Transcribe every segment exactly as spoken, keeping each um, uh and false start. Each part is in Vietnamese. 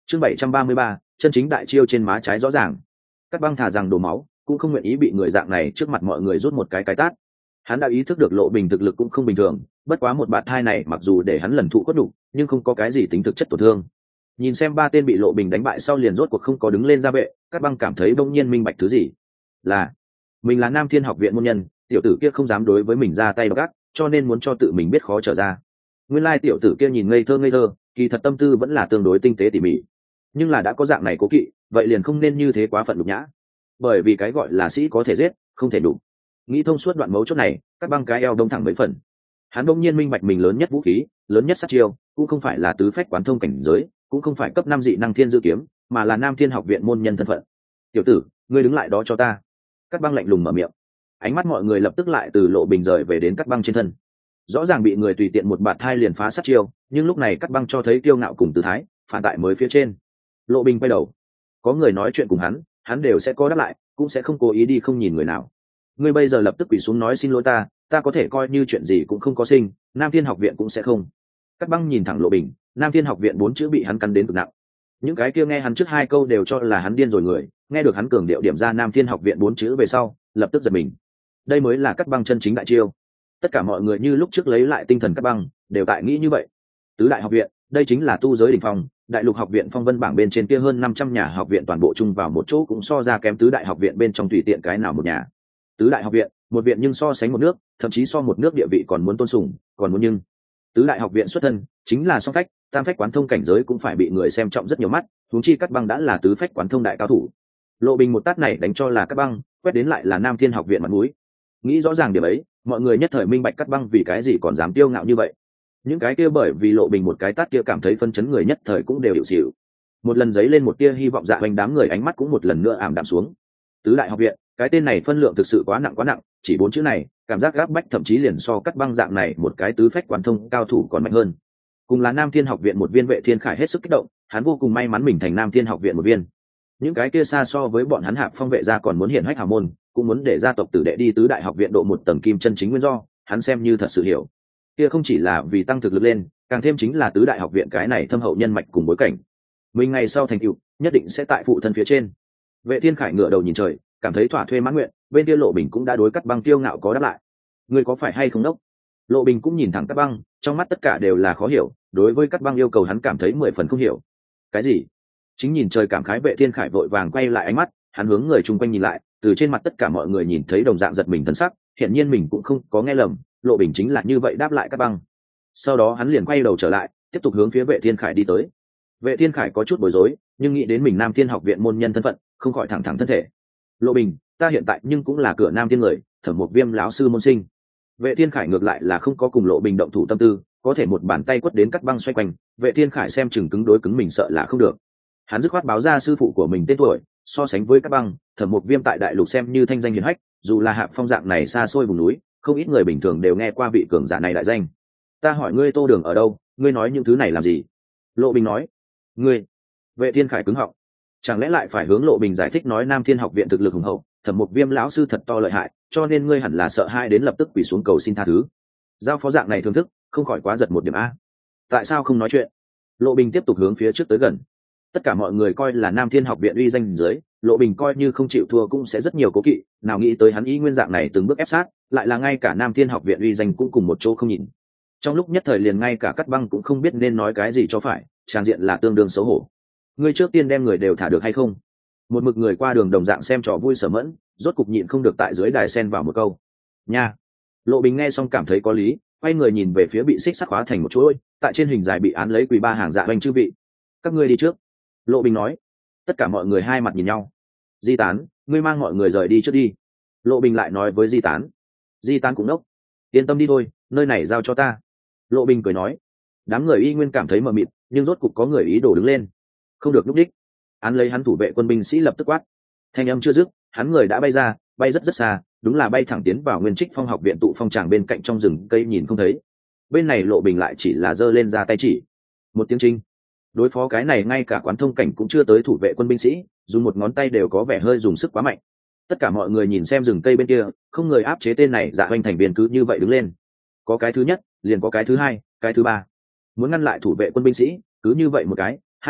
chương bảy trăm ba mươi ba, chân chính đại chiêu trên má trái rõ ràng. Cắt Băng thà rằng đổ máu cũng không nguyện ý bị người dạng này trước mặt mọi người rút một cái cái tát. Hắn đã ý thức được Lộ Bình thực lực cũng không bình thường, bất quá một bạt thai này mặc dù để hắn lần thụ cốt đủ, nhưng không có cái gì tính thực chất tổn thương. Nhìn xem ba tên bị Lộ Bình đánh bại sau liền rốt cuộc không có đứng lên ra vệ, Cắt Băng cảm thấy bỗng nhiên minh bạch thứ gì. Là mình là Nam Thiên học viện môn nhân, tiểu tử kia không dám đối với mình ra tay gắt, cho nên muốn cho tự mình biết khó trở ra. Nguyên lai tiểu tử kia nhìn ngây thơ ngây thơ, kỳ thật tâm tư vẫn là tương đối tinh tế tỉ mỉ. Nhưng là đã có dạng này cố kỵ, vậy liền không nên như thế quá phận nhục nhã. Bởi vì cái gọi là sĩ có thể giết, không thể đủ. Nghĩ thông suốt đoạn mấu chốt này, Cắt Băng cái eo đông thẳng mấy phần. Hắn bỗng nhiên minh bạch mình lớn nhất vũ khí, lớn nhất sát chiêu, cũng không phải là tứ phách quán thông cảnh giới, cũng không phải cấp năm dị năng thiên dư kiếm, mà là Nam Thiên học viện môn nhân thân phận. Tiểu tử, ngươi đứng lại đó cho ta. Cắt Băng lạnh lùng mở miệng. Ánh mắt mọi người lập tức lại từ Lộ Bình rời về đến Cắt Băng trên thân. Rõ ràng bị người tùy tiện một bạt thai liền phá sát chiêu, nhưng lúc này Cắt Băng cho thấy kiêu ngạo cùng tư thái, phản tại mới phía trên. Lộ Bình quay đầu, có người nói chuyện cùng hắn, hắn đều sẽ có đáp lại, cũng sẽ không cố ý đi không nhìn người nào. Ngươi bây giờ lập tức quỳ xuống nói xin lỗi ta, ta có thể coi như chuyện gì cũng không có sinh, Nam Thiên học viện cũng sẽ không. Cắt Băng nhìn thẳng Lộ Bình, Nam Thiên học viện bốn chữ bị hắn cắn đến cực nặng. Những cái kia nghe hắn trước hai câu đều cho là hắn điên rồi người, nghe được hắn cường điệu điểm ra Nam Thiên học viện bốn chữ về sau, lập tức giật mình. Đây mới là Cắt Băng chân chính đại chiêu. Tất cả mọi người như lúc trước lấy lại tinh thần Cắt Băng, đều tại nghĩ như vậy. Tứ đại học viện, đây chính là tu giới đỉnh phong, đại lục học viện phong vân bảng bên trên kia hơn năm trăm nhà học viện toàn bộ chung vào một chỗ cũng so ra kém tứ đại học viện bên trong tùy tiện cái nào một nhà. Tứ đại học viện, một viện nhưng so sánh một nước, thậm chí so một nước địa vị còn muốn tôn sùng, còn muốn nhưng. Tứ đại học viện xuất thân, chính là song phách, tam phách quán thông cảnh giới cũng phải bị người xem trọng rất nhiều mắt, huống chi Cắt Băng đã là tứ phách quán thông đại cao thủ. Lộ Bình một tát này đánh cho là Cắt Băng, quét đến lại là Nam Thiên học viện mặt mũi. Nghĩ rõ ràng điểm ấy, mọi người nhất thời minh bạch Cắt Băng vì cái gì còn dám tiêu ngạo như vậy. Những cái kia bởi vì Lộ Bình một cái tát kia cảm thấy phân chấn người nhất thời cũng đều hiểu xỉu. Một lần giấy lên một tia hy vọng dạ hoành đám người ánh mắt cũng một lần nữa ảm đạm xuống. Tứ đại học viện, cái tên này phân lượng thực sự quá nặng quá nặng, chỉ bốn chữ này, cảm giác gáp bách thậm chí liền so Cắt Băng dạng này một cái tứ phách quán thông cao thủ còn mạnh hơn. Cùng là Nam Thiên học viện một viên Vệ Thiên Khải hết sức kích động, hắn vô cùng may mắn mình thành Nam Thiên học viện một viên. Những cái kia xa so với bọn hắn Hạp Phong Vệ gia còn muốn hiển hách hào môn, cũng muốn để gia tộc tử đệ đi tứ đại học viện độ một tầng kim chân chính nguyên do, hắn xem như thật sự hiểu. Kia không chỉ là vì tăng thực lực lên, càng thêm chính là tứ đại học viện cái này thâm hậu nhân mạch cùng bối cảnh. Mình ngày sau thành tựu, nhất định sẽ tại phụ thân phía trên. Vệ Thiên Khải ngửa đầu nhìn trời, cảm thấy thỏa thuê mãn nguyện, bên kia Lộ Bình cũng đã đối Cắt Băng tiêu ngạo có đáp lại. Ngươi có phải hay không đốc? Lộ Bình cũng nhìn thẳng Cắt Băng, trong mắt tất cả đều là khó hiểu, đối với Cắt Băng yêu cầu hắn cảm thấy mười phần không hiểu. Cái gì? Chính nhìn trời cảm khái Vệ Thiên Khải vội vàng quay lại ánh mắt, hắn hướng người chung quanh nhìn lại, từ trên mặt tất cả mọi người nhìn thấy đồng dạng giật mình thần sắc, hiển nhiên mình cũng không có nghe lầm, Lộ Bình chính là như vậy đáp lại Cắt Băng. Sau đó hắn liền quay đầu trở lại, tiếp tục hướng phía Vệ Thiên Khải đi tới. Vệ Thiên Khải có chút bối rối, nhưng nghĩ đến mình Nam Thiên học viện môn nhân thân phận, không khỏi thẳng thẳng thân thể. Lộ Bình, ta hiện tại nhưng cũng là cửa Nam Thiên người, Thẩm Mục Viêm lão sư môn sinh. Vệ Thiên Khải ngược lại là không có cùng Lộ Bình động thủ tâm tư, có thể một bàn tay quất đến Cắt Băng xoay quanh, Vệ Thiên Khải xem chừng cứng đối cứng mình sợ là không được. Hắn dứt khoát báo ra sư phụ của mình tên tuổi, so sánh với Cắt Băng, Thẩm Mục Viêm tại đại lục xem như thanh danh hiển hách, dù là Hạp Phong dạng này xa xôi vùng núi, không ít người bình thường đều nghe qua vị cường giả này đại danh. Ta hỏi ngươi Tô Đường ở đâu, ngươi nói những thứ này làm gì? Lộ Bình nói. Ngươi? Vệ Thiên Khải cứng họng. Chẳng lẽ lại phải hướng Lộ Bình giải thích nói Nam Thiên học viện thực lực hùng hậu, Thẩm Mục Viêm lão sư thật to lợi hại, cho nên ngươi hẳn là sợ hai đến lập tức quỳ xuống cầu xin tha thứ. Giao phó dạng này thưởng thức, không khỏi quá giật một điểm a. Tại sao không nói chuyện? Lộ Bình tiếp tục hướng phía trước tới gần. Tất cả mọi người coi là Nam Thiên học viện uy danh dưới, Lộ Bình coi như không chịu thua cũng sẽ rất nhiều cố kỵ, nào nghĩ tới hắn ý nguyên dạng này từng bước ép sát, lại là ngay cả Nam Thiên học viện uy danh cũng cùng một chỗ không nhìn. Trong lúc nhất thời liền ngay cả Cắt Băng cũng không biết nên nói cái gì cho phải, tràng diện là tương đương xấu hổ. Ngươi trước tiên đem người đều thả được hay không? Một mực người qua đường đồng dạng xem trò vui Sở Mẫn, rốt cục nhịn không được tại dưới đài sen vào một câu. Nha. Lộ Bình nghe xong cảm thấy có lý, quay người nhìn về phía bị xích sắt khóa thành một chuỗi, tại trên hình dài bị án lấy quỳ ba hàng dạ oanh chư vị. Các ngươi đi trước. Lộ Bình nói. Tất cả mọi người hai mặt nhìn nhau. Di Tán, ngươi mang mọi người rời đi trước đi. Lộ Bình lại nói với Di Tán. Di Tán cũng đốc. Yên tâm đi thôi, nơi này giao cho ta. Lộ Bình cười nói. Đám người y nguyên cảm thấy mờ mịt, nhưng rốt cục có người ý đồ đứng lên. Không được lúc đích. Án lấy hắn thủ vệ quân binh sĩ lập tức quát. Thanh âm chưa dứt, hắn người đã bay ra, bay rất rất xa, đúng là bay thẳng tiến vào Nguyên Trích Phong học viện tụ phong tràng bên cạnh trong rừng cây nhìn không thấy. Bên này Lộ Bình lại chỉ là giơ lên ra tay chỉ. Một tiếng trinh. Đối phó cái này ngay cả quán thông cảnh cũng chưa tới thủ vệ quân binh sĩ, dùng một ngón tay đều có vẻ hơi dùng sức quá mạnh. Tất cả mọi người nhìn xem rừng cây bên kia, không người áp chế tên này dạ hoành thành viên cứ như vậy đứng lên. Có cái thứ nhất, liền có cái thứ hai, cái thứ ba. Muốn ngăn lại thủ vệ quân binh sĩ, cứ như vậy một cái, hai cái,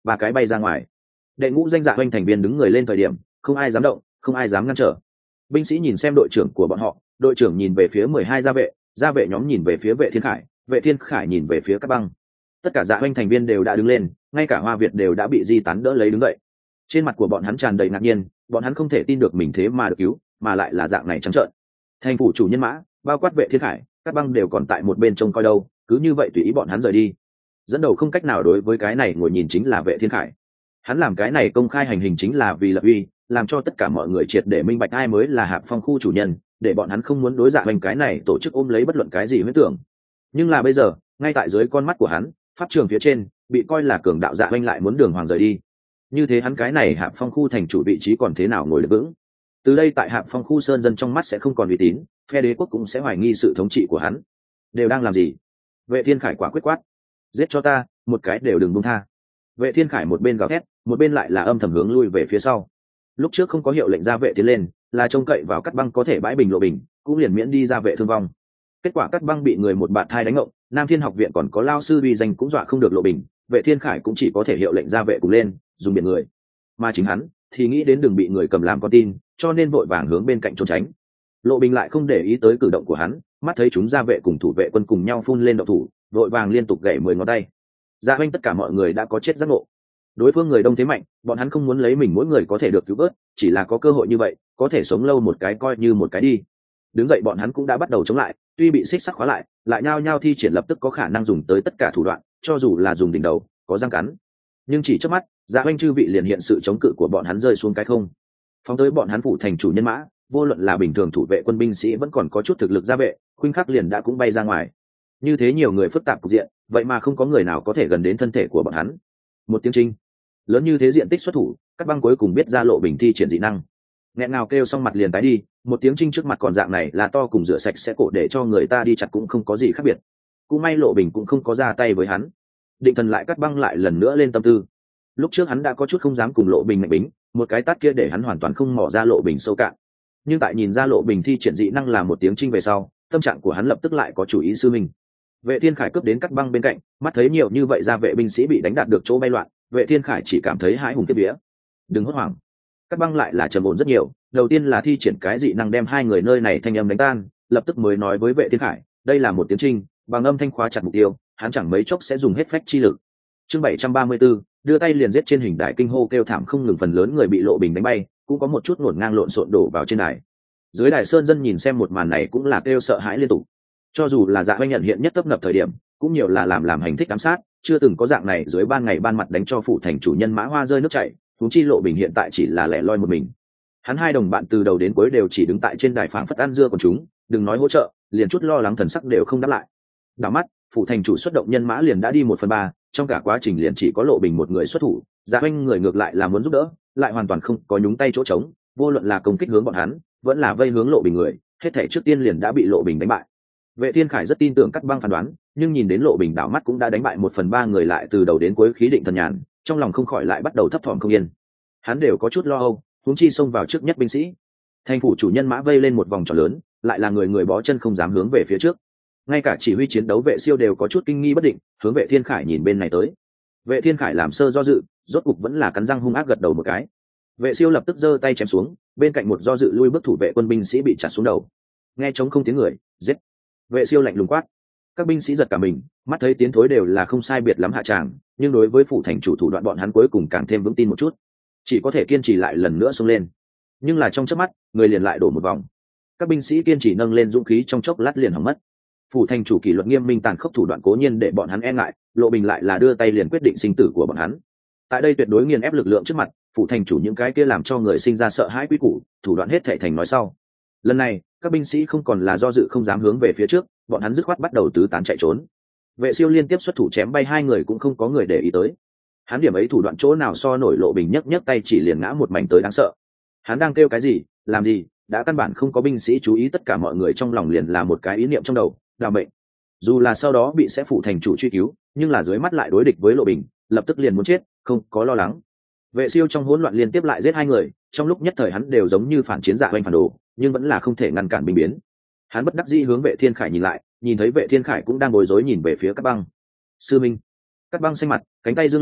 ba cái bay ra ngoài. Đệ ngũ danh dạ oanh thành viên đứng người lên thời điểm, không ai dám động, không ai dám ngăn trở. Binh sĩ nhìn xem đội trưởng của bọn họ, đội trưởng nhìn về phía mười hai gia vệ, gia vệ nhóm nhìn về phía Vệ Thiên Khải, Vệ Thiên Khải nhìn về phía Cát Băng. Tất cả dạ oanh thành viên đều đã đứng lên, ngay cả Hoa Việt đều đã bị di tán đỡ lấy đứng dậy. Trên mặt của bọn hắn tràn đầy ngạc nhiên, bọn hắn không thể tin được mình thế mà được cứu, mà lại là dạng này trắng trợn. Thành phủ chủ nhân mã, bao quát Vệ Thiên Khải, Cát Băng đều còn tại một bên trông coi đâu, cứ như vậy tùy ý bọn hắn rời đi. Dẫn đầu không cách nào đối với cái này ngồi nhìn chính là Vệ Thiên Khải. Hắn làm cái này công khai hành hình chính là vì lập uy, làm cho tất cả mọi người triệt để minh bạch ai mới là Hạp Phong khu chủ nhân, để bọn hắn không muốn đối dạ hoành cái này tổ chức ôm lấy bất luận cái gì huyễn tưởng. Nhưng là bây giờ, ngay tại dưới con mắt của hắn, pháp trường phía trên bị coi là cường đạo dạ hoành lại muốn đường hoàng rời đi. Như thế hắn cái này Hạp Phong khu thành chủ vị trí còn thế nào ngồi được vững? Từ đây tại Hạp Phong khu sơn dân trong mắt sẽ không còn uy tín, phe đế quốc cũng sẽ hoài nghi sự thống trị của hắn. Đều đang làm gì? Vệ Thiên Khải quả quyết quát, giết cho ta, một cái đều đừng buông tha. Vệ Thiên Khải một bên gào thét, một bên lại là âm thầm hướng lui về phía sau. Lúc trước không có hiệu lệnh ra vệ tiến lên, là trông cậy vào Cát Băng có thể bãi bình lộ bình, cũng liền miễn đi ra vệ thương vong. Kết quả Cát Băng bị người một bạn thai đánh ngộng, Nam Thiên học viện còn có lao sư uy danh cũng dọa không được lộ bình, Vệ Thiên Khải cũng chỉ có thể hiệu lệnh ra vệ cùng lên, dùng biển người. Mà chính hắn thì nghĩ đến đừng bị người cầm làm con tin, cho nên vội vàng hướng bên cạnh trốn tránh. Lộ bình lại không để ý tới cử động của hắn, mắt thấy chúng ra vệ cùng thủ vệ quân cùng nhau phun lên động thủ, vội vàng liên tục gậy mười ngón tay. Ra bên tất cả mọi người đã có chết giác ngộ. Đối phương người đông thế mạnh, bọn hắn không muốn lấy mình mỗi người có thể được cứu vớt, chỉ là có cơ hội như vậy, có thể sống lâu một cái coi như một cái đi. Đứng dậy bọn hắn cũng đã bắt đầu chống lại, tuy bị xích sắt khóa lại, lại nhao nhao thi triển lập tức có khả năng dùng tới tất cả thủ đoạn, cho dù là dùng đỉnh đầu, có răng cắn. Nhưng chỉ trước mắt, Dạ Oanh chư vị liền hiện sự chống cự của bọn hắn rơi xuống cái không. Phóng tới bọn hắn phủ thành chủ nhân mã, vô luận là bình thường thủ vệ quân binh sĩ vẫn còn có chút thực lực gia vệ, khuynh khắc liền đã cũng bay ra ngoài. Như thế nhiều người phức tạp cục diện, vậy mà không có người nào có thể gần đến thân thể của bọn hắn. Một tiếng chinh lớn như thế diện tích xuất thủ, Cát Băng cuối cùng biết ra lộ bình thi triển dị năng. Nghẹn ngào kêu xong mặt liền tái đi, một tiếng chinh trước mặt còn dạng này là to cùng rửa sạch sẽ cổ để cho người ta đi chặt cũng không có gì khác biệt. Cũng may lộ bình cũng không có ra tay với hắn. Định thần lại Cát Băng lại lần nữa lên tâm tư. Lúc trước hắn đã có chút không dám cùng lộ bình mạnh bính, một cái tát kia để hắn hoàn toàn không mò ra lộ bình sâu cạn. Nhưng tại nhìn ra lộ bình thi triển dị năng là một tiếng chinh về sau, tâm trạng của hắn lập tức lại có chủ ý sư mình. Vệ Thiên Khải cướp đến Cát Băng bên cạnh, mắt thấy nhiều như vậy ra vệ binh sĩ bị đánh đạt được chỗ bay loạn, Vệ Thiên Khải chỉ cảm thấy hãi hùng kiếp vía. Đừng hốt hoảng. Cát Băng lại là trầm ổn rất nhiều, đầu tiên là thi triển cái dị năng đem hai người nơi này thanh âm đánh tan, lập tức mới nói với Vệ Thiên Khải, đây là một tiếng chinh, bằng âm thanh khóa chặt mục tiêu, hắn chẳng mấy chốc sẽ dùng hết phách chi lực. Chương bảy trăm ba mươi 734, đưa tay liền giết trên hình đài kinh hô kêu thảm không ngừng, phần lớn người bị lộ bình đánh bay, cũng có một chút ngổn ngang lộn xộn đổ vào trên đài. Dưới đài sơn dân nhìn xem một màn này cũng là kêu sợ hãi liên tục. Cho dù là Dạ Oanh nhận hiện nhất tấp nập thời điểm, cũng nhiều là làm làm hành thích ám sát, chưa từng có dạng này dưới ban ngày ban mặt đánh cho phủ thành chủ nhân mã hoa rơi nước chảy. Huống chi lộ bình hiện tại chỉ là lẻ loi một mình. Hắn hai đồng bạn từ đầu đến cuối đều chỉ đứng tại trên đài phảng phất ăn dưa còn chúng, đừng nói hỗ trợ, liền chút lo lắng thần sắc đều không đáp lại. Đảo mắt, phủ thành chủ xuất động nhân mã liền đã đi một phần ba, trong cả quá trình liền chỉ có lộ bình một người xuất thủ, Dạ Oanh người ngược lại là muốn giúp đỡ, lại hoàn toàn không có nhúng tay chỗ trống, vô luận là công kích hướng bọn hắn, vẫn là vây hướng lộ bình người, hết thảy trước tiên liền đã bị lộ bình đánh bại. Vệ Thiên Khải rất tin tưởng Cát Băng phán đoán, nhưng nhìn đến lộ bình đảo mắt cũng đã đánh bại một phần ba người lại từ đầu đến cuối khí định thần nhàn, trong lòng không khỏi lại bắt đầu thấp thỏm không yên. Hắn đều có chút lo âu, huống chi xông vào trước nhất binh sĩ. Thành phủ chủ nhân mã vây lên một vòng tròn lớn, lại là người người bó chân không dám hướng về phía trước. Ngay cả chỉ huy chiến đấu Vệ Siêu đều có chút kinh nghi bất định, hướng Vệ Thiên Khải nhìn bên này tới. Vệ Thiên Khải làm sơ do dự, rốt cục vẫn là cắn răng hung ác gật đầu một cái. Vệ Siêu lập tức giơ tay chém xuống, bên cạnh một do dự lui bước thủ vệ quân binh sĩ bị chặt xuống đầu. Nghe trống không tiếng người, giết. Vệ Siêu lạnh lùng quát. Các binh sĩ giật cả mình, mắt thấy tiến thối đều là không sai biệt lắm hạ tràng, nhưng đối với phủ thành chủ thủ đoạn bọn hắn cuối cùng càng thêm vững tin một chút, chỉ có thể kiên trì lại lần nữa xông lên. Nhưng là trong chớp mắt, người liền lại đổ một vòng. Các binh sĩ kiên trì nâng lên dũng khí trong chốc lát liền hỏng mất. Phủ thành chủ kỷ luật nghiêm minh tàn khốc thủ đoạn cố nhiên để bọn hắn e ngại, lộ bình lại là đưa tay liền quyết định sinh tử của bọn hắn. Tại đây tuyệt đối nghiền ép lực lượng trước mặt, phủ thành chủ những cái kia làm cho người sinh ra sợ hãi quý củ, thủ đoạn hết thảy thành nói sau. Lần này, các binh sĩ không còn là do dự không dám hướng về phía trước, bọn hắn dứt khoát bắt đầu tứ tán chạy trốn. Vệ Siêu liên tiếp xuất thủ chém bay hai người cũng không có người để ý tới. Hắn điểm ấy thủ đoạn chỗ nào so nổi lộ bình nhấc nhấc tay chỉ liền ngã một mảnh tới đáng sợ. Hắn đang kêu cái gì, làm gì, đã căn bản không có binh sĩ chú ý, tất cả mọi người trong lòng liền là một cái ý niệm trong đầu, đào mệnh. Dù là sau đó bị sẽ phủ thành chủ truy cứu, nhưng là dưới mắt lại đối địch với lộ bình, lập tức liền muốn chết, không có lo lắng. Vệ Siêu trong hỗn loạn liên tiếp lại giết hai người, trong lúc nhất thời hắn đều giống như phản chiến Dạ Oanh phản đồ, nhưng vẫn là không thể ngăn cản binh biến. Hắn bất đắc dĩ hướng Vệ Thiên Khải nhìn lại, nhìn thấy Vệ Thiên Khải cũng đang bối rối nhìn về phía Cát Băng. Sư minh. Cát Băng xanh mặt, cánh tay giương lên,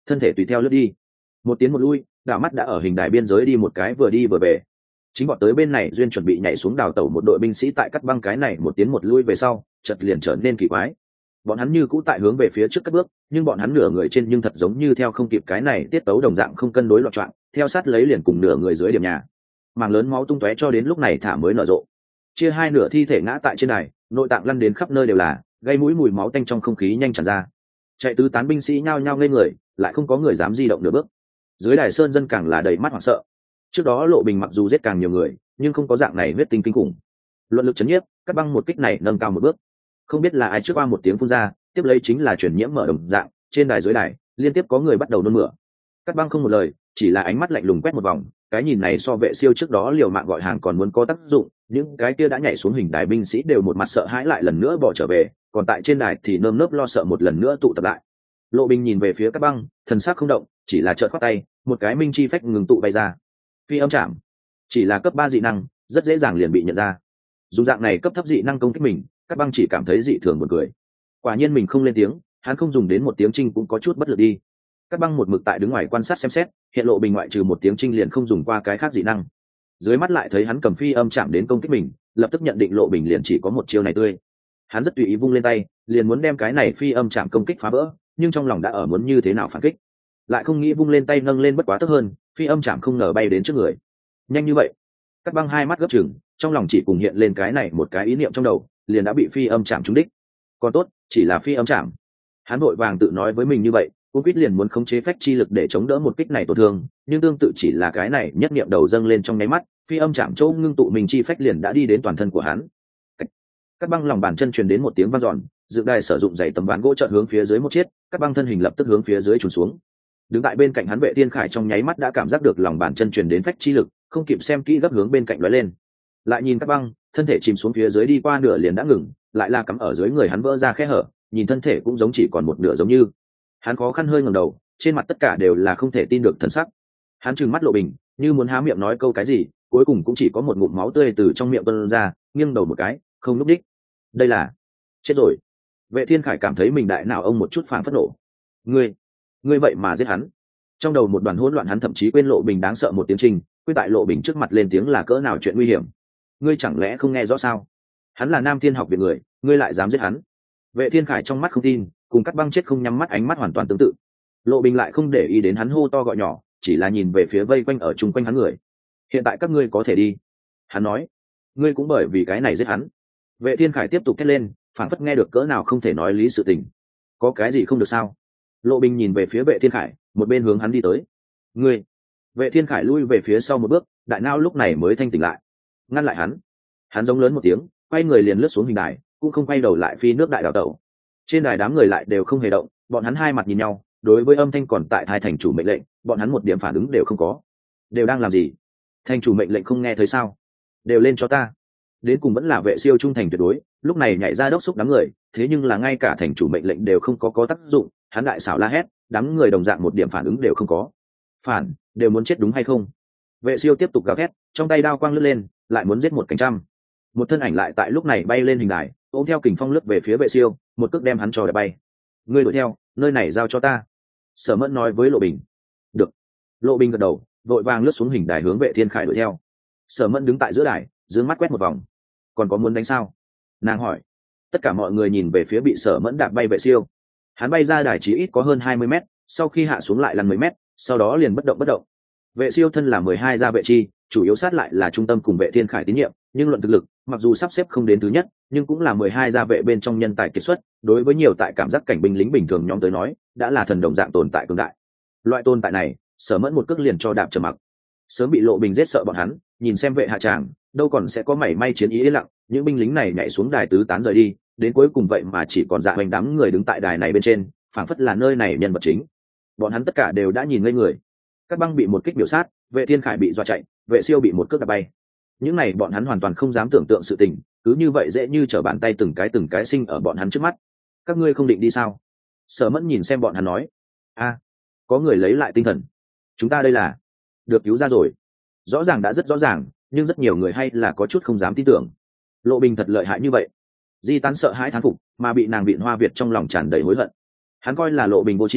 thân thể tùy theo lướt đi, một tiến một lui, đảo mắt đã ở hình đài biên giới đi một cái vừa đi vừa về. Chính bọn tới bên này duyên chuẩn bị nhảy xuống đào tẩu một đội binh sĩ tại cắt băng cái này một tiến một lui về sau, chợt liền trở nên kỳ quái. Bọn hắn như cũ tại hướng về phía trước cất bước, nhưng bọn hắn nửa người trên nhưng thật giống như theo không kịp cái này tiết tấu đồng dạng không cân đối loạn choạng, theo sát lấy liền cùng nửa người dưới điểm nhà. Mảng lớn máu tung tóe cho đến lúc này thả mới nở rộ. Chia hai nửa thi thể ngã tại trên đài, nội tạng lăn đến khắp nơi đều là, gây mũi mùi máu tanh trong không khí nhanh tràn ra. Chạy tứ tán binh sĩ nhao nhao ngây người, lại không có người dám di động nửa bước. Dưới đài sơn dân càng là đầy mắt hoảng sợ. Trước đó Lộ Bình mặc dù giết càng nhiều người, nhưng không có dạng này huyết tinh kinh khủng. Luận lực chấn nhiếp, Cắt Băng một kích này nâng cao một bước. Không biết là ai trước qua một tiếng phun ra, tiếp lấy chính là chuyển nhiễm mở đồng dạng, trên đài dưới đài, liên tiếp có người bắt đầu nôn mửa. Cắt Băng không một lời, chỉ là ánh mắt lạnh lùng quét một vòng, cái nhìn này so Vệ Siêu trước đó liều mạng gọi hàng còn muốn có tác dụng, những cái kia đã nhảy xuống hình đài binh sĩ đều một mặt sợ hãi lại lần nữa bỏ trở về, còn tại trên đài thì nơm nớp lo sợ một lần nữa tụ tập lại. Lộ Bình nhìn về phía Cắt Băng, thần sắc không động, chỉ là chợt khoát tay, một cái minh chi phách ngừng tụ bay ra. Phi âm chạm, chỉ là cấp ba dị năng, rất dễ dàng liền bị nhận ra. Dùng dạng này cấp thấp dị năng công kích mình, Cắt Băng chỉ cảm thấy dị thường buồn cười. Quả nhiên mình không lên tiếng, hắn không dùng đến một tiếng trinh cũng có chút bất lực đi. Cắt Băng một mực tại đứng ngoài quan sát xem xét, hiện Lộ Bình ngoại trừ một tiếng trinh liền không dùng qua cái khác dị năng. Dưới mắt lại thấy hắn cầm phi âm chạm đến công kích mình, lập tức nhận định Lộ Bình liền chỉ có một chiêu này tươi. Hắn rất tùy ý vung lên tay, liền muốn đem cái này phi âm chạm công kích phá vỡ, nhưng trong lòng đã ở muốn như thế nào phản kích, lại không nghĩ vung lên tay nâng lên bất quá tốt hơn, phi âm chạm không ngờ bay đến trước người. Nhanh như vậy, Cắt Băng hai mắt gấp chừng, trong lòng chỉ cùng hiện lên cái này một cái ý niệm trong đầu, liền đã bị phi âm chạm trúng đích. Còn tốt, chỉ là phi âm chạm. Hắn vội vàng tự nói với mình như vậy, cũng quyết liền muốn khống chế phách chi lực để chống đỡ một kích này tổn thương, nhưng tương tự chỉ là cái này nhất niệm đầu dâng lên trong nháy mắt, phi âm chạm chỗ ngưng tụ mình chi phách liền đã đi đến toàn thân của hắn. Cắt Băng lòng bàn chân truyền đến một tiếng vang dọn, dựng đài sử dụng dày tấm ván gỗ chợt hướng phía dưới một chiếc, Cắt Băng thân hình lập tức hướng phía dưới trùn xuống. Đứng tại bên cạnh hắn Vệ Thiên Khải trong nháy mắt đã cảm giác được lòng bàn chân truyền đến phách chi lực, không kịp xem kỹ gấp hướng bên cạnh lóe lên. Lại nhìn Cắt Băng, thân thể chìm xuống phía dưới đi qua nửa liền đã ngừng, lại là cắm ở dưới người hắn vỡ ra khe hở, nhìn thân thể cũng giống chỉ còn một nửa giống như. Hắn khó khăn hơi ngẩng đầu, trên mặt tất cả đều là không thể tin được thần sắc. Hắn trừng mắt Lộ Bình, như muốn há miệng nói câu cái gì, cuối cùng cũng chỉ có một ngụm máu tươi từ trong miệng tuôn ra, nghiêng đầu một cái, không lúc đích. Đây là chết rồi. Vệ Thiên Khải cảm thấy mình đại não ông một chút phản phất nổ. Ngươi, ngươi vậy mà giết hắn? Trong đầu một đoàn hỗn loạn, hắn thậm chí quên Lộ Bình đáng sợ một tiếng trình, quên tại Lộ Bình trước mặt lên tiếng là cỡ nào chuyện nguy hiểm. Ngươi chẳng lẽ không nghe rõ sao? Hắn là Nam Thiên học viện người, ngươi lại dám giết hắn? Vệ Thiên Khải trong mắt không tin, cùng Cắt Băng chết không nhắm mắt ánh mắt hoàn toàn tương tự. Lộ Bình lại không để ý đến hắn hô to gọi nhỏ, chỉ là nhìn về phía vây quanh ở chung quanh hắn người. Hiện tại các ngươi có thể đi. Hắn nói, ngươi cũng bởi vì cái này giết hắn. Vệ Thiên Khải tiếp tục thét lên, phản phất nghe được cỡ nào không thể nói lý sự tình. Có cái gì không được sao? Lộ Bình nhìn về phía Vệ Thiên Khải, một bên hướng hắn đi tới. Ngươi! Vệ Thiên Khải lui về phía sau một bước, đại não lúc này mới thanh tỉnh lại, ngăn lại hắn. Hắn giống lớn một tiếng, quay người liền lướt xuống hình đài, cũng không quay đầu lại phi nước đại đào tẩu. Trên đài đám người lại đều không hề động, bọn hắn hai mặt nhìn nhau, đối với âm thanh còn tại thai thành chủ mệnh lệnh, bọn hắn một điểm phản ứng đều không có. Đều đang làm gì? Thành chủ mệnh lệnh không nghe thấy sao? Đều lên cho ta. Đến cùng vẫn là Vệ Siêu trung thành tuyệt đối, lúc này nhảy ra đốc xúc đám người, thế nhưng là ngay cả thành chủ mệnh lệnh đều không có có tác dụng, hắn đại xảo la hét, đám người đồng dạng một điểm phản ứng đều không có. Phản, đều muốn chết đúng hay không? Vệ Siêu tiếp tục gào thét, trong tay đao quang lướt lên, lại muốn giết một cảnh trăm. Một thân ảnh lại tại lúc này bay lên hình đài, ôm theo kình phong lướt về phía Vệ Siêu, một cước đem hắn cho đập bay. Ngươi đuổi theo, nơi này giao cho ta. Sở Mẫn nói với Lộ Bình. Được. Lộ Bình gật đầu, vội vàng lướt xuống hình đài hướng Vệ Thiên Khải đuổi theo. Sở Mẫn đứng tại giữa đài, dương mắt quét một vòng. Còn có muốn đánh sao? Nàng hỏi. Tất cả mọi người nhìn về phía bị Sở Mẫn đạp bay Vệ Siêu. Hắn bay ra đài chỉ ít có hơn hai mươi mét, sau khi hạ xuống lại lăn mấy mét, sau đó liền bất động bất động. Vệ Siêu thân là mười hai gia vệ chi, chủ yếu sát lại là trung tâm cùng Vệ Thiên Khải tín nhiệm, nhưng luận thực lực, mặc dù sắp xếp không đến thứ nhất, nhưng cũng là mười hai gia vệ bên trong nhân tài kiệt xuất, đối với nhiều tại cảm giác cảnh binh lính bình thường nhóm tới nói, đã là thần đồng dạng tồn tại cường đại. Loại tồn tại này, Sở Mẫn một cước liền cho đạp trầm mặc. Sớm bị Lộ Bình giết sợ bọn hắn, nhìn xem vệ hạ tràng, đâu còn sẽ có mảy may chiến ý yên lặng, những binh lính này nhảy xuống đài tứ tán rời đi, đến cuối cùng vậy mà chỉ còn dạ hoành đám người đứng tại đài này bên trên, phảng phất là nơi này nhân vật chính. Bọn hắn tất cả đều đã nhìn ngây người. Các băng bị một kích biểu sát, Vệ Thiên Khải bị dọa chạy, Vệ Siêu bị một cước đạp bay. Những này bọn hắn hoàn toàn không dám tưởng tượng sự tình, cứ như vậy dễ như trở bàn tay từng cái từng cái sinh ở bọn hắn trước mắt. Các ngươi không định đi sao? Sở Mẫn nhìn xem bọn hắn nói. A, có người lấy lại tinh thần. Chúng ta đây là được cứu ra rồi. Rõ ràng đã rất rõ ràng, nhưng rất nhiều người hay là có chút không dám tin tưởng. Lộ Bình thật lợi hại như vậy. Di Tán sợ hãi thán phục, mà bị nàng Vịn Hoa Việt trong lòng tràn đầy hối hận. Hắn coi là Lộ Bình vô tri,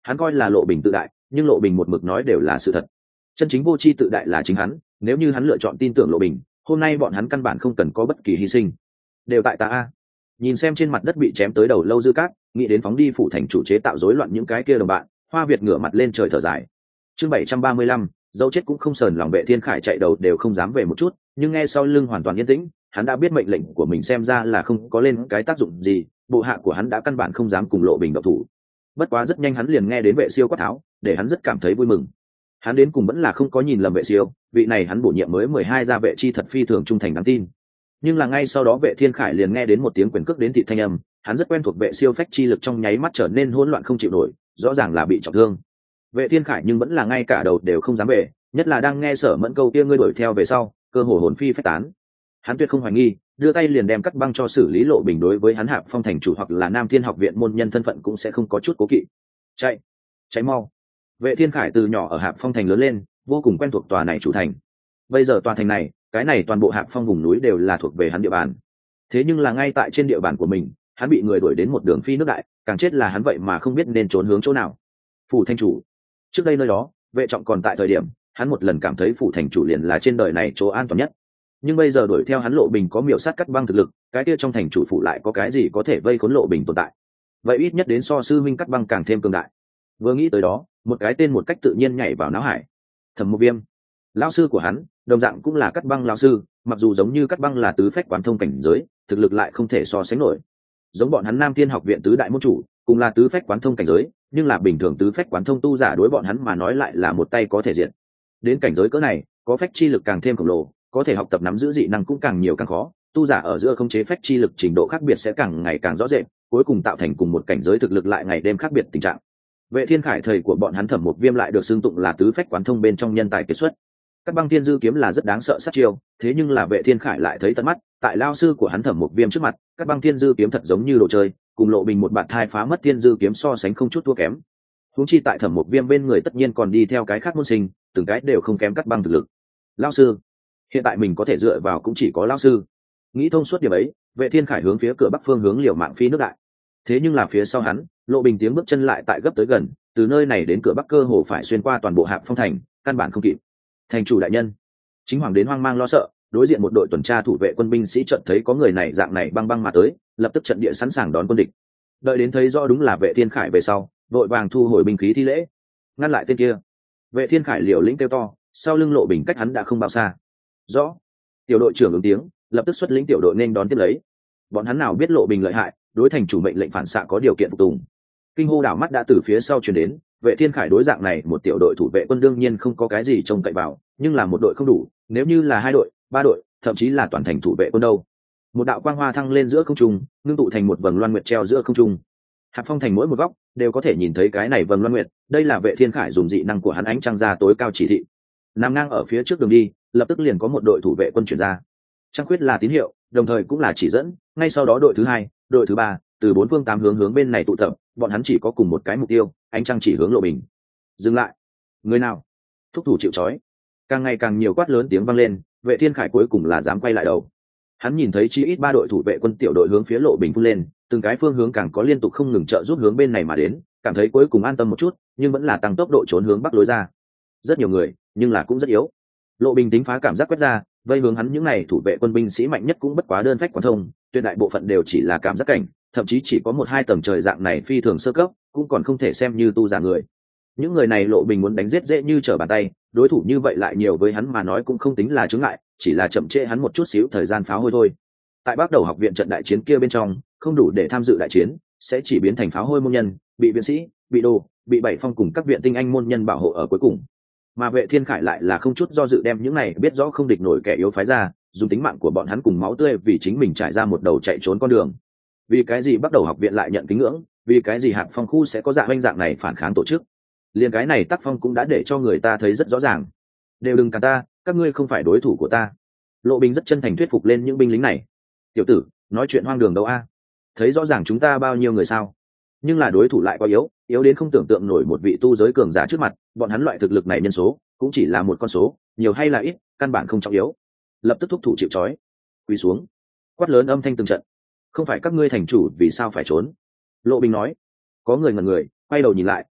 hắn coi là Lộ Bình tự đại, nhưng Lộ Bình một mực nói đều là sự thật. Chân chính vô tri tự đại là chính hắn, nếu như hắn lựa chọn tin tưởng Lộ Bình, hôm nay bọn hắn căn bản không cần có bất kỳ hy sinh. Đều tại ta a. Nhìn xem trên mặt đất bị chém tới đầu lâu dư cát, nghĩ đến phóng đi phủ thành chủ chế tạo rối loạn những cái kia đồng bạn, Hoa Việt ngửa mặt lên trời thở dài. Chương bảy trăm ba mươi lăm, dẫu chết cũng không sờn lòng. Vệ Thiên Khải chạy đầu đều không dám về một chút, nhưng nghe sau lưng hoàn toàn yên tĩnh, hắn đã biết mệnh lệnh của mình xem ra là không có lên cái tác dụng gì, bộ hạ của hắn đã căn bản không dám cùng Lộ Bình động thủ. Bất quá rất nhanh hắn liền nghe đến Vệ Siêu quát tháo, để hắn rất cảm thấy vui mừng. Hắn đến cùng vẫn là không có nhìn lầm Vệ Siêu, vị này hắn bổ nhiệm mới mười hai gia vệ chi thật phi thường trung thành đáng tin. Nhưng là ngay sau đó Vệ Thiên Khải liền nghe đến một tiếng quyền cước đến thị thanh âm, hắn rất quen thuộc Vệ Siêu phách chi lực trong nháy mắt trở nên hỗn loạn không chịu nổi, rõ ràng là bị trọng thương. Vệ Thiên Khải nhưng vẫn là ngay cả đầu đều không dám về, nhất là đang nghe Sở Mẫn câu kia ngươi đuổi theo về sau, cơ hồ hồn phi phách tán. Hắn tuyệt không hoài nghi, đưa tay liền đem cắt băng cho xử lý Lộ Bình đối với hắn Hạp Phong thành chủ hoặc là Nam Thiên học viện môn nhân thân phận cũng sẽ không có chút cố kỵ. Chạy, cháy mau. Vệ Thiên Khải từ nhỏ ở Hạp Phong thành lớn lên, vô cùng quen thuộc tòa này chủ thành. Bây giờ tòa thành này, cái này toàn bộ Hạp Phong vùng núi đều là thuộc về hắn địa bàn. Thế nhưng là ngay tại trên địa bàn của mình, hắn bị người đuổi đến một đường phi nước đại, càng chết là hắn vậy mà không biết nên trốn hướng chỗ nào. Phủ thành chủ. Trước đây nơi đó, Vệ Trọng còn tại thời điểm, hắn một lần cảm thấy phủ thành chủ liền là trên đời này chỗ an toàn nhất. Nhưng bây giờ đuổi theo hắn Lộ Bình có miểu sát cắt băng thực lực, cái kia trong thành chủ phủ lại có cái gì có thể vây khốn Lộ Bình tồn tại? Vậy ít nhất đến so sư minh cắt băng càng thêm cường đại. Vừa nghĩ tới đó, một cái tên một cách tự nhiên nhảy vào não hải. Thẩm Mục Viêm, lão sư của hắn, đồng dạng cũng là cắt băng lão sư, mặc dù giống như cắt băng là tứ phách quán thông cảnh giới, thực lực lại không thể so sánh nổi. Giống bọn hắn Nam Thiên học viện tứ đại môn chủ, cùng là tứ phách quán thông cảnh giới, nhưng là bình thường tứ phách quán thông tu giả đối bọn hắn mà nói lại là một tay có thể diện. Đến cảnh giới cỡ này, có phách chi lực càng thêm khổng lồ, có thể học tập nắm giữ dị năng cũng càng nhiều càng khó, tu giả ở giữa khống chế phách chi lực trình độ khác biệt sẽ càng ngày càng rõ rệt, cuối cùng tạo thành cùng một cảnh giới thực lực lại ngày đêm khác biệt tình trạng. Vệ Thiên Khải thời của bọn hắn Thẩm Mục Viêm lại được xưng tụng là tứ phách quán thông bên trong nhân tài kiệt xuất. Các băng thiên dư kiếm là rất đáng sợ sát chiêu, thế nhưng là Vệ Thiên Khải lại thấy tận mắt, tại lao sư của hắn Thẩm Mục Viêm trước mặt, các băng thiên dư kiếm thật giống như đồ chơi, cùng Lộ Bình một bạt thai phá mất thiên dư kiếm so sánh không chút thua kém. Huống chi tại Thẩm Mục Viêm bên người tất nhiên còn đi theo cái khác môn sinh, từng cái đều không kém cắt băng thực lực. Lao sư, hiện tại mình có thể dựa vào cũng chỉ có lao sư. Nghĩ thông suốt điểm ấy, Vệ Thiên Khải hướng phía cửa bắc phương hướng liều mạng phi nước đại. Thế nhưng là phía sau hắn, Lộ Bình tiếng bước chân lại tại gấp tới gần, từ nơi này đến cửa bắc cơ hồ phải xuyên qua toàn bộ Hạp Phong thành, căn bản không kịp. Thành chủ đại nhân, chính hoàng đến hoang mang lo sợ, đối diện một đội tuần tra thủ vệ quân binh sĩ chợt thấy có người này dạng này băng băng mà tới, lập tức trận địa sẵn sàng đón quân địch. Đợi đến thấy rõ đúng là Vệ Thiên Khải về sau, vội vàng thu hồi binh khí thi lễ, ngăn lại tên kia. Vệ Thiên Khải liều lĩnh kêu to, sau lưng Lộ Bình cách hắn đã không bao xa. Rõ. Tiểu đội trưởng ứng tiếng, lập tức xuất lĩnh tiểu đội nên đón tiếp lấy. Bọn hắn nào biết Lộ Bình lợi hại, đối thành chủ mệnh lệnh phản xạ có điều kiện phục tùng. Kinh hô đảo mắt đã từ phía sau truyền đến, Vệ Thiên Khải đối dạng này một tiểu đội thủ vệ quân đương nhiên không có cái gì trông cậy vào, nhưng là một đội không đủ, nếu như là hai đội, ba đội, thậm chí là toàn thành thủ vệ quân đâu. Một đạo quang hoa thăng lên giữa không trung, ngưng tụ thành một vầng loan nguyệt treo giữa không trung. Hạp Phong thành mỗi một góc đều có thể nhìn thấy cái này vầng loan nguyệt, đây là Vệ Thiên Khải dùng dị năng của hắn ánh trăng ra tối cao chỉ thị. Nằm ngang ở phía trước đường đi, lập tức liền có một đội thủ vệ quân chuyển ra. Trăng khuyết là tín hiệu, đồng thời cũng là chỉ dẫn, ngay sau đó đội thứ hai, đội thứ ba, từ bốn phương tám hướng hướng bên này tụ tập, bọn hắn chỉ có cùng một cái mục tiêu, ánh trăng chỉ hướng Lộ Bình. Dừng lại. Người nào? Thúc thủ chịu trói. Càng ngày càng nhiều quát lớn tiếng vang lên, Vệ Thiên Khải cuối cùng là dám quay lại đầu. Hắn nhìn thấy chi ít ba đội thủ vệ quân tiểu đội hướng phía Lộ Bình phun lên, từng cái phương hướng càng có liên tục không ngừng trợ giúp hướng bên này mà đến, cảm thấy cuối cùng an tâm một chút, nhưng vẫn là tăng tốc độ trốn hướng bắc lối ra. Rất nhiều người, nhưng là cũng rất yếu. Lộ Bình tính phá cảm giác quét ra, vây hướng hắn những này thủ vệ quân binh sĩ mạnh nhất cũng bất quá đơn phách quán thông, tuyệt đại bộ phận đều chỉ là cảm giác cảnh, thậm chí chỉ có một hai tầng trời dạng này phi thường sơ cấp, cũng còn không thể xem như tu giả người. Những người này Lộ Bình muốn đánh giết dễ như trở bàn tay, đối thủ như vậy lại nhiều với hắn mà nói cũng không tính là chướng ngại, chỉ là chậm trễ hắn một chút xíu thời gian pháo hôi thôi. Tại bắt đầu học viện trận đại chiến kia bên trong, không đủ để tham dự đại chiến, sẽ chỉ biến thành pháo hôi môn nhân, bị viện sĩ, bị đồ, bị bảy phong cùng các viện tinh anh môn nhân bảo hộ ở cuối cùng. Mà Vệ Thiên Khải lại là không chút do dự đem những này biết rõ không địch nổi kẻ yếu phái ra, dùng tính mạng của bọn hắn cùng máu tươi vì chính mình trải ra một đầu chạy trốn con đường. Vì cái gì bắt đầu học viện lại nhận kính ngưỡng, vì cái gì Hạp Phong khu sẽ có dạng anh dạng này phản kháng tổ chức. Liên cái này tác phong cũng đã để cho người ta thấy rất rõ ràng. Đều đừng cả ta, các ngươi không phải đối thủ của ta. Lộ Bình rất chân thành thuyết phục lên những binh lính này. Tiểu tử, nói chuyện hoang đường đâu a? Thấy rõ ràng chúng ta bao nhiêu người sao? Nhưng là đối thủ lại quá yếu, yếu đến không tưởng tượng nổi một vị tu giới cường giả trước mặt, bọn hắn loại thực lực này nhân số cũng chỉ là một con số, nhiều hay là ít, căn bản không trọng yếu. Lập tức thúc thủ chịu trói, quỳ xuống, quát lớn âm thanh từng trận. Không phải các ngươi thành chủ vì sao phải trốn? Lộ Bình nói. Có người ngẩn người, quay đầu nhìn lại,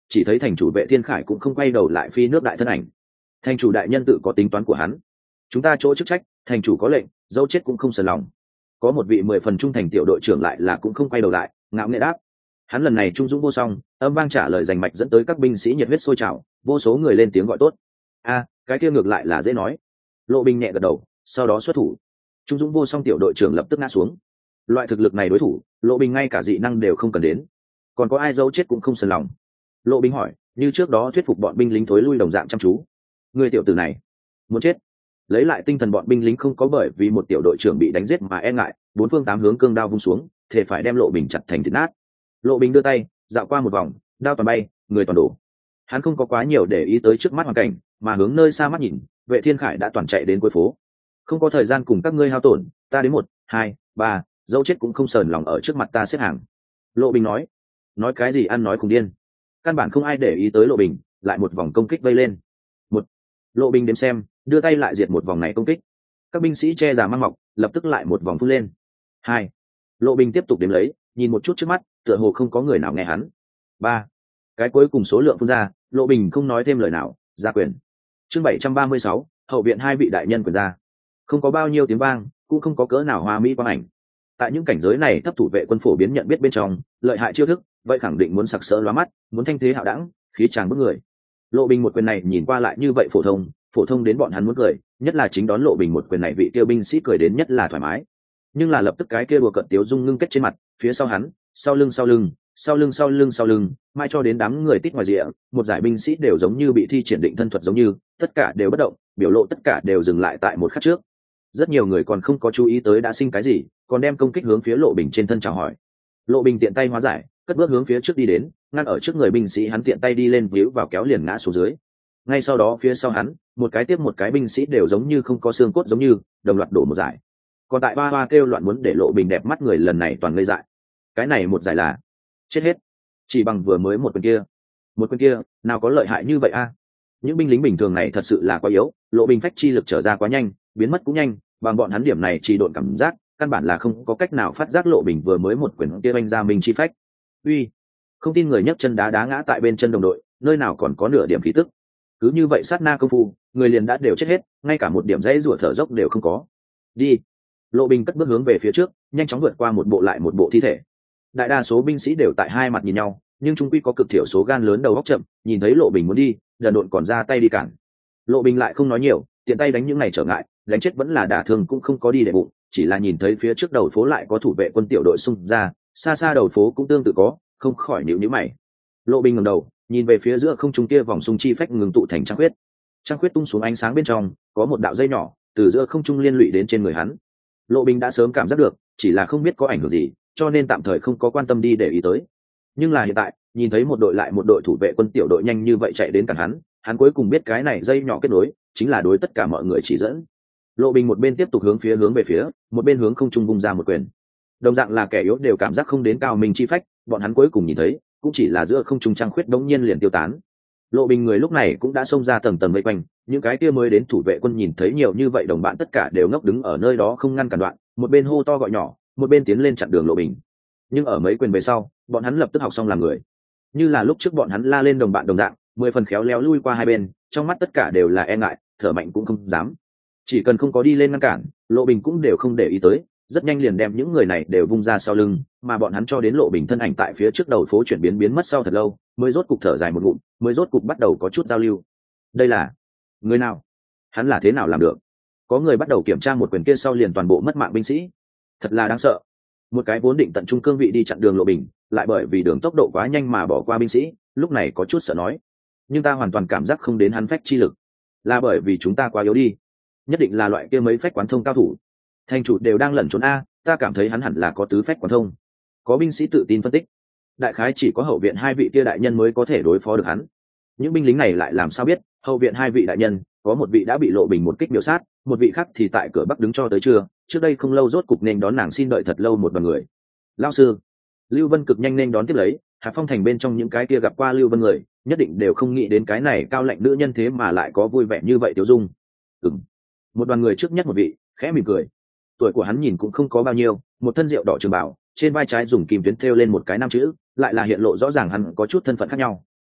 chỉ thấy thành chủ Vệ Thiên Khải cũng không quay đầu lại phi nước đại thân ảnh. Thành chủ đại nhân tự có tính toán của hắn, chúng ta chỗ chức trách, thành chủ có lệnh, dẫu chết cũng không sờn lòng. Có một vị mười phần trung thành tiểu đội trưởng lại là cũng không quay đầu lại, ngạo nghễ đáp. Hắn lần này trung dũng vô song, âm vang trả lời rành mạch dẫn tới các binh sĩ nhiệt huyết sôi trào, vô số người lên tiếng gọi tốt. A, cái kia ngược lại là dễ nói. Lộ Bình nhẹ gật đầu, sau đó xuất thủ. Trung dũng vô song tiểu đội trưởng lập tức ngã xuống. Loại thực lực này đối thủ, Lộ Bình ngay cả dị năng đều không cần đến. Còn có ai dẫu chết cũng không sờn lòng. Lộ Bình hỏi, như trước đó thuyết phục bọn binh lính thối lui đồng dạng chăm chú. Người tiểu tử này muốn chết. Lấy lại tinh thần bọn binh lính không có bởi vì một tiểu đội trưởng bị đánh giết mà e ngại, bốn phương tám hướng cương đao vung xuống, thể phải đem Lộ Bình chặt thành thịt nát. Lộ Bình đưa tay dạo qua một vòng, đao toàn bay, người toàn đổ. Hắn không có quá nhiều để ý tới trước mắt hoàn cảnh, mà hướng nơi xa mắt nhìn. Vệ Thiên Khải đã toàn chạy đến cuối phố, không có thời gian cùng các ngươi hao tổn, ta đến một hai ba, dẫu chết cũng không sờn lòng ở trước mặt ta xếp hàng. Lộ Bình nói. Nói cái gì ăn nói cùng điên. Căn bản không ai để ý tới Lộ Bình, lại một vòng công kích vây lên. Một. Lộ Bình đếm xem, đưa tay lại diệt một vòng này công kích. Các binh sĩ che giả mang mọc, lập tức lại một vòng phun lên. Hai. Lộ Bình tiếp tục đếm lấy, nhìn một chút trước mắt, tựa hồ không có người nào nghe hắn. Ba. Cái cuối cùng số lượng phun ra, Lộ Bình không nói thêm lời nào, ra quyền. Chương bảy trăm ba mươi sáu, hậu viện hai vị đại nhân quyền ra. Không có bao nhiêu tiếng vang, cũng không có cỡ nào hoa mỹ quang ảnh. Tại những cảnh giới này thấp thủ vệ quân phổ biến nhận biết bên trong, lợi hại chiêu thức, vậy khẳng định muốn sặc sỡ lóa mắt, muốn thanh thế hạo đẳng, khí tràng bức người. Lộ Bình một quyền này nhìn qua lại như vậy phổ thông, phổ thông đến bọn hắn muốn cười, nhất là chính đón Lộ Bình một quyền này vị tiêu binh sĩ cười đến nhất là thoải mái. Nhưng là lập tức cái kia đùa cợt tiếu dung ngưng kết trên mặt, phía sau hắn, sau lưng sau lưng, sau lưng sau lưng sau lưng, mai cho đến đám người tít ngoài rìa, một giải binh sĩ đều giống như bị thi triển định thân thuật giống như, tất cả đều bất động, biểu lộ tất cả đều dừng lại tại một khắc trước. Rất nhiều người còn không có chú ý tới đã sinh cái gì, còn đem công kích hướng phía Lộ Bình trên thân chào hỏi. Lộ Bình tiện tay hóa giải, cất bước hướng phía trước đi đến, ngăn ở trước người binh sĩ, hắn tiện tay đi lên víu vào kéo liền ngã xuống dưới. Ngay sau đó phía sau hắn, một cái tiếp một cái binh sĩ đều giống như không có xương cốt giống như, đồng loạt đổ một giải. Còn tại ba ba kêu loạn muốn để Lộ Bình đẹp mắt người lần này toàn ngây dại. Cái này một giải là chết hết, chỉ bằng vừa mới một quyền kia. Một quyền kia, nào có lợi hại như vậy a? Những binh lính bình thường này thật sự là quá yếu, Lộ Bình phách chi lực trở ra quá nhanh, biến mất cũng nhanh, bằng bọn hắn điểm này chỉ độn cảm giác, căn bản là không có cách nào phát giác Lộ Bình vừa mới một quyền kia oanh ra mình chi phách. Uy, không tin người nhấc chân đá đá ngã tại bên chân đồng đội, nơi nào còn có nửa điểm khí tức. Cứ như vậy sát na công phu, người liền đã đều chết hết, ngay cả một điểm dãy rủa thở dốc đều không có. Đi. Lộ Bình cất bước hướng về phía trước, nhanh chóng vượt qua một bộ lại một bộ thi thể. Đại đa số binh sĩ đều tại hai mặt nhìn nhau, nhưng trung quy có cực thiểu số gan lớn đầu óc chậm, nhìn thấy Lộ Bình muốn đi, đần độn còn ra tay đi cản. Lộ Bình lại không nói nhiều, tiện tay đánh những này trở ngại, đánh chết vẫn là đả thương cũng không có đi để bụng, chỉ là nhìn thấy phía trước đầu phố lại có thủ vệ quân tiểu đội xung ra, xa xa đầu phố cũng tương tự có, không khỏi nhíu nhíu mày. Lộ Bình ngẩng đầu, nhìn về phía giữa không trung kia vòng xung chi phách ngừng tụ thành trăng khuyết. Trăng khuyết tung xuống ánh sáng bên trong, có một đạo dây nhỏ từ giữa không trung liên lụy đến trên người hắn. Lộ Bình đã sớm cảm giác được, chỉ là không biết có ảnh hưởng gì, cho nên tạm thời không có quan tâm đi để ý tới. Nhưng là hiện tại, nhìn thấy một đội lại một đội thủ vệ quân tiểu đội nhanh như vậy chạy đến cản hắn, hắn cuối cùng biết cái này dây nhỏ kết nối chính là đối tất cả mọi người chỉ dẫn. Lộ Bình một bên tiếp tục hướng phía hướng về phía, một bên hướng không trung vung ra một quyền. Đồng dạng là kẻ yếu đều cảm giác không đến cao minh chi phách, bọn hắn cuối cùng nhìn thấy cũng chỉ là giữa không trung trăng khuyết đống nhiên liền tiêu tán. Lộ Bình người lúc này cũng đã xông ra tầng tầng vây quanh, những cái kia mới đến thủ vệ quân nhìn thấy nhiều như vậy đồng bạn tất cả đều ngốc đứng ở nơi đó không ngăn cản đoạn, một bên hô to gọi nhỏ, một bên tiến lên chặn đường Lộ Bình. Nhưng ở mấy quyền về sau, bọn hắn lập tức học xong làm người. Như là lúc trước bọn hắn la lên đồng bạn đồng dạng, mười phần khéo léo lui qua hai bên, trong mắt tất cả đều là e ngại, thở mạnh cũng không dám. Chỉ cần không có đi lên ngăn cản, Lộ Bình cũng đều không để ý tới, rất nhanh liền đem những người này đều vung ra sau lưng, mà bọn hắn cho đến Lộ Bình thân ảnh tại phía trước đầu phố chuyển biến biến mất sau thật lâu, mới rốt cục thở dài một ngụm, mới rốt cục bắt đầu có chút giao lưu. Đây là người nào? Hắn là thế nào làm được? Có người bắt đầu kiểm tra một quyền kia sau liền toàn bộ mất mạng binh sĩ. Thật là đáng sợ. Một cái vốn định tận trung cương vị đi chặn đường Lộ Bình, lại bởi vì đường tốc độ quá nhanh mà bỏ qua binh sĩ, lúc này có chút sợ nói. Nhưng ta hoàn toàn cảm giác không đến hắn phách chi lực. Là bởi vì chúng ta quá yếu đi. Nhất định là loại kia mấy phách quán thông cao thủ. Thành chủ đều đang lẩn trốn a, ta cảm thấy hắn hẳn là có tứ phách quán thông. Có binh sĩ tự tin phân tích. Đại khái chỉ có hậu viện hai vị kia đại nhân mới có thể đối phó được hắn. Những binh lính này lại làm sao biết, hậu viện hai vị đại nhân, có một vị đã bị Lộ Bình một kích miểu sát, một vị khác thì tại cửa bắc đứng cho tới trưa, trước đây không lâu rốt cục nên đón nàng xin đợi thật lâu một đoàn người. Lão sư, Lưu Vân cực nhanh nên đón tiếp lấy, Hạc Phong thành bên trong những cái kia gặp qua Lưu Vân người, nhất định đều không nghĩ đến cái này cao lạnh nữ nhân thế mà lại có vui vẻ như vậy Tiểu Dung. Ừm. Một đoàn người trước nhất một vị, khẽ mỉm cười. Tuổi của hắn nhìn cũng không có bao nhiêu, một thân rượu đỏ trường bảo, trên vai trái dùng kim tuyến thêu lên một cái năm chữ, lại là hiện lộ rõ ràng hắn có chút thân phận khác nhau.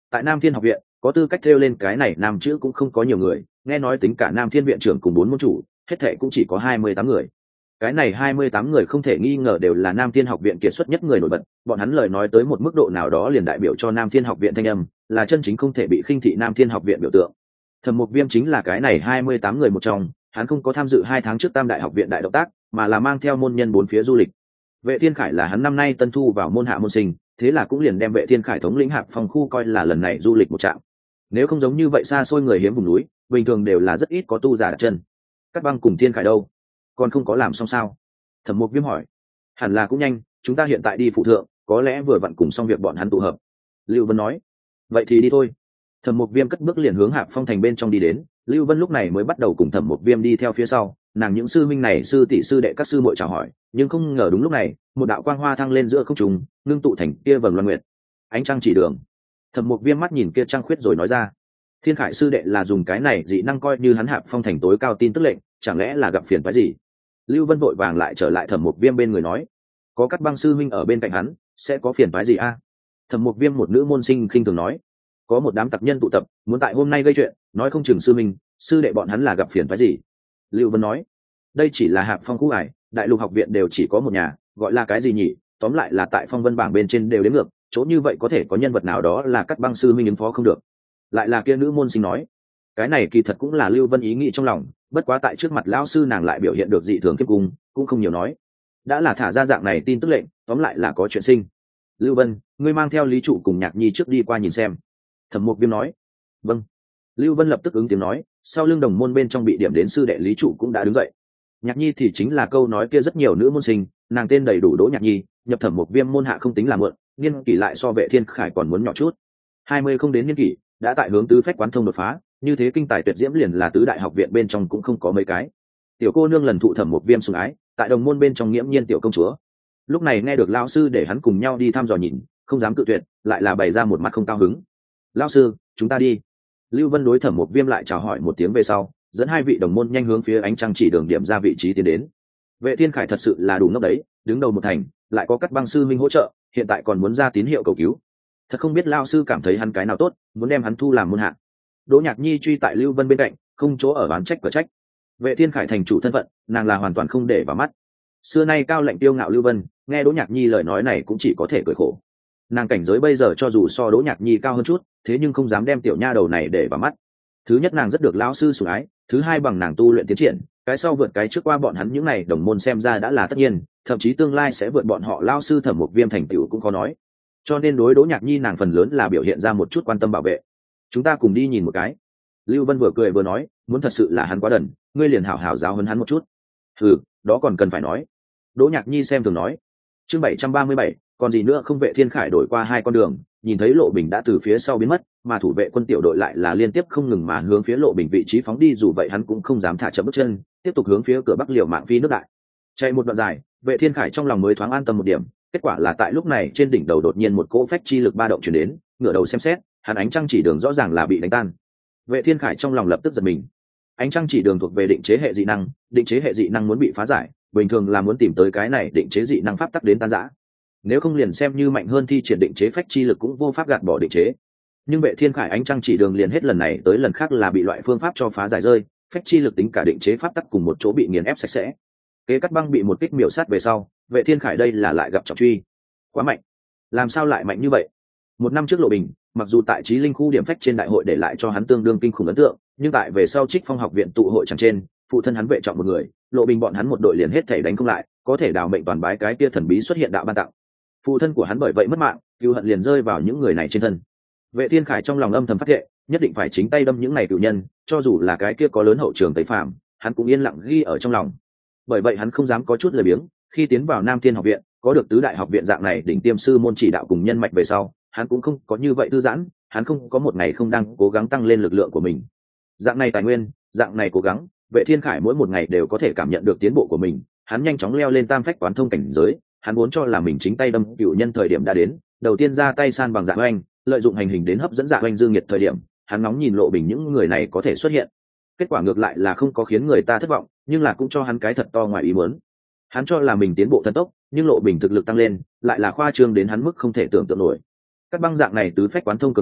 tại Nam Thiên học viện có tư cách thêu lên cái này nam chữ cũng không có nhiều người, nghe nói tính cả Nam Thiên viện trưởng cùng bốn môn chủ hết thệ cũng chỉ có hai mươi tám người. Cái này hai mươi tám người không thể nghi ngờ đều là Nam Thiên học viện kiệt xuất nhất người nổi bật, bọn hắn lời nói tới một mức độ nào đó liền đại biểu cho Nam Thiên học viện thanh âm, là chân chính không thể bị khinh thị Nam Thiên học viện biểu tượng. Thẩm Mục Viêm chính là cái này hai mươi tám người một trong, hắn không có tham dự hai tháng trước Tam Đại học viện đại động tác, mà là mang theo môn nhân bốn phía du lịch. Vệ Thiên Khải là hắn năm nay tân thu vào môn hạ môn sinh, thế là cũng liền đem Vệ Thiên Khải thống lĩnh Hạp Phong khu coi là lần này du lịch một trạm. Nếu không giống như vậy xa xôi người hiếm vùng núi, bình thường đều là rất ít có tu giả đặt chân. Cát Băng cùng Thiên Khải đâu? Còn không có làm xong sao? Thẩm Mục Viêm hỏi. Hẳn là cũng nhanh, chúng ta hiện tại đi phụ thượng, có lẽ vừa vặn cùng xong việc bọn hắn tụ hợp. Lưu Vân nói. Vậy thì đi thôi. Thẩm Mục Viêm cất bước liền hướng Hạp Phong thành bên trong đi đến, Lưu Vân lúc này mới bắt đầu cùng Thẩm Mục Viêm đi theo phía sau, nàng những sư minh này sư tỷ sư đệ các sư muội chào hỏi, nhưng không ngờ đúng lúc này, một đạo quang hoa thăng lên giữa không trung, ngưng tụ thành kia vầng loan nguyệt. Ánh trăng chỉ đường. Thẩm Mục Viêm mắt nhìn kia trăng khuyết rồi nói ra, Thiên Khải sư đệ là dùng cái này dị năng coi như hắn Hạp Phong thành tối cao tin tức lệnh, chẳng lẽ là gặp phiền phức gì? Lưu Vân vội vàng lại trở lại Thẩm Mục Viêm bên người nói, có Cát Băng sư huynh ở bên cạnh hắn, sẽ có phiền phức gì a? Thẩm Mục Viêm một nữ môn sinh khinh thường nói, có một đám tặc nhân tụ tập, muốn tại hôm nay gây chuyện, nói không chừng sư huynh, sư đệ bọn hắn là gặp phiền phức gì? Lưu Vân nói, đây chỉ là Hạp Phong khu ải, Đại Lục học viện đều chỉ có một nhà, gọi là cái gì nhỉ? Tóm lại là tại phong vân bảng bên trên đều đến ngược, chỗ như vậy có thể có nhân vật nào đó là Cát Băng sư huynh ứng phó không được. Lại là kia nữ môn sinh nói, cái này kỳ thật cũng là Lưu Vân ý nghĩ trong lòng, bất quá tại trước mặt lão sư nàng lại biểu hiện được dị thường kiếp cung, cũng không nhiều nói. Đã là thả ra dạng này tin tức lệnh, tóm lại là có chuyện sinh. Lưu Vân, ngươi mang theo Lý Trụ cùng Nhạc Nhi trước đi qua nhìn xem. Thẩm Mục Viêm nói. Vâng. Lưu Vân lập tức ứng tiếng nói, sau lưng đồng môn bên trong bị điểm đến sư đệ Lý Trụ cũng đã đứng dậy. Nhạc Nhi thì chính là câu nói kia rất nhiều nữ môn sinh, nàng tên đầy đủ Đỗ Nhạc Nhi, nhập Thẩm Mục Viêm môn hạ không tính là mượn, niên kỷ lại so Vệ Thiên Khải còn muốn nhỏ chút. hai mươi không đến niên kỷ, đã tại hướng tứ phách quán thông đột phá, như thế kinh tài tuyệt diễm liền là tứ đại học viện bên trong cũng không có mấy cái. Tiểu cô nương lần thụ Thẩm Mục Viêm sủng ái, tại đồng môn bên trong nghiễm nhiên tiểu công chúa. Lúc này nghe được lão sư để hắn cùng nhau đi thăm dò nhìn, không dám cự tuyệt, lại là bày ra một mặt không cao hứng. Lão sư, chúng ta đi. Lưu Vân đối Thẩm Mục Viêm lại chào hỏi một tiếng về sau, dẫn hai vị đồng môn nhanh hướng phía ánh trăng chỉ đường điểm ra vị trí tiến đến. Vệ Thiên Khải thật sự là đủ ngốc đấy, đứng đầu một thành, lại có Cát Băng sư minh hỗ trợ, hiện tại còn muốn ra tín hiệu cầu cứu. Thật không biết lão sư cảm thấy hắn cái nào tốt, muốn đem hắn thu làm môn hạ. Đỗ Nhạc Nhi truy tại Lưu Vân bên cạnh, không chỗ ở oán trách cửa trách. Vệ Thiên Khải thành chủ thân phận, nàng là hoàn toàn không để vào mắt. Xưa nay cao lệnh tiêu ngạo Lưu Vân, nghe Đỗ Nhạc Nhi lời nói này cũng chỉ có thể cười khổ. Nàng cảnh giới bây giờ cho dù so Đỗ Nhạc Nhi cao hơn chút, thế nhưng không dám đem tiểu nha đầu này để vào mắt. Thứ nhất nàng rất được lão sư sủng ái, thứ hai bằng nàng tu luyện tiến triển, cái sau vượt cái trước qua bọn hắn những này đồng môn xem ra đã là tất nhiên, thậm chí tương lai sẽ vượt bọn họ lão sư Thẩm Mục Viêm thành tựu cũng có nói. Cho nên đối Đỗ Nhạc Nhi nàng phần lớn là biểu hiện ra một chút quan tâm bảo vệ. Chúng ta cùng đi nhìn một cái. Lưu Vân vừa cười vừa nói, muốn thật sự là hắn quá đần, ngươi liền hảo hảo giáo huấn hắn một chút. Ừ, đó còn cần phải nói. Đỗ Nhạc Nhi xem thường nói. Chương bảy trăm ba mươi bảy, còn gì nữa không? Vệ Thiên Khải đổi qua hai con đường, nhìn thấy Lộ Bình đã từ phía sau biến mất, mà thủ vệ quân tiểu đội lại là liên tiếp không ngừng mà hướng phía Lộ Bình vị trí phóng đi, dù vậy hắn cũng không dám thả chậm bước chân, tiếp tục hướng phía cửa bắc liều mạng phi nước đại. Chạy một đoạn dài, Vệ Thiên Khải trong lòng mới thoáng an tâm một điểm, kết quả là tại lúc này trên đỉnh đầu đột nhiên một cỗ phách chi lực ba động truyền đến, ngửa đầu xem xét, hắn ánh trăng chỉ đường rõ ràng là bị đánh tan. Vệ Thiên Khải trong lòng lập tức giật mình. Ánh trăng chỉ đường thuộc về định chế hệ dị năng, định chế hệ dị năng muốn bị phá giải, bình thường là muốn tìm tới cái này định chế dị năng pháp tắc đến tan rã. Nếu không liền xem như mạnh hơn thi triển định chế phách chi lực cũng vô pháp gạt bỏ định chế. Nhưng Vệ Thiên Khải ánh trăng chỉ đường liền hết lần này tới lần khác là bị loại phương pháp cho phá giải rơi, phách chi lực tính cả định chế pháp tắc cùng một chỗ bị nghiền ép sạch sẽ. Kế Cắt Băng bị một kích miểu sát về sau, Vệ Thiên Khải đây là lại gặp trọng truy. Quá mạnh. Làm sao lại mạnh như vậy? Một năm trước Lộ Bình, mặc dù tại Chí Linh khu điểm phách trên đại hội để lại cho hắn tương đương kinh khủng ấn tượng, nhưng tại về sau Trích Phong học viện tụ hội chẳng trên, phụ thân hắn Vệ Trọng một người, Lộ Bình bọn hắn một đội liền hết thể đánh không lại, có thể đào mệnh toàn bái cái kia thần bí xuất hiện đạo ban tặng. Phụ thân của hắn bởi vậy mất mạng, cừu hận liền rơi vào những người này trên thân. Vệ Thiên Khải trong lòng âm thầm phát hiện, nhất định phải chính tay đâm những này cừu nhân, cho dù là cái kia có lớn hậu trường tẩy phạm, hắn cũng yên lặng ghi ở trong lòng. Bởi vậy hắn không dám có chút lười biếng, khi tiến vào Nam Thiên học viện, có được tứ đại học viện dạng này đỉnh tiêm sư môn chỉ đạo cùng nhân mạch về sau, hắn cũng không có như vậy thư giãn, hắn không có một ngày không đang cố gắng tăng lên lực lượng của mình. Dạng này tài nguyên, dạng này cố gắng, Vệ Thiên Khải mỗi một ngày đều có thể cảm nhận được tiến bộ của mình, hắn nhanh chóng leo lên tam phách quán thông cảnh giới, hắn muốn cho là mình chính tay đâm cựu nhân thời điểm đã đến, đầu tiên ra tay san bằng Dạ Oanh, lợi dụng hành hình đến hấp dẫn Dạ Oanh dương nhiệt thời điểm, hắn nóng nhìn Lộ Bình những người này có thể xuất hiện. Kết quả ngược lại là không có khiến người ta thất vọng, nhưng là cũng cho hắn cái thật to ngoài ý muốn. Hắn cho là mình tiến bộ thần tốc, nhưng Lộ Bình thực lực tăng lên, lại là khoa trương đến hắn mức không thể tưởng tượng nổi. Các băng dạng này tứ phách quán thông cường giả,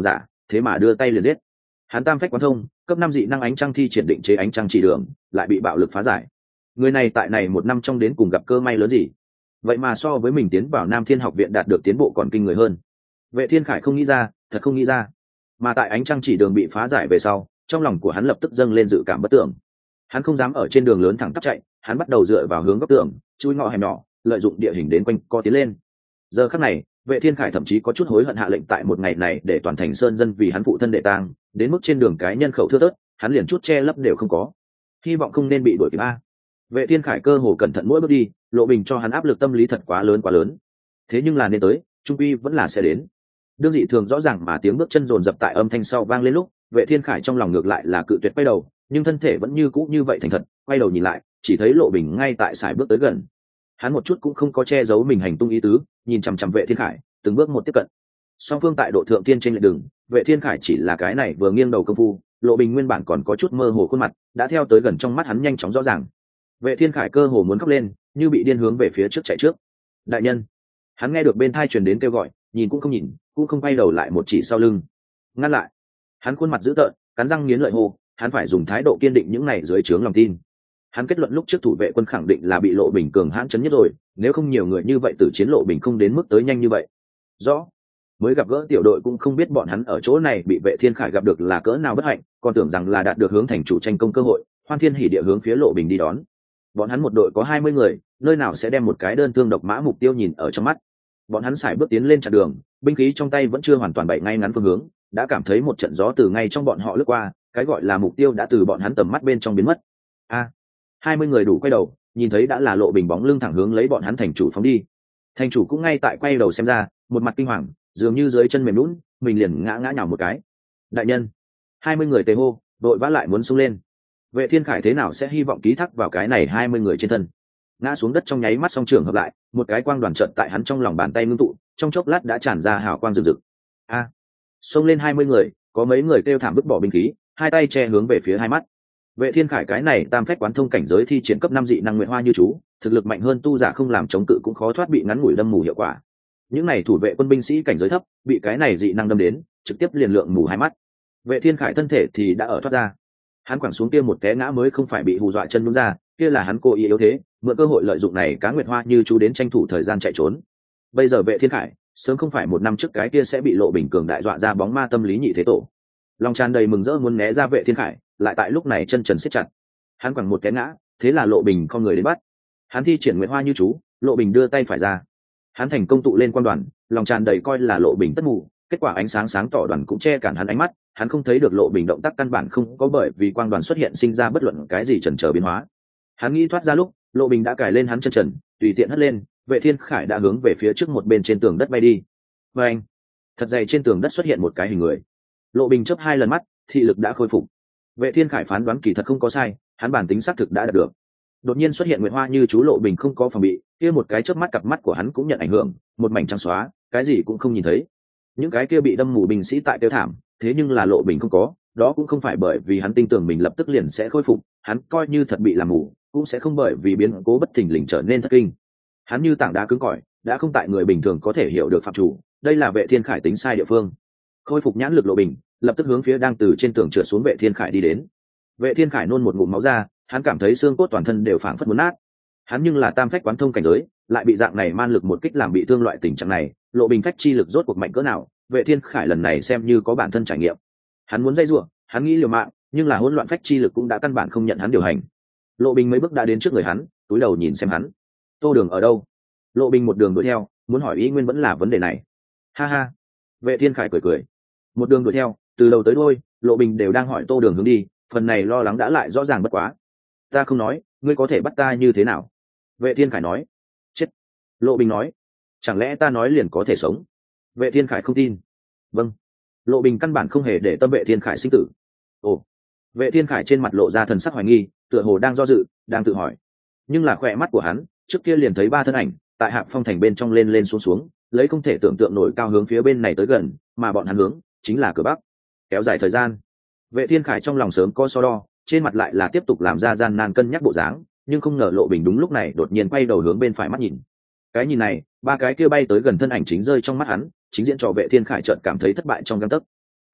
thế mà đưa tay liền giết. Hắn tam phách quán thông, cấp năm dị năng ánh trăng thi triển định chế ánh trăng chỉ đường, lại bị bạo lực phá giải. Người này tại này một năm trong đến cùng gặp cơ may lớn gì, vậy mà so với mình tiến vào Nam Thiên học viện đạt được tiến bộ còn kinh người hơn. Vệ Thiên Khải không nghĩ ra, thật không nghĩ ra. Mà tại ánh trăng chỉ đường bị phá giải về sau, trong lòng của hắn lập tức dâng lên dự cảm bất tưởng. Hắn không dám ở trên đường lớn thẳng tắp chạy, hắn bắt đầu dựa vào hướng góc tường, chui ngõ hẻm nhỏ, lợi dụng địa hình đến quanh co tiến lên. Giờ khắc này, Vệ Thiên Khải thậm chí có chút hối hận hạ lệnh tại một ngày này để toàn thành sơn dân vì hắn phụ thân đệ tang, đến mức trên đường cái nhân khẩu thưa thớt, hắn liền chút che lấp đều không có. Hy vọng không nên bị đuổi kịp a. Vệ Thiên Khải cơ hồ cẩn thận mỗi bước đi, Lộ Bình cho hắn áp lực tâm lý thật quá lớn quá lớn. Thế nhưng là nên tới, trung quy vẫn là sẽ đến. Đương dị thường rõ ràng mà tiếng bước chân dồn dập tại âm thanh sau vang lên lúc, Vệ Thiên Khải trong lòng ngược lại là cự tuyệt quay đầu, nhưng thân thể vẫn như cũ như vậy thành thật, quay đầu nhìn lại, chỉ thấy Lộ Bình ngay tại sải bước tới gần. Hắn một chút cũng không có che giấu mình hành tung ý tứ, nhìn chằm chằm Vệ Thiên Khải, từng bước một tiếp cận. Song phương tại độ thượng tiên trên lệ đường, Vệ Thiên Khải chỉ là cái này vừa nghiêng đầu công phu, Lộ Bình nguyên bản còn có chút mơ hồ khuôn mặt, đã theo tới gần trong mắt hắn nhanh chóng rõ ràng. Vệ Thiên Khải cơ hồ muốn khóc lên, như bị điên hướng về phía trước chạy trước. Đại nhân! Hắn nghe được bên tai truyền đến kêu gọi, nhìn cũng không nhìn, cũng không quay đầu lại một chỉ sau lưng. Ngăn lại! Hắn khuôn mặt dữ tợn, cắn răng nghiến lợi hô, hắn phải dùng thái độ kiên định những này dưới trướng lòng tin. Hắn kết luận lúc trước thủ vệ quân khẳng định là bị Lộ Bình cường hãn chấn nhất rồi, nếu không nhiều người như vậy tử chiến Lộ Bình không đến mức tới nhanh như vậy. Rõ. Mới gặp gỡ tiểu đội cũng không biết bọn hắn ở chỗ này bị Vệ Thiên Khải gặp được là cỡ nào bất hạnh, còn tưởng rằng là đạt được hướng thành chủ tranh công cơ hội, hoan thiên hỉ địa hướng phía Lộ Bình đi đón. Bọn hắn một đội có hai mươi người, nơi nào sẽ đem một cái đơn thương độc mã mục tiêu nhìn ở trong mắt. Bọn hắn sải bước tiến lên chặn đường, binh khí trong tay vẫn chưa hoàn toàn bày ngay ngắn phương hướng, đã cảm thấy một trận gió từ ngay trong bọn họ lướt qua, cái gọi là mục tiêu đã từ bọn hắn tầm mắt bên trong biến mất. A, hai mươi người đủ quay đầu, nhìn thấy đã là Lộ Bình bóng lưng thẳng hướng lấy bọn hắn thành chủ phóng đi. Thành chủ cũng ngay tại quay đầu xem ra, một mặt kinh hoàng, dường như dưới chân mềm lún, mình liền ngã ngã nhào một cái. Đại nhân! hai mươi người tề hô, đội vã lại muốn xông lên. Vệ Thiên Khải thế nào sẽ hy vọng ký thác vào cái này hai mươi người trên thân. Ngã xuống đất trong nháy mắt song trường hợp lại, một cái quang đoàn trận tại hắn trong lòng bàn tay ngưng tụ, trong chốc lát đã tràn ra hào quang rực rực. A! À, xông lên hai mươi người, có mấy người kêu thảm vứt bỏ binh khí, hai tay che hướng về phía hai mắt. Vệ Thiên Khải cái này tam phách quán thông cảnh giới thi triển cấp năm dị năng nguyện hoa như chú, thực lực mạnh hơn tu giả không làm chống cự cũng khó thoát bị ngắn ngủi đâm mù hiệu quả. Những này thủ vệ quân binh sĩ cảnh giới thấp, bị cái này dị năng đâm đến, trực tiếp liền lượng mù hai mắt. Vệ Thiên Khải thân thể thì đã ở thoát ra. Hắn quẳng xuống kia một té ngã mới không phải bị hù dọa chân nhún ra, kia là hắn cố ý yếu thế, mượn cơ hội lợi dụng này cá nguyệt hoa như chú đến tranh thủ thời gian chạy trốn. Bây giờ Vệ Thiên Khải, sớm không phải một năm trước cái kia sẽ bị Lộ Bình cường đại dọa ra bóng ma tâm lý nhị thế tổ. Lòng tràn đầy mừng rỡ muốn né ra Vệ Thiên Khải, lại tại lúc này chân trần siết chặt. Hắn quẳng một té ngã, thế là Lộ Bình không người đến bắt. Hắn thi triển nguyệt hoa như chú, Lộ Bình đưa tay phải ra. Hắn thành công tụ lên quan đoàn, lòng tràn đầy coi là Lộ Bình tất mù, kết quả ánh sáng sáng tỏ đoàn cũng che cản hắn ánh mắt, hắn không thấy được Lộ Bình động tác căn bản không có bởi vì quang đoàn xuất hiện sinh ra bất luận cái gì chần chờ biến hóa. Hắn nghĩ thoát ra lúc, Lộ Bình đã cài lên hắn chân trần, tùy tiện hất lên, Vệ Thiên Khải đã hướng về phía trước một bên trên tường đất bay đi. Và anh, thật dày trên tường đất xuất hiện một cái hình người. Lộ Bình chớp hai lần mắt, thị lực đã khôi phục. Vệ Thiên Khải phán đoán kỳ thật không có sai, hắn bản tính xác thực đã đạt được. Đột nhiên xuất hiện nguyệt hoa như chú, Lộ Bình không có phòng bị, kia một cái chớp mắt cặp mắt của hắn cũng nhận ảnh hưởng, một mảnh trắng xóa, cái gì cũng không nhìn thấy. Những cái kia bị đâm mù binh sĩ tại tiêu thảm, thế nhưng là Lộ Bình không có, đó cũng không phải bởi vì hắn tin tưởng mình lập tức liền sẽ khôi phục, hắn coi như thật bị làm mù, cũng sẽ không bởi vì biến cố bất thình lình trở nên thất kinh. Hắn như tảng đá cứng cỏi, đã không tại người bình thường có thể hiểu được phạm chủ, đây là Vệ Thiên Khải tính sai địa phương. Khôi phục nhãn lực Lộ Bình, lập tức hướng phía đang từ trên tường trượt xuống Vệ Thiên Khải đi đến. Vệ Thiên Khải nôn một ngụm máu ra, hắn cảm thấy xương cốt toàn thân đều phảng phất muốn nát. Hắn nhưng là tam phách quán thông cảnh giới, lại bị dạng này man lực một kích làm bị thương, loại tình trạng này, Lộ Bình phách chi lực rốt cuộc mạnh cỡ nào, Vệ Thiên Khải lần này xem như có bản thân trải nghiệm. Hắn muốn dây rủa, hắn nghĩ liều mạng, nhưng là hỗn loạn phách chi lực cũng đã căn bản không nhận hắn điều hành. Lộ Bình mấy bước đã đến trước người hắn, cúi đầu nhìn xem hắn. Tô Đường ở đâu? Lộ Bình một đường đuổi theo, muốn hỏi ý nguyên vẫn là vấn đề này. Ha ha. Vệ Thiên Khải cười cười. Một đường đuổi theo, từ đầu tới đuôi, Lộ Bình đều đang hỏi Tô Đường hướng đi, phần này lo lắng đã lại rõ ràng bất quá. Ta không nói, ngươi có thể bắt ta như thế nào? Vệ Thiên Khải nói. Chết. Lộ Bình nói. Chẳng lẽ ta nói liền có thể sống? Vệ Thiên Khải không tin. Vâng. Lộ Bình căn bản không hề để tâm Vệ Thiên Khải sinh tử. Ồ. Vệ Thiên Khải trên mặt lộ ra thần sắc hoài nghi, tựa hồ đang do dự, đang tự hỏi. Nhưng là khỏe mắt của hắn, trước kia liền thấy ba thân ảnh, tại Hạp Phong thành bên trong lên lên xuống xuống, lấy không thể tưởng tượng nổi cao hướng phía bên này tới gần, mà bọn hắn hướng chính là cửa bắc. Kéo dài thời gian, Vệ Thiên Khải trong lòng sớm có so đo, trên mặt lại là tiếp tục làm ra gian nan cân nhắc bộ dáng, nhưng không ngờ Lộ Bình đúng lúc này đột nhiên quay đầu hướng bên phải mắt nhìn. Cái nhìn này, ba cái kia bay tới gần thân ảnh chính rơi trong mắt hắn, chính diễn trò Vệ Thiên Khải chợt cảm thấy thất bại trong gang tấc.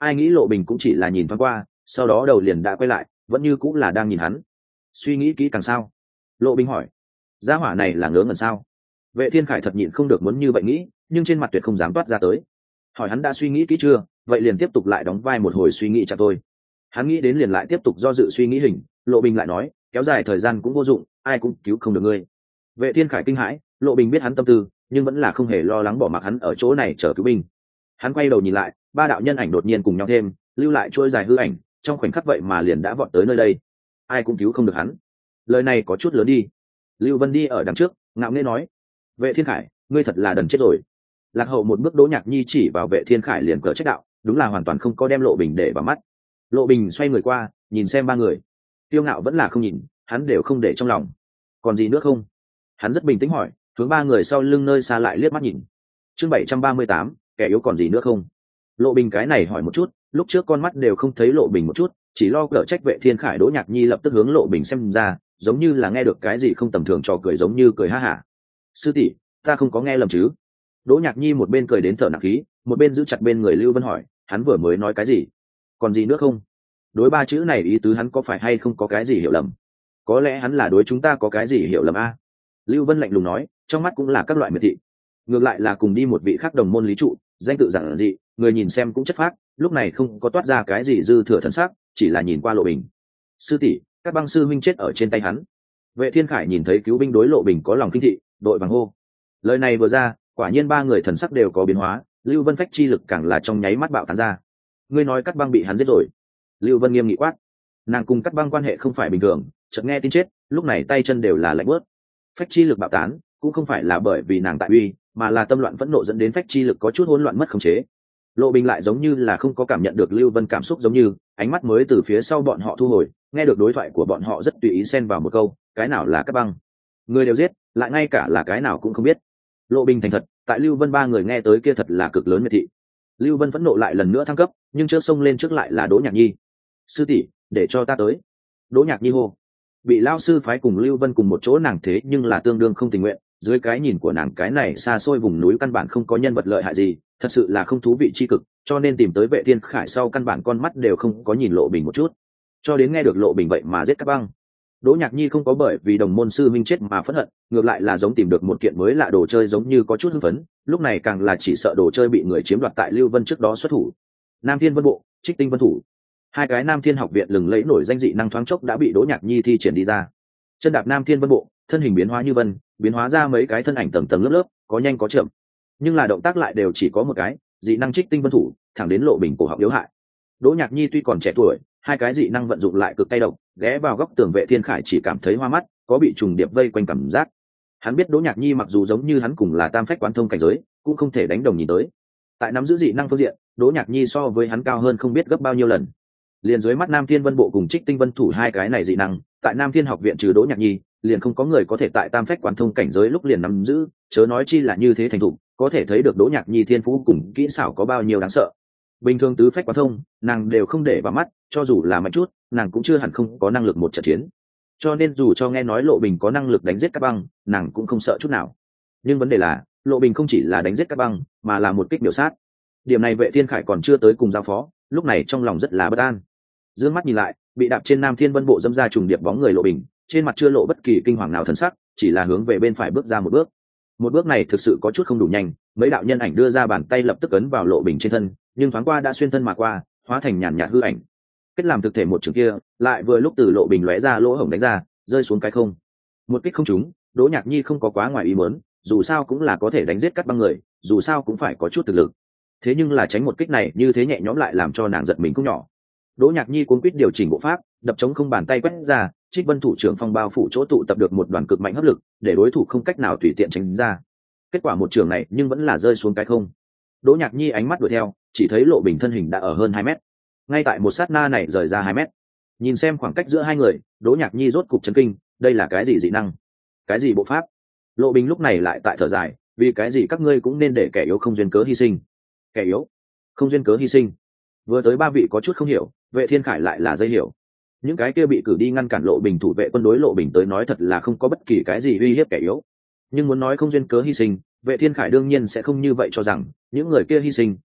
ai nghĩ Lộ Bình cũng chỉ là nhìn thoáng qua, sau đó đầu liền đã quay lại, vẫn như cũng là đang nhìn hắn. Suy nghĩ kỹ càng sao? Lộ Bình hỏi. Gia hỏa này là ngớ ngẩn sao? Vệ Thiên Khải thật nhịn không được muốn như vậy nghĩ, nhưng trên mặt tuyệt không dám toát ra tới. Hỏi hắn đã suy nghĩ kỹ chưa, vậy liền tiếp tục lại đóng vai một hồi suy nghĩ cho tôi. Hắn nghĩ đến liền lại tiếp tục do dự suy nghĩ hình. Lộ Bình lại nói, kéo dài thời gian cũng vô dụng, ai cũng cứu không được ngươi. Vệ Thiên Khải kinh hãi, Lộ Bình biết hắn tâm tư, nhưng vẫn là không hề lo lắng bỏ mặc hắn ở chỗ này chờ cứu binh. Hắn quay đầu nhìn lại, ba đạo nhân ảnh đột nhiên cùng nhau thêm, lưu lại chuỗi dài hư ảnh, trong khoảnh khắc vậy mà liền đã vọt tới nơi đây. Ai cũng cứu không được hắn. Lời này có chút lớn đi. Lưu Vân đi ở đằng trước, ngạo nghễ nói, Vệ Thiên Khải, ngươi thật là đần chết rồi. Lạc Hậu một bước Đỗ Nhạc Nhi chỉ vào Vệ Thiên Khải liền cỡ trách đạo, đúng là hoàn toàn không có đem Lộ Bình để vào mắt. Lộ Bình xoay người qua, nhìn xem ba người. Tiêu Ngạo vẫn là không nhìn, hắn đều không để trong lòng. Còn gì nữa không? Hắn rất bình tĩnh hỏi, hướng ba người sau lưng nơi xa lại liếc mắt nhìn. Chương bảy trăm ba mươi tám, kẻ yếu còn gì nữa không? Lộ Bình cái này hỏi một chút, lúc trước con mắt đều không thấy Lộ Bình một chút, chỉ lo cỡ trách Vệ Thiên Khải. Đỗ Nhạc Nhi lập tức hướng Lộ Bình xem ra, giống như là nghe được cái gì không tầm thường, trò cười giống như cười ha hả. Sư tỷ, ta không có nghe lầm chứ? Đỗ Nhạc Nhi một bên cười đến thở nặng khí, một bên giữ chặt bên người Lưu Vân hỏi, hắn vừa mới nói cái gì? Còn gì nữa không? Đối ba chữ này ý tứ hắn có phải hay không có cái gì hiểu lầm? Có lẽ hắn là đối chúng ta có cái gì hiểu lầm a? Lưu Vân lạnh lùng nói, trong mắt cũng là các loại miệt thị. Ngược lại là cùng đi một vị khác đồng môn lý trụ, danh tự giản dị, người nhìn xem cũng chất phác, lúc này không có toát ra cái gì dư thừa thần sắc, chỉ là nhìn qua Lộ Bình. Sư tỷ, các băng sư minh chết ở trên tay hắn. Vệ Thiên Khải nhìn thấy cứu binh đối Lộ Bình có lòng kinh thị, đội vàng hô. Lời này vừa ra, quả nhiên ba người thần sắc đều có biến hóa, Lưu Vân phách chi lực càng là trong nháy mắt bạo tán ra. Ngươi nói Cắt Băng bị hắn giết rồi? Lưu Vân nghiêm nghị quát. Nàng cùng Cắt Băng quan hệ không phải bình thường, chợt nghe tin chết, lúc này tay chân đều là lạnh bớt. Phách chi lực bạo tán, cũng không phải là bởi vì nàng tại uy, mà là tâm loạn phẫn nộ dẫn đến phách chi lực có chút hỗn loạn mất khống chế. Lộ Bình lại giống như là không có cảm nhận được Lưu Vân cảm xúc, giống như ánh mắt mới từ phía sau bọn họ thu hồi, nghe được đối thoại của bọn họ rất tùy ý xen vào một câu, cái nào là Cắt Băng? Người đều giết, lại ngay cả là cái nào cũng không biết. Lộ Bình thành thật, tại Lưu Vân ba người nghe tới kia thật là cực lớn miệt thị. Lưu Vân phẫn nộ lại lần nữa thăng cấp, nhưng trước sông lên trước lại là Đỗ Nhạc Nhi. Sư tỷ, để cho ta tới. Đỗ Nhạc Nhi hô. Bị lao sư phái cùng Lưu Vân cùng một chỗ nàng thế nhưng là tương đương không tình nguyện, dưới cái nhìn của nàng cái này xa xôi vùng núi căn bản không có nhân vật lợi hại gì, thật sự là không thú vị chi cực, cho nên tìm tới Vệ Thiên Khải sau căn bản con mắt đều không có nhìn Lộ Bình một chút. Cho đến nghe được Lộ Bình vậy mà giết Cắt Băng. Đỗ Nhạc Nhi không có bởi vì đồng môn sư minh chết mà phẫn hận, ngược lại là giống tìm được một kiện mới lạ đồ chơi, giống như có chút hưng phấn, lúc này càng là chỉ sợ đồ chơi bị người chiếm đoạt tại Lưu Vân trước đó xuất thủ. Nam Thiên Vân Bộ, Trích Tinh Vân Thủ, hai cái Nam Thiên học viện lừng lẫy nổi danh dị năng thoáng chốc đã bị Đỗ Nhạc Nhi thi triển đi ra. Chân đạp Nam Thiên Vân Bộ, thân hình biến hóa như vân, biến hóa ra mấy cái thân ảnh tầng tầng lớp lớp, có nhanh có chậm, nhưng là động tác lại đều chỉ có một cái, dị năng Trích Tinh Vân Thủ, thẳng đến Lộ Bình cổ họng yếu hại. Đỗ Nhạc Nhi tuy còn trẻ tuổi, hai cái dị năng vận dụng lại cực tay độc, ghé vào góc tường Vệ Thiên Khải chỉ cảm thấy hoa mắt, có bị trùng điệp vây quanh cảm giác. Hắn biết Đỗ Nhạc Nhi mặc dù giống như hắn cùng là tam phách quán thông cảnh giới, cũng không thể đánh đồng nhìn tới. Tại nắm giữ dị năng phương diện, Đỗ Nhạc Nhi so với hắn cao hơn không biết gấp bao nhiêu lần. Liền dưới mắt Nam Thiên Vân Bộ cùng Trích Tinh Vân Thủ hai cái này dị năng, tại Nam Thiên học viện trừ Đỗ Nhạc Nhi, liền không có người có thể tại tam phách quán thông cảnh giới lúc liền nắm giữ, chớ nói chi là như thế thành thục, có thể thấy được Đỗ Nhạc Nhi thiên phú cùng kỹ xảo có bao nhiêu đáng sợ. Bình thường tứ phách quán thông, nàng đều không để vào mắt, cho dù là mạnh chút, nàng cũng chưa hẳn không có năng lực một trận chiến. Cho nên dù cho nghe nói Lộ Bình có năng lực đánh giết Cắt Băng, nàng cũng không sợ chút nào. Nhưng vấn đề là, Lộ Bình không chỉ là đánh giết Cắt Băng, mà là một kích biểu sát. Điểm này Vệ Thiên Khải còn chưa tới cùng giao phó, lúc này trong lòng rất là bất an. Dương mắt nhìn lại, bị đạp trên Nam Thiên Vân Bộ dâm ra trùng điệp bóng người Lộ Bình, trên mặt chưa lộ bất kỳ kinh hoàng nào thần sắc, chỉ là hướng về bên phải bước ra một bước. Một bước này thực sự có chút không đủ nhanh, mấy đạo nhân ảnh đưa ra bàn tay lập tức ấn vào Lộ Bình trên thân, nhưng thoáng qua đã xuyên thân mà qua, hóa thành nhàn nhạt hư ảnh. Kết làm thực thể một trường kia, lại vừa lúc từ Lộ Bình lóe ra lỗ hổng đánh ra, rơi xuống cái không. Một kích không trúng, Đỗ Nhạc Nhi không có quá ngoài ý muốn, dù sao cũng là có thể đánh giết Cắt Băng người, dù sao cũng phải có chút thực lực. Thế nhưng là tránh một kích này như thế nhẹ nhõm lại làm cho nàng giật mình không nhỏ. Đỗ Nhạc Nhi cuống quýt điều chỉnh bộ pháp, đập chống không bàn tay quét ra, Trích Vân Thủ trưởng phong bao phủ chỗ tụ tập được một đoàn cực mạnh hấp lực, để đối thủ không cách nào tùy tiện tránh ra. Kết quả một trường này nhưng vẫn là rơi xuống cái không. Đỗ Nhạc Nhi ánh mắt đuổi theo, chỉ thấy Lộ Bình thân hình đã ở hơn hai mét. Ngay tại một sát na này rời ra hai mét. Nhìn xem khoảng cách giữa hai người, Đỗ Nhạc Nhi rốt cục chấn kinh, đây là cái gì dị năng? Cái gì bộ pháp? Lộ Bình lúc này lại tại thở dài, vì cái gì các ngươi cũng nên để kẻ yếu không duyên cớ hy sinh. Kẻ yếu? Không duyên cớ hy sinh? Vừa tới ba vị có chút không hiểu, Vệ Thiên Khải lại là dây hiểu. Những cái kia bị cử đi ngăn cản Lộ Bình thủ vệ quân đối Lộ Bình tới nói thật là không có bất kỳ cái gì uy hiếp kẻ yếu. Nhưng muốn nói không duyên cớ hy sinh, Vệ Thiên Khải đương nhiên sẽ không như vậy cho rằng những người kia hy sinh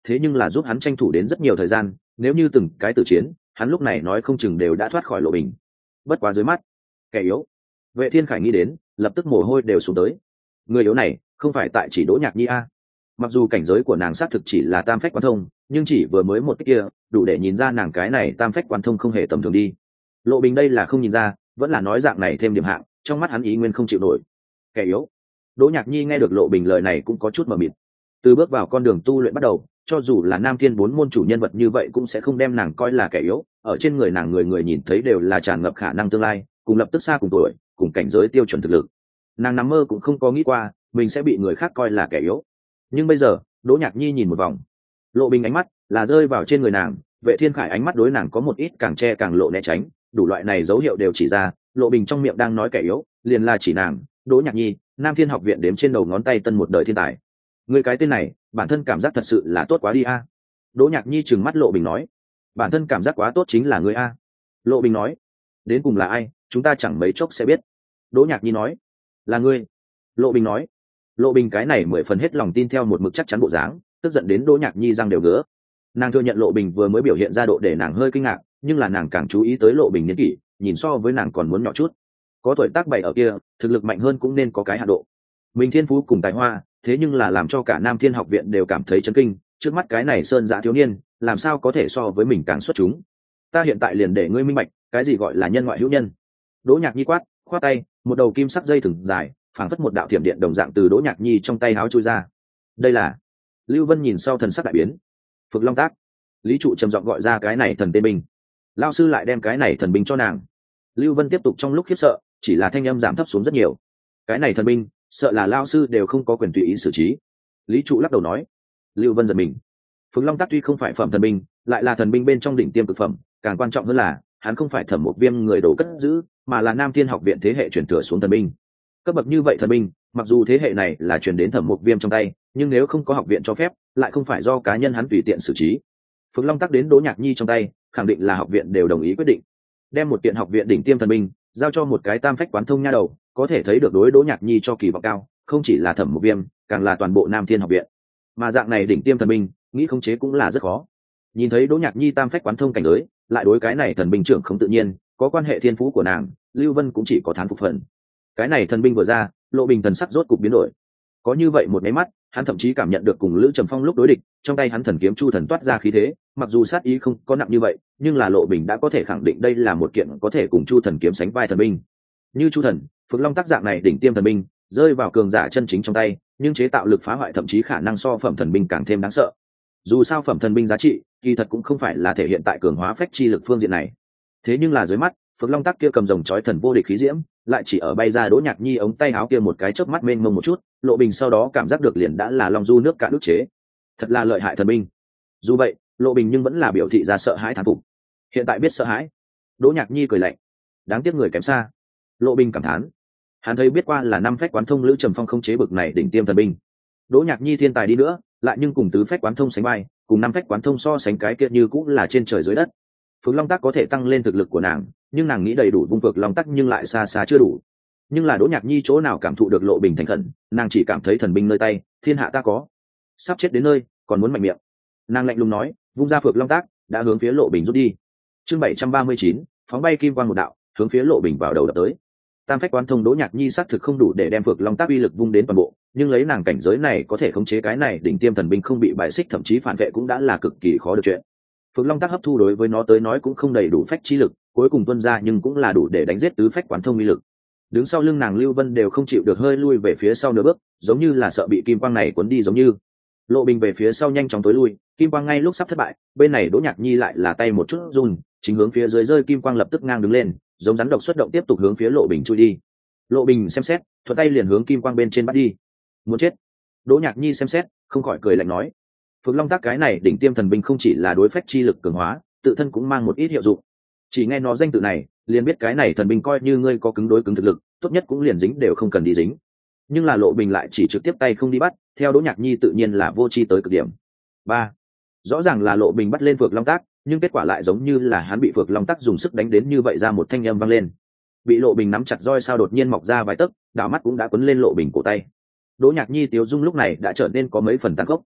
thế nhưng là giúp hắn tranh thủ đến rất nhiều thời gian, nếu như từng cái tử chiến hắn lúc này nói không chừng đều đã thoát khỏi Lộ Bình. Bất quá dưới mắt kẻ yếu, Vệ Thiên Khải nghĩ đến lập tức mồ hôi đều xuống tới. Người yếu này không phải tại chỉ Đỗ Nhạc Nhi a. Mặc dù cảnh giới của nàng xác thực chỉ là tam phách quán thông, nhưng chỉ vừa mới một cái kia đủ để nhìn ra nàng cái này tam phách quán thông không hề tầm thường đi. Lộ Bình đây là không nhìn ra, vẫn là nói dạng này thêm điểm hạng, trong mắt hắn ý nguyên không chịu nổi. Kẻ yếu. Đỗ Nhạc Nhi nghe được Lộ Bình lời này cũng có chút mờ mịt. Từ bước vào con đường tu luyện bắt đầu, cho dù là Nam Thiên bốn môn chủ nhân vật như vậy cũng sẽ không đem nàng coi là kẻ yếu, ở trên người nàng người người nhìn thấy đều là tràn ngập khả năng tương lai, cùng lập tức xa cùng tuổi, cùng cảnh giới tiêu chuẩn thực lực. Nàng nằm mơ cũng không có nghĩ qua mình sẽ bị người khác coi là kẻ yếu. Nhưng bây giờ, Đỗ Nhạc Nhi nhìn một vòng, Lộ Bình ánh mắt là rơi vào trên người nàng, Vệ Thiên Khải ánh mắt đối nàng có một ít càng che càng lộ né tránh, đủ loại này dấu hiệu đều chỉ ra, Lộ Bình trong miệng đang nói kẻ yếu, liền là chỉ nàng, Đỗ Nhạc Nhi, Nam Thiên học viện đếm trên đầu ngón tay tân một đời thiên tài. Người cái tên này, bản thân cảm giác thật sự là tốt quá đi a. Đỗ Nhạc Nhi trừng mắt Lộ Bình nói, bản thân cảm giác quá tốt chính là người a. Lộ Bình nói, đến cùng là ai, chúng ta chẳng mấy chốc sẽ biết. Đỗ Nhạc Nhi nói, là ngươi. Lộ Bình nói, Lộ Bình cái này mười phần hết lòng tin theo một mực chắc chắn bộ dáng, tức giận đến Đỗ Nhạc Nhi răng đều ngứa. Nàng thừa nhận Lộ Bình vừa mới biểu hiện ra độ để nàng hơi kinh ngạc, nhưng là nàng càng chú ý tới Lộ Bình niên kỷ, nhìn so với nàng còn muốn nhỏ chút. Có tuổi tác bày ở kia, thực lực mạnh hơn cũng nên có cái hạ độ. Mình thiên phú cùng tài hoa, thế nhưng là làm cho cả Nam Thiên học viện đều cảm thấy chấn kinh, trước mắt cái này sơn dã thiếu niên, làm sao có thể so với mình càng xuất chúng. Ta hiện tại liền để ngươi minh bạch, cái gì gọi là nhân ngoại hữu nhân. Đỗ Nhạc Nhi quát, khoát tay, một đầu kim sắc dây thừng dài, phảng phất một đạo thiểm điện đồng dạng từ Đỗ Nhạc Nhi trong tay háo chui ra. Đây là... Lưu Vân nhìn sau thần sắc đại biến. Phực Long Tác. Lý trụ trầm giọng gọi ra cái này thần tên binh. Lão sư lại đem cái này thần binh cho nàng. Lưu Vân tiếp tục trong lúc khiếp sợ, chỉ là thanh âm giảm thấp xuống rất nhiều. Cái này thần binh, sợ là lão sư đều không có quyền tùy ý xử trí. Lý trụ lắc đầu nói. Lưu Vân giật mình. Phực Long Tác tuy không phải phẩm thần binh, lại là thần binh bên trong đỉnh tiêm cực phẩm, càng quan trọng hơn là hắn không phải Thẩm Mục Viêm người đổ cất giữ, mà là Nam Thiên học viện thế hệ truyền thừa xuống thần binh. Cấp bậc như vậy thần binh, mặc dù thế hệ này là truyền đến Thẩm Mục Viêm trong tay, nhưng nếu không có học viện cho phép, lại không phải do cá nhân hắn tùy tiện xử trí. Phực Long Tắc đến Đỗ Nhạc Nhi trong tay, khẳng định là học viện đều đồng ý quyết định, đem một kiện học viện đỉnh tiêm thần binh giao cho một cái tam phách quán thông nha đầu, có thể thấy được đối Đỗ Nhạc Nhi cho kỳ vọng cao, không chỉ là Thẩm Mục Viêm, càng là toàn bộ Nam Thiên học viện. Mà dạng này đỉnh tiêm thần binh, nghĩ khống chế cũng là rất khó. Nhìn thấy Đỗ Nhạc Nhi tam phách quán thông cảnh giới, lại đối cái này thần binh trưởng không tự nhiên, có quan hệ thiên phú của nàng, Lưu Vân cũng chỉ có thán phục phần. Cái này thần binh vừa ra, Lộ Bình thần sắc rốt cục biến đổi. Có như vậy một cái mắt, hắn thậm chí cảm nhận được cùng Lữ Trầm Phong lúc đối địch, trong tay hắn thần kiếm Chu Thần toát ra khí thế, mặc dù sát ý không có nặng như vậy, nhưng là Lộ Bình đã có thể khẳng định đây là một kiện có thể cùng Chu Thần kiếm sánh vai thần binh. Như Chu Thần, Phực Long tác dạng này đỉnh tiêm thần binh, rơi vào cường giả chân chính trong tay, nhưng chế tạo lực phá hoại thậm chí khả năng so phẩm thần binh càng thêm đáng sợ. Dù sao phẩm thần binh giá trị, kỳ thật cũng không phải là thể hiện tại cường hóa phách chi lực phương diện này. Thế nhưng là dưới mắt, Phực Long tác kia cầm rồng chói thần vô địch khí diễm, lại chỉ ở bay ra Đỗ Nhạc Nhi ống tay áo kia một cái chớp mắt mênh mông một chút, Lộ Bình sau đó cảm giác được liền đã là long du nước cạn ức chế. Thật là lợi hại thần binh. Dù vậy, Lộ Bình nhưng vẫn là biểu thị ra sợ hãi thán phục. Hiện tại biết sợ hãi. Đỗ Nhạc Nhi cười lạnh. Đáng tiếc người kém xa. Lộ Bình cảm thán. Hắn thấy biết qua là năm phách quán thông Lữ Trầm Phong không chế bực này đỉnh tiêm thần binh. Đỗ Nhạc Nhi thiên tài đi nữa, lại nhưng cùng tứ phách quán thông sánh vai, cùng năm phách quán thông so sánh cái kia như cũng là trên trời dưới đất. Phượng Long Tắc có thể tăng lên thực lực của nàng, nhưng nàng nghĩ đầy đủ vung vực Long Tắc nhưng lại xa xa chưa đủ. Nhưng là Đỗ Nhạc Nhi chỗ nào cảm thụ được Lộ Bình thành khẩn, nàng chỉ cảm thấy thần binh nơi tay, thiên hạ ta có. Sắp chết đến nơi, còn muốn mạnh miệng. Nàng lạnh lùng nói, vung ra Phượng Long Tắc, đã hướng phía Lộ Bình rút đi. Chương bảy trăm ba mươi chín, phóng bay kim quang một đạo, hướng phía Lộ Bình vào đầu đập tới. Tam phách quán thông Đỗ Nhạc Nhi xác thực không đủ để đem Phượng Long Tắc uy lực vung đến toàn bộ, nhưng lấy nàng cảnh giới này có thể khống chế cái này đỉnh tiêm thần binh không bị bại xích thậm chí phản vệ cũng đã là cực kỳ khó được chuyện. Phượng Long Tắc hấp thu đối với nó tới nói cũng không đầy đủ phách chi lực, cuối cùng tuôn ra nhưng cũng là đủ để đánh giết tứ phách quán thông uy lực. Đứng sau lưng nàng Lưu Vân đều không chịu được hơi lui về phía sau nửa bước, giống như là sợ bị kim quang này cuốn đi giống như. Lộ Bình về phía sau nhanh chóng tối lui, kim quang ngay lúc sắp thất bại, bên này Đỗ Nhạc Nhi lại là tay một chút run, chính hướng phía dưới rơi kim quang lập tức ngang đứng lên, giống rắn độc xuất động tiếp tục hướng phía Lộ Bình chui đi. Lộ Bình xem xét, thuận tay liền hướng kim quang bên trên bắt đi. Muốn chết. Đỗ Nhạc Nhi xem xét, không khỏi cười lạnh nói, Phượng Long Tác cái này đỉnh tiêm thần binh không chỉ là đối phách chi lực cường hóa, tự thân cũng mang một ít hiệu dụng. Chỉ nghe nó danh tự này, liền biết cái này thần binh coi như ngươi có cứng đối cứng thực lực, tốt nhất cũng liền dính đều không cần đi dính. Nhưng là Lộ Bình lại chỉ trực tiếp tay không đi bắt, theo Đỗ Nhạc Nhi tự nhiên là vô chi tới cực điểm. Ba, rõ ràng là Lộ Bình bắt lên Phượng Long Tác, nhưng kết quả lại giống như là hắn bị Phượng Long Tác dùng sức đánh đến như vậy ra một thanh âm vang lên. Bị Lộ Bình nắm chặt roi sao đột nhiên mọc ra vài tấc, đảo mắt cũng đã quấn lên Lộ Bình cổ tay. Đỗ Nhạc Nhi tiếu dung lúc này đã trở nên có mấy phần tàn khốc.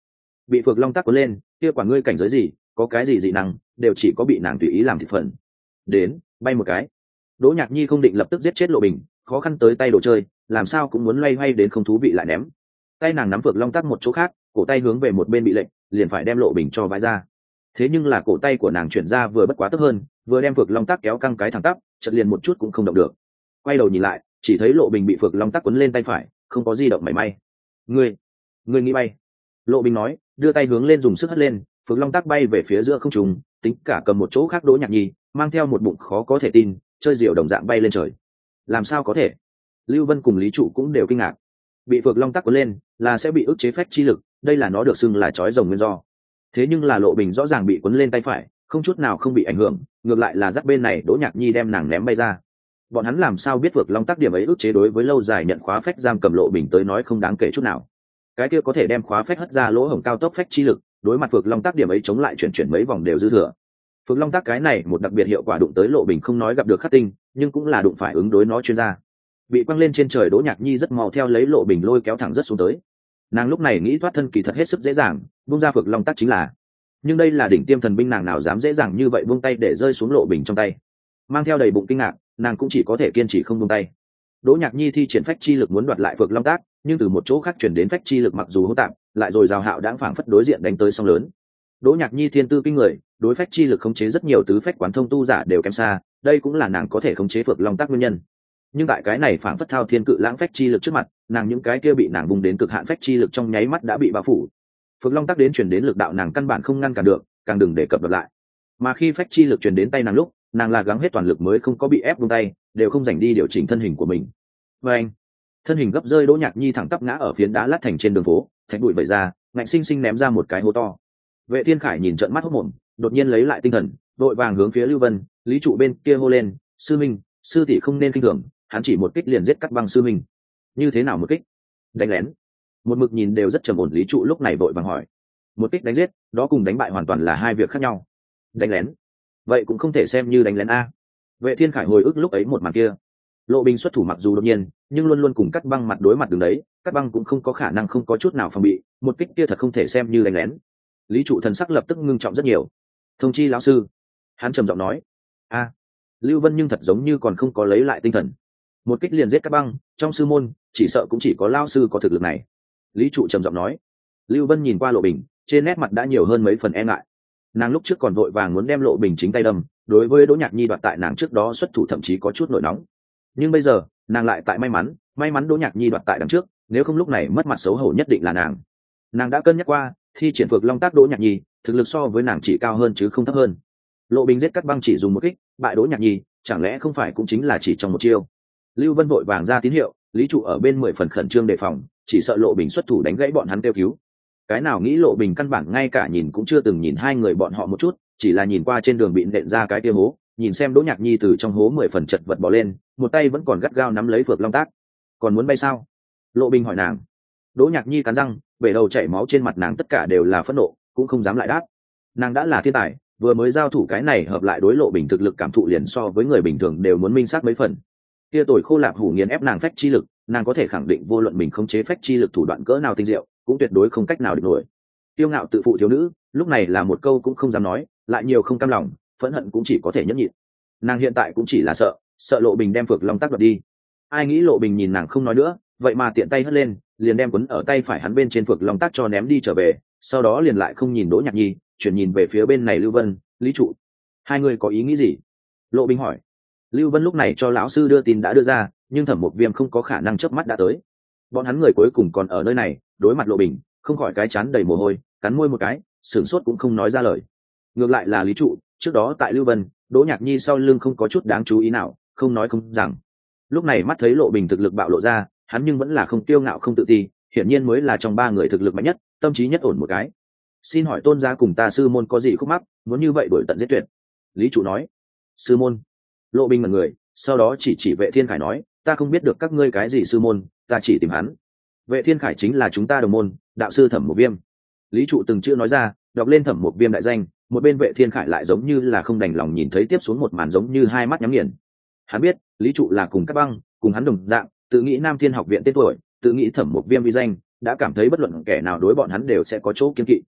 bị phược long tắc cuốn lên, kia quả ngươi cảnh giới gì, có cái gì dị năng, đều chỉ có bị nàng tùy ý làm thịt phần. Đến, bay một cái. Đỗ Nhạc Nhi không định lập tức giết chết Lộ Bình, khó khăn tới tay đồ chơi, làm sao cũng muốn loay hoay đến không thú vị lại ném. Tay nàng nắm phược long tắc một chỗ khác, cổ tay hướng về một bên bị lệnh, liền phải đem Lộ Bình cho vãi ra. Thế nhưng là cổ tay của nàng chuyển ra vừa bất quá tấp hơn, vừa đem phược long tắc kéo căng cái thẳng tắp, chợt liền một chút cũng không động được. Quay đầu nhìn lại, chỉ thấy Lộ Bình bị phược long tắc quấn lên tay phải, không có di động mảy may. Ngươi, ngươi nghĩ bay? Lộ Bình nói, đưa tay hướng lên dùng sức hất lên, phược long tắc bay về phía giữa không trung, tính cả cầm một chỗ khác Đỗ Nhạc Nhi, mang theo một bụng khó có thể tin, chơi diều đồng dạng bay lên trời. Làm sao có thể? Lưu Vân cùng Lý Trụ cũng đều kinh ngạc. Bị phược long tắc cuốn lên, là sẽ bị ức chế phách chi lực, đây là nó được xưng là chói rồng nguyên do. Thế nhưng là Lộ Bình rõ ràng bị cuốn lên tay phải, không chút nào không bị ảnh hưởng, ngược lại là dắt bên này Đỗ Nhạc Nhi đem nàng ném bay ra. Bọn hắn làm sao biết phược long tắc điểm ấy ức chế đối với lâu dài nhận khóa phách giam cầm Lộ Bình tới nói không đáng kể chút nào. Cái kia có thể đem khóa phách hất ra lỗ hổng cao tốc phách chi lực, đối mặt phược long tắc điểm ấy chống lại chuyển chuyển mấy vòng đều dư thừa. Phược long tắc cái này một đặc biệt hiệu quả đụng tới Lộ Bình không nói gặp được khắc tinh, nhưng cũng là đụng phải ứng đối nó chuyên gia. Bị quăng lên trên trời Đỗ Nhạc Nhi rất mau theo lấy Lộ Bình lôi kéo thẳng rất xuống tới. Nàng lúc này nghĩ thoát thân kỳ thật hết sức dễ dàng, buông ra phược long tắc chính là. Nhưng đây là đỉnh tiêm thần binh, nàng nào dám dễ dàng như vậy buông tay để rơi xuống Lộ Bình trong tay. Mang theo đầy bụng kinh ngạc, nàng cũng chỉ có thể kiên trì không buông tay. Đỗ Nhạc Nhi thi triển phách chi lực muốn đoạt lại phược long tắc, nhưng từ một chỗ khác chuyển đến phách chi lực mặc dù hỗn tạp, lại rồi rào hạo đãng phảng phất đối diện đánh tới sóng lớn. Đỗ Nhạc Nhi thiên tư kinh người, đối phách chi lực khống chế rất nhiều tứ phách quán thông tu giả đều kém xa, đây cũng là nàng có thể khống chế phược long tắc nguyên nhân. Nhưng tại cái này phảng phất thao thiên cự lãng phách chi lực trước mặt, nàng những cái kia bị nàng bùng đến cực hạn phách chi lực trong nháy mắt đã bị bao phủ. Phược long tắc đến truyền đến lực đạo nàng căn bản không ngăn cản được, càng đừng để cập đột lại. Mà khi phách chi lực truyền đến tay nàng lúc, nàng là gắng hết toàn lực mới không có bị ép buông tay, đều không dành đi điều chỉnh thân hình của mình. Và anh, thân hình gấp rơi Đỗ Nhạc Nhi thẳng tắp ngã ở phiến đá lát thành trên đường phố, thạch bụi vẩy ra, ngạnh sinh sinh ném ra một cái hố to. Vệ Thiên Khải nhìn trợn mắt hốt mồm, đột nhiên lấy lại tinh thần, đội vàng hướng phía Lưu Vân, Lý Trụ bên kia hô lên, sư minh, sư tỷ không nên kinh thường, hắn chỉ một kích liền giết cắt băng sư minh. Như thế nào một kích? Đánh lén. Một mực nhìn đều rất trầm ổn Lý Trụ lúc này vội vàng hỏi. Một kích đánh giết, đó cùng đánh bại hoàn toàn là hai việc khác nhau. Đánh lén, vậy cũng không thể xem như đánh lén a. Vệ Thiên Khải hồi ức lúc ấy một màn kia. Lộ Bình xuất thủ mặc dù đột nhiên, nhưng luôn luôn cùng cắt băng mặt đối mặt đường đấy, cắt băng cũng không có khả năng không có chút nào phòng bị, một kích kia thật không thể xem như đánh lén. Lý Trụ thần sắc lập tức ngưng trọng rất nhiều. Thông chi lão sư, hắn trầm giọng nói. A. Lưu Vân nhưng thật giống như còn không có lấy lại tinh thần. Một kích liền giết cắt băng, trong sư môn chỉ sợ cũng chỉ có lão sư có thực lực này. Lý Trụ trầm giọng nói. Lưu Vân nhìn qua Lộ Bình, trên nét mặt đã nhiều hơn mấy phần e ngại. Nàng lúc trước còn vội vàng muốn đem Lộ Bình chính tay đâm, đối với Đỗ Nhạc Nhi đoạt tại nàng trước đó xuất thủ thậm chí có chút nổi nóng. Nhưng bây giờ nàng lại tại may mắn may mắn Đỗ Nhạc Nhi đoạt tại đằng trước, nếu không lúc này mất mặt xấu hổ nhất định là nàng. Nàng đã cân nhắc qua, thi triển phược long tác Đỗ Nhạc Nhi thực lực so với nàng chỉ cao hơn chứ không thấp hơn. Lộ Bình giết cắt băng chỉ dùng một kích bại Đỗ Nhạc Nhi, chẳng lẽ không phải cũng chính là chỉ trong một chiêu? Lưu Vân vội vàng ra tín hiệu, Lý Trụ ở bên mười phần khẩn trương đề phòng, chỉ sợ Lộ Bình xuất thủ đánh gãy bọn hắn kêu cứu. Cái nào nghĩ Lộ Bình căn bản ngay cả nhìn cũng chưa từng nhìn hai người bọn họ một chút, chỉ là nhìn qua trên đường bị nện ra cái kia hố, nhìn xem Đỗ Nhạc Nhi từ trong hố mười phần chật vật bỏ lên, một tay vẫn còn gắt gao nắm lấy phược long tác. Còn muốn bay sao? Lộ Bình hỏi nàng. Đỗ Nhạc Nhi cắn răng, bể đầu chảy máu trên mặt nàng tất cả đều là phẫn nộ, cũng không dám lại đáp. Nàng đã là thiên tài, vừa mới giao thủ cái này hợp lại đối Lộ Bình thực lực cảm thụ liền so với người bình thường đều muốn minh sát mấy phần. Kia tuổi khô lạp hủ nghiền ép nàng phách chi lực, nàng có thể khẳng định vô luận mình không chế phách chi lực thủ đoạn cỡ nào tinh diệu, cũng tuyệt đối không cách nào địch nổi. Tiêu ngạo tự phụ thiếu nữ, lúc này là một câu cũng không dám nói, lại nhiều không cam lòng, phẫn hận cũng chỉ có thể nhẫn nhịn. Nàng hiện tại cũng chỉ là sợ, sợ Lộ Bình đem phược long tác đoạt đi. Ai nghĩ Lộ Bình nhìn nàng không nói nữa, vậy mà tiện tay hất lên, liền đem quấn ở tay phải hắn bên trên phược long tác cho ném đi trở về, sau đó liền lại không nhìn Đỗ Nhạc Nhi, chuyển nhìn về phía bên này Lưu Vân, Lý Trụ. Hai người có ý nghĩ gì? Lộ Bình hỏi. Lưu Vân lúc này cho lão sư đưa tin đã đưa ra, nhưng Thẩm Mục Viêm không có khả năng chớp mắt đã tới. Bọn hắn người cuối cùng còn ở nơi này, đối mặt Lộ Bình, không khỏi cái chán đầy mồ hôi, cắn môi một cái, sửng sốt cũng không nói ra lời. Ngược lại là Lý Trụ, trước đó tại Lưu Vân, Đỗ Nhạc Nhi sau lưng không có chút đáng chú ý nào, không nói không rằng. Lúc này mắt thấy Lộ Bình thực lực bạo lộ ra, hắn nhưng vẫn là không kiêu ngạo không tự ti, hiển nhiên mới là trong ba người thực lực mạnh nhất, tâm trí nhất ổn một cái. Xin hỏi tôn gia cùng ta sư môn có gì khúc mắc, muốn như vậy đổi tận giết tuyệt? Lý Trụ nói. Sư môn? Lộ Bình ngẩn người, sau đó chỉ chỉ Vệ Thiên Khải nói, ta không biết được các ngươi cái gì sư môn, ta chỉ tìm hắn. Vệ Thiên Khải chính là chúng ta đồng môn, đạo sư Thẩm Mục Viêm. Lý Trụ từng chữ nói ra, đọc lên Thẩm Mục Viêm đại danh, một bên Vệ Thiên Khải lại giống như là không đành lòng nhìn thấy tiếp xuống một màn giống như hai mắt nhắm nghiền. Hắn biết, Lý Trụ là cùng các băng, cùng hắn đồng dạng, tự nghĩ Nam Thiên học viện tên tuổi, tự nghĩ Thẩm Mục Viêm uy danh, đã cảm thấy bất luận kẻ nào đối bọn hắn đều sẽ có chỗ kiêng kỵ.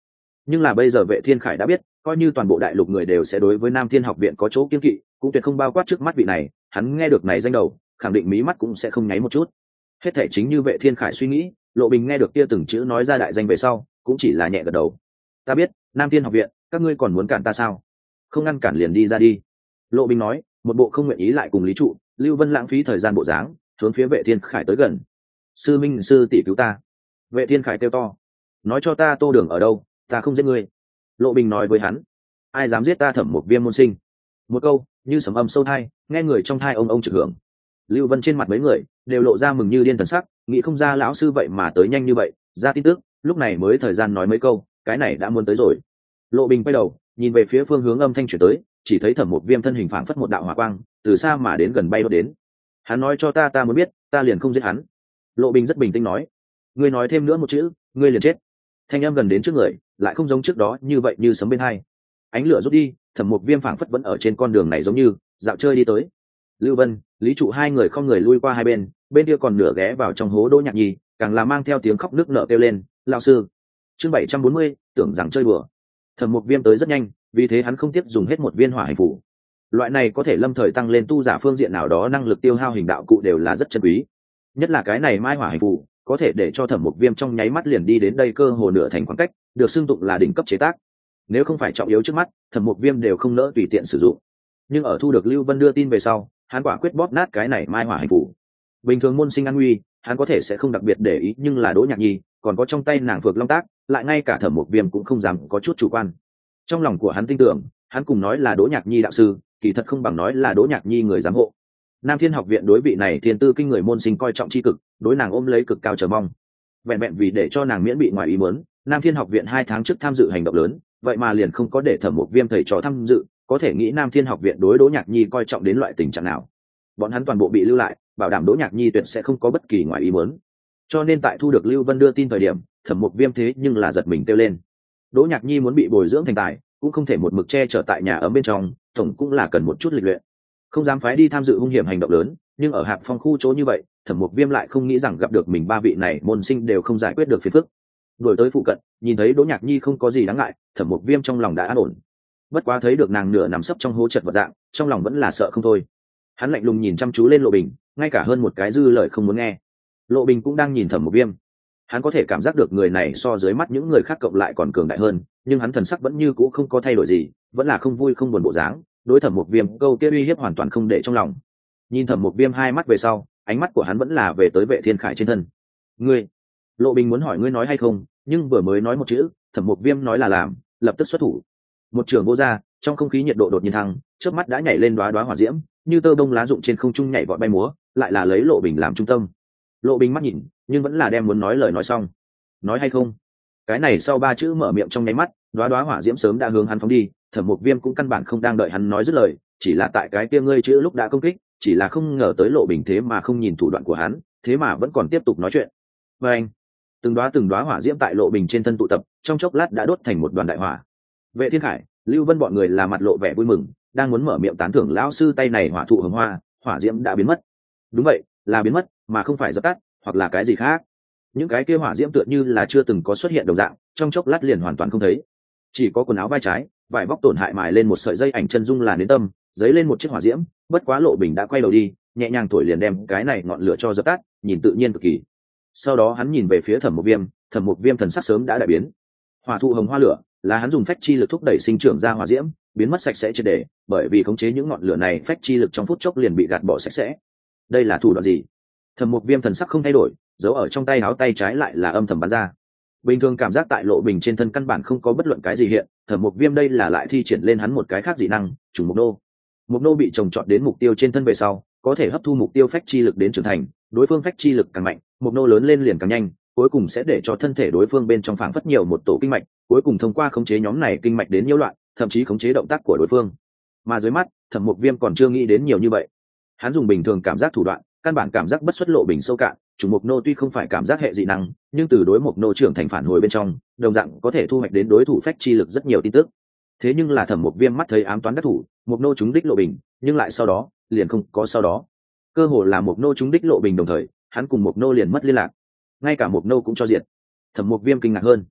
Nhưng là bây giờ Vệ Thiên Khải đã biết, coi như toàn bộ đại lục người đều sẽ đối với Nam Thiên học viện có chỗ kiêng kỵ, cũng tuyệt không bao quát trước mắt vị này. Hắn nghe được này danh đầu, khẳng định mí mắt cũng sẽ không nháy một chút. Hết thể chính như Vệ Thiên Khải suy nghĩ, Lộ Bình nghe được kia từng chữ nói ra đại danh về sau, cũng chỉ là nhẹ gật đầu. Ta biết, Nam Thiên học viện, các ngươi còn muốn cản ta sao? Không ngăn cản liền đi ra đi. Lộ Bình nói, một bộ không nguyện ý lại cùng Lý Trụ, Lưu Vân lãng phí thời gian bộ dáng, hướng phía Vệ Thiên Khải tới gần. Sư minh sư tỷ cứu ta. Vệ Thiên Khải kêu to, nói cho ta Tô Đường ở đâu, ta không giết ngươi. Lộ Bình nói với hắn, ai dám giết ta Thẩm một Viêm môn sinh. Một câu như sấm âm sâu thai, nghe người trong thai ông ông trực hưởng. Lưu Vân trên mặt mấy người đều lộ ra mừng như điên thần sắc, nghĩ không ra lão sư vậy mà tới nhanh như vậy, ra tin tức, lúc này mới thời gian nói mấy câu, cái này đã muốn tới rồi. Lộ Bình quay đầu, nhìn về phía phương hướng âm thanh chuyển tới, chỉ thấy Thẩm một Viêm thân hình phảng phất một đạo hỏa quang, từ xa mà đến gần bay đốt đến. Hắn nói cho ta ta muốn biết, ta liền không giết hắn. Lộ Bình rất bình tĩnh nói, ngươi nói thêm nữa một chữ, ngươi liền chết. Thanh âm gần đến trước người, lại không giống trước đó như vậy như sấm bên hai. Ánh lửa rút đi, Thẩm một Viêm phảng phất vẫn ở trên con đường này giống như dạo chơi đi tới. Lưu Vân, Lý Trụ hai người không người lui qua hai bên, bên kia còn nửa ghé vào trong hố Đỗ Nhạc Nhi, càng là mang theo tiếng khóc nức nở kêu lên, "Lão sư!" Chương bảy trăm bốn mươi, tưởng rằng chơi đùa. Thẩm Mục Viêm tới rất nhanh, vì thế hắn không tiếp dùng hết một viên hỏa hành phủ. Loại này có thể lâm thời tăng lên tu giả phương diện nào đó năng lực tiêu hao hình đạo cụ đều là rất chân quý. Nhất là cái này mai hỏa hành phủ, có thể để cho Thẩm Mục Viêm trong nháy mắt liền đi đến đây cơ hồ nửa thành khoảng cách, được xưng tụng là đỉnh cấp chế tác. Nếu không phải trọng yếu trước mắt, Thẩm Mục Viêm đều không nỡ tùy tiện sử dụng. Nhưng ở thu được Lưu Vân đưa tin về sau, hắn quả quyết bóp nát cái này mai hỏa hành phủ. Bình thường môn sinh an nguy, hắn có thể sẽ không đặc biệt để ý, nhưng là Đỗ Nhạc Nhi, còn có trong tay nàng Phược Long Tác, lại ngay cả Thẩm Mục Viêm cũng không dám có chút chủ quan. Trong lòng của hắn tin tưởng, hắn cùng nói là Đỗ Nhạc Nhi đạo sư, kỳ thật không bằng nói là Đỗ Nhạc Nhi người giám hộ. Nam Thiên học viện đối vị này thiên tư kinh người môn sinh coi trọng chi cực, đối nàng ôm lấy cực cao chờ mong. Vẹn vẹn vì để cho nàng miễn bị ngoài ý muốn, Nam Thiên học viện hai tháng trước tham dự hành động lớn, vậy mà liền không có để Thẩm Mục Viêm thầy trò tham dự, có thể nghĩ Nam Thiên học viện đối Đỗ Nhạc Nhi coi trọng đến loại tình trạng nào. Bọn hắn toàn bộ bị lưu lại, bảo đảm Đỗ Nhạc Nhi tuyệt sẽ không có bất kỳ ngoài ý muốn. Cho nên tại thu được Lưu Vân đưa tin thời điểm, Thẩm Mục Viêm thế nhưng là giật mình kêu lên. Đỗ Nhạc Nhi muốn bị bồi dưỡng thành tài, cũng không thể một mực che chở tại nhà ấm bên trong, tổng cũng là cần một chút lịch luyện. Không dám phái đi tham dự hung hiểm hành động lớn, nhưng ở Hạp Phong khu chỗ như vậy, Thẩm Mục Viêm lại không nghĩ rằng gặp được mình ba vị này môn sinh đều không giải quyết được phiền phức. Đuổi tới phụ cận, nhìn thấy Đỗ Nhạc Nhi không có gì đáng ngại, Thẩm Mục Viêm trong lòng đã an ổn. Bất quá thấy được nàng nửa nằm sấp trong hố chật vật dạng, trong lòng vẫn là sợ không thôi. Hắn lạnh lùng nhìn chăm chú lên Lộ Bình, ngay cả hơn một cái dư lời không muốn nghe. Lộ Bình cũng đang nhìn Thẩm Mục Viêm. Hắn có thể cảm giác được người này so dưới mắt những người khác cộng lại còn cường đại hơn, nhưng hắn thần sắc vẫn như cũ không có thay đổi gì, vẫn là không vui không buồn bộ dáng. Đối Thẩm Mục Viêm câu kia uy hiếp hoàn toàn không để trong lòng. Nhìn Thẩm Mục Viêm hai mắt về sau, ánh mắt của hắn vẫn là về tới Vệ Thiên Khải trên thân. Ngươi, Lộ Bình muốn hỏi ngươi nói hay không, nhưng vừa mới nói một chữ, Thẩm Mục Viêm nói là làm, lập tức xuất thủ. Một trường vô ra, trong không khí nhiệt độ đột nhiên thăng, chớp mắt đã nhảy lên đóa đóa hỏa diễm, như tơ bông lá rụng trên không trung nhảy vọt bay múa, lại là lấy Lộ Bình làm trung tâm. Lộ Bình mắt nhìn, nhưng vẫn là đem muốn nói lời nói xong. Nói hay không? Cái này sau ba chữ mở miệng trong nháy mắt, đóa đóa hỏa diễm sớm đã hướng hắn phóng đi, Thẩm Mục Viêm cũng căn bản không đang đợi hắn nói dứt lời, chỉ là tại cái kia ngươi chữ lúc đã công kích, chỉ là không ngờ tới Lộ Bình thế mà không nhìn thủ đoạn của hắn, thế mà vẫn còn tiếp tục nói chuyện. Và anh, từng đóa từng đóa hỏa diễm tại Lộ Bình trên thân tụ tập, trong chốc lát đã đốt thành một đoàn đại hỏa. Vệ Thiên Khải, Lưu Vân bọn người là mặt lộ vẻ vui mừng, đang muốn mở miệng tán thưởng lão sư tay này hỏa thụ hồng hoa, hỏa diễm đã biến mất. Đúng vậy, là biến mất, mà không phải dập tắt, hoặc là cái gì khác. Những cái kia hỏa diễm tựa như là chưa từng có xuất hiện đồng dạng, trong chốc lát liền hoàn toàn không thấy. Chỉ có quần áo vai trái, vải vóc tổn hại mài lên một sợi dây ảnh chân dung là đến tâm, giấy lên một chiếc hỏa diễm, bất quá Lộ Bình đã quay đầu đi, nhẹ nhàng thổi liền đem cái này ngọn lửa cho dập tắt, nhìn tự nhiên cực kỳ. Sau đó hắn nhìn về phía Thẩm Mục Viêm, Thẩm Mục Viêm thần sắc sớm đã đại biến. Hỏa thụ hồng hoa lửa là hắn dùng phách chi lực thúc đẩy sinh trưởng ra hỏa diễm, biến mất sạch sẽ triệt để, bởi vì khống chế những ngọn lửa này phách chi lực trong phút chốc liền bị gạt bỏ sạch sẽ. Đây là thủ đoạn gì? Thẩm Mục Viêm thần sắc không thay đổi, giấu ở trong tay áo tay trái lại là âm thầm bắn ra. Bình thường cảm giác tại Lộ Bình trên thân căn bản không có bất luận cái gì hiện, Thẩm Mục Viêm đây là lại thi triển lên hắn một cái khác dị năng, trùng mục nô. Mục nô bị trồng trọt đến mục tiêu trên thân về sau, có thể hấp thu mục tiêu phách chi lực đến trưởng thành, đối phương phách chi lực càng mạnh, mục nô lớn lên liền càng nhanh, cuối cùng sẽ để cho thân thể đối phương bên trong phảng phất nhiều một tổ kinh mạch, cuối cùng thông qua khống chế nhóm này kinh mạch đến nhiễu loạn, thậm chí khống chế động tác của đối phương. Mà dưới mắt, Thẩm Mục Viêm còn chưa nghĩ đến nhiều như vậy. Hắn dùng bình thường cảm giác thủ đoạn, căn bản cảm giác bất xuất Lộ Bình sâu cạn, chủ mục nô tuy không phải cảm giác hệ dị năng, nhưng từ đối mục nô trưởng thành phản hồi bên trong, đồng dạng có thể thu hoạch đến đối thủ phách chi lực rất nhiều tin tức. Thế nhưng là Thẩm Mục Viêm mắt thấy ám toán đắc thủ, mục nô trúng đích Lộ Bình, nhưng lại sau đó, liền không có sau đó. Cơ hồ là mục nô trúng đích Lộ Bình đồng thời, hắn cùng mục nô liền mất liên lạc. Ngay cả mục nô cũng cho diệt. Thẩm Mục Viêm kinh ngạc hơn.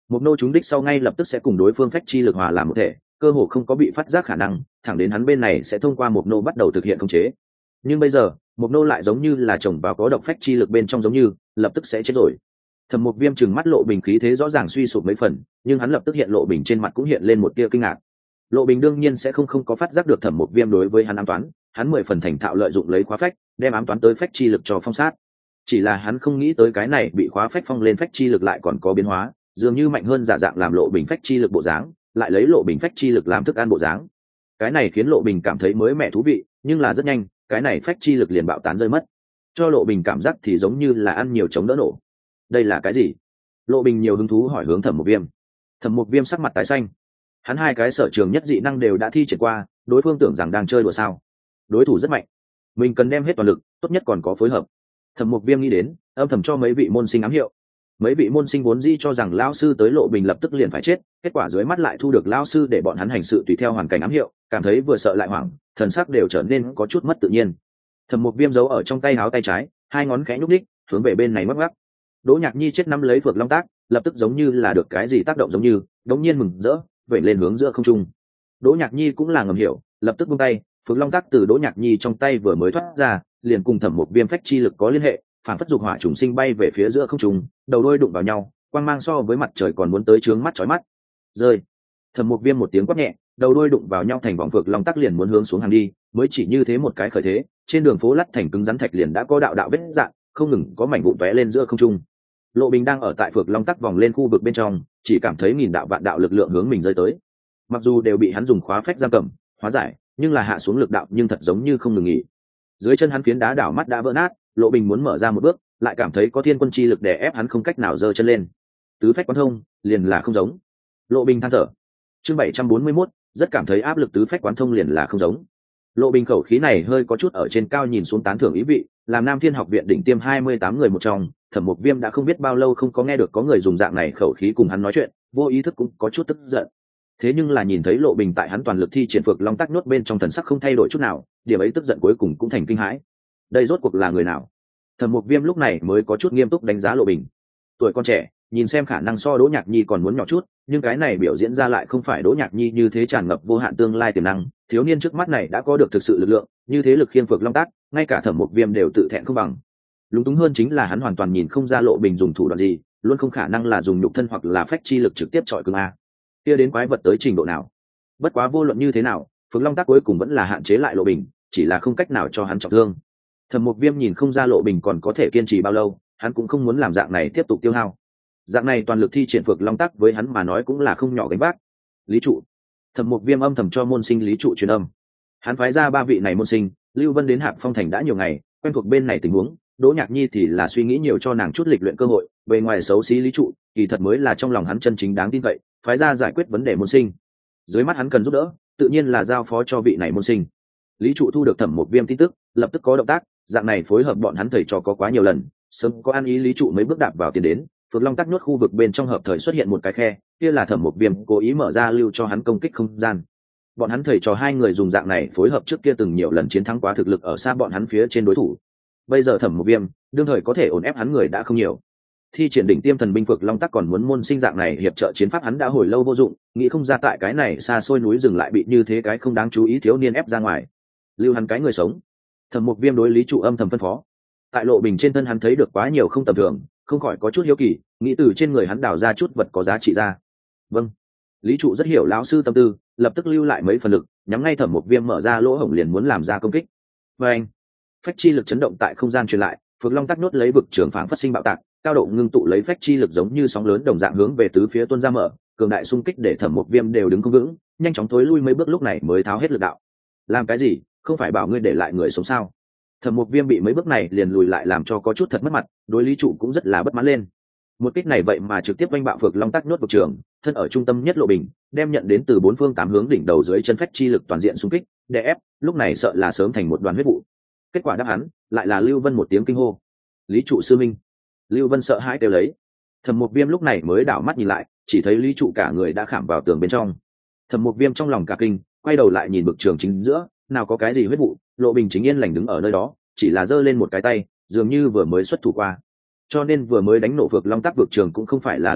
Một nô trúng đích sau ngay lập tức sẽ cùng đối phương phách chi lực hòa làm một thể, cơ hồ không có bị phát giác khả năng, thẳng đến hắn bên này sẽ thông qua một nô bắt đầu thực hiện khống chế. Nhưng bây giờ một nô lại giống như là chồng vào có độc phách chi lực bên trong, giống như lập tức sẽ chết rồi. Thẩm Mục Viêm trừng mắt Lộ Bình, khí thế rõ ràng suy sụp mấy phần, nhưng hắn lập tức hiện Lộ Bình trên mặt cũng hiện lên một tia kinh ngạc. Lộ Bình đương nhiên sẽ không không có phát giác được Thẩm Mục Viêm đối với hắn ám toán, hắn mười phần thành thạo lợi dụng lấy khóa phách, đem ám toán tới phách chi lực cho phong sát. Chỉ là hắn không nghĩ tới cái này bị khóa phách phong lên phách chi lực lại còn có biến hóa, dường như mạnh hơn giả dạng làm Lộ Bình phách chi lực bộ dáng, lại lấy Lộ Bình phách chi lực làm thức ăn bộ dáng. Cái này khiến Lộ Bình cảm thấy mới mẻ thú vị, nhưng là rất nhanh, cái này phách chi lực liền bạo tán rơi mất. Cho Lộ Bình cảm giác thì giống như là ăn nhiều chống đỡ nổ. Đây là cái gì? Lộ Bình nhiều hứng thú hỏi hướng Thẩm Mục Viêm. Thẩm Mục Viêm sắc mặt tái xanh. Hắn hai cái sở trường nhất dị năng đều đã thi triển qua, đối phương tưởng rằng đang chơi đùa sao? Đối thủ rất mạnh, mình cần đem hết toàn lực, tốt nhất còn có phối hợp. Thẩm Mục Viêm nghĩ đến, âm thầm cho mấy vị môn sinh ám hiệu. Mấy vị môn sinh vốn dĩ cho rằng lão sư tới Lộ Bình lập tức liền phải chết, kết quả dưới mắt lại thu được lão sư để bọn hắn hành sự tùy theo hoàn cảnh ám hiệu, cảm thấy vừa sợ lại hoảng, thần sắc đều trở nên có chút mất tự nhiên. Thẩm Mục Viêm giấu ở trong tay áo tay trái, hai ngón khẽ nhúc nhích, hướng về bên này ngoắc ngoắc. Đỗ Nhạc Nhi chết nắm lấy Phượng Long Tác, lập tức giống như là được cái gì tác động giống như, đống nhiên mừng rỡ, vẩy lên hướng giữa không trung. Đỗ Nhạc Nhi cũng là ngầm hiểu, lập tức buông tay, Phượng Long Tác từ Đỗ Nhạc Nhi trong tay vừa mới thoát ra, liền cùng Thẩm Mục Viêm phách chi lực có liên hệ, phản phất dục hỏa trùng sinh bay về phía giữa không trung, đầu đôi đụng vào nhau, quang mang so với mặt trời còn muốn tới trướng mắt chói mắt. Rơi. Thẩm Mục Viêm một tiếng quát nhẹ, đầu đôi đụng vào nhau thành vòng Phượng Long Tác liền muốn hướng xuống hàng đi, mới chỉ như thế một cái khởi thế, trên đường phố lắt thành cứng rắn thạch liền đã có đạo đạo vết rạn, không ngừng có mảnh vụn tóe lên giữa không trung. Lộ Bình đang ở tại Phượng Long Tắc vòng lên khu vực bên trong, chỉ cảm thấy nghìn đạo vạn đạo lực lượng hướng mình rơi tới. Mặc dù đều bị hắn dùng khóa phách giam cầm, hóa giải, nhưng là hạ xuống lực đạo nhưng thật giống như không ngừng nghỉ. Dưới chân hắn phiến đá đảo mắt đã vỡ nát, Lộ Bình muốn mở ra một bước, lại cảm thấy có thiên quân chi lực đè ép hắn không cách nào giơ chân lên. Tứ phách quán thông, liền là không giống. Lộ Bình than thở. Chương bảy trăm bốn mươi mốt, rất cảm thấy áp lực tứ phách quán thông liền là không giống. Lộ Bình khẩu khí này hơi có chút ở trên cao nhìn xuống tán thưởng ý vị, làm Nam Thiên học viện đỉnh tiêm hai mươi tám người một trong, Thẩm Mục Viêm đã không biết bao lâu không có nghe được có người dùng dạng này khẩu khí cùng hắn nói chuyện, vô ý thức cũng có chút tức giận. Thế nhưng là nhìn thấy Lộ Bình tại hắn toàn lực thi triển Phượng Long Tác nhốt bên trong thần sắc không thay đổi chút nào, điểm ấy tức giận cuối cùng cũng thành kinh hãi. Đây rốt cuộc là người nào? Thẩm Mục Viêm lúc này mới có chút nghiêm túc đánh giá Lộ Bình. Tuổi con trẻ, nhìn xem khả năng so Đỗ Nhạc Nhi còn muốn nhỏ chút, nhưng cái này biểu diễn ra lại không phải Đỗ Nhạc Nhi như thế tràn ngập vô hạn tương lai tiềm năng, thiếu niên trước mắt này đã có được thực sự lực lượng, như thế lực khiên Phượng Long Tác, ngay cả Thẩm Mục Viêm đều tự thẹn không bằng. Lúng túng hơn chính là hắn hoàn toàn nhìn không ra Lộ Bình dùng thủ đoạn gì, luôn không khả năng là dùng nhục thân hoặc là phách chi lực trực tiếp chọi cứng a. Kia đến quái vật tới trình độ nào? Bất quá vô luận như thế nào, Phượng Long Tác cuối cùng vẫn là hạn chế lại Lộ Bình, chỉ là không cách nào cho hắn trọng thương. Thẩm Mục Viêm nhìn không ra Lộ Bình còn có thể kiên trì bao lâu, hắn cũng không muốn làm dạng này tiếp tục tiêu hao. Dạng này toàn lực thi triển Phượng Long Tác với hắn mà nói cũng là không nhỏ gánh vác. Lý trụ. Thẩm Mục Viêm âm thầm cho môn sinh Lý trụ truyền âm. Hắn phái ra ba vị này môn sinh, Lưu Vân đến Hạp Phong Thành đã nhiều ngày, quen thuộc bên này tình huống, Đỗ Nhạc Nhi thì là suy nghĩ nhiều cho nàng chút lịch luyện cơ hội, bề ngoài xấu xí Lý trụ, kỳ thật mới là trong lòng hắn chân chính đáng tin cậy, phái ra giải quyết vấn đề môn sinh. Dưới mắt hắn cần giúp đỡ, tự nhiên là giao phó cho vị này môn sinh. Lý trụ thu được Thẩm Mục Viêm tin tức, lập tức có động tác, dạng này phối hợp bọn hắn thầy trò có quá nhiều lần, sớm có ăn ý Lý trụ mấy bước đạp vào tiền đến, Phượng Long Tác nhốt khu vực bên trong hợp thời xuất hiện một cái khe, kia là Thẩm Mục Viêm cố ý mở ra lưu cho hắn công kích không gian. Bọn hắn thầy trò hai người dùng dạng này phối hợp trước kia từng nhiều lần chiến thắng quá thực lực ở xa bọn hắn phía trên đối thủ. Bây giờ Thẩm Mục Viêm đương thời có thể ổn ép hắn người đã không nhiều. Thi triển đỉnh tiêm thần binh Phượng Long Tác còn muốn môn sinh dạng này hiệp trợ chiến pháp hắn đã hồi lâu vô dụng, nghĩ không ra tại cái này xa xôi núi rừng lại bị như thế cái không đáng chú ý thiếu niên ép ra ngoài. Lưu hắn cái người sống. Thẩm Mục Viêm đối Lý trụ âm thầm phân phó. Tại Lộ Bình trên thân hắn thấy được quá nhiều không tầm thường, không khỏi có chút hiếu kỳ, nghĩ từ trên người hắn đào ra chút vật có giá trị ra. Vâng. Lý trụ rất hiểu lão sư tâm tư, lập tức lưu lại mấy phần lực, nhắm ngay Thẩm Mục Viêm mở ra lỗ hổng liền muốn làm ra công kích. Và anh, phách chi lực chấn động tại không gian truyền lại, Phượng Long Tác nhốt lấy vực trường phảng phát sinh bạo tạc, cao độ ngưng tụ lấy phách chi lực giống như sóng lớn đồng dạng hướng về tứ phía tuôn ra mở, cường đại xung kích để Thẩm Mục Viêm đều đứng không vững, nhanh chóng thối lui mấy bước lúc này mới tháo hết lực đạo. Làm cái gì? Không phải bảo ngươi để lại người sống sao? Thẩm Mục Viêm bị mấy bước này liền lùi lại làm cho có chút thật mất mặt, đối Lý trụ cũng rất là bất mãn lên. Một kích này vậy mà trực tiếp oanh bạo Phượng Long Tác nhốt vực trường, thân ở trung tâm nhất Lộ Bình, đem nhận đến từ bốn phương tám hướng đỉnh đầu dưới chân phách chi lực toàn diện xung kích, đè ép, lúc này sợ là sớm thành một đoàn huyết vụ. Kết quả đáp hắn, lại là Lưu Vân một tiếng kinh hô. Lý trụ sư minh. Lưu Vân sợ hãi kêu lấy. Thẩm Mục Viêm lúc này mới đảo mắt nhìn lại, chỉ thấy Lý trụ cả người đã khảm vào tường bên trong. Thẩm Mục Viêm trong lòng cả kinh, quay đầu lại nhìn bực trường chính giữa, nào có cái gì huyết vụ, Lộ Bình chính yên lành đứng ở nơi đó, chỉ là giơ lên một cái tay, dường như vừa mới xuất thủ qua. Cho nên vừa mới đánh nổ Phượng Long Tác vực trường cũng không phải là Lý trụ,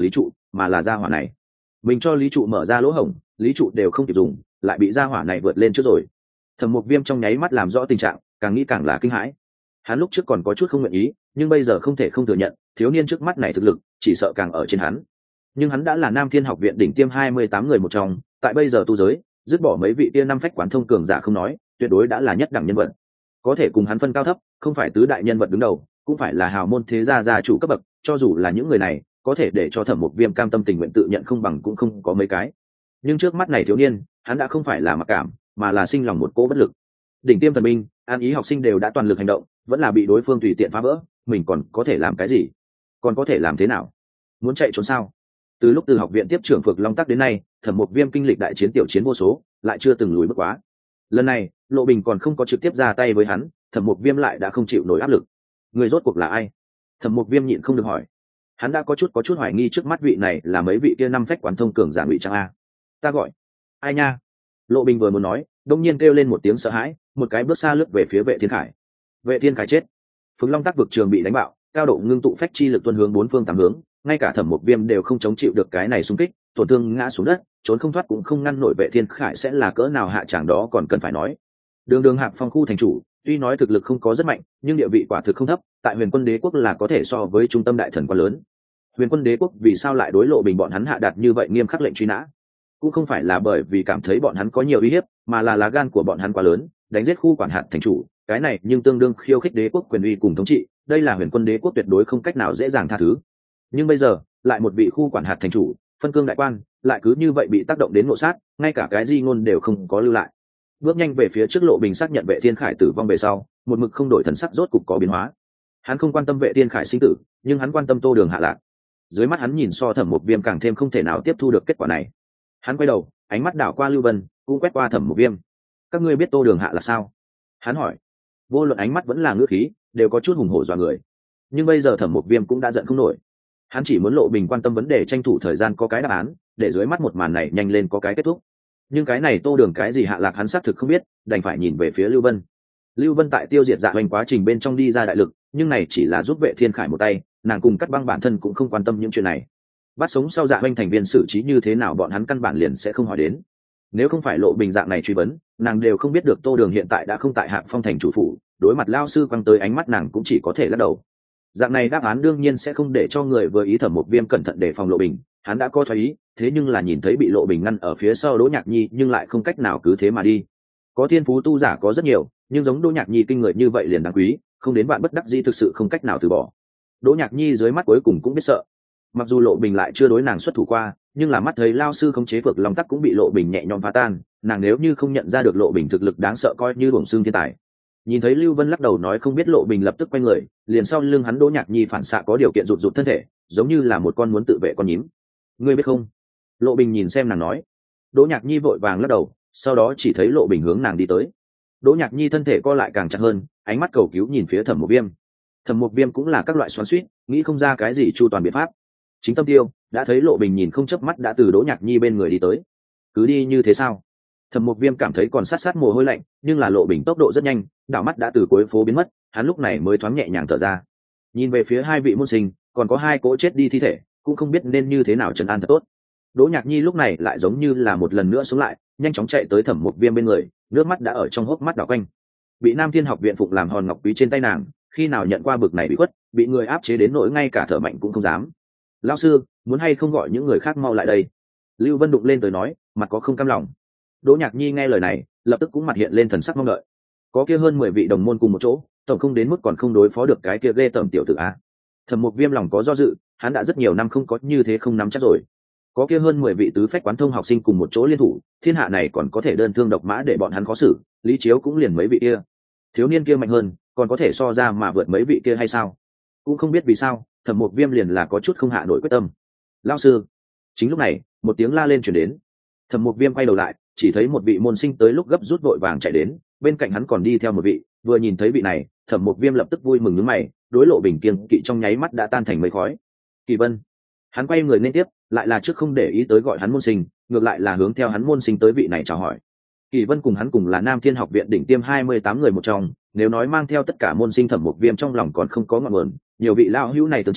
mà là gia hỏa này. Mình cho lý trụ mở ra lỗ hổng, lý trụ đều không kịp dùng, lại bị gia hỏa này vượt lên trước rồi. Thẩm Mục Viêm trong nháy mắt làm rõ tình trạng, càng nghĩ càng là kinh hãi. Hắn lúc trước còn có chút không nguyện ý, nhưng bây giờ không thể không thừa nhận, thiếu niên trước mắt này thực lực chỉ sợ càng ở trên hắn. Nhưng hắn đã là Nam Thiên Học viện đỉnh tiêm hai mươi tám người một trong, tại bây giờ tu giới, dứt bỏ mấy vị kia năm phách quán thông cường giả không nói, tuyệt đối đã là nhất đẳng nhân vật. Có thể cùng hắn phân cao thấp, không phải tứ đại nhân vật đứng đầu, cũng phải là hào môn thế gia gia chủ cấp bậc, cho dù là những người này, có thể để cho Thẩm Mục Viêm cam tâm tình nguyện tự nhận không bằng cũng không có mấy cái. Nhưng trước mắt này thiếu niên, hắn đã không phải là mặc cảm, mà là sinh lòng một cỗ bất lực. Đỉnh tiêm thần binh, an ý học sinh đều đã toàn lực hành động, vẫn là bị đối phương tùy tiện phá vỡ, mình còn có thể làm cái gì? Còn có thể làm thế nào? Muốn chạy trốn sao? Từ lúc từ học viện tiếp trưởng Phược Long Tắc đến nay, Thẩm Mục Viêm kinh lịch đại chiến tiểu chiến vô số, lại chưa từng lùi bước quá. Lần này, Lộ Bình còn không có trực tiếp ra tay với hắn, Thẩm Mục Viêm lại đã không chịu nổi áp lực. Người rốt cuộc là ai? Thẩm Mục Viêm nhịn không được hỏi. Hắn đã có chút có chút hoài nghi trước mắt vị này là mấy vị kia năm phách quán thông cường giả ngụy trang a. Ta gọi ai nha? Lộ Bình vừa muốn nói, đông nhiên kêu lên một tiếng sợ hãi, một cái bước xa lướt về phía Vệ Thiên Khải. Vệ Thiên Khải chết. Phượng Long Tắc vực trường bị đánh bạo, cao độ ngưng tụ phách chi lực tuôn hướng bốn phương tám hướng, ngay cả Thẩm Mục Viêm đều không chống chịu được cái này xung kích, tổn thương ngã xuống đất, trốn không thoát cũng không ngăn nổi Vệ Thiên Khải sẽ là cỡ nào hạ tràng đó còn cần phải nói. Đường Đường Hạp Phong khu thành chủ, tuy nói thực lực không có rất mạnh, nhưng địa vị quả thực không thấp, tại Huyền Quân Đế quốc là có thể so với trung tâm đại thần quá lớn. Huyền Quân Đế quốc vì sao lại đối Lộ Bình bọn hắn hạ đạt như vậy nghiêm khắc lệnh truy nã? Cũng không phải là bởi vì cảm thấy bọn hắn có nhiều uy hiếp, mà là lá gan của bọn hắn quá lớn, đánh giết khu quản hạt thành chủ, cái này nhưng tương đương khiêu khích đế quốc quyền uy cùng thống trị, đây là Huyền Quân Đế quốc tuyệt đối không cách nào dễ dàng tha thứ. Nhưng bây giờ, lại một vị khu quản hạt thành chủ, phân cương đại quan, lại cứ như vậy bị tác động đến ngộ sát, ngay cả cái di ngôn đều không có lưu lại. Bước nhanh về phía trước Lộ Bình xác nhận Vệ Thiên Khải tử vong về sau, một mực không đổi thần sắc rốt cục có biến hóa. Hắn không quan tâm Vệ Thiên Khải sinh tử, nhưng hắn quan tâm Tô Đường hạ lạc. Dưới mắt hắn nhìn so Thẩm Mục Viêm càng thêm không thể nào tiếp thu được kết quả này. Hắn quay đầu, ánh mắt đảo qua Lưu Vân, cũng quét qua Thẩm Mục Viêm. Các ngươi biết Tô Đường hạ là sao? Hắn hỏi. Vô luận ánh mắt vẫn là ngữ khí, đều có chút hùng hổ dọa người. Nhưng bây giờ Thẩm Mục Viêm cũng đã giận không nổi. Hắn chỉ muốn Lộ Bình quan tâm vấn đề, tranh thủ thời gian có cái đáp án, để dưới mắt một màn này nhanh lên có cái kết thúc. Nhưng cái này Tô Đường cái gì hạ lạc hắn xác thực không biết, đành phải nhìn về phía Lưu Vân. Lưu Vân tại tiêu diệt Dạ Hoành quá trình bên trong đi ra đại lực, nhưng này chỉ là giúp Vệ Thiên Khải một tay, nàng cùng Cắt Băng bản thân cũng không quan tâm những chuyện này. Bắt sống sau Dạ Hoành thành viên xử trí như thế nào bọn hắn căn bản liền sẽ không hỏi đến. Nếu không phải Lộ Bình dạng này truy vấn, nàng đều không biết được Tô Đường hiện tại đã không tại Hạng Phong thành chủ phủ, đối mặt lao sư quăng tới ánh mắt nàng cũng chỉ có thể lắc đầu. Dạng này đáp án đương nhiên sẽ không để cho người vừa ý Thẩm Mục Viêm cẩn thận đề phòng Lộ Bình, hắn đã có thoái ý, thế nhưng là nhìn thấy bị Lộ Bình ngăn ở phía sau Đỗ Nhạc Nhi nhưng lại không cách nào cứ thế mà đi. Có thiên phú tu giả có rất nhiều, nhưng giống Đỗ Nhạc Nhi kinh người như vậy liền đáng quý, không đến bạn bất đắc dĩ thực sự không cách nào từ bỏ. Đỗ Nhạc Nhi dưới mắt cuối cùng cũng biết sợ. Mặc dù Lộ Bình lại chưa đối nàng xuất thủ qua, nhưng là mắt thấy lao sư khống chế Phược Long Tắc cũng bị Lộ Bình nhẹ nhõm phá tan, nàng nếu như không nhận ra được Lộ Bình thực lực đáng sợ coi như bổng xương thiên tài. Nhìn thấy Lưu Vân lắc đầu nói không biết, Lộ Bình lập tức quay người, liền sau lưng hắn Đỗ Nhạc Nhi phản xạ có điều kiện rụt rụt thân thể, giống như là một con muốn tự vệ con nhím. Ngươi biết không? Lộ Bình nhìn xem nàng nói. Đỗ Nhạc Nhi vội vàng lắc đầu, sau đó chỉ thấy Lộ Bình hướng nàng đi tới. Đỗ Nhạc Nhi thân thể co lại càng chặt hơn, ánh mắt cầu cứu nhìn phía Thẩm Mục Viêm. Thẩm Mục Viêm cũng là các loại xoắn xuýt, nghĩ không ra cái gì chu toàn biện pháp. Chính tâm tiêu đã thấy Lộ Bình nhìn không chớp mắt đã từ Đỗ Nhạc Nhi bên người đi tới. Cứ đi như thế sao? Thẩm Mục Viêm cảm thấy còn sát sát mồ hôi lạnh, nhưng là Lộ Bình tốc độ rất nhanh, đảo mắt đã từ cuối phố biến mất, hắn lúc này mới thoáng nhẹ nhàng thở ra. Nhìn về phía hai vị môn sinh, còn có hai cỗ chết đi thi thể, cũng không biết nên như thế nào trấn an thật tốt. Đỗ Nhạc Nhi lúc này lại giống như là một lần nữa sống lại, nhanh chóng chạy tới Thẩm Mục Viêm bên người, nước mắt đã ở trong hốc mắt đảo quanh. Bị Nam Thiên học viện phụng làm hòn ngọc quý trên tay nàng, khi nào nhận qua bực này bị khuất, bị người áp chế đến nỗi ngay cả thở mạnh cũng không dám. Lão sư, muốn hay không gọi những người khác mau lại đây? Lưu Vân đụng lên tới nói, mặt có không cam lòng. Đỗ Nhạc Nhi nghe lời này, lập tức cũng mặt hiện lên thần sắc mong đợi. Có kia hơn mười vị đồng môn cùng một chỗ, tổng không đến mức còn không đối phó được cái kia ghê tởm tiểu tử a. Thẩm Mục Viêm lòng có do dự, hắn đã rất nhiều năm không có như thế không nắm chắc rồi. Có kia hơn mười vị tứ phách quán thông học sinh cùng một chỗ liên thủ, thiên hạ này còn có thể đơn thương độc mã để bọn hắn khó xử, Lý Chiếu cũng liền mấy vị kia. Thiếu niên kia mạnh hơn, còn có thể so ra mà vượt mấy vị kia hay sao? Cũng không biết vì sao, Thẩm Mục Viêm liền là có chút không hạ nổi quyết tâm. Lão sư. Chính lúc này, một tiếng la lên truyền đến. Thẩm Mục Viêm quay đầu lại, chỉ thấy một vị môn sinh tới lúc gấp rút vội vàng chạy đến, bên cạnh hắn còn đi theo một vị, vừa nhìn thấy vị này, Thẩm Mục Viêm lập tức vui mừng nhướng mày, đối Lộ Bình kiêng kỵ trong nháy mắt đã tan thành mây khói. Kỳ Vân. Hắn quay người nên tiếp, lại là trước không để ý tới gọi hắn môn sinh, ngược lại là hướng theo hắn môn sinh tới vị này chào hỏi. Kỳ Vân cùng hắn cùng là Nam Thiên học viện đỉnh tiêm hai mươi tám người một trong, nếu nói mang theo tất cả môn sinh Thẩm Mục Viêm trong lòng còn không có ngọn nguồn, nhiều vị lão hữu này tương trợ,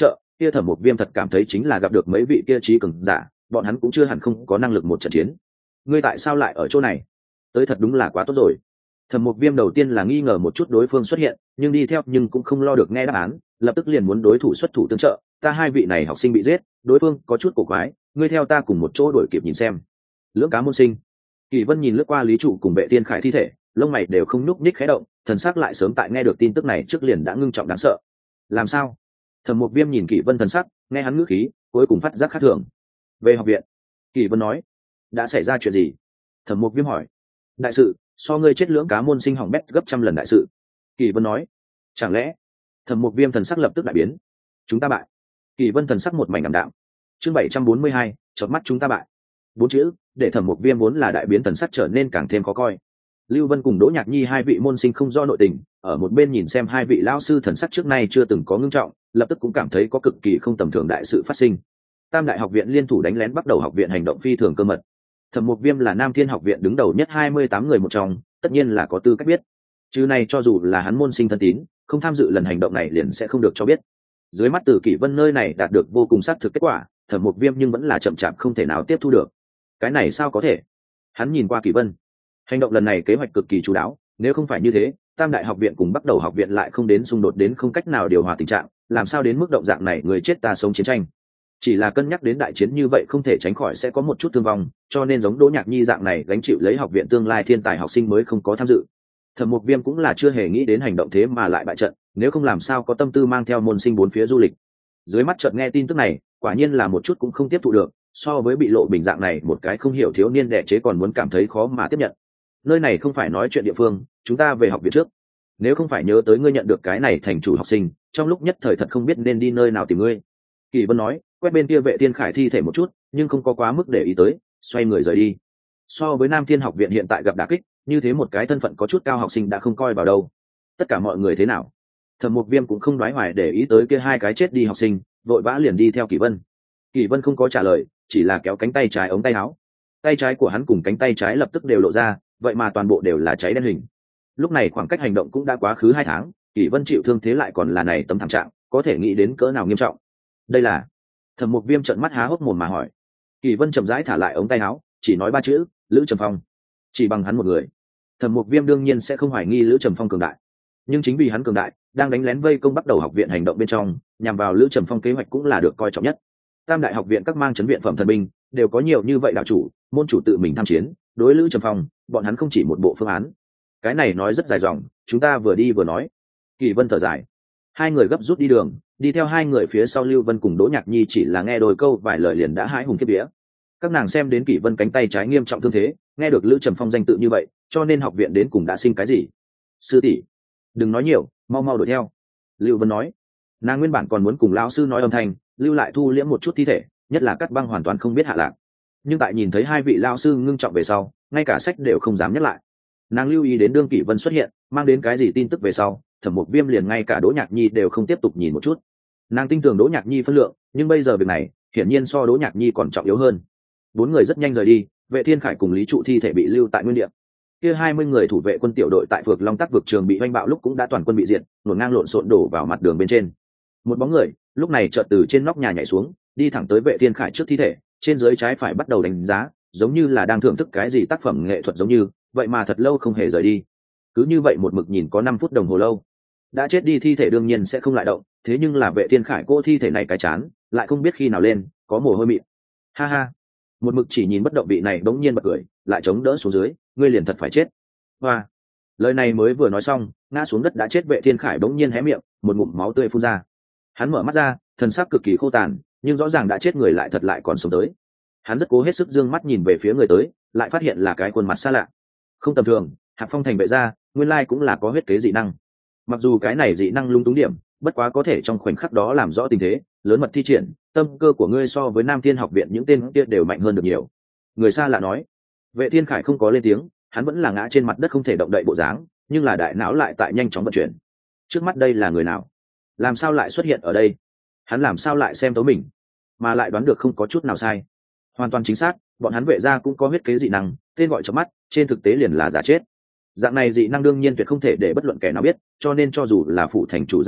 kia Thẩm Mục Viêm thật cảm thấy chính là gặp được mấy vị kia trí cường giả, bọn hắn cũng chưa hẳn không có năng lực một trận chiến. Ngươi tại sao lại ở chỗ này? Tới thật đúng là quá tốt rồi. Thẩm Mục Viêm đầu tiên là nghi ngờ một chút đối phương xuất hiện, nhưng đi theo nhưng cũng không lo được nghe đáp án, lập tức liền muốn đối thủ xuất thủ tương trợ. Ta hai vị này học sinh bị giết, đối phương có chút cổ quái, ngươi theo ta cùng một chỗ đuổi kịp nhìn xem. Lưỡng Cá môn sinh. Kỳ Vân nhìn lướt qua Lý Trụ cùng Vệ Tiên Khải thi thể, lông mày đều không nhúc nhích khẽ động, thần sắc lại sớm tại nghe được tin tức này trước liền đã ngưng trọng đáng sợ. Làm sao? Thẩm Mục Viêm nhìn Kỳ Vân thần sắc, nghe hắn ngữ khí, cuối cùng phát giác khác thường. Về học viện. Kỳ Vân nói. Đã xảy ra chuyện gì? Thẩm Mục Viêm hỏi. Đại sự, so ngươi chết Lưỡng Cá môn sinh hỏng bét gấp trăm lần đại sự. Kỳ Vân nói. Chẳng lẽ? Thẩm Mục Viêm thần sắc lập tức đại biến. Chúng ta bại. Kỳ Vân thần sắc một mảnh ảm đạm. Chương bảy trăm bốn mươi hai, chợt mắt chúng ta bại. Bốn chữ, để Thẩm Mục Viêm vốn là đại biến thần sắc trở nên càng thêm khó coi. Lưu Vân cùng Đỗ Nhạc Nhi hai vị môn sinh không do nội tình, ở một bên nhìn xem hai vị lão sư thần sắc trước nay chưa từng có ngưng trọng, lập tức cũng cảm thấy có cực kỳ không tầm thường đại sự phát sinh. Tam đại học viện liên thủ đánh lén bắt đầu học viện hành động phi thường cơ mật. Thẩm Mục Viêm là Nam Thiên học viện đứng đầu nhất hai mươi tám người một trong, tất nhiên là có tư cách biết. Chứ này cho dù là hắn môn sinh thân tín, không tham dự lần hành động này liền sẽ không được cho biết. Dưới mắt Từ Kỷ Vân nơi này đạt được vô cùng xác thực kết quả, Thẩm Mục Viêm nhưng vẫn là chậm chạp không thể nào tiếp thu được. Cái này sao có thể? Hắn nhìn qua Kỷ Vân. Hành động lần này kế hoạch cực kỳ chú đáo, nếu không phải như thế, Tam đại học viện cùng bắt đầu học viện lại không đến xung đột đến không cách nào điều hòa tình trạng, làm sao đến mức động dạng này người chết ta sống chiến tranh. Chỉ là cân nhắc đến đại chiến như vậy không thể tránh khỏi sẽ có một chút thương vong, cho nên giống Đỗ Nhạc Nhi dạng này gánh chịu lấy học viện tương lai thiên tài học sinh mới không có tham dự. Thẩm Mục Viêm cũng là chưa hề nghĩ đến hành động thế mà lại bại trận, nếu không làm sao có tâm tư mang theo môn sinh bốn phía du lịch. Dưới mắt chợt nghe tin tức này, quả nhiên là một chút cũng không tiếp thụ được, so với bị lộ bình dạng này một cái không hiểu thiếu niên đẻ chế còn muốn cảm thấy khó mà tiếp nhận. Nơi này không phải nói chuyện địa phương, chúng ta về học viện trước. Nếu không phải nhớ tới ngươi nhận được cái này thành chủ học sinh, trong lúc nhất thời thật không biết nên đi nơi nào tìm ngươi. Kỳ Vân nói, quét bên kia Vệ Tiên Khải thi thể một chút, nhưng không có quá mức để ý tới, xoay người rời đi. So với Nam Thiên học viện hiện tại gặp đả kích, như thế một cái thân phận có chút cao học sinh đã không coi vào đâu. Tất cả mọi người thế nào? Thẩm Mục Viêm cũng không đoái hoài để ý tới kia hai cái chết đi học sinh, vội vã liền đi theo Kỳ Vân. Kỳ Vân không có trả lời, chỉ là kéo cánh tay trái ống tay áo. Tay trái của hắn cùng cánh tay trái lập tức đều lộ ra, vậy mà toàn bộ đều là cháy đen hình. Lúc này khoảng cách hành động cũng đã quá khứ hai tháng, Kỳ Vân chịu thương thế lại còn là này tấm thảm trạng, có thể nghĩ đến cỡ nào nghiêm trọng. Đây là? Thẩm Mục Viêm trợn mắt há hốc mồm mà hỏi. Kỳ Vân chậm rãi thả lại ống tay áo, chỉ nói ba chữ, Lữ Trầm Phong. Chỉ bằng hắn một người, Thẩm Mục Viêm đương nhiên sẽ không hoài nghi Lữ Trầm Phong cường đại, nhưng chính vì hắn cường đại, đang đánh lén vây công bắt đầu học viện hành động bên trong, nhằm vào Lữ Trầm Phong kế hoạch cũng là được coi trọng nhất. Tam đại học viện các mang chấn viện phẩm thần binh đều có nhiều như vậy đạo chủ, môn chủ tự mình tham chiến, đối Lữ Trầm Phong, bọn hắn không chỉ một bộ phương án. Cái này nói rất dài dòng, chúng ta vừa đi vừa nói. Kỳ Vân thở dài. Hai người gấp rút đi đường, đi theo hai người phía sau Lưu Vân cùng Đỗ Nhạc Nhi chỉ là nghe đôi câu vài lời liền đã hãi hùng kiếp vía. Các nàng xem đến Kỳ Vân cánh tay trái nghiêm trọng thương thế, nghe được Lữ Trầm Phong danh tự như vậy, cho nên học viện đến cùng đã sinh cái gì? Sư tỷ, đừng nói nhiều, mau mau đuổi theo. Lưu Vân nói. Nàng nguyên bản còn muốn cùng lão sư nói âm thanh, lưu lại thu liễm một chút thi thể, nhất là Cát Băng hoàn toàn không biết hạ lạc. Nhưng tại nhìn thấy hai vị lão sư ngưng trọng về sau, ngay cả sách đều không dám nhắc lại. Nàng lưu ý đến đương Kỷ Vân xuất hiện, mang đến cái gì tin tức về sau, Thẩm Mục Viêm liền ngay cả Đỗ Nhạc Nhi đều không tiếp tục nhìn một chút. Nàng tin tưởng Đỗ Nhạc Nhi phân lượng, nhưng bây giờ việc này hiển nhiên so Đỗ Nhạc Nhi còn trọng yếu hơn. Bốn người rất nhanh rời đi, Vệ Thiên Khải cùng Lý Trụ thi thể bị lưu tại nguyên địa. Kia hai mươi người thủ vệ quân tiểu đội tại Phược Long Tắc vực trường bị oanh bạo lúc cũng đã toàn quân bị diệt, hỗn ngang lộn xộn đổ vào mặt đường bên trên. Một bóng người lúc này chợt từ trên nóc nhà nhảy xuống, đi thẳng tới Vệ Thiên Khải trước thi thể, trên dưới trái phải bắt đầu đánh giá, giống như là đang thưởng thức cái gì tác phẩm nghệ thuật giống như, vậy mà thật lâu không hề rời đi. Cứ như vậy một mực nhìn có năm phút đồng hồ lâu. Đã chết đi thi thể đương nhiên sẽ không lại động, thế nhưng là Vệ Thiên Khải cô thi thể này cái chán, lại không biết khi nào lên, có mồ hôi mịn. Ha ha. Một mực chỉ nhìn bất động vị này bỗng nhiên bật cười, lại chống đỡ xuống dưới, ngươi liền thật phải chết. Hoa. Lời này mới vừa nói xong, ngã xuống đất đã chết Vệ Thiên Khải bỗng nhiên hé miệng, một ngụm máu tươi phun ra. Hắn mở mắt ra, thần sắc cực kỳ khô tàn, nhưng rõ ràng đã chết người lại thật lại còn sống tới. Hắn rất cố hết sức dương mắt nhìn về phía người tới, lại phát hiện là cái khuôn mặt xa lạ. Không tầm thường, Hạp Phong thành vệ gia, nguyên lai cũng là có huyết kế dị năng. Mặc dù cái này dị năng lung túng điểm, bất quá có thể trong khoảnh khắc đó làm rõ tình thế, lớn mật thi triển, tâm cơ của ngươi so với Nam Thiên học viện những tên kia đều mạnh hơn được nhiều. Người xa lạ nói. Vệ Thiên Khải không có lên tiếng, hắn vẫn là ngã trên mặt đất không thể động đậy bộ dáng, nhưng là đại não lại tại nhanh chóng vận chuyển. Trước mắt đây là người nào? Làm sao lại xuất hiện ở đây? Hắn làm sao lại xem tấu mình, mà lại đoán được không có chút nào sai? Hoàn toàn chính xác, bọn hắn vệ gia cũng có huyết kế dị năng, tên gọi chớp mắt, trên thực tế liền là giả chết. Dạng này dị năng đương nhiên tuyệt không thể để bất luận kẻ nào biết, cho nên cho dù là phụ thành chủ gia vệ,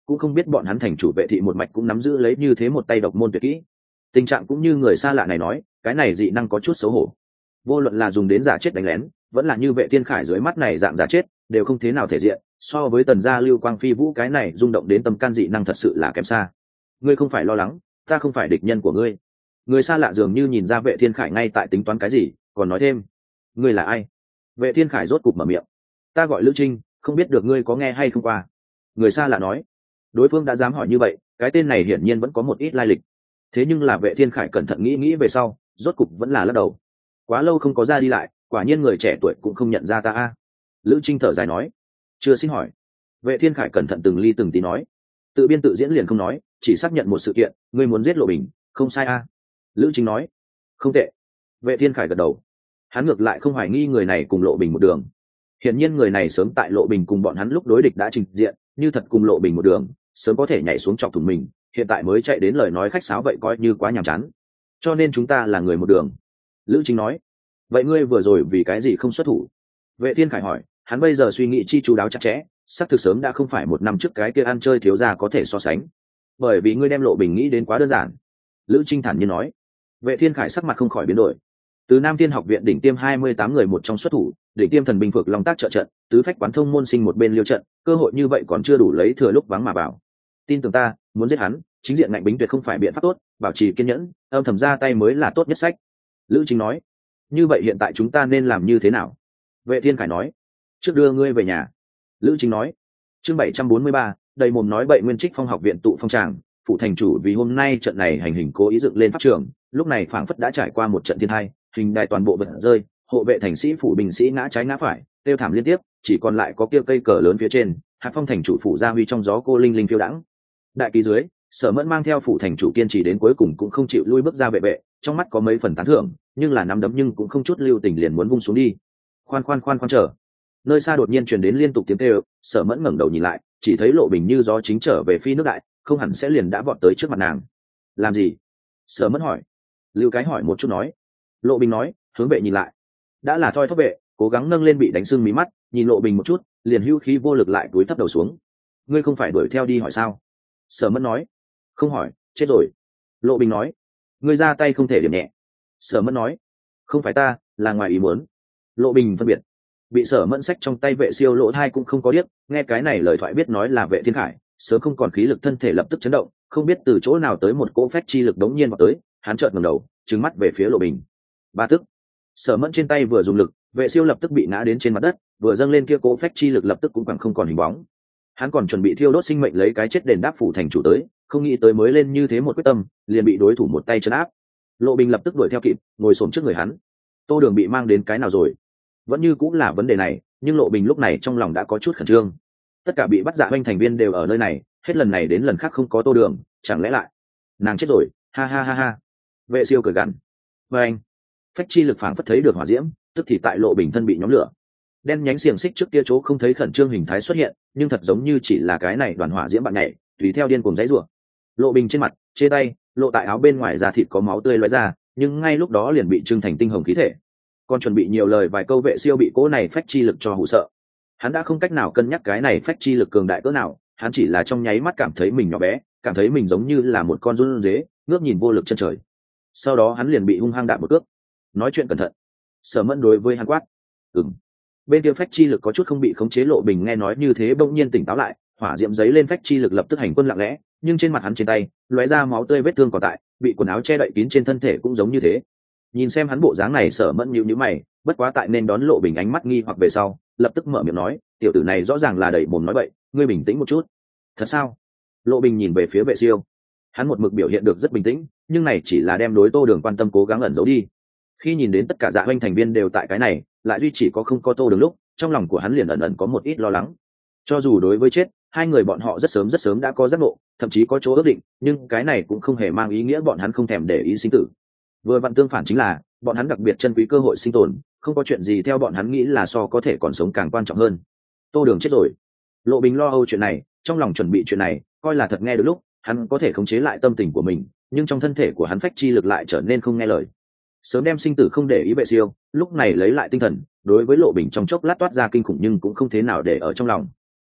cũng không biết bọn hắn thành chủ vệ thị một mạch cũng nắm giữ lấy như thế một tay độc môn tuyệt kỹ. Tình trạng cũng như người xa lạ này nói, cái này dị năng có chút xấu hổ. Vô luận là dùng đến giả chết đánh lén, vẫn là như Vệ Thiên Khải dưới mắt này dạng giả chết, đều không thế nào thể diện, so với Tần gia Lưu Quang Phi Vũ cái này rung động đến tâm can dị năng thật sự là kém xa. Ngươi không phải lo lắng, ta không phải địch nhân của ngươi. Người xa lạ dường như nhìn ra Vệ Thiên Khải ngay tại tính toán cái gì, còn nói thêm, ngươi là ai? Vệ Thiên Khải rốt cục mở miệng, ta gọi Lữ Trinh, không biết được ngươi có nghe hay không qua. Người xa lạ nói, đối phương đã dám hỏi như vậy, cái tên này hiển nhiên vẫn có một ít lai lịch. Thế nhưng là Vệ Thiên Khải cẩn thận nghĩ nghĩ về sau, rốt cục vẫn là lắc đầu. Quá lâu không có ra đi lại, quả nhiên người trẻ tuổi cũng không nhận ra ta a. Lữ Trinh thở dài nói, chưa xin hỏi. Vệ Thiên Khải cẩn thận từng ly từng tí nói, tự biên tự diễn liền không nói, chỉ xác nhận một sự kiện, ngươi muốn giết Lộ Bình, không sai a. Lữ Trinh nói, không tệ. Vệ Thiên Khải gật đầu, hắn ngược lại không hoài nghi người này cùng Lộ Bình một đường. Hiển nhiên người này sớm tại Lộ Bình cùng bọn hắn lúc đối địch đã trình diện, như thật cùng Lộ Bình một đường, sớm có thể nhảy xuống chọc thủng mình, hiện tại mới chạy đến lời nói khách sáo vậy coi như quá nhàm chán. Cho nên chúng ta là người một đường. Lữ Chính nói, vậy ngươi vừa rồi vì cái gì không xuất thủ? Vệ Thiên Khải hỏi, hắn bây giờ suy nghĩ chi chú đáo chặt chẽ, xác thực sớm đã không phải một năm trước cái kia ăn chơi thiếu gia có thể so sánh. Bởi vì ngươi đem Lộ Bình nghĩ đến quá đơn giản. Lữ Trinh thản nhiên nói. Vệ Thiên Khải sắc mặt không khỏi biến đổi. Từ Nam Thiên học viện đỉnh tiêm hai mươi tám người một trong xuất thủ, đỉnh tiêm thần binh phược long tác trợ trận, tứ phách quán thông môn sinh một bên liêu trận, cơ hội như vậy còn chưa đủ lấy thừa lúc vắng mà vào. Tin tưởng ta, muốn giết hắn, chính diện ngạnh bính tuyệt không phải biện pháp tốt, bảo trì kiên nhẫn, âm thầm ra tay mới là tốt nhất sách. Lữ Chính nói. Như vậy hiện tại chúng ta nên làm như thế nào? Vệ Thiên Khải nói. Trước đưa ngươi về nhà. Lữ Chính nói. Chương bảy trăm bốn mươi ba, đầy mồm nói bậy Nguyên Trích Phong học viện tụ phong tràng, phụ thành chủ vì hôm nay trận này hành hình cố ý dựng lên pháp trường, lúc này phảng phất đã trải qua một trận thiên hai, hình đài toàn bộ vật rơi, hộ vệ thành sĩ phủ binh sĩ ngã trái ngã phải, tiêu thảm liên tiếp, chỉ còn lại có kia cây cờ lớn phía trên, Hạc Phong thành chủ phủ gia huy trong gió cô linh linh phiêu đãng. Đại kỳ dưới, Sở Mẫn mang theo phủ thành chủ kiên trì đến cuối cùng cũng không chịu lui bước ra vệ vệ, trong mắt có mấy phần tán thưởng, nhưng là nắm đấm nhưng cũng không chút lưu tình liền muốn vung xuống đi. Khoan khoan khoan khoan chờ. Nơi xa đột nhiên truyền đến liên tục tiếng kêu, Sở Mẫn ngẩng đầu nhìn lại, chỉ thấy Lộ Bình như gió chính trở về phi nước đại, không hẳn sẽ liền đã vọt tới trước mặt nàng. Làm gì? Sở Mẫn hỏi. Lưu Cái hỏi một chút nói. Lộ Bình nói, hướng vệ nhìn lại, đã là thoi thóp vệ, cố gắng nâng lên bị đánh sưng mí mắt, nhìn Lộ Bình một chút, liền hưu khí vô lực lại cúi thấp đầu xuống. Ngươi không phải đuổi theo đi hỏi sao? Sở Mẫn nói. Không hỏi, chết rồi. Lộ Bình nói. Ngươi ra tay không thể điểm nhẹ. Sở Mẫn nói. Không phải ta, là ngoài ý muốn. Lộ Bình phân biệt. Bị Sở Mẫn xách trong tay vệ siêu lỗ thai cũng không có điếc, nghe cái này lời thoại biết nói là Vệ Thiên Khải, sớm không còn khí lực thân thể lập tức chấn động, không biết từ chỗ nào tới một cỗ phách chi lực đống nhiên vào tới, hắn chợt ngẩng đầu, trừng mắt về phía Lộ Bình. Ba tức. Sở Mẫn trên tay vừa dùng lực, vệ siêu lập tức bị ngã đến trên mặt đất, vừa dâng lên kia cỗ phách chi lực lập tức cũng bằng không còn hình bóng. Hắn còn chuẩn bị thiêu đốt sinh mệnh lấy cái chết đền đáp phủ thành chủ tới, không nghĩ tới mới lên như thế một quyết tâm, liền bị đối thủ một tay trấn áp. Lộ Bình lập tức đuổi theo kịp, ngồi xổm trước người hắn. Tô Đường bị mang đến cái nào rồi? Vẫn như cũng là vấn đề này, nhưng Lộ Bình lúc này trong lòng đã có chút khẩn trương. Tất cả bị bắt dạ hoanh thành viên đều ở nơi này, hết lần này đến lần khác không có Tô Đường, chẳng lẽ lại nàng chết rồi? Ha ha ha ha. Vệ siêu cười gằn. Và anh, phách chi lực phảng phất thấy được hỏa diễm, tức thì tại Lộ Bình thân bị nhóm lửa. Đen nhánh xiềng xích trước kia chỗ không thấy khẩn trương hình thái xuất hiện, nhưng thật giống như chỉ là cái này đoàn hỏa diễm bạn nhảy, tùy theo điên cuồng dãy rủa. Lộ Bình trên mặt, trên tay, lộ tại áo bên ngoài da thịt có máu tươi lóe ra, nhưng ngay lúc đó liền bị trưng thành tinh hồng khí thể. Còn chuẩn bị nhiều lời vài câu vệ siêu bị cỗ này phách chi lực cho hù sợ. Hắn đã không cách nào cân nhắc cái này phách chi lực cường đại cỡ nào, hắn chỉ là trong nháy mắt cảm thấy mình nhỏ bé, cảm thấy mình giống như là một con run dế, ngước nhìn vô lực chân trời. Sau đó hắn liền bị hung hăng đạp một cước. Nói chuyện cẩn thận. Sở Mẫn đối với hắn quát. Ừm. Bên kia phách chi lực có chút không bị khống chế, Lộ Bình nghe nói như thế bỗng nhiên tỉnh táo lại, hỏa diễm giấy lên phách chi lực lập tức hành quân lặng lẽ, nhưng trên mặt hắn trên tay, lóe ra máu tươi vết thương còn tại, bị quần áo che đậy kín trên thân thể cũng giống như thế. Nhìn xem hắn bộ dáng này, Sở Mẫn nhíu nhíu mày, bất quá tại nên đón Lộ Bình ánh mắt nghi hoặc về sau, lập tức mở miệng nói, tiểu tử này rõ ràng là đầy mồm nói bậy, ngươi bình tĩnh một chút. Thật sao? Lộ Bình nhìn về phía vệ siêu, hắn một mực biểu hiện được rất bình tĩnh, nhưng này chỉ là đem đối Tô Đường quan tâm cố gắng ẩn giấu đi. Khi nhìn đến tất cả dạ hoanh thành viên đều tại cái này, lại duy chỉ có không có Tô Đường lúc, trong lòng của hắn liền ẩn ẩn có một ít lo lắng. Cho dù đối với chết, hai người bọn họ rất sớm rất sớm đã có giác ngộ, thậm chí có chỗ ước định, nhưng cái này cũng không hề mang ý nghĩa bọn hắn không thèm để ý sinh tử. Vừa vặn tương phản chính là, bọn hắn đặc biệt trân quý cơ hội sinh tồn, không có chuyện gì theo bọn hắn nghĩ là so có thể còn sống càng quan trọng hơn. Tô Đường chết rồi. Lộ Bình lo âu chuyện này, trong lòng chuẩn bị chuyện này, coi là thật nghe được lúc, hắn có thể khống chế lại tâm tình của mình, nhưng trong thân thể của hắn phách chi lực lại trở nên không nghe lời. Sớm đem sinh tử không để ý vệ siêu, lúc này lấy lại tinh thần, đối với Lộ Bình trong chốc lát toát ra kinh khủng nhưng cũng không thế nào để ở trong lòng.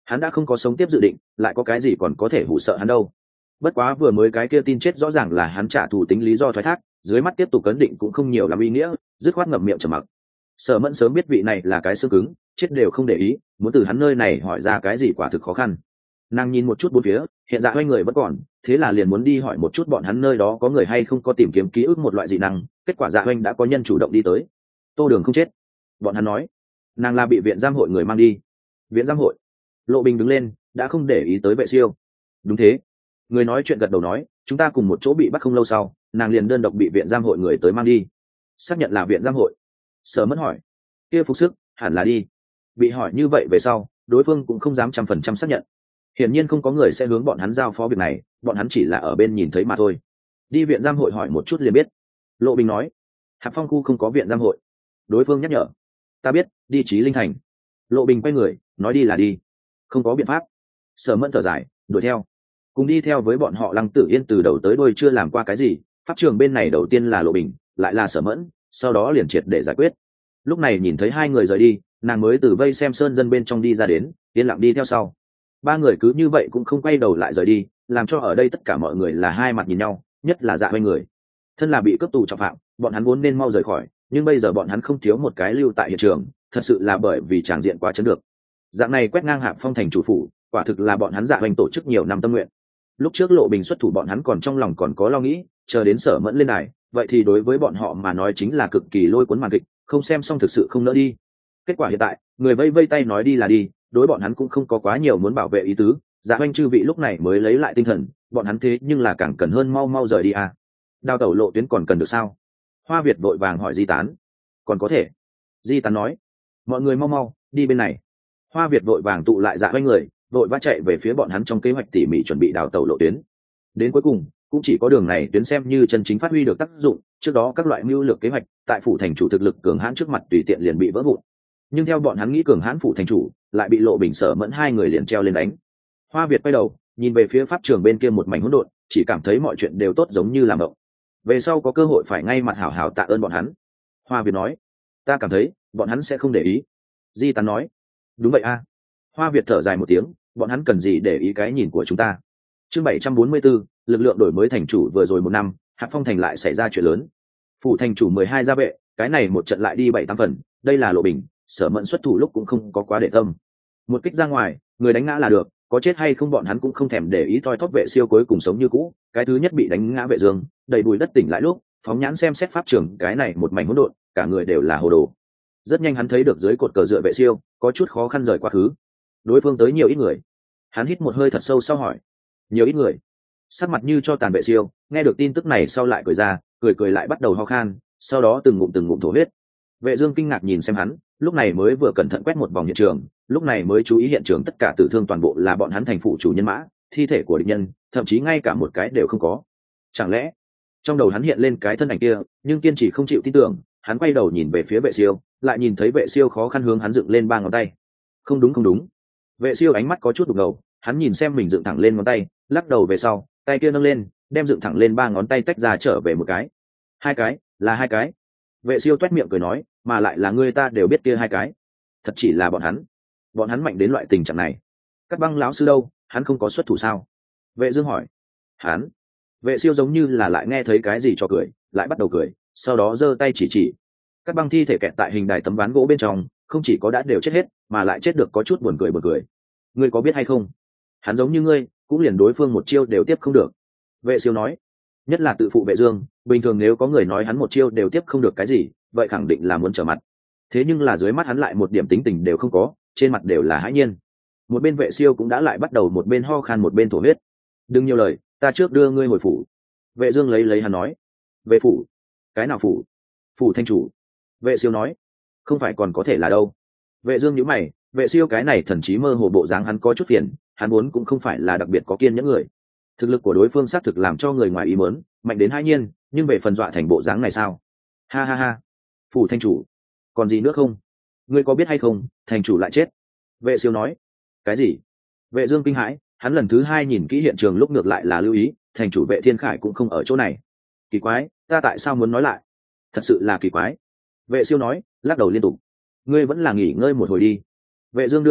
hắn đã không có sống tiếp dự định, lại có cái gì còn có thể hù sợ hắn đâu. Bất quá vừa mới cái kia tin chết rõ ràng là hắn trả thù tính lý do thoái thác, dưới mắt tiếp tục cấn định cũng không nhiều làm ý nghĩa, dứt khoát ngậm miệng trầm mặc. Sở Mẫn sớm biết vị này là cái xương cứng, chết đều không để ý, muốn từ hắn nơi này hỏi ra cái gì quả thực khó khăn. Nàng nhìn một chút bốn phía, hiện dạ hai người vẫn còn, thế là liền muốn đi hỏi một chút bọn hắn nơi đó có người hay không có tìm kiếm ký ức một loại dị năng. Kết quả dạ hoanh đã có nhân chủ động đi tới. Tô Đường không chết, bọn hắn nói. Nàng là bị viện giam hội người mang đi. Viện giam hội? Lộ Bình đứng lên, đã không để ý tới Vệ Siêu. Đúng thế. Người nói chuyện gật đầu nói, chúng ta cùng một chỗ bị bắt không lâu sau, nàng liền đơn độc bị viện giam hội người tới mang đi. Xác nhận là viện giam hội. Sở Mẫn hỏi, kia phục sức hẳn là đi. Bị hỏi như vậy về sau, đối phương cũng không dám trăm phần trăm xác nhận. Hiển nhiên không có người sẽ hướng bọn hắn giao phó việc này, bọn hắn chỉ là ở bên nhìn thấy mà thôi. Đi viện giam hội hỏi một chút liền biết. Lộ Bình nói, Hạp Phong khu không có viện giam hội. Đối phương nhắc nhở, ta biết, đi Chí Linh Thành. Lộ Bình quay người, nói đi là đi, không có biện pháp. Sở Mẫn thở dài, đuổi theo. Cùng đi theo với bọn họ Lăng Tử Yên từ đầu tới đuôi chưa làm qua cái gì, pháp trường bên này đầu tiên là Lộ Bình, lại là Sở Mẫn, sau đó liền triệt để giải quyết. Lúc này nhìn thấy hai người rời đi, nàng mới từ vây xem sơn dân bên trong đi ra đến, yên lặng đi theo sau. Ba người cứ như vậy cũng không quay đầu lại rời đi, làm cho ở đây tất cả mọi người là hai mặt nhìn nhau, nhất là Dạ hai người. Thân là bị cướp tù trọng phạm, bọn hắn vốn nên mau rời khỏi, nhưng bây giờ bọn hắn không thiếu một cái lưu tại hiện trường, thật sự là bởi vì tràng diện quá chấn được. Dạng này quét ngang Hạp Phong thành chủ phủ, quả thực là bọn hắn Dạ hoành tổ chức nhiều năm tâm nguyện. Lúc trước Lộ Bình xuất thủ bọn hắn còn trong lòng còn có lo nghĩ, chờ đến Sở Mẫn lên đài, vậy thì đối với bọn họ mà nói chính là cực kỳ lôi cuốn màn kịch, không xem xong thực sự không nỡ đi. Kết quả hiện tại, người vây vây tay nói đi là đi, đối bọn hắn cũng không có quá nhiều muốn bảo vệ ý tứ. Dạ hoành chư vị lúc này mới lấy lại tinh thần, bọn hắn thế nhưng là càng cần hơn mau mau rời đi à. Đào tẩu lộ tuyến còn cần được sao? Hoa Việt vội vàng hỏi Di Tán. Còn có thể. Di Tán nói, mọi người mau mau đi bên này. Hoa Việt vội vàng tụ lại Dạ hoành người, vội vã chạy về phía bọn hắn trong kế hoạch tỉ mỉ chuẩn bị đào tẩu lộ tuyến. Đến cuối cùng cũng chỉ có đường này tuyến xem như chân chính phát huy được tác dụng, trước đó các loại mưu lược kế hoạch tại phủ thành chủ thực lực cường hãn trước mặt tùy tiện liền bị vỡ vụn. Nhưng theo bọn hắn nghĩ cường hãn phủ thành chủ lại bị Lộ Bình Sở Mẫn hai người liền treo lên đánh. Hoa Việt quay đầu nhìn về phía pháp trường bên kia một mảnh hỗn độn, chỉ cảm thấy mọi chuyện đều tốt giống như làm mộng. Về sau có cơ hội phải ngay mặt hảo hảo tạ ơn bọn hắn. Hoa Việt nói, ta cảm thấy bọn hắn sẽ không để ý. Di Tán nói, đúng vậy a. Hoa Việt thở dài một tiếng, bọn hắn cần gì để ý cái nhìn của chúng ta. Chương bảy trăm bốn mươi 744, lực lượng đổi mới thành chủ vừa rồi một năm, Hạp Phong thành lại xảy ra chuyện lớn. Phủ thành chủ mười hai gia vệ, cái này một trận lại đi bảy tám phần, đây là Lộ Bình, Sở Mẫn xuất thủ lúc cũng không có quá để tâm. Một kích ra ngoài, người đánh ngã là được, có chết hay không bọn hắn cũng không thèm để ý, thoi thóp Vệ Siêu cuối cùng sống như cũ, cái thứ nhất bị đánh ngã Vệ Dương, đầy bụi đất tỉnh lại lúc, phóng nhãn xem xét pháp trường, cái này một mảnh hỗn độn, cả người đều là hồ đồ. Rất nhanh hắn thấy được dưới cột cờ dựa Vệ Siêu, có chút khó khăn rời quá khứ. Đối phương tới nhiều ít người. Hắn hít một hơi thật sâu sau hỏi, nhiều ít người. Sắc mặt như cho tàn Vệ Siêu, nghe được tin tức này sau lại cười ra, cười cười lại bắt đầu ho khan, sau đó từng ngụm từng ngụm thổ huyết. Vệ Dương kinh ngạc nhìn xem hắn, lúc này mới vừa cẩn thận quét một vòng hiện trường, lúc này mới chú ý hiện trường tất cả tử thương toàn bộ là bọn hắn thành phụ chủ nhân mã, thi thể của địch nhân, thậm chí ngay cả một cái đều không có. Chẳng lẽ? Trong đầu hắn hiện lên cái thân ảnh kia, nhưng kiên trì không chịu tin tưởng, hắn quay đầu nhìn về phía Vệ Siêu, lại nhìn thấy Vệ Siêu khó khăn hướng hắn dựng lên ba ngón tay. Không đúng không đúng. Vệ Siêu ánh mắt có chút đục ngầu, hắn nhìn xem mình dựng thẳng lên ngón tay, lắc đầu về sau, tay kia nâng lên, đem dựng thẳng lên ba ngón tay tách ra trở về một cái. Hai cái, là hai cái. Vệ Siêu toét miệng cười nói, mà lại là người ta đều biết kia hai cái. Thật chỉ là bọn hắn. Bọn hắn mạnh đến loại tình trạng này. Cắt Băng lão sư đâu, hắn không có xuất thủ sao? Vệ Dương hỏi. Hắn. Vệ Siêu giống như là lại nghe thấy cái gì cho cười, lại bắt đầu cười, sau đó giơ tay chỉ chỉ. Cắt Băng thi thể kẹt tại hình đài tấm ván gỗ bên trong, không chỉ có đã đều chết hết, mà lại chết được có chút buồn cười buồn cười. Ngươi có biết hay không? Hắn giống như ngươi, cũng liền đối phương một chiêu đều tiếp không được. Vệ Siêu nói. Nhất là tự phụ Vệ Dương, bình thường nếu có người nói hắn một chiêu đều tiếp không được cái gì, vậy khẳng định là muốn trở mặt. Thế nhưng là dưới mắt hắn lại một điểm tính tình đều không có, trên mặt đều là hãi nhiên. Một bên Vệ Siêu cũng đã lại bắt đầu một bên ho khan một bên thổ huyết. Đừng nhiều lời, ta trước đưa ngươi hồi phủ. Vệ Dương lấy lấy hắn nói. Về phủ? Cái nào phủ? Phủ thanh chủ. Vệ Siêu nói. Không phải còn có thể là đâu. Vệ Dương nhíu mày, Vệ Siêu cái này thần trí mơ hồ bộ dáng hắn có chút phiền, hắn muốn cũng không phải là đặc biệt có kiên nhẫn người. Thực lực của đối phương xác thực làm cho người ngoài ý muốn, mạnh đến hãi nhiên, nhưng về phần dọa thành bộ dáng này sao? Ha ha ha. Phủ thanh chủ, còn gì nữa không? Ngươi có biết hay không, thành chủ lại chết. Vệ Siêu nói. Cái gì? Vệ Dương kinh hãi, hắn lần thứ hai nhìn kỹ hiện trường lúc ngược lại là lưu ý, thành chủ Vệ Thiên Khải cũng không ở chỗ này. Kỳ quái, ta tại sao muốn nói lại? Thật sự là kỳ quái. Vệ Siêu nói, lắc đầu liên tục. Ngươi vẫn là nghỉ ngơi một hồi đi. Vệ Dương đưa tay,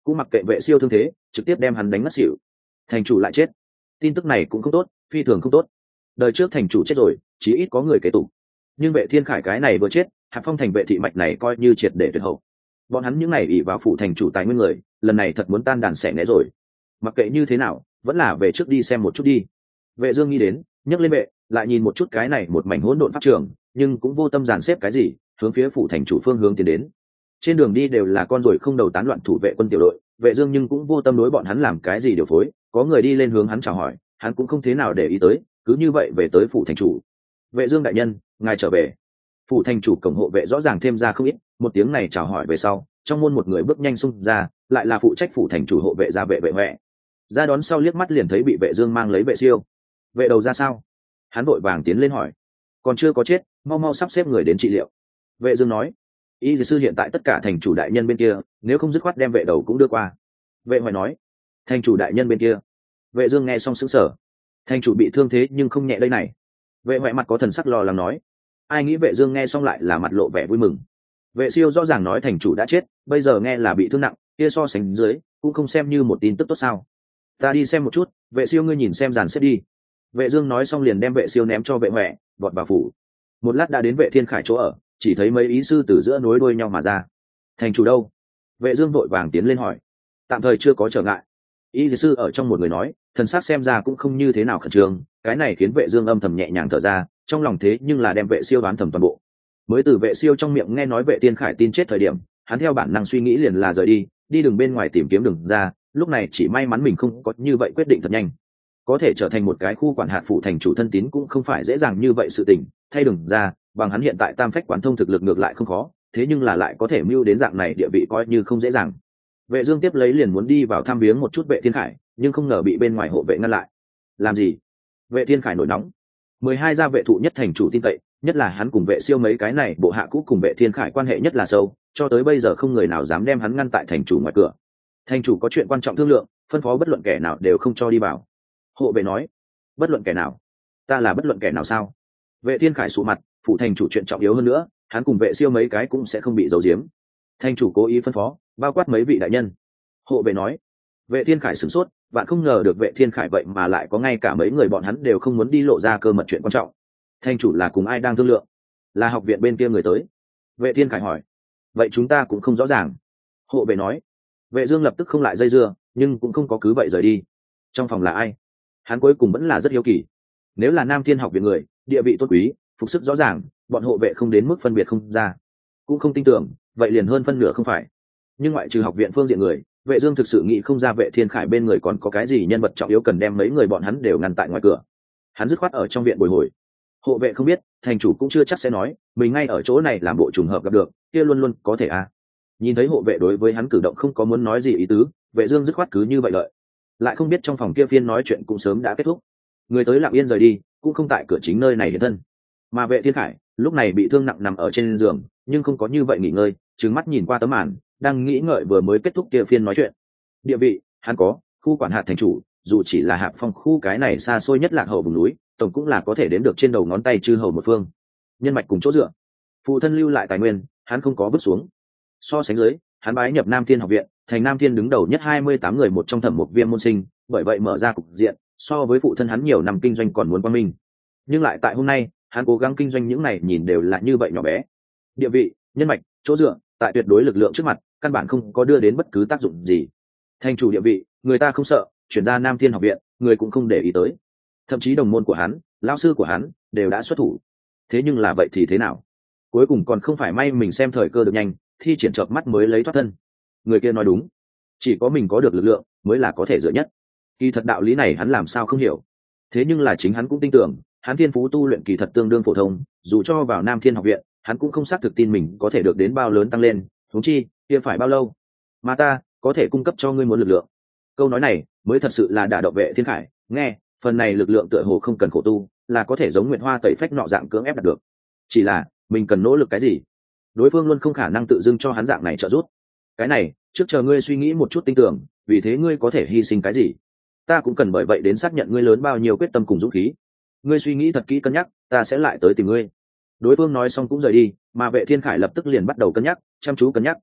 cũng mặc kệ vệ siêu thương thế, trực tiếp đem hắn đánh ngất xỉu. Thành chủ lại chết, tin tức này cũng không tốt, phi thường không tốt. Đời trước thành chủ chết rồi, chí ít có người kế tục, nhưng vệ thiên khải cái này vừa chết, Hạp Phong thành vệ thị mạch này coi như triệt để tuyệt hậu. Bọn hắn những này ỷ vào phủ thành chủ tài nguyên người, lần này thật muốn tan đàn xẻ né rồi. Mặc kệ như thế nào, vẫn là về trước đi xem một chút đi. Vệ Dương nghĩ đến, nhấc lên vệ, lại nhìn một chút cái này một mảnh hỗn độn pháp trường, nhưng cũng vô tâm dàn xếp cái gì, hướng phía phủ thành chủ phương hướng tiến đến. Trên đường đi đều là con ruồi không đầu tán loạn thủ vệ quân tiểu đội, Vệ Dương nhưng cũng vô tâm đối bọn hắn làm cái gì điều phối, có người đi lên hướng hắn chào hỏi, hắn cũng không thế nào để ý tới, cứ như vậy về tới phủ thành chủ. Vệ Dương đại nhân, ngài trở về. Phủ thành chủ cổng hộ vệ rõ ràng thêm ra không ít, một tiếng này chào hỏi về sau, trong môn một người bước nhanh xung ra, lại là phụ trách phủ thành chủ hộ vệ gia vệ vệ huệ. Ra đón sau liếc mắt liền thấy bị Vệ Dương mang lấy vệ siêu. Vệ đầu ra sao? Hắn vội vàng tiến lên hỏi. Còn chưa có chết, mau mau sắp xếp người đến trị liệu. Vệ Dương nói. Y sư hiện tại tất cả thành chủ đại nhân bên kia, nếu không dứt khoát đem vệ đầu cũng đưa qua. Vệ huệ nói. Thành chủ đại nhân bên kia. Vệ Dương nghe xong sững sờ. Thành chủ bị thương thế nhưng không nhẹ đây này. Vệ huệ mặt có thần sắc lo lắng nói. Ai nghĩ Vệ Dương nghe xong lại là mặt lộ vẻ vui mừng. Vệ siêu rõ ràng nói thành chủ đã chết, bây giờ nghe là bị thương nặng, kia so sánh dưới cũng không xem như một tin tức tốt sao? Ta đi xem một chút, Vệ siêu ngươi nhìn xem dàn xếp đi. Vệ Dương nói xong liền đem vệ siêu ném cho vệ huệ, vọt vào phủ. Một lát đã đến vệ thiên khải chỗ ở, chỉ thấy mấy ý sư từ giữa nối đuôi nhau mà ra. Thành chủ đâu? Vệ Dương vội vàng tiến lên hỏi. Tạm thời chưa có trở ngại. Ý sư ở trong một người nói, thần sắc xem ra cũng không như thế nào khẩn trương, cái này khiến Vệ Dương âm thầm nhẹ nhàng thở ra, trong lòng thế nhưng là đem vệ siêu đoán thầm toàn bộ. Mới từ vệ siêu trong miệng nghe nói vệ thiên khải tin chết thời điểm, hắn theo bản năng suy nghĩ liền là rời đi, đi đường bên ngoài tìm kiếm đường ra, lúc này chỉ may mắn mình không có như vậy quyết định thật nhanh. Có thể trở thành một cái khu quản hạt phủ thành chủ thân tín cũng không phải dễ dàng như vậy sự tình, thay đường ra, bằng hắn hiện tại tam phách quán thông thực lực ngược lại không khó, thế nhưng là lại có thể mưu đến dạng này địa vị coi như không dễ dàng. Vệ Dương tiếp lấy liền muốn đi vào thăm viếng một chút vệ thiên khải, nhưng không ngờ bị bên ngoài hộ vệ ngăn lại. Làm gì? Vệ thiên khải nổi nóng. Mười hai gia vệ thụ nhất thành chủ tin cậy, nhất là hắn cùng vệ siêu mấy cái này bộ hạ cũ cùng vệ thiên khải quan hệ nhất là sâu, cho tới bây giờ không người nào dám đem hắn ngăn tại thành chủ ngoài cửa. Thành chủ có chuyện quan trọng thương lượng, phân phó bất luận kẻ nào đều không cho đi vào. Hộ vệ nói. Bất luận kẻ nào? Ta là bất luận kẻ nào sao? Vệ thiên khải sụ mặt, phụ thành chủ chuyện trọng yếu hơn nữa, hắn cùng vệ siêu mấy cái cũng sẽ không bị giấu giếm. Thành chủ cố ý phân phó, bao quát mấy vị đại nhân. Hộ vệ nói. Vệ thiên khải sửng sốt, bạn không ngờ được vệ thiên khải vậy mà lại có ngay cả mấy người bọn hắn đều không muốn đi lộ ra cơ mật chuyện quan trọng. Thành chủ là cùng ai đang thương lượng? Là học viện bên kia người tới. Vệ thiên khải hỏi. Vậy chúng ta cũng không rõ ràng. Hộ vệ nói. Vệ Dương lập tức không lại dây dưa, nhưng cũng không có cứ vậy rời đi. Trong phòng là ai? Hắn cuối cùng vẫn là rất hiếu kỳ. Nếu là Nam Thiên học viện người, địa vị tốt quý, phục sức rõ ràng, bọn hộ vệ không đến mức phân biệt không ra, cũng không tin tưởng, vậy liền hơn phân nửa không phải. Nhưng ngoại trừ học viện phương diện người, Vệ Dương thực sự nghĩ không ra vệ thiên khải bên người còn có cái gì nhân vật trọng yếu cần đem mấy người bọn hắn đều ngăn tại ngoài cửa. Hắn dứt khoát ở trong viện bồi hồi. Hộ vệ không biết, thành chủ cũng chưa chắc sẽ nói, mình ngay ở chỗ này làm bộ trùng hợp gặp được, kia luôn luôn có thể à. Nhìn thấy hộ vệ đối với hắn cử động không có muốn nói gì ý tứ, Vệ Dương dứt khoát cứ như vậy lợi. Lại không biết trong phòng kia phiên nói chuyện cũng sớm đã kết thúc. Người tới lặng yên rời đi, cũng không tại cửa chính nơi này hiện thân. Mà vệ thiên khải lúc này bị thương nặng nằm ở trên giường, nhưng không có như vậy nghỉ ngơi, trừng mắt nhìn qua tấm màn, đang nghĩ ngợi vừa mới kết thúc kia phiên nói chuyện. Địa vị hắn có, khu quản hạt thành chủ, dù chỉ là Hạp Phong khu cái này xa xôi nhất lạc hậu vùng núi, tổng cũng là có thể đếm được trên đầu ngón tay chư hầu một phương. Nhân mạch cùng chỗ dựa, phụ thân lưu lại tài nguyên, hắn không có vứt xuống. So sánh dưới, hắn bái nhập Nam Thiên học viện, thành Nam Thiên đứng đầu nhất hai mươi tám người một trong thẩm mục viêm môn sinh, bởi vậy mở ra cục diện, so với phụ thân hắn nhiều năm kinh doanh còn muốn quang minh. Nhưng lại tại hôm nay, hắn cố gắng kinh doanh những này nhìn đều là như vậy nhỏ bé. Địa vị, nhân mạch, chỗ dựa, tại tuyệt đối lực lượng trước mặt, căn bản không có đưa đến bất cứ tác dụng gì. Thành chủ địa vị, người ta không sợ, chuyển ra Nam Thiên học viện, người cũng không để ý tới. Thậm chí đồng môn của hắn, lão sư của hắn, đều đã xuất thủ. Thế nhưng là vậy thì thế nào? Cuối cùng còn không phải may mình xem thời cơ được nhanh, thi triển chợp mắt mới lấy thoát thân. Người kia nói đúng, chỉ có mình có được lực lượng mới là có thể dựa nhất. Kỳ thật đạo lý này hắn làm sao không hiểu. Thế nhưng là chính hắn cũng tin tưởng, hắn thiên phú tu luyện kỳ thật tương đương phổ thông, dù cho vào Nam Thiên học viện, hắn cũng không xác thực tin mình có thể được đến bao lớn tăng lên, huống chi, kia phải bao lâu. Mà ta có thể cung cấp cho ngươi muốn lực lượng. Câu nói này mới thật sự là đả động vệ thiên khải, nghe, phần này lực lượng tựa hồ không cần khổ tu, là có thể giống Nguyệt Hoa tẩy phách nọ dạng cưỡng ép đạt được. Chỉ là, mình cần nỗ lực cái gì? Đối phương luôn không khả năng tự dưng cho hắn dạng này trợ giúp. Cái này, trước chờ ngươi suy nghĩ một chút tin tưởng, vì thế ngươi có thể hy sinh cái gì? Ta cũng cần bởi vậy đến xác nhận ngươi lớn bao nhiêu quyết tâm cùng dũng khí. Ngươi suy nghĩ thật kỹ cân nhắc, ta sẽ lại tới tìm ngươi. Đối phương nói xong cũng rời đi, mà vệ thiên khải lập tức liền bắt đầu cân nhắc, chăm chú cân nhắc.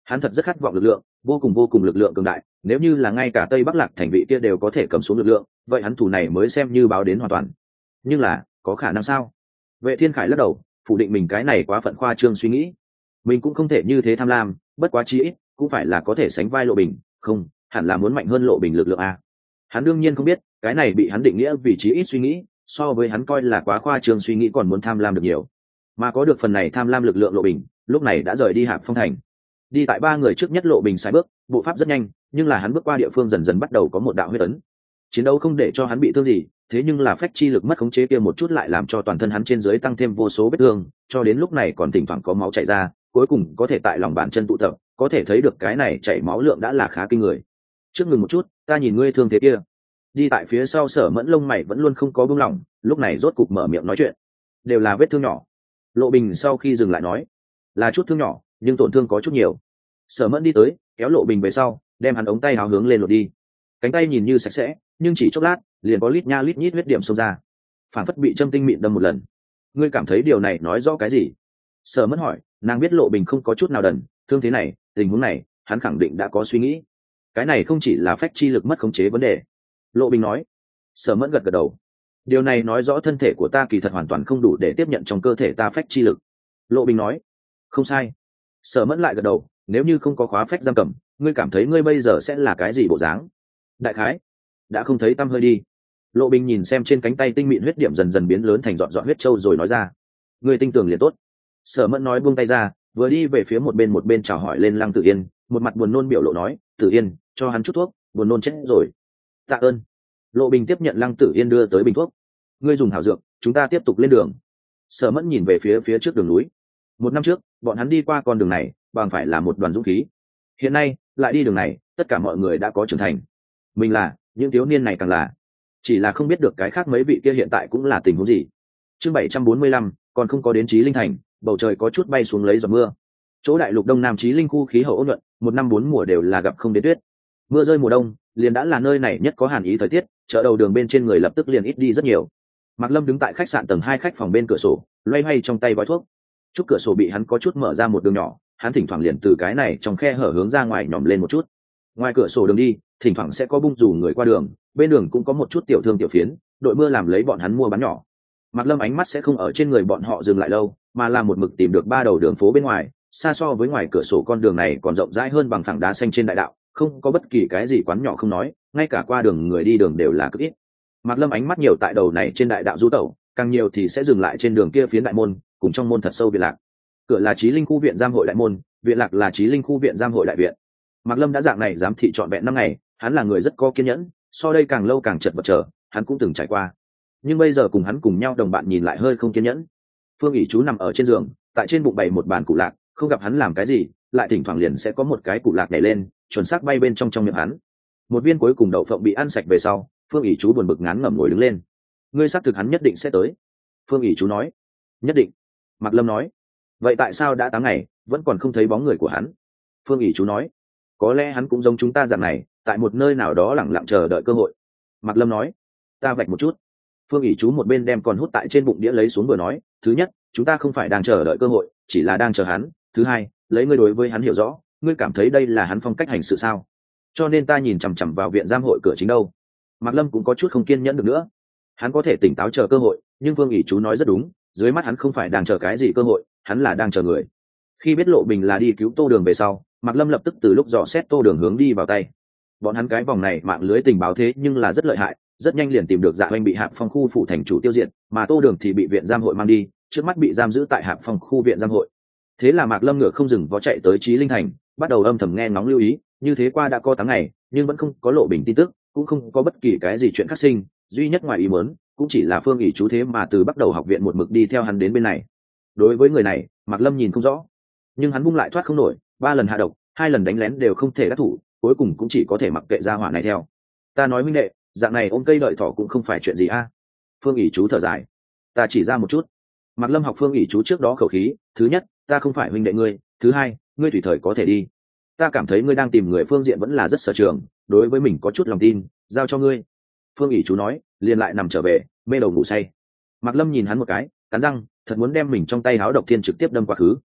Hắn thật rất khát vọng lực lượng, vô cùng vô cùng lực lượng cường đại, nếu như là ngay cả Tây Bắc Lạc thành vị kia đều có thể cầm xuống lực lượng, vậy hắn thủ này mới xem như báo đến hoàn toàn. Nhưng là, có khả năng sao? Vệ Thiên Khải lắc đầu, phủ định mình cái này quá phận khoa trương suy nghĩ. Mình cũng không thể như thế tham lam, bất quá chí ít cũng phải là có thể sánh vai Lộ Bình, không, hẳn là muốn mạnh hơn Lộ Bình lực lượng a. Hắn đương nhiên không biết, cái này bị hắn định nghĩa vì chí ít suy nghĩ, so với hắn coi là quá khoa trương suy nghĩ còn muốn tham lam được nhiều. Mà có được phần này tham lam lực lượng Lộ Bình, lúc này đã rời đi Hạp Phong thành. Đi tại ba người trước nhất Lộ Bình sai bước, bộ pháp rất nhanh, nhưng là hắn bước qua địa phương dần dần bắt đầu có một đạo huyết ấn. Chiến đấu không để cho hắn bị thương gì, thế nhưng là phách chi lực mất khống chế kia một chút lại làm cho toàn thân hắn trên dưới tăng thêm vô số vết thương, cho đến lúc này còn thỉnh thoảng có máu chảy ra, cuối cùng có thể tại lòng bàn chân tụ tập, có thể thấy được cái này chảy máu lượng đã là khá kinh người. Trước ngừng một chút, ta nhìn ngươi thương thế kia. Đi tại phía sau Sở Mẫn lông mày vẫn luôn không có buông lỏng, lúc này rốt cục mở miệng nói chuyện. Đều là vết thương nhỏ. Lộ Bình sau khi dừng lại nói, là chút thương nhỏ, nhưng tổn thương có chút nhiều. Sở Mẫn đi tới, kéo Lộ Bình về sau, đem hắn ống tay áo hướng lên lột đi. Cánh tay nhìn như sạch sẽ, nhưng chỉ chốc lát, liền có lít nha lít nhít huyết điểm xông ra, phản phất bị châm tinh mịn đâm một lần. Ngươi cảm thấy điều này nói rõ cái gì? Sở Mẫn hỏi, nàng biết Lộ Bình không có chút nào đần, thương thế này, tình huống này, hắn khẳng định đã có suy nghĩ. Cái này không chỉ là phách chi lực mất khống chế vấn đề. Lộ Bình nói. Sở Mẫn gật gật đầu. Điều này nói rõ thân thể của ta kỳ thật hoàn toàn không đủ để tiếp nhận trong cơ thể ta phách chi lực. Lộ Bình nói. Không sai. Sở Mẫn lại gật đầu, nếu như không có khóa phách giam cầm, ngươi cảm thấy ngươi bây giờ sẽ là cái gì bộ dáng? Đại khái đã không thấy tăm hơi đi. Lộ Bình nhìn xem trên cánh tay tinh mịn huyết điểm dần dần biến lớn thành dọn dọn huyết trâu rồi nói ra. Ngươi tinh tường liền tốt. Sở Mẫn nói buông tay ra, vừa đi về phía một bên một bên chào hỏi lên Lăng Tử Yên, một mặt buồn nôn biểu lộ nói, Tử Yên, cho hắn chút thuốc, buồn nôn chết rồi. Tạ ơn. Lộ Bình tiếp nhận Lăng Tử Yên đưa tới bình thuốc. Ngươi dùng hảo dược, chúng ta tiếp tục lên đường. Sở Mẫn nhìn về phía phía trước đường núi. Một năm trước, bọn hắn đi qua con đường này, bằng phải là một đoàn dũng khí. Hiện nay, lại đi đường này, tất cả mọi người đã có trưởng thành. Mình là, những thiếu niên này càng là. Chỉ là không biết được cái khác mấy vị kia hiện tại cũng là tình huống gì. Chương bảy trăm bốn mươi lăm, còn không có đến Chí Linh thành, bầu trời có chút bay xuống lấy giọt mưa. Chỗ đại lục Đông Nam Chí Linh khu khí hậu ôn nhuận, một năm bốn mùa đều là gặp không đến tuyết. Mưa rơi mùa đông, liền đã là nơi này nhất có hàn ý thời tiết, chợ đầu đường bên trên người lập tức liền ít đi rất nhiều. Mạc Lâm đứng tại khách sạn tầng hai khách phòng bên cửa sổ, loay hoay trong tay gói thuốc. Chút cửa sổ bị hắn có chút mở ra một đường nhỏ, hắn thỉnh thoảng liền từ cái này trong khe hở hướng ra ngoài nhòm lên một chút. Ngoài cửa sổ đường đi, thỉnh thoảng sẽ có bung dù người qua đường, bên đường cũng có một chút tiểu thương tiểu phiến, đội mưa làm lấy bọn hắn mua bán nhỏ. Mạc Lâm ánh mắt sẽ không ở trên người bọn họ dừng lại lâu, mà là một mực tìm được ba đầu đường phố bên ngoài, xa so với ngoài cửa sổ con đường này còn rộng rãi hơn bằng phẳng đá xanh trên đại đạo, không có bất kỳ cái gì quán nhỏ không nói, ngay cả qua đường người đi đường đều là cực ít. Mạc Lâm ánh mắt nhiều tại đầu này trên đại đạo du tẩu, càng nhiều thì sẽ dừng lại trên đường kia phiến đại môn, cùng trong môn thật sâu viện lạc. Cửa là Chí Linh khu viện giam hội đại môn, viện lạc là Chí Linh khu viện giam hội đại viện. Mạc Lâm đã dạng này giám thị trọn vẹn năm ngày, hắn là người rất có kiên nhẫn, so đây càng lâu càng chật vật trở, hắn cũng từng trải qua. Nhưng bây giờ cùng hắn cùng nhau đồng bạn nhìn lại hơi không kiên nhẫn. Phương ỷ chú nằm ở trên giường, tại trên bụng bày một bàn củ lạc, không gặp hắn làm cái gì, lại thỉnh thoảng liền sẽ có một cái củ lạc nhảy lên, chuẩn xác bay bên trong trong miệng hắn. Một viên cuối cùng đậu phộng bị ăn sạch về sau, Phương ỷ chú buồn bực ngán ngẩm ngồi đứng lên. Ngươi xác thực hắn nhất định sẽ tới. Phương ỷ chú nói. Nhất định. Mạc Lâm nói. Vậy tại sao đã tám ngày vẫn còn không thấy bóng người của hắn? Phương ỷ chú nói. Có lẽ hắn cũng giống chúng ta dạng này, tại một nơi nào đó lẳng lặng chờ đợi cơ hội. Mạc Lâm nói. Ta vạch một chút. Phương ỷ chú một bên đem còn hút tại trên bụng đĩa lấy xuống vừa nói, thứ nhất, chúng ta không phải đang chờ đợi cơ hội, chỉ là đang chờ hắn. Thứ hai, lấy ngươi đối với hắn hiểu rõ, ngươi cảm thấy đây là hắn phong cách hành sự sao? Cho nên ta nhìn chằm chằm vào viện giam hội cửa chính đâu. Mạc Lâm cũng có chút không kiên nhẫn được nữa. Hắn có thể tỉnh táo chờ cơ hội, nhưng Phương ỷ chú nói rất đúng, dưới mắt hắn không phải đang chờ cái gì cơ hội, hắn là đang chờ người. Khi biết Lộ Bình là đi cứu Tô Đường về sau, Mạc Lâm lập tức từ lúc dò xét Tô Đường hướng đi vào tay. Bọn hắn cái vòng này mạng lưới tình báo thế nhưng là rất lợi hại, rất nhanh liền tìm được Dạ Hoành bị Hạp Phong khu phụ thành chủ tiêu diệt, mà Tô Đường thì bị viện giam hội mang đi, trước mắt bị giam giữ tại Hạp Phong khu viện giam hội. Thế là Mạc Lâm ngựa không dừng vó chạy tới Chí Linh thành, bắt đầu âm thầm nghe ngóng lưu ý, như thế qua đã có tháng ngày, nhưng vẫn không có Lộ Bình tin tức, cũng không có bất kỳ cái gì chuyện phát sinh, duy nhất ngoài ý muốn cũng chỉ là Phương ỷ chú thế mà từ bắt đầu học viện một mực đi theo hắn đến bên này. Đối với người này, Mạc Lâm nhìn không rõ, nhưng hắn bung lại thoát không nổi, ba lần hạ độc, hai lần đánh lén đều không thể đắc thủ, cuối cùng cũng chỉ có thể mặc kệ gia hỏa này theo. Ta nói huynh đệ, dạng này ôm cây đợi thỏ cũng không phải chuyện gì a. Phương ỷ chú thở dài. Ta chỉ ra một chút. Mạc Lâm học Phương ỷ chú trước đó khẩu khí, thứ nhất, ta không phải huynh đệ ngươi, thứ hai, ngươi tùy thời có thể đi. Ta cảm thấy ngươi đang tìm người phương diện vẫn là rất sở trường, đối với mình có chút lòng tin, giao cho ngươi. Phương ỷ chú nói, liền lại nằm trở về, mê đầu ngủ say. Mạc Lâm nhìn hắn một cái, cắn răng, thật muốn đem mình trong tay háo độc thiên trực tiếp đâm qua khứ.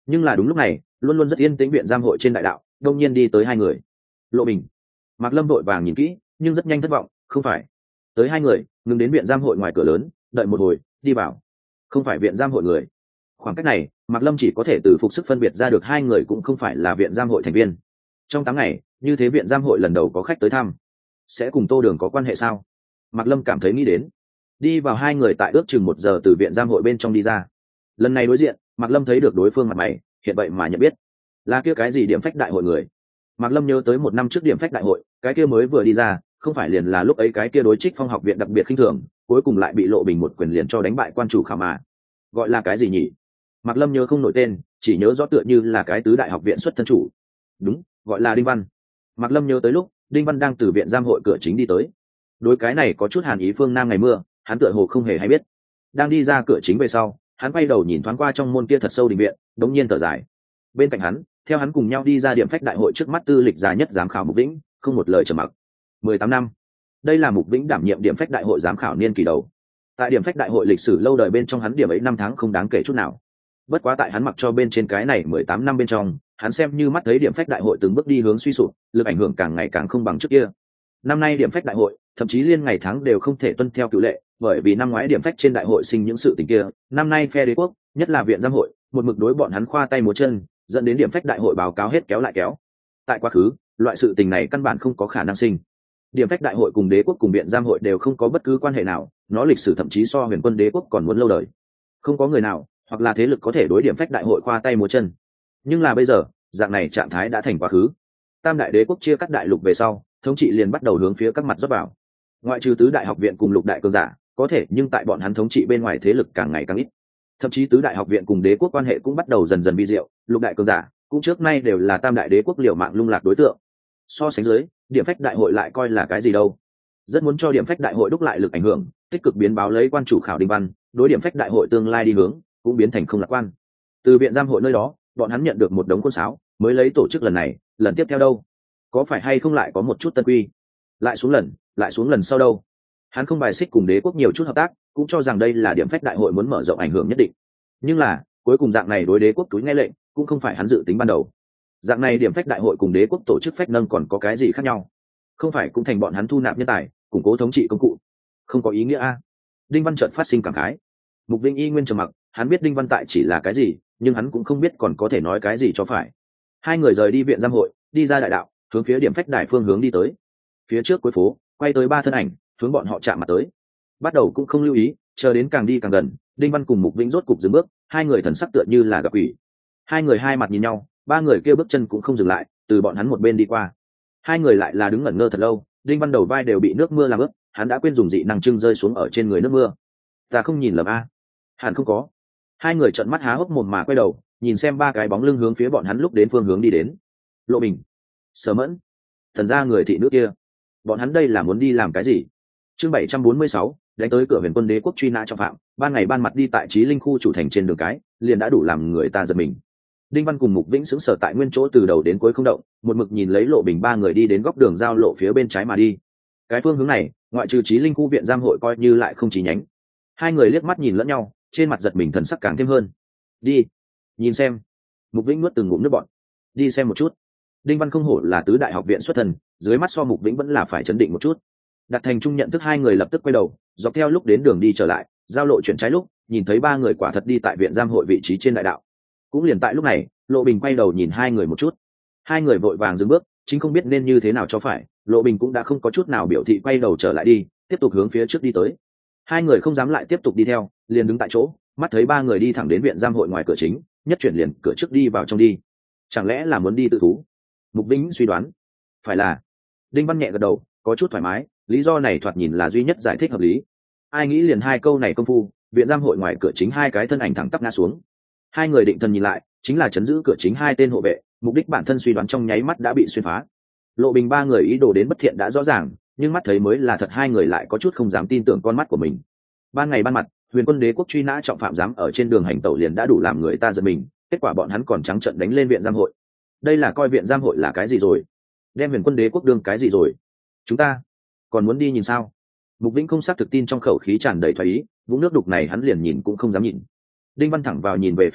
Nhưng là đúng lúc này luôn luôn rất yên tĩnh viện giam hội trên đại đạo đông nhiên đi tới hai người. Lộ Bình. Mạc Lâm vội vàng nhìn kỹ nhưng rất nhanh thất vọng, không phải. Tới hai người ngừng đến viện giam hội ngoài cửa lớn, đợi một hồi đi vào. Không phải viện giam hội người. Khoảng cách này Mạc Lâm chỉ có thể từ phục sức phân biệt ra được hai người cũng không phải là viện giam hội thành viên. Trong tám ngày như thế viện giam hội lần đầu có khách tới thăm, sẽ cùng Tô Đường có quan hệ sao? Mạc Lâm cảm thấy nghĩ đến. Đi vào hai người tại ước chừng một giờ từ viện giam hội bên trong đi ra. Lần này đối diện Mạc Lâm thấy được đối phương mặt mày, hiện vậy mà nhận biết là kia cái gì điểm phách đại hội người. Mạc Lâm nhớ tới một năm trước điểm phách đại hội, cái kia mới vừa đi ra, không phải liền là lúc ấy cái kia đối Trích Phong học viện đặc biệt khinh thường, cuối cùng lại bị Lộ Bình một quyền liền cho đánh bại quan chủ khảo mà. Gọi là cái gì nhỉ? Mạc Lâm nhớ không nổi tên, chỉ nhớ rõ tựa như là cái tứ đại học viện xuất thân chủ. Đúng, gọi là Đinh Văn. Mạc Lâm nhớ tới lúc Đinh Văn đang từ viện giam hội cửa chính đi tới. Đối cái này có chút hàn ý phương Nam ngày mưa, hắn tựa hồ không hề hay biết. Đang đi ra cửa chính về sau, hắn quay đầu nhìn thoáng qua trong môn kia thật sâu đình viện, đống nhiên thở dài. Bên cạnh hắn, theo hắn cùng nhau đi ra điểm phách đại hội trước mắt tư lịch dài nhất giám khảo Mục Vĩnh, không một lời trầm mặc. mười tám năm. Đây là Mục Vĩnh đảm nhiệm điểm phách đại hội giám khảo niên kỳ đầu. Tại điểm phách đại hội lịch sử lâu đời bên trong hắn điểm ấy năm tháng không đáng kể chút nào. Bất quá tại hắn mặc cho bên trên cái này mười tám năm bên trong, hắn xem như mắt thấy điểm phách đại hội từng bước đi hướng suy sụp, lực ảnh hưởng càng ngày càng không bằng trước kia. Năm nay điểm phách đại hội, thậm chí liên ngày tháng đều không thể tuân theo cựu lệ, bởi vì năm ngoái điểm phách trên đại hội sinh những sự tình kia, năm nay phe đế quốc, nhất là viện giam hội, một mực đối bọn hắn khoa tay múa chân, dẫn đến điểm phách đại hội báo cáo hết kéo lại kéo. Tại quá khứ, loại sự tình này căn bản không có khả năng sinh. Điểm phách đại hội cùng đế quốc cùng viện giam hội đều không có bất cứ quan hệ nào, nó lịch sử thậm chí so huyền quân đế quốc còn muốn lâu đời. Không có người nào hoặc là thế lực có thể đối điểm phách đại hội khoa tay múa chân. Nhưng là bây giờ, dạng này trạng thái đã thành quá khứ. Tam đại đế quốc chia cắt đại lục về sau, thống trị liền bắt đầu hướng phía các mặt rót vào. Ngoại trừ tứ đại học viện cùng lục đại cường giả, có thể nhưng tại bọn hắn thống trị bên ngoài thế lực càng ngày càng ít. Thậm chí tứ đại học viện cùng đế quốc quan hệ cũng bắt đầu dần dần vi diệu, lục đại cường giả cũng trước nay đều là tam đại đế quốc liều mạng lung lạc đối tượng. So sánh dưới, điểm phách đại hội lại coi là cái gì đâu? Rất muốn cho điểm phách đại hội đúc lại lực ảnh hưởng, tích cực biến báo lấy quan chủ khảo Đinh Văn, đối điểm phách đại hội tương lai đi hướng cũng biến thành không lạc quan. Từ viện giam hội nơi đó, bọn hắn nhận được một đống quân sáo, mới lấy tổ chức lần này, lần tiếp theo đâu? Có phải hay không lại có một chút tân quy? Lại xuống lần, lại xuống lần sau đâu? Hắn không bài xích cùng đế quốc nhiều chút hợp tác, cũng cho rằng đây là điểm phách đại hội muốn mở rộng ảnh hưởng nhất định. Nhưng là, cuối cùng dạng này đối đế quốc túi nghe lệnh, cũng không phải hắn dự tính ban đầu. Dạng này điểm phách đại hội cùng đế quốc tổ chức phách nâng còn có cái gì khác nhau? Không phải cũng thành bọn hắn thu nạp nhân tài, củng cố thống trị công cụ? Không có ý nghĩa a. Đinh Văn chợt phát sinh cảm khái. Mục Vinh y nguyên trầm mặc, hắn biết Đinh Văn tại chỉ là cái gì, nhưng hắn cũng không biết còn có thể nói cái gì cho phải. Hai người rời đi viện giam hội, đi ra đại đạo, hướng phía điểm phách đại phương hướng đi tới. Phía trước cuối phố, quay tới ba thân ảnh, hướng bọn họ chạm mặt tới. Bắt đầu cũng không lưu ý, chờ đến càng đi càng gần, Đinh Văn cùng Mục Vĩnh rốt cục dừng bước, hai người thần sắc tựa như là gặp quỷ. Hai người hai mặt nhìn nhau, ba người kia bước chân cũng không dừng lại, từ bọn hắn một bên đi qua. Hai người lại là đứng ngẩn ngơ thật lâu, Đinh Văn đầu vai đều bị nước mưa làm ướt, hắn đã quên dùng dị năng trưng rơi xuống ở trên người nước mưa. Ta không nhìn lầm a? Hẳn không có. Hai người trợn mắt há hốc mồm mà quay đầu, nhìn xem ba cái bóng lưng hướng phía bọn hắn lúc đến phương hướng đi đến. Lộ Bình, Sở Mẫn, thần gia người thị nữ kia, bọn hắn đây là muốn đi làm cái gì? Chương bảy trăm bốn mươi sáu, đánh tới cửa huyền quân đế quốc truy nã trọng phạm, ban ngày ban mặt đi tại Chí Linh khu chủ thành trên đường cái, liền đã đủ làm người ta giật mình. Đinh Văn cùng Mục Vĩnh sững sờ tại nguyên chỗ từ đầu đến cuối không động, một mực nhìn lấy Lộ Bình ba người đi đến góc đường giao lộ phía bên trái mà đi. Cái phương hướng này, ngoại trừ Chí Linh khu viện giam hội coi như lại không chỉ nhánh. Hai người liếc mắt nhìn lẫn nhau, trên mặt giật mình thần sắc càng thêm hơn. Đi, nhìn xem. Mục Vĩnh nuốt từng ngụm nước bọt. Đi xem một chút. Đinh Văn không hổ là tứ đại học viện xuất thân, dưới mắt so Mục Vĩnh vẫn là phải chấn định một chút. Đặt thành chung nhận thức, hai người lập tức quay đầu, dọc theo lúc đến đường đi trở lại, giao lộ chuyển trái lúc, nhìn thấy ba người quả thật đi tại viện giam hội vị trí trên đại đạo. Cũng liền tại lúc này, Lộ Bình quay đầu nhìn hai người một chút. Hai người vội vàng dừng bước, chính không biết nên như thế nào cho phải, Lộ Bình cũng đã không có chút nào biểu thị quay đầu trở lại đi, tiếp tục hướng phía trước đi tới. Hai người không dám lại tiếp tục đi theo, liền đứng tại chỗ, mắt thấy ba người đi thẳng đến viện giam hội ngoài cửa chính, nhất chuyển liền cửa trước đi vào trong đi. Chẳng lẽ là muốn đi tự thú? Mục Vĩnh suy đoán. Phải là. Đinh Văn nhẹ gật đầu, có chút thoải mái, lý do này thoạt nhìn là duy nhất giải thích hợp lý. Ai nghĩ liền hai câu này công phu, viện giam hội ngoài cửa chính hai cái thân ảnh thẳng tắp ngã xuống. Hai người định thần nhìn lại, chính là chấn giữ cửa chính hai tên hộ vệ, mục đích bản thân suy đoán trong nháy mắt đã bị xuyên phá. Lộ Bình ba người ý đồ đến bất thiện đã rõ ràng, nhưng mắt thấy mới là thật, hai người lại có chút không dám tin tưởng con mắt của mình. Ban ngày ban mặt, huyền quân đế quốc truy nã trọng phạm dám ở trên đường hành tẩu liền đã đủ làm người ta giật mình, kết quả bọn hắn còn trắng trợn đánh lên viện giam hội. Đây là coi viện giam hội là cái gì rồi? Đem huyền quân đế quốc đương cái gì rồi? Chúng ta còn muốn đi nhìn sao? Mục Vĩnh không xác thực tin trong khẩu khí tràn đầy thoái ý, vũng nước đục này hắn liền nhìn cũng không dám nhìn. Đinh Văn thẳng vào nhìn về phía trước,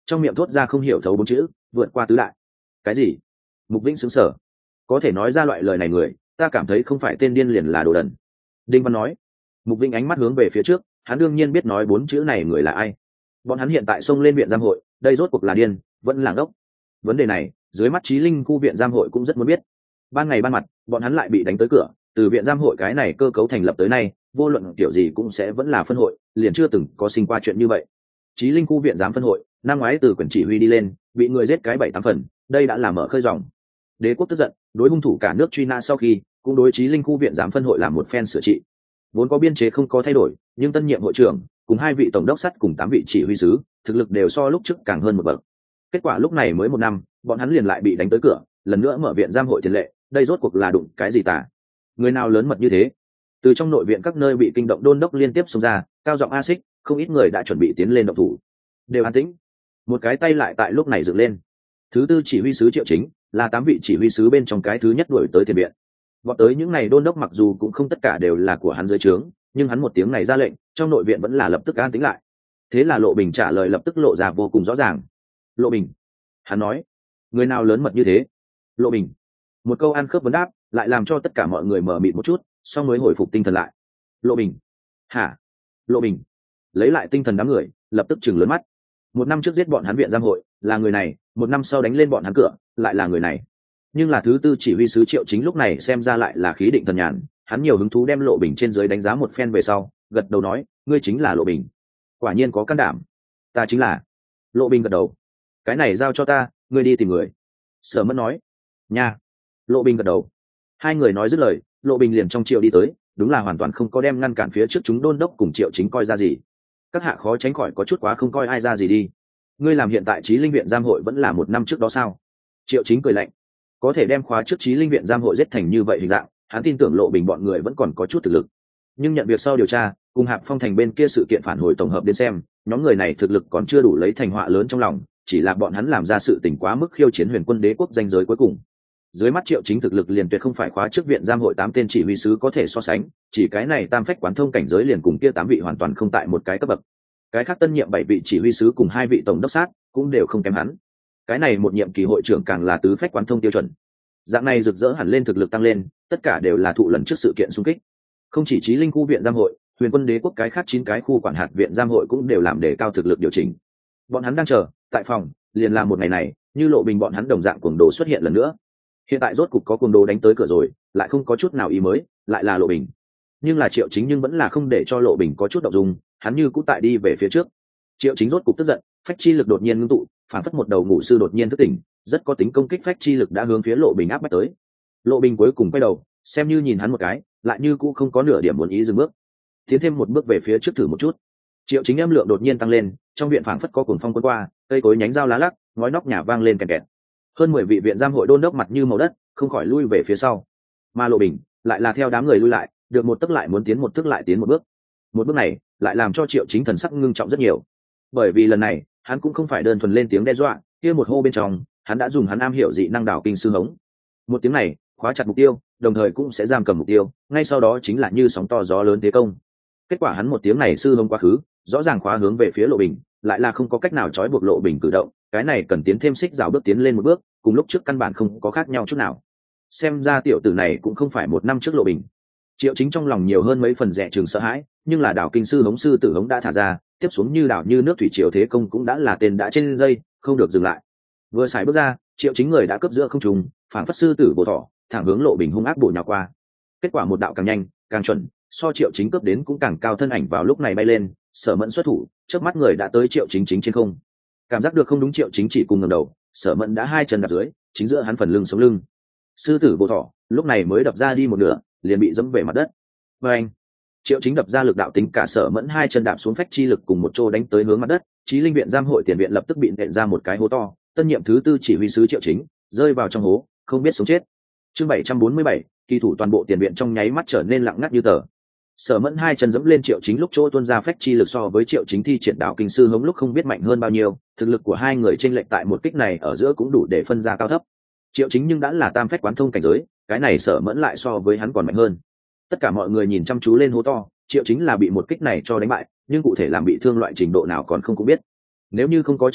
trong miệng thốt ra không hiểu thấu bốn chữ vượt qua tứ đại. Cái gì? Mục Vĩnh sững sờ. Có thể nói ra loại lời này người, ta cảm thấy không phải tên điên liền là đồ đần. Đinh Văn nói. Mục Vĩnh ánh mắt hướng về phía trước, hắn đương nhiên biết nói bốn chữ này người là ai. Bọn hắn hiện tại xông lên viện giam hội, đây rốt cuộc là điên vẫn là ngốc? Vấn đề này dưới mắt Chí Linh khu viện giam hội cũng rất muốn biết. Ban ngày ban mặt bọn hắn lại bị đánh tới cửa, từ viện giam hội cái này cơ cấu thành lập tới nay, vô luận kiểu gì cũng sẽ vẫn là phân hội, liền chưa từng có sinh qua chuyện như vậy. Chí Linh khu viện giám phân hội năm ngoái từ quyền chỉ huy đi lên, bị người giết cái bảy tám phần, đây đã là mở khơi dòng. Đế quốc tức giận, đối hung thủ cả nước truy nã sau khi, cũng đối Chí Linh khu viện giám phân hội làm một phen sửa trị. Vốn có biên chế không có thay đổi, nhưng tân nhiệm hội trưởng cùng hai vị tổng đốc sắt cùng tám vị chỉ huy sứ, thực lực đều so lúc trước càng hơn một bậc. Kết quả lúc này mới một năm, bọn hắn liền lại bị đánh tới cửa, lần nữa mở viện giam hội tiền lệ, đây rốt cuộc là đụng cái gì tả? Người nào lớn mật như thế? Từ trong nội viện các nơi bị kinh động đôn đốc liên tiếp xông ra, cao giọng a xích, không ít người đã chuẩn bị tiến lên động thủ. Đều an tĩnh. Một cái tay lại tại lúc này dựng lên. Thứ tư chỉ huy sứ Triệu Chính, là tám vị chỉ huy sứ bên trong cái thứ nhất đuổi tới tiền viện. Bọn tới những này đôn đốc mặc dù cũng không tất cả đều là của hắn dưới trướng, nhưng hắn một tiếng này ra lệnh, trong nội viện vẫn là lập tức an tĩnh lại. Thế là Lộ Bình trả lời lập tức lộ ra vô cùng rõ ràng. Lộ Bình, hắn nói, người nào lớn mật như thế? Lộ Bình, một câu ăn khớp vấn đáp, lại làm cho tất cả mọi người mở mịt một chút, xong mới hồi phục tinh thần lại. Lộ Bình, hả? Lộ Bình, lấy lại tinh thần đám người, lập tức chừng lớn mắt. Một năm trước giết bọn hắn viện giam hội, là người này, một năm sau đánh lên bọn hắn cửa, lại là người này. Nhưng là thứ tư chỉ huy sứ Triệu Chính lúc này xem ra lại là khí định thần nhàn, hắn nhiều hứng thú đem Lộ Bình trên dưới đánh giá một phen về sau, gật đầu nói, ngươi chính là Lộ Bình. Quả nhiên có can đảm. Ta chính là. Lộ Bình gật đầu. Cái này giao cho ta, ngươi đi tìm người. Sở Mẫn nói. Nha. Lộ Bình gật đầu. Hai người nói dứt lời, Lộ Bình liền trong Triệu đi tới, đúng là hoàn toàn không có đem ngăn cản phía trước chúng đôn đốc cùng Triệu Chính coi ra gì. Các hạ khó tránh khỏi có chút quá không coi ai ra gì đi. Ngươi làm hiện tại Chí Linh viện giam hội vẫn là một năm trước đó sao? Triệu Chính cười lạnh. Có thể đem khóa trước Chí Linh viện giam hội giết thành như vậy hình dạng, hắn tin tưởng Lộ Bình bọn người vẫn còn có chút thực lực. Nhưng nhận việc sau điều tra, cùng Hạp Phong thành bên kia sự kiện phản hồi tổng hợp đến xem, nhóm người này thực lực còn chưa đủ lấy thành họa lớn trong lòng, chỉ là bọn hắn làm ra sự tình quá mức khiêu chiến Huyền Quân Đế quốc danh giới cuối cùng. Dưới mắt Triệu Chính thực lực liền tuyệt không phải khóa trước viện giam hội tám tên chỉ huy sứ có thể so sánh, chỉ cái này tam phách quán thông cảnh giới liền cùng kia tám vị hoàn toàn không tại một cái cấp bậc. Cái khác tân nhiệm bảy vị chỉ huy sứ cùng hai vị tổng đốc sát cũng đều không kém hắn. Cái này một nhiệm kỳ hội trưởng càng là tứ phách quán thông tiêu chuẩn. Dạng này rực rỡ hẳn lên thực lực tăng lên, tất cả đều là thụ lần trước sự kiện xung kích. Không chỉ Chí Linh khu viện giam hội, Huyền Quân Đế quốc cái khác chín cái khu quản hạt viện giam hội cũng đều làm đề cao thực lực điều chỉnh. Bọn hắn đang chờ, tại phòng, liền làm một ngày này, như Lộ Bình bọn hắn đồng dạng cuồng đồ xuất hiện lần nữa. Hiện tại rốt cục có cuồng đồ đánh tới cửa rồi, lại không có chút nào ý mới, lại là Lộ Bình. Nhưng là Triệu Chính nhưng vẫn là không để cho Lộ Bình có chút động dung, hắn như cũ tại đi về phía trước. Triệu Chính rốt cục tức giận, phách chi lực đột nhiên ngưng tụ, phản phất một đầu ngủ sư đột nhiên thức tỉnh, rất có tính công kích phách chi lực đã hướng phía Lộ Bình áp bách tới. Lộ Bình cuối cùng quay đầu, xem như nhìn hắn một cái, lại như cũ không có nửa điểm muốn ý dừng bước, tiến thêm một bước về phía trước thử một chút. Triệu Chính âm lượng đột nhiên tăng lên, trong viện phảng phất có cuồng phong cuốn qua, cây cối nhánh dao lá lắc, ngói nóc nhà vang lên kèn kẹt. Hơn mười vị viện giam hội đôn đốc mặt như màu đất, không khỏi lui về phía sau. Mà Lộ Bình lại là theo đám người lui lại, được một tấc lại muốn tiến một tấc lại tiến một bước. Một bước này lại làm cho Triệu Chính thần sắc ngưng trọng rất nhiều, bởi vì lần này hắn cũng không phải đơn thuần lên tiếng đe dọa, kia một hô bên trong hắn đã dùng hắn am hiểu dị năng đảo kinh sư hống. Một tiếng này khóa chặt mục tiêu, đồng thời cũng sẽ giam cầm mục tiêu, ngay sau đó chính là như sóng to gió lớn thế công. Kết quả hắn một tiếng này sư hống quá khứ, rõ ràng khóa hướng về phía Lộ Bình, lại là không có cách nào trói buộc Lộ Bình cử động, cái này cần tiến thêm xích rào bước tiến lên một bước, cùng lúc trước căn bản không có khác nhau chút nào. Xem ra tiểu tử này cũng không phải một năm trước Lộ Bình. Triệu Chính trong lòng nhiều hơn mấy phần dè chừng sợ hãi, nhưng là đảo kinh sư hống sư tử hống đã thả ra, tiếp xuống như đảo như nước thủy triều thế công cũng đã là tên đã trên dây, không được dừng lại. Vừa xài bước ra, Triệu Chính người đã cướp giữa không trung, phảng phất sư tử bổ thỏ, thẳng hướng Lộ Bình hung ác bổ nhào qua. Kết quả một đạo càng nhanh, càng chuẩn, so Triệu Chính cướp đến cũng càng cao thân ảnh vào lúc này bay lên, Sở Mẫn xuất thủ, chớp mắt người đã tới Triệu Chính chính trên không. Cảm giác được không đúng, Triệu Chính chỉ cùng ngẩng đầu, Sở Mẫn đã hai chân đạp dưới, chính giữa hắn phần lưng sống lưng. Sư tử bổ thỏ, lúc này mới đập ra đi một nửa, liền bị dẫm về mặt đất. Và anh, Triệu Chính đập ra lực đạo tính cả Sở Mẫn hai chân đạp xuống phách chi lực cùng một chỗ đánh tới hướng mặt đất, Chí Linh viện giam hội tiền viện lập tức bị nện ra một cái hố to, tân nhiệm thứ tư chỉ huy sứ Triệu Chính rơi vào trong hố, không biết sống chết. Chương bảy trăm bốn mươi bảy, kỳ thủ toàn bộ tiền viện trong nháy mắt trở nên lặng ngắt như tờ. Sở Mẫn hai chân dẫm lên Triệu Chính lúc chỗ tuôn ra phách chi lực so với Triệu Chính thi triển đạo kinh sư hống lúc không biết mạnh hơn bao nhiêu, thực lực của hai người chênh lệch tại một kích này ở giữa cũng đủ để phân ra cao thấp. Triệu Chính nhưng đã là tam phách quán thông cảnh giới, cái này Sở Mẫn lại so với hắn còn mạnh hơn. Tất cả mọi người nhìn chăm chú lên hố to, Triệu Chính là bị một kích này cho đánh bại, nhưng cụ thể làm bị thương loại trình độ nào còn không cũng biết. Nếu như không có trở ngại,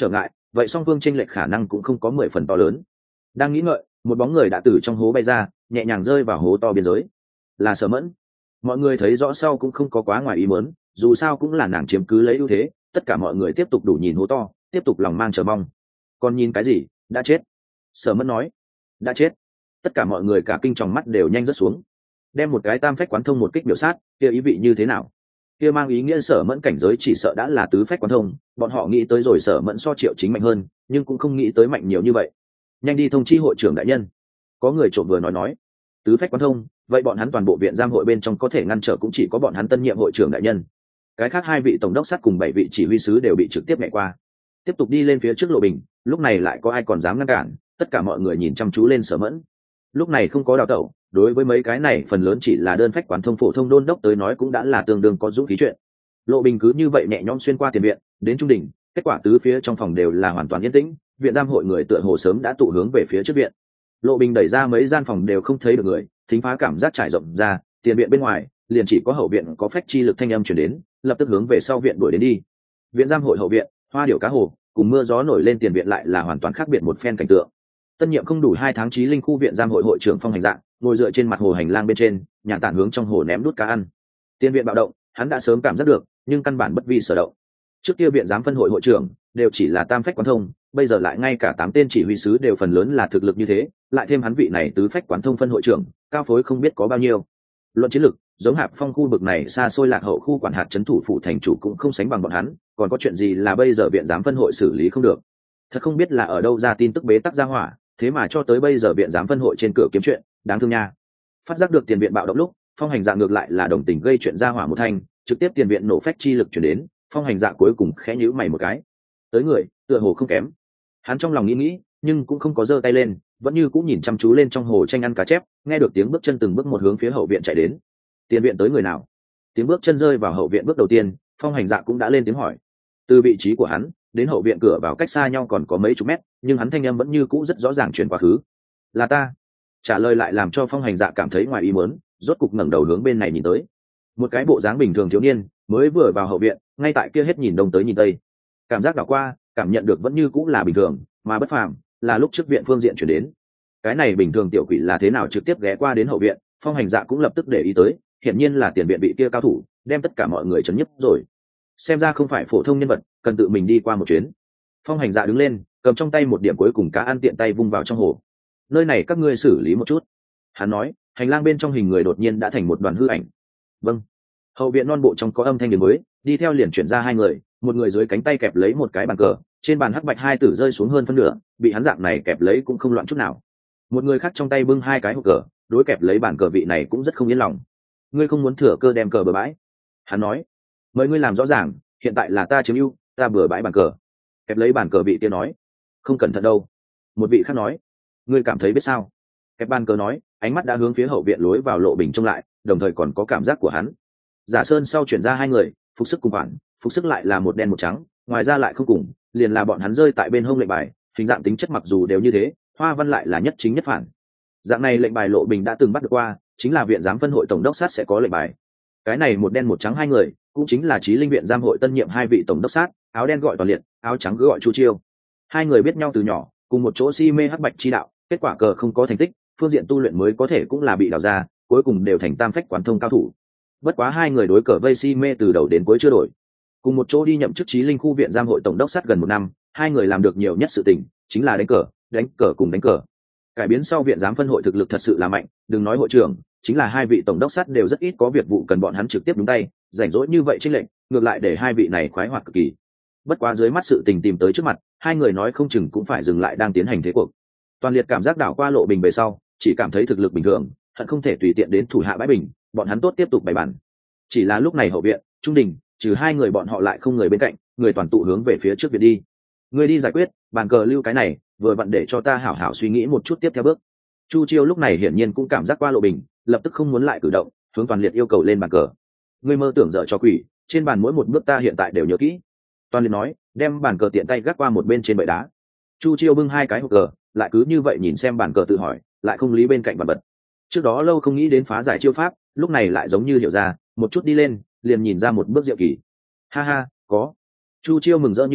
vậy song phương tranh lệch khả năng cũng không có mười phần to lớn. Đang nghĩ ngợi, một bóng người đã từ trong hố bay ra, nhẹ nhàng rơi vào hố to biên giới. Là Sở Mẫn. Mọi người thấy rõ sau cũng không có quá ngoài ý muốn, dù sao cũng là nàng chiếm cứ lấy ưu thế. Tất cả mọi người tiếp tục đủ nhìn hố to, tiếp tục lòng mang chờ mong. Còn nhìn cái gì? Đã chết. Sở Mẫn nói. Đã chết. Tất cả mọi người cả kinh tròng mắt đều nhanh rớt xuống. Đem một cái tam phách quán thông một kích biểu sát, kia ý vị như thế nào? Kia mang ý nghĩa Sở Mẫn cảnh giới chỉ sợ đã là tứ phách quán thông. Bọn họ nghĩ tới rồi Sở Mẫn so Triệu Chính mạnh hơn, nhưng cũng không nghĩ tới mạnh nhiều như vậy. Nhanh đi thông chi hội trưởng đại nhân. Có người trộm vừa nói nói. Tứ phách quán thông, vậy bọn hắn toàn bộ viện giam hội bên trong có thể ngăn trở cũng chỉ có bọn hắn tân nhiệm hội trưởng đại nhân. Cái khác hai vị tổng đốc sát cùng bảy vị chỉ huy sứ đều bị trực tiếp nhảy qua. Tiếp tục đi lên phía trước lộ bình, lúc này lại có ai còn dám ngăn cản? Tất cả mọi người nhìn chăm chú lên Sở Mẫn. Lúc này không có đào tẩu, đối với mấy cái này phần lớn chỉ là đơn phách quán thông phổ thông đôn đốc tới nói cũng đã là tương đương có dũng khí chuyện. Lộ bình cứ như vậy nhẹ nhõm xuyên qua tiền viện, đến trung đỉnh, kết quả tứ phía trong phòng đều là hoàn toàn yên tĩnh, viện giam hội người tựa hồ sớm đã tụ hướng về phía trước viện. Lộ bình đẩy ra mấy gian phòng đều không thấy được người, thính phá cảm giác trải rộng ra, tiền viện bên ngoài liền chỉ có hậu viện có phách chi lực thanh âm chuyển đến, lập tức hướng về sau viện đuổi đến đi. Viện giam hội hậu viện, hoa điểu cá hồ cùng mưa gió nổi lên tiền viện lại là hoàn toàn khác biệt một phen cảnh tượng. Tân nhiệm không đủ hai tháng chí linh khu viện giam hội hội trưởng Phong Hành Dạng ngồi dựa trên mặt hồ hành lang bên trên, nhàn tản hướng trong hồ ném đút cá ăn. Tiền viện bạo động, hắn đã sớm cảm giác được, nhưng căn bản bất vi sở động. Trước kia viện giám phân hội hội trưởng đều chỉ là tam phách quán thông, bây giờ lại ngay cả tám tên chỉ huy sứ đều phần lớn là thực lực như thế, lại thêm hắn vị này tứ phách quán thông phân hội trưởng, cao phối không biết có bao nhiêu. Luận chiến lực, giống Hạp Phong khu bực này xa xôi lạc hậu khu quản hạt trấn thủ phủ thành chủ cũng không sánh bằng bọn hắn, còn có chuyện gì là bây giờ viện giám phân hội xử lý không được. Thật không biết là ở đâu ra tin tức bế tắc ra hỏa, thế mà cho tới bây giờ viện giám phân hội trên cửa kiếm chuyện, đáng thương nha. Phát giác được tiền viện bạo động lúc, Phong Hành Dạ ngược lại là đồng tình gây chuyện ra hỏa một thanh, trực tiếp tiền viện nổ phách chi lực chuyển đến. Phong Hành Dạ cuối cùng khẽ nhíu mày một cái, tới người tựa hồ không kém. Hắn trong lòng nghĩ nghĩ, nhưng cũng không có giơ tay lên, vẫn như cũng nhìn chăm chú lên trong hồ tranh ăn cá chép, nghe được tiếng bước chân từng bước một hướng phía hậu viện chạy đến. Tiền viện tới người nào? Tiếng bước chân rơi vào hậu viện bước đầu tiên, Phong Hành Dạ cũng đã lên tiếng hỏi. Từ vị trí của hắn đến hậu viện cửa vào cách xa nhau còn có mấy chục mét, nhưng hắn thanh âm vẫn như cũ rất rõ ràng truyền quá khứ. Là ta. Trả lời lại làm cho Phong Hành Dạ cảm thấy ngoài ý muốn, rốt cục ngẩng đầu hướng bên này nhìn tới. Một cái bộ dáng bình thường thiếu niên, mới vừa vào hậu viện, ngay tại kia hết nhìn đông tới nhìn tây. Cảm giác đảo qua, cảm nhận được vẫn như cũ là bình thường, mà bất phàm là lúc trước viện phương diện chuyển đến. Cái này bình thường tiểu quỷ là thế nào trực tiếp ghé qua đến hậu viện, Phong Hành Dạ cũng lập tức để ý tới, hiển nhiên là tiền viện bị kia cao thủ đem tất cả mọi người chấn nhức rồi. Xem ra không phải phổ thông nhân vật, cần tự mình đi qua một chuyến. Phong Hành Dạ đứng lên, cầm trong tay một điểm cuối cùng cá ăn tiện tay vung vào trong hồ. Nơi này các ngươi xử lý một chút. Hắn nói, hành lang bên trong hình người đột nhiên đã thành một đoàn hư ảnh. Vâng. Hậu viện non bộ trong có âm thanh điền mới, đi theo liền chuyển ra hai người, một người dưới cánh tay kẹp lấy một cái bàn cờ, trên bàn hắc bạch hai tử rơi xuống hơn phân nửa, bị hắn dạng này kẹp lấy cũng không loạn chút nào. Một người khác trong tay bưng hai cái hộp cờ, đối kẹp lấy bàn cờ vị này cũng rất không yên lòng. Ngươi không muốn thừa cơ đem cờ bừa bãi. Hắn nói, mời ngươi làm rõ ràng, hiện tại là ta chiếm ưu, ta bừa bãi bàn cờ. Kẹp lấy bàn cờ vị kia nói, không cẩn thận đâu. Một vị khác nói, ngươi cảm thấy biết sao? Kẹp bàn cờ nói, ánh mắt đã hướng phía hậu viện lối vào lộ bình trông lại, đồng thời còn có cảm giác của hắn. Giả Sơn sau chuyển ra hai người, phục sức cùng bản, phục sức lại là một đen một trắng, ngoài ra lại không cùng, liền là bọn hắn rơi tại bên hông lệnh bài, hình dạng tính chất mặc dù đều như thế, hoa văn lại là nhất chính nhất phản. Dạng này lệnh bài lộ bình đã từng bắt được qua, chính là viện giám phân hội tổng đốc sát sẽ có lệnh bài. Cái này một đen một trắng hai người, cũng chính là Chí Linh viện giam hội tân nhiệm hai vị tổng đốc sát, áo đen gọi Toàn Liệt, áo trắng cứ gọi Chu Chiêu. Hai người biết nhau từ nhỏ, cùng một chỗ si mê hắc bạch chi đạo, kết quả cờ không có thành tích, phương diện tu luyện mới có thể cũng là bị đào ra, cuối cùng đều thành tam phách quán thông cao thủ. Bất quá hai người đối cờ vây si mê từ đầu đến cuối chưa đổi. Cùng một chỗ đi nhậm chức Chí Linh khu viện giam hội tổng đốc sát gần một năm, hai người làm được nhiều nhất sự tình chính là đánh cờ, đánh cờ cùng đánh cờ. Cải biến sau viện giám phân hội thực lực thật sự là mạnh, đừng nói hội trưởng, chính là hai vị tổng đốc sát đều rất ít có việc vụ cần bọn hắn trực tiếp đúng tay, rảnh rỗi như vậy chênh lệnh, ngược lại để hai vị này khoái hoạt cực kỳ. Bất quá dưới mắt sự tình tìm tới trước mặt, hai người nói không chừng cũng phải dừng lại đang tiến hành thế cuộc. Toàn Liệt cảm giác đảo qua lộ bình về sau, chỉ cảm thấy thực lực bình thường, hận không thể tùy tiện đến thủ hạ bãi bình, bọn hắn tốt tiếp tục bày bản. Chỉ là lúc này hậu viện, trung đình, trừ hai người bọn họ lại không người bên cạnh, người toàn tụ hướng về phía trước viện đi. Người đi giải quyết, bàn cờ lưu cái này, vừa vặn để cho ta hảo hảo suy nghĩ một chút tiếp theo bước. Chu Chiêu lúc này hiển nhiên cũng cảm giác qua lộ bình, lập tức không muốn lại cử động, hướng Toàn Liệt yêu cầu lên bàn cờ. Ngươi mơ tưởng dở cho quỷ, trên bàn mỗi một bước ta hiện tại đều nhớ kỹ. Toàn Liệt nói, đem bàn cờ tiện tay gác qua một bên trên bệ đá. Chu Chiêu bưng hai cái hộp cờ, lại cứ như vậy nhìn xem bàn cờ tự hỏi, lại không lý bên cạnh vật bật. Trước đó lâu không nghĩ đến phá giải chiêu pháp, lúc này lại giống như hiểu ra, một chút đi lên, liền nhìn ra một bước diệu kỳ. Ha ha, có. Chu Chiêu mừng rỡ như điên,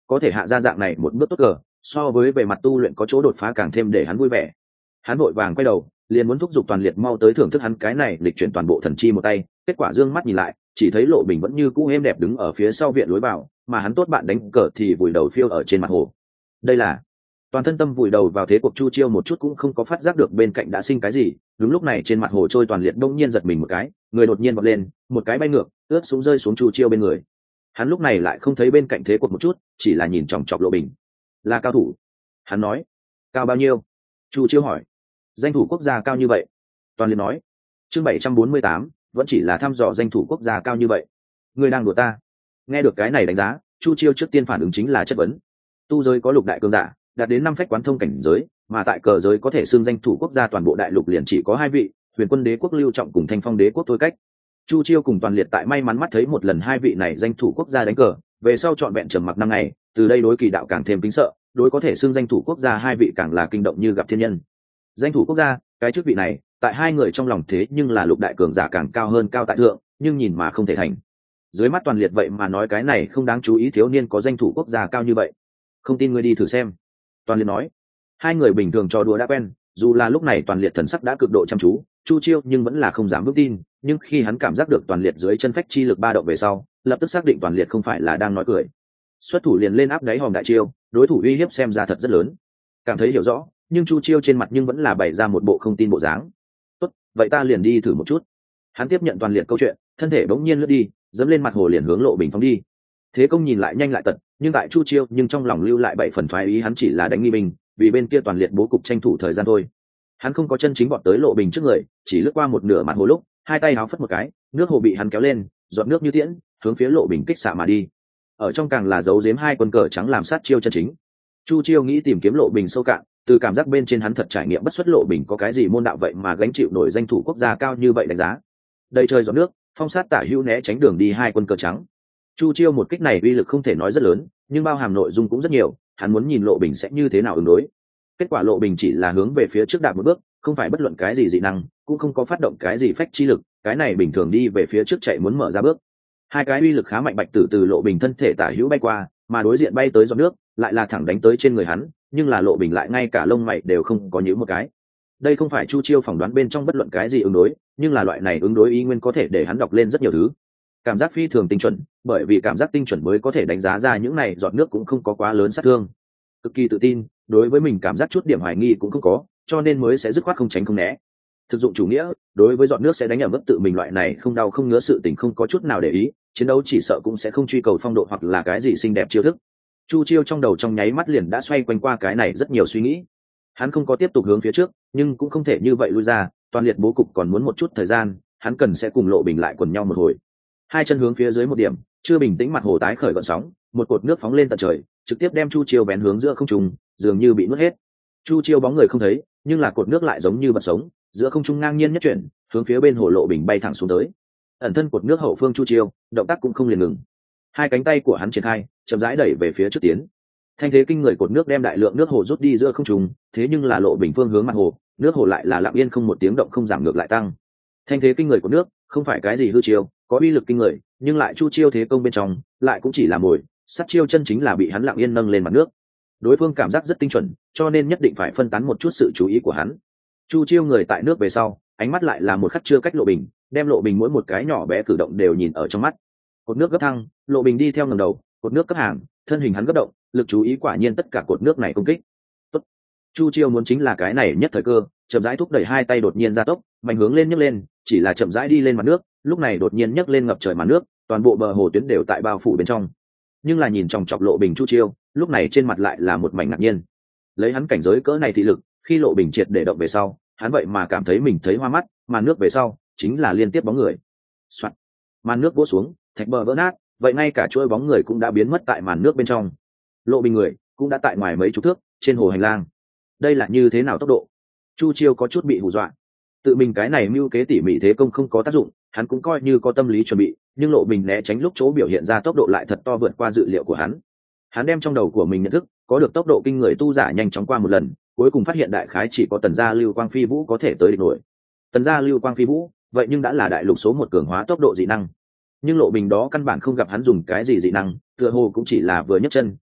có thể hạ ra dạng này một bước tốt cờ, so với về mặt tu luyện có chỗ đột phá càng thêm để hắn vui vẻ. Hắn vội vàng quay đầu, liền muốn thúc giục Toàn Liệt mau tới thưởng thức hắn cái này lịch chuyển toàn bộ thần chi một tay. Kết quả dương mắt nhìn lại, chỉ thấy Lộ Bình vẫn như cũ êm đẹp đứng ở phía sau viện lối vào, mà hắn tốt bạn đánh cờ thì vùi đầu phiêu ở trên mặt hồ. Đây là toàn thân tâm vùi đầu vào thế cuộc Chu Chiêu một chút cũng không có phát giác được bên cạnh đã sinh cái gì. Đúng lúc này trên mặt hồ trôi Toàn Liệt đông nhiên giật mình một cái, người đột nhiên vọt lên, một cái bay ngược, ướt xuống rơi xuống Chu Chiêu bên người. Hắn lúc này lại không thấy bên cạnh thế cuộc một chút, chỉ là nhìn chòng chọc Lộ Bình. Là cao thủ. Hắn nói. Cao bao nhiêu? Chu Chiêu hỏi. Danh thủ quốc gia cao như vậy. Toàn Liệt nói. Chương bảy trăm bốn mươi tám, vẫn chỉ là thăm dò danh thủ quốc gia cao như vậy. Người đang đùa ta? Nghe được cái này đánh giá, Chu Chiêu trước tiên phản ứng chính là chất vấn. Tu giới có lục đại cường giả, đạt đến năm phách quán thông cảnh giới, mà tại cờ giới có thể xưng danh thủ quốc gia toàn bộ đại lục liền chỉ có hai vị, Huyền Quân Đế quốc Lưu Trọng cùng Thanh Phong Đế quốc Thôi Cách. Chu Chiêu cùng Toàn Liệt tại may mắn mắt thấy một lần hai vị này danh thủ quốc gia đánh cờ, về sau chọn vẹn trầm mặc năm ngày, từ đây đối kỳ đạo càng thêm kính sợ, đối có thể xưng danh thủ quốc gia hai vị càng là kinh động như gặp thiên nhân. Danh thủ quốc gia, cái chức vị này, tại hai người trong lòng thế nhưng là lục đại cường giả càng cao hơn cao tại thượng, nhưng nhìn mà không thể thành. Dưới mắt Toàn Liệt vậy mà nói cái này không đáng chú ý thiếu niên có danh thủ quốc gia cao như vậy. Không tin ngươi đi thử xem. Toàn Liệt nói. Hai người bình thường trò đùa đã quen, dù là lúc này Toàn Liệt thần sắc đã cực độ chăm chú, Chu Chiêu nhưng vẫn là không dám vững tin, nhưng khi hắn cảm giác được Toàn Liệt dưới chân phách chi lực ba động về sau, lập tức xác định Toàn Liệt không phải là đang nói cười. Xuất thủ liền lên áp đáy hòm đại chiêu, đối thủ uy hiếp xem ra thật rất lớn. Cảm thấy hiểu rõ, nhưng Chu Chiêu trên mặt nhưng vẫn là bày ra một bộ không tin bộ dáng. Tốt, vậy ta liền đi thử một chút. Hắn tiếp nhận Toàn Liệt câu chuyện, thân thể bỗng nhiên lướt đi, dẫm lên mặt hồ liền hướng Lộ Bình phóng đi. Thế công nhìn lại nhanh lại tật, nhưng tại Chu Chiêu nhưng trong lòng lưu lại bảy phần thoái ý, hắn chỉ là đánh nghi binh, vì bên kia Toàn Liệt bố cục tranh thủ thời gian thôi. Hắn không có chân chính bọn tới Lộ Bình trước người, chỉ lướt qua một nửa mặt hồ lúc, hai tay háo phất một cái, nước hồ bị hắn kéo lên, giọt nước như tiễn, hướng phía Lộ Bình kích xạ mà đi. Ở trong càng là giấu giếm hai quân cờ trắng làm sát chiêu chân chính. Chu Chiêu nghĩ tìm kiếm Lộ Bình sâu cạn, từ cảm giác bên trên hắn thật trải nghiệm bất xuất Lộ Bình có cái gì môn đạo vậy mà gánh chịu nổi danh thủ quốc gia cao như vậy đánh giá. Đây trời giọt nước, phong sát tả hữu né tránh đường đi hai quân cờ trắng. Chu Chiêu một kích này uy lực không thể nói rất lớn, nhưng bao hàm nội dung cũng rất nhiều, hắn muốn nhìn Lộ Bình sẽ như thế nào ứng đối. Kết quả Lộ Bình chỉ là hướng về phía trước đạp một bước, không phải bất luận cái gì dị năng, cũng không có phát động cái gì phách chi lực, cái này bình thường đi về phía trước chạy muốn mở ra bước. Hai cái uy lực khá mạnh bạch tử từ Lộ Bình thân thể tả hữu bay qua, mà đối diện bay tới giọt nước, lại là thẳng đánh tới trên người hắn, nhưng là Lộ Bình lại ngay cả lông mày đều không có nhíu một cái. Đây không phải Chu Chiêu phỏng đoán bên trong bất luận cái gì ứng đối, nhưng là loại này ứng đối ý nguyên có thể để hắn đọc lên rất nhiều thứ. Cảm giác phi thường tinh chuẩn, bởi vì cảm giác tinh chuẩn mới có thể đánh giá ra những này giọt nước cũng không có quá lớn sát thương. Cực kỳ tự tin, đối với mình cảm giác chút điểm hoài nghi cũng không có, cho nên mới sẽ dứt khoát không tránh không né. Thực dụng chủ nghĩa, đối với giọt nước sẽ đánh ở mức tự mình loại này không đau không ngứa sự tình không có chút nào để ý, chiến đấu chỉ sợ cũng sẽ không truy cầu phong độ hoặc là cái gì xinh đẹp chiêu thức. Chu Chiêu trong đầu trong nháy mắt liền đã xoay quanh qua cái này rất nhiều suy nghĩ. Hắn không có tiếp tục hướng phía trước, nhưng cũng không thể như vậy lui ra, Toàn Liệt bố cục còn muốn một chút thời gian, hắn cần sẽ cùng Lộ Bình lại quần nhau một hồi. Hai chân hướng phía dưới một điểm, chưa bình tĩnh mặt hồ tái khởi gợn sóng, một cột nước phóng lên tận trời, trực tiếp đem Chu Chiêu bén hướng giữa không trung, dường như bị nuốt hết. Chu Chiêu bóng người không thấy, nhưng là cột nước lại giống như bật sống, giữa không trung ngang nhiên nhất chuyển, hướng phía bên hồ Lộ Bình bay thẳng xuống tới. Ẩn thân cột nước hậu phương Chu Chiêu, động tác cũng không liền ngừng. Hai cánh tay của hắn triển khai, chậm rãi đẩy về phía trước tiến. Thanh thế kinh người cột nước đem đại lượng nước hồ rút đi giữa không trung, thế nhưng là Lộ Bình phương hướng mặt hồ, nước hồ lại là lặng yên không một tiếng động không giảm ngược lại tăng. Thanh thế kinh người của nước, không phải cái gì hư chiêu, có uy lực kinh người, nhưng lại Chu Chiêu thế công bên trong, lại cũng chỉ là mồi, sát chiêu chân chính là bị hắn lặng yên nâng lên mặt nước. Đối phương cảm giác rất tinh chuẩn, cho nên nhất định phải phân tán một chút sự chú ý của hắn. Chu Chiêu người tại nước về sau, ánh mắt lại là một khắc chưa cách Lộ Bình, đem Lộ Bình mỗi một cái nhỏ bé cử động đều nhìn ở trong mắt. Cột nước gấp thăng, Lộ Bình đi theo ngẩng đầu, cột nước cấp hàng, thân hình hắn gấp động, lực chú ý quả nhiên tất cả cột nước này công kích. Tốt. Chu Chiêu muốn chính là cái này nhất thời cơ, chậm rãi thúc đẩy hai tay đột nhiên ra tốc, mạnh hướng lên nhấc lên, chỉ là chậm rãi đi lên mặt nước, lúc này đột nhiên nhấc lên ngập trời mặt nước, toàn bộ bờ hồ tuyến đều tại bao phủ bên trong. Nhưng là nhìn chòng chọc Lộ Bình Chu Chiêu, lúc này trên mặt lại là một mảnh ngạc nhiên. Lấy hắn cảnh giới cỡ này thị lực, khi Lộ Bình triệt để động về sau, hắn vậy mà cảm thấy mình thấy hoa mắt, màn nước về sau, chính là liên tiếp bóng người. Soạt. Màn nước vỗ xuống, thạch bờ vỡ nát, vậy ngay cả chuỗi bóng người cũng đã biến mất tại màn nước bên trong. Lộ Bình người cũng đã tại ngoài mấy chục thước, trên hồ hành lang. Đây là như thế nào tốc độ? Chu Chiêu có chút bị hù dọa. Tự mình cái này mưu kế tỉ mỉ thế công không có tác dụng, hắn cũng coi như có tâm lý chuẩn bị, nhưng Lộ Bình né tránh lúc chỗ biểu hiện ra tốc độ lại thật to vượt qua dự liệu của hắn. Hắn đem trong đầu của mình nhận thức, có được tốc độ kinh người tu giả nhanh chóng qua một lần, cuối cùng phát hiện đại khái chỉ có Tần Gia Lưu Quang Phi Vũ có thể tới địch nổi. Tần Gia Lưu Quang Phi Vũ, vậy nhưng đã là đại lục số một cường hóa tốc độ dị năng. Nhưng Lộ Bình đó căn bản không gặp hắn dùng cái gì dị năng, tựa hồ cũng chỉ là vừa nhấc chân,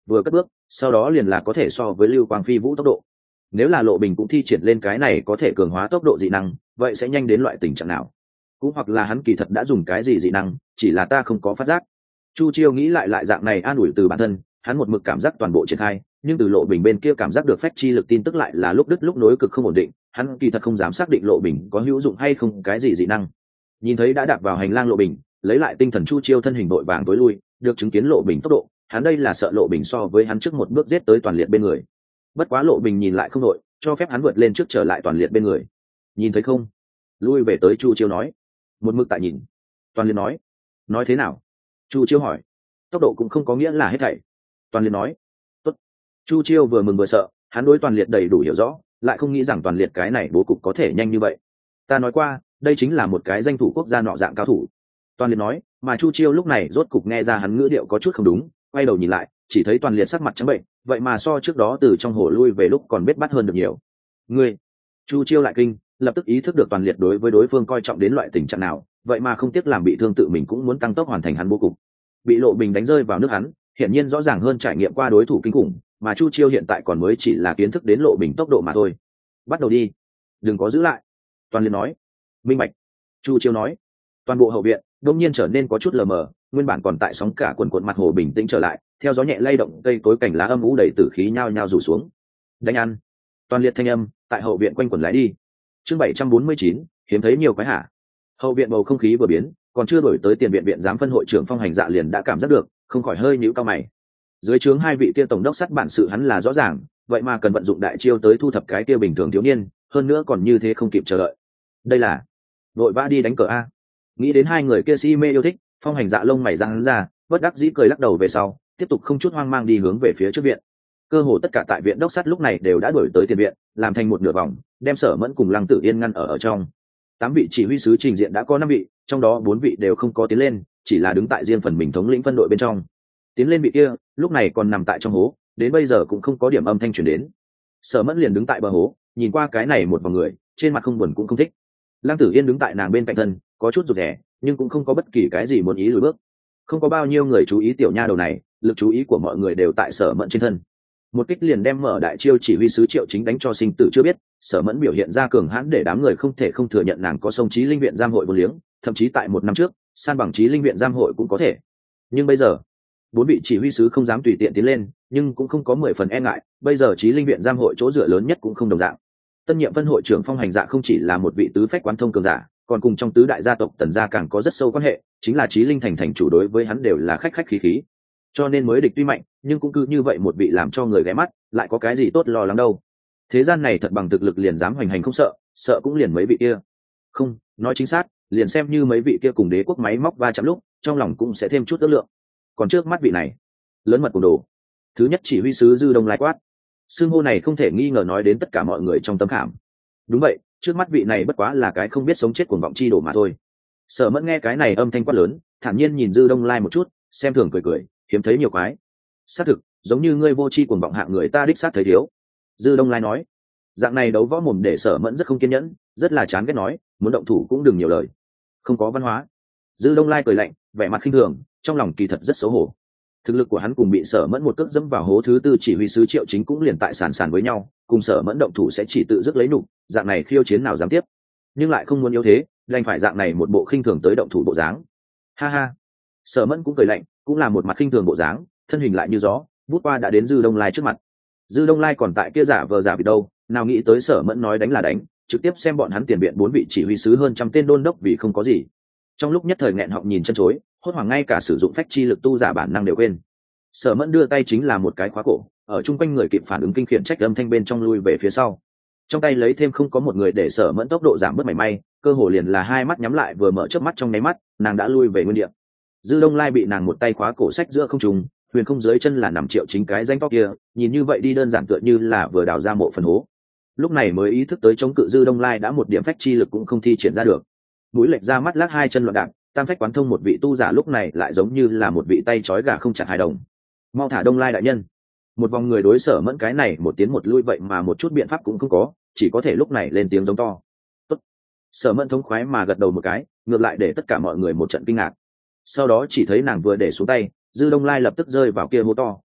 vừa cất bước sau đó liền là có thể so với lưu quang phi vũ tốc độ. Nếu là Lộ Bình cũng thi triển lên cái này có thể cường hóa tốc độ dị năng, vậy sẽ nhanh đến loại tình trạng nào? Cũng hoặc là hắn kỳ thật đã dùng cái gì dị năng, chỉ là ta không có phát giác. Chu Chiêu nghĩ lại lại dạng này an ủi từ bản thân, hắn một mực cảm giác toàn bộ triển khai, nhưng từ Lộ Bình bên kia cảm giác được phách chi lực tin tức lại là lúc đứt lúc nối cực không ổn định, hắn kỳ thật không dám xác định Lộ Bình có hữu dụng hay không cái gì dị năng. Nhìn thấy đã đạp vào hành lang Lộ Bình, lấy lại tinh thần Chu Chiêu thân hình đội vàng tối lui, được chứng kiến Lộ Bình tốc độ, hắn đây là sợ Lộ Bình so với hắn trước một bước giết tới Toàn Liệt bên người. Bất quá Lộ Bình nhìn lại không đội, cho phép hắn vượt lên trước trở lại Toàn Liệt bên người. Nhìn thấy không? Lui về tới Chu Chiêu nói. Một mực tại nhìn. Toàn Liệt nói. Nói thế nào? Chu Chiêu hỏi. Tốc độ cũng không có nghĩa là hết thảy. Toàn Liệt nói. Tốt. Chu Chiêu vừa mừng vừa sợ, hắn đối Toàn Liệt đầy đủ hiểu rõ, lại không nghĩ rằng Toàn Liệt cái này bố cục có thể nhanh như vậy. Ta nói qua, đây chính là một cái danh thủ quốc gia nọ dạng cao thủ. Toàn Liệt nói, mà Chu Chiêu lúc này rốt cục nghe ra hắn ngữ điệu có chút không đúng, quay đầu nhìn lại, chỉ thấy Toàn Liệt sắc mặt trắng bệnh, vậy mà so trước đó từ trong hồ lui về lúc còn biết bắt hơn được nhiều. Ngươi, Chu Chiêu lại kinh, lập tức ý thức được Toàn Liệt đối với đối phương coi trọng đến loại tình trạng nào, vậy mà không tiếc làm bị thương tự mình cũng muốn tăng tốc hoàn thành hắn bố cục. Bị Lộ Bình đánh rơi vào nước hắn, hiển nhiên rõ ràng hơn trải nghiệm qua đối thủ kinh khủng, mà Chu Chiêu hiện tại còn mới chỉ là kiến thức đến Lộ Bình tốc độ mà thôi. Bắt đầu đi, đừng có giữ lại. Toàn Liệt nói. Minh bạch. Chu Chiêu nói. Toàn bộ hậu viện đột nhiên trở nên có chút lờ mờ, nguyên bản còn tại sóng cả quần quần mặt hồ bình tĩnh trở lại, theo gió nhẹ lay động cây cối cảnh lá âm u đầy tử khí nhao nhao rủ xuống. Đánh ăn. Toàn Liệt thanh âm tại hậu viện quanh quẩn lái đi. Chương bảy trăm bốn mươi chín, hiếm thấy nhiều quái hả. Hậu viện bầu không khí vừa biến, còn chưa đổi tới tiền viện viện giám phân hội trưởng Phong Hành Dạ liền đã cảm giác được, không khỏi hơi nhíu cao mày. Dưới trướng hai vị kia tổng đốc sắt bản sự hắn là rõ ràng, vậy mà cần vận dụng đại chiêu tới thu thập cái kia bình thường thiếu niên, hơn nữa còn như thế không kịp chờ đợi. Đây là vội vã đi đánh cờ a. Nghĩ đến hai người kia si mê yêu thích, Phong Hành Dạ lông mày giãn ra, bất đắc dĩ cười lắc đầu về sau, tiếp tục không chút hoang mang đi hướng về phía trước viện. Cơ hồ tất cả tại viện đốc sắt lúc này đều đã đuổi tới tiền viện, làm thành một nửa vòng, đem Sở Mẫn cùng Lăng Tử Yên ngăn ở ở trong. Tám vị chỉ huy sứ trình diện đã có năm vị, trong đó bốn vị đều không có tiến lên, chỉ là đứng tại riêng phần mình thống lĩnh phân đội bên trong. Tiến lên vị kia, lúc này còn nằm tại trong hố, đến bây giờ cũng không có điểm âm thanh truyền đến. Sở Mẫn liền đứng tại bờ hố, nhìn qua cái này một vòng người, trên mặt không buồn cũng không thích. Lăng Tử Yên đứng tại nàng bên cạnh thân, có chút rụt rè, nhưng cũng không có bất kỳ cái gì muốn ý lùi bước. Không có bao nhiêu người chú ý tiểu nha đầu này, lực chú ý của mọi người đều tại Sở Mẫn trên thân. Một kích liền đem mở đại chiêu chỉ huy sứ Triệu Chính đánh cho sinh tử chưa biết, Sở Mẫn biểu hiện ra cường hãn để đám người không thể không thừa nhận nàng có sông chí linh viện giam hội vô liếng, thậm chí tại một năm trước, san bằng chí linh viện giam hội cũng có thể. Nhưng bây giờ, bốn vị chỉ huy sứ không dám tùy tiện tiến lên, nhưng cũng không có mười phần e ngại, bây giờ chí linh viện giam hội chỗ dựa lớn nhất cũng không đồng dạng. Tân nhiệm phân hội trưởng Phong Hành Dạ không chỉ là một vị tứ phách quán thông cường giả, còn cùng trong tứ đại gia tộc Tần gia càng có rất sâu quan hệ, chính là chí linh thành thành chủ đối với hắn đều là khách khách khí khí. Cho nên mới địch tuy mạnh, nhưng cũng cứ như vậy một vị làm cho người ghé mắt, lại có cái gì tốt lo lắng đâu. Thế gian này thật bằng thực lực liền dám hoành hành không sợ, sợ cũng liền mấy vị kia. Không, nói chính xác, liền xem như mấy vị kia cùng đế quốc máy móc va chạm lúc, trong lòng cũng sẽ thêm chút ước lượng. Còn trước mắt vị này, lớn mật cùng đồ. Thứ nhất chỉ huy sứ Dư Đông Lai quát. Xưng hô này không thể nghi ngờ nói đến tất cả mọi người trong tấm khảm. Đúng vậy, trước mắt vị này bất quá là cái không biết sống chết cuồng vọng chi đồ mà thôi. Sở Mẫn nghe cái này âm thanh quát lớn, thản nhiên nhìn Dư Đông Lai một chút, xem thường cười cười, hiếm thấy nhiều quái. Xác thực, giống như ngươi vô tri cuồng vọng hạng người ta đích xác thấy thiếu. Dư Đông Lai nói, dạng này đấu võ mồm để Sở Mẫn rất không kiên nhẫn, rất là chán ghét nói, muốn động thủ cũng đừng nhiều lời. Không có văn hóa. Dư Đông Lai cười lạnh, vẻ mặt khinh thường, trong lòng kỳ thật rất xấu hổ. Thực lực của hắn cùng bị Sở Mẫn một cước dẫm vào hố thứ tư chỉ huy sứ Triệu Chính cũng liền tại sàn sàn với nhau, cùng Sở Mẫn động thủ sẽ chỉ tự dứt lấy nụ, dạng này khiêu chiến nào dám tiếp. Nhưng lại không muốn yếu thế, đành phải dạng này một bộ khinh thường tới động thủ bộ dáng. Ha ha. Sở Mẫn cũng cười lạnh, cũng là một mặt khinh thường bộ dáng, thân hình lại như gió, vút qua đã đến Dư Đông Lai trước mặt. Dư Đông Lai còn tại kia giả vờ giả vịt đâu, nào nghĩ tới Sở Mẫn nói đánh là đánh, trực tiếp xem bọn hắn tiền viện bốn vị chỉ huy sứ hơn trăm tên đôn đốc vì không có gì. Trong lúc nhất thời nghẹn họng nhìn chân chối, hốt hoảng ngay cả sử dụng phách chi lực tu giả bản năng đều quên. Sở Mẫn đưa tay chính là một cái khóa cổ, ở chung quanh người kịp phản ứng kinh khiển trách âm thanh bên trong lui về phía sau. Trong tay lấy thêm không có một người để Sở Mẫn tốc độ giảm bớt mảy may, cơ hồ liền là hai mắt nhắm lại vừa mở chớp mắt trong nháy mắt, nàng đã lui về nguyên địa. Dư Đông Lai bị nàng một tay khóa cổ sách giữa không trung, huyền không dưới chân là nằm Triệu Chính cái danh to kia, nhìn như vậy đi đơn giản tựa như là vừa đào ra mộ phần hố. Lúc này mới ý thức tới chống cự Dư Đông Lai đã một điểm phách chi lực cũng không thi triển ra được. Mũi lệch ra mắt lắc hai chân loạn đạp, tam phách quán thông một vị tu giả lúc này lại giống như là một vị tay trói gà không chặt hài đồng. Mau thả Đông Lai đại nhân. Một vòng người đối Sở Mẫn cái này một tiến một lui vậy mà một chút biện pháp cũng không có, chỉ có thể lúc này lên tiếng giống to. Tốt. Sở Mẫn thống khoái mà gật đầu một cái, ngược lại để tất cả mọi người một trận kinh ngạc. Sau đó chỉ thấy nàng vừa để xuống tay, Dư Đông Lai lập tức rơi vào kia hố to,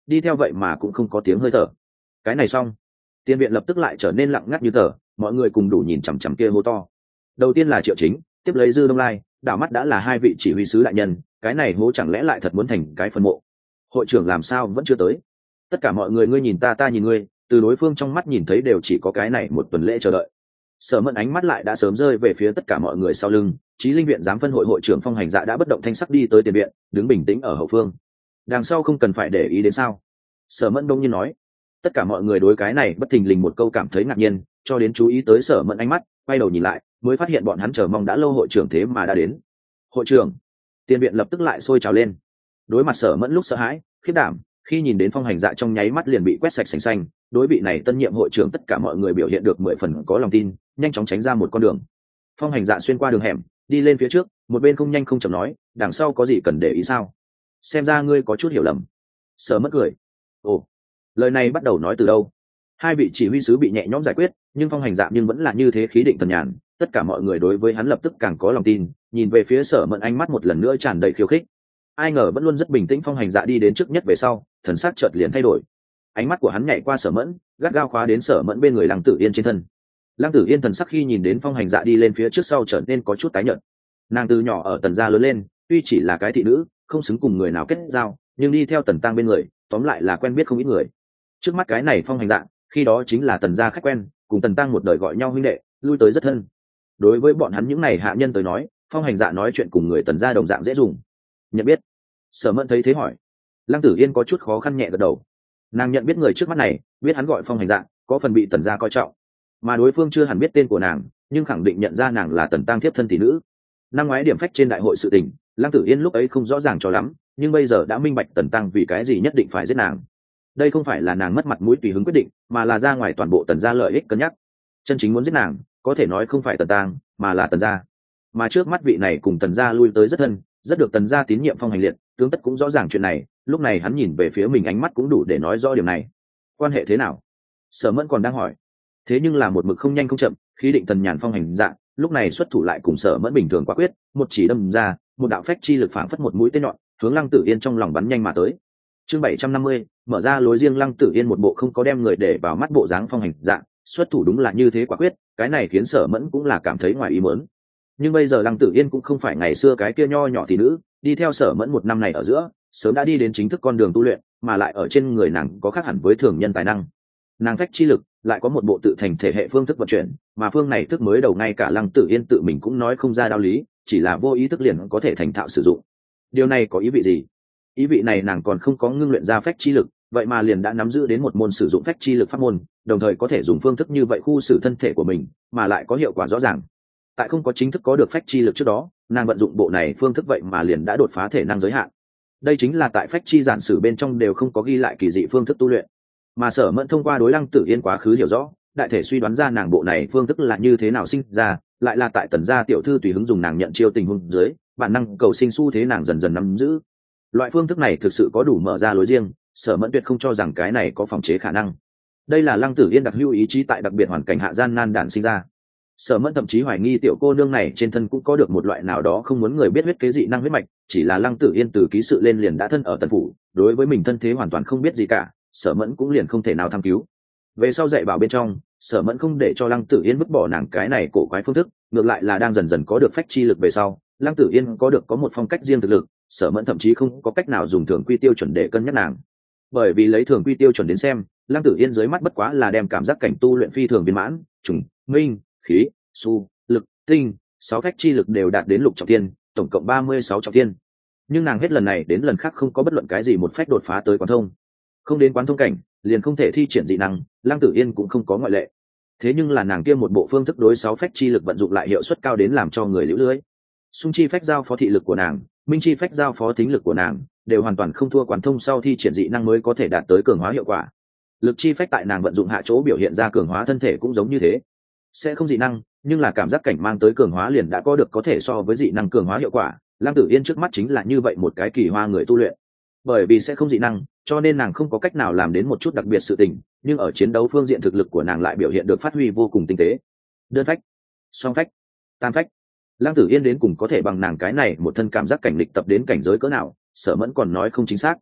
đi theo vậy mà cũng không có tiếng hơi thở. Cái này xong, tiền viện lập tức lại trở nên lặng ngắt như tờ, mọi người cùng đủ nhìn chằm chằm kia hô to. Đầu tiên là Triệu Chính, tiếp lấy Dư Đông Lai, đảo mắt đã là hai vị chỉ huy sứ đại nhân, cái này hố chẳng lẽ lại thật muốn thành cái phân mộ. Hội trưởng làm sao vẫn chưa tới? Tất cả mọi người ngươi nhìn ta ta nhìn ngươi, từ đối phương trong mắt nhìn thấy đều chỉ có cái này một tuần lễ chờ đợi. Sở Mẫn ánh mắt lại đã sớm rơi về phía tất cả mọi người sau lưng, Chí Linh viện giám phân hội hội trưởng Phong Hành Dạ đã bất động thanh sắc đi tới tiền viện, đứng bình tĩnh ở hậu phương. Đằng sau không cần phải để ý đến sao? Sở Mẫn đông nhiên nói. Tất cả mọi người đối cái này bất thình lình một câu cảm thấy ngạc nhiên, cho đến chú ý tới Sở Mẫn ánh mắt, quay đầu nhìn lại, mới phát hiện bọn hắn chờ mong đã lâu hội trưởng thế mà đã đến. Hội trưởng! Tiền viện lập tức lại sôi trào lên. Đối mặt Sở Mẫn lúc sợ hãi, khiếp đảm, khi nhìn đến Phong Hành Dạ trong nháy mắt liền bị quét sạch sành xanh, đối vị này tân nhiệm hội trưởng tất cả mọi người biểu hiện được mười phần có lòng tin, nhanh chóng tránh ra một con đường. Phong Hành Dạ xuyên qua đường hẻm, đi lên phía trước, một bên không nhanh không chậm nói, đằng sau có gì cần để ý sao? Xem ra ngươi có chút hiểu lầm. Sở Mẫn cười. Ồ, lời này bắt đầu nói từ đâu? Hai vị chỉ huy sứ bị nhẹ nhõm giải quyết, nhưng Phong Hành Dạ nhưng vẫn là như thế khí định thần nhàn, tất cả mọi người đối với hắn lập tức càng có lòng tin, nhìn về phía Sở Mẫn ánh mắt một lần nữa tràn đầy khiêu khích. Ai ngờ vẫn luôn rất bình tĩnh Phong Hành Dạ đi đến trước nhất về sau, thần sắc chợt liền thay đổi. Ánh mắt của hắn nhảy qua Sở Mẫn, gắt gao khóa đến Sở Mẫn bên người Lăng Tử Yên trên thân. Lăng Tử Yên thần sắc khi nhìn đến Phong Hành Dạ đi lên phía trước sau trở nên có chút tái nhợt. Nàng từ nhỏ ở Tần gia lớn lên, tuy chỉ là cái thị nữ, không xứng cùng người nào kết giao, nhưng đi theo Tần Tăng bên người, tóm lại là quen biết không ít người. Trước mắt cái này Phong Hành Dạ, khi đó chính là Tần gia khách quen, cùng Tần Tăng một đời gọi nhau huynh đệ, lui tới rất thân. Đối với bọn hắn những này hạ nhân tới nói, Phong Hành Dạ nói chuyện cùng người Tần gia đồng dạng dễ dùng. Nhận biết? Sở Mẫn thấy thế hỏi. Lăng Tử Yên có chút khó khăn nhẹ gật đầu. Nàng nhận biết người trước mắt này, biết hắn gọi Phong Hành Dạ, có phần bị Tần gia coi trọng, mà đối phương chưa hẳn biết tên của nàng, nhưng khẳng định nhận ra nàng là Tần Tăng thiếp thân tỷ nữ. Năm ngoái điểm phách trên đại hội sự tình, Lăng Tử Yên lúc ấy không rõ ràng cho lắm, nhưng bây giờ đã minh bạch Tần Tăng vì cái gì nhất định phải giết nàng. Đây không phải là nàng mất mặt mũi tùy hứng quyết định, mà là ra ngoài toàn bộ Tần gia lợi ích cân nhắc. Chân chính muốn giết nàng, có thể nói không phải Tần Tăng, mà là Tần gia. Mà trước mắt vị này cùng Tần gia lui tới rất thân, rất được Tần gia tín nhiệm Phong Hành Liệt, tướng tất cũng rõ ràng chuyện này, lúc này hắn nhìn về phía mình ánh mắt cũng đủ để nói rõ điểm này. Quan hệ thế nào? Sở Mẫn còn đang hỏi. Thế nhưng là một mực không nhanh không chậm, khí định Tần nhàn Phong Hành Dạ lúc này xuất thủ lại cùng Sở Mẫn bình thường quả quyết, một chỉ đâm ra, một đạo phách chi lực phảng phất một mũi tên nhọn, hướng Lăng Tử Yên trong lòng bắn nhanh mà tới. Chương bảy trăm năm mươi, mở ra lối riêng. Lăng Tử Yên một bộ không có đem người để vào mắt bộ dáng Phong Hành Dạ, xuất thủ đúng là như thế quả quyết, cái này khiến Sở Mẫn cũng là cảm thấy ngoài ý muốn. Nhưng bây giờ Lăng Tử Yên cũng không phải ngày xưa cái kia nho nhỏ tỷ nữ, đi theo Sở Mẫn một năm này ở giữa, sớm đã đi đến chính thức con đường tu luyện, mà lại ở trên người nàng có khác hẳn với thường nhân tài năng. Nàng phách chi lực lại có một bộ tự thành thể hệ phương thức vận chuyển, mà phương này thức mới đầu ngay cả Lăng Tử Yên tự mình cũng nói không ra đạo lý, chỉ là vô ý thức liền có thể thành thạo sử dụng. Điều này có ý vị gì? Ý vị này nàng còn không có ngưng luyện ra phách chi lực, vậy mà liền đã nắm giữ đến một môn sử dụng phách chi lực pháp môn, đồng thời có thể dùng phương thức như vậy khu xử thân thể của mình, mà lại có hiệu quả rõ ràng. Tại không có chính thức có được phách chi lực trước đó, nàng vận dụng bộ này phương thức vậy mà liền đã đột phá thể năng giới hạn. Đây chính là tại phách chi giản sử bên trong đều không có ghi lại kỳ dị phương thức tu luyện, mà Sở Mẫn thông qua đối Lăng Tử Yên quá khứ hiểu rõ, đại thể suy đoán ra nàng bộ này phương thức là như thế nào sinh ra, lại là tại Tần gia tiểu thư tùy hứng dùng nàng nhận chiêu tình huống dưới, bản năng cầu sinh xu thế nàng dần dần nắm giữ. Loại phương thức này thực sự có đủ mở ra lối riêng, Sở Mẫn tuyệt không cho rằng cái này có phòng chế khả năng. Đây là Lăng Tử Yên đặc hữu ý chí tại đặc biệt hoàn cảnh hạ gian nan đản sinh ra. Sở Mẫn thậm chí hoài nghi tiểu cô nương này trên thân cũng có được một loại nào đó không muốn người biết huyết kế dị năng huyết mạch, chỉ là Lăng Tử Yên từ ký sự lên liền đã thân ở Tần phủ, đối với mình thân thế hoàn toàn không biết gì cả, Sở Mẫn cũng liền không thể nào tham cứu. Về sau dạy bảo bên trong, Sở Mẫn không để cho Lăng Tử Yên vứt bỏ nàng cái này cổ quái phương thức, ngược lại là đang dần dần có được phách chi lực về sau, Lăng Tử Yên có được có một phong cách riêng thực lực, Sở Mẫn thậm chí không có cách nào dùng thường quy tiêu chuẩn để cân nhắc nàng. Bởi vì lấy thường quy tiêu chuẩn đến xem, Lăng Tử Yên dưới mắt bất quá là đem cảm giác cảnh tu luyện phi thường viên mãn, trùng, minh, khí, su, lực, tinh, sáu phách chi lực đều đạt đến lục trọng thiên, tổng cộng ba mươi sáu trọng thiên. Nhưng nàng hết lần này đến lần khác không có bất luận cái gì một phách đột phá tới quán thông. Không đến quán thông cảnh, liền không thể thi triển dị năng, Lăng Tử Yên cũng không có ngoại lệ. Thế nhưng là nàng kia một bộ phương thức đối sáu phách chi lực vận dụng lại hiệu suất cao đến làm cho người liễu lưới. Xung chi phách giao phó thị lực của nàng, minh chi phách giao phó thính lực của nàng, đều hoàn toàn không thua quán thông sau thi triển dị năng mới có thể đạt tới cường hóa hiệu quả. Lực chi phách tại nàng vận dụng hạ chỗ biểu hiện ra cường hóa thân thể cũng giống như thế. Sẽ không dị năng, nhưng là cảm giác cảnh mang tới cường hóa liền đã có được có thể so với dị năng cường hóa hiệu quả. Lăng Tử Yên trước mắt chính là như vậy một cái kỳ hoa người tu luyện. Bởi vì sẽ không dị năng, cho nên nàng không có cách nào làm đến một chút đặc biệt sự tình, nhưng ở chiến đấu phương diện thực lực của nàng lại biểu hiện được phát huy vô cùng tinh tế. Đơn phách, song phách, tam phách. Lăng Tử Yên đến cùng có thể bằng nàng cái này một thân cảm giác cảnh lịch tập đến cảnh giới cỡ nào, Sở Mẫn còn nói không chính xác.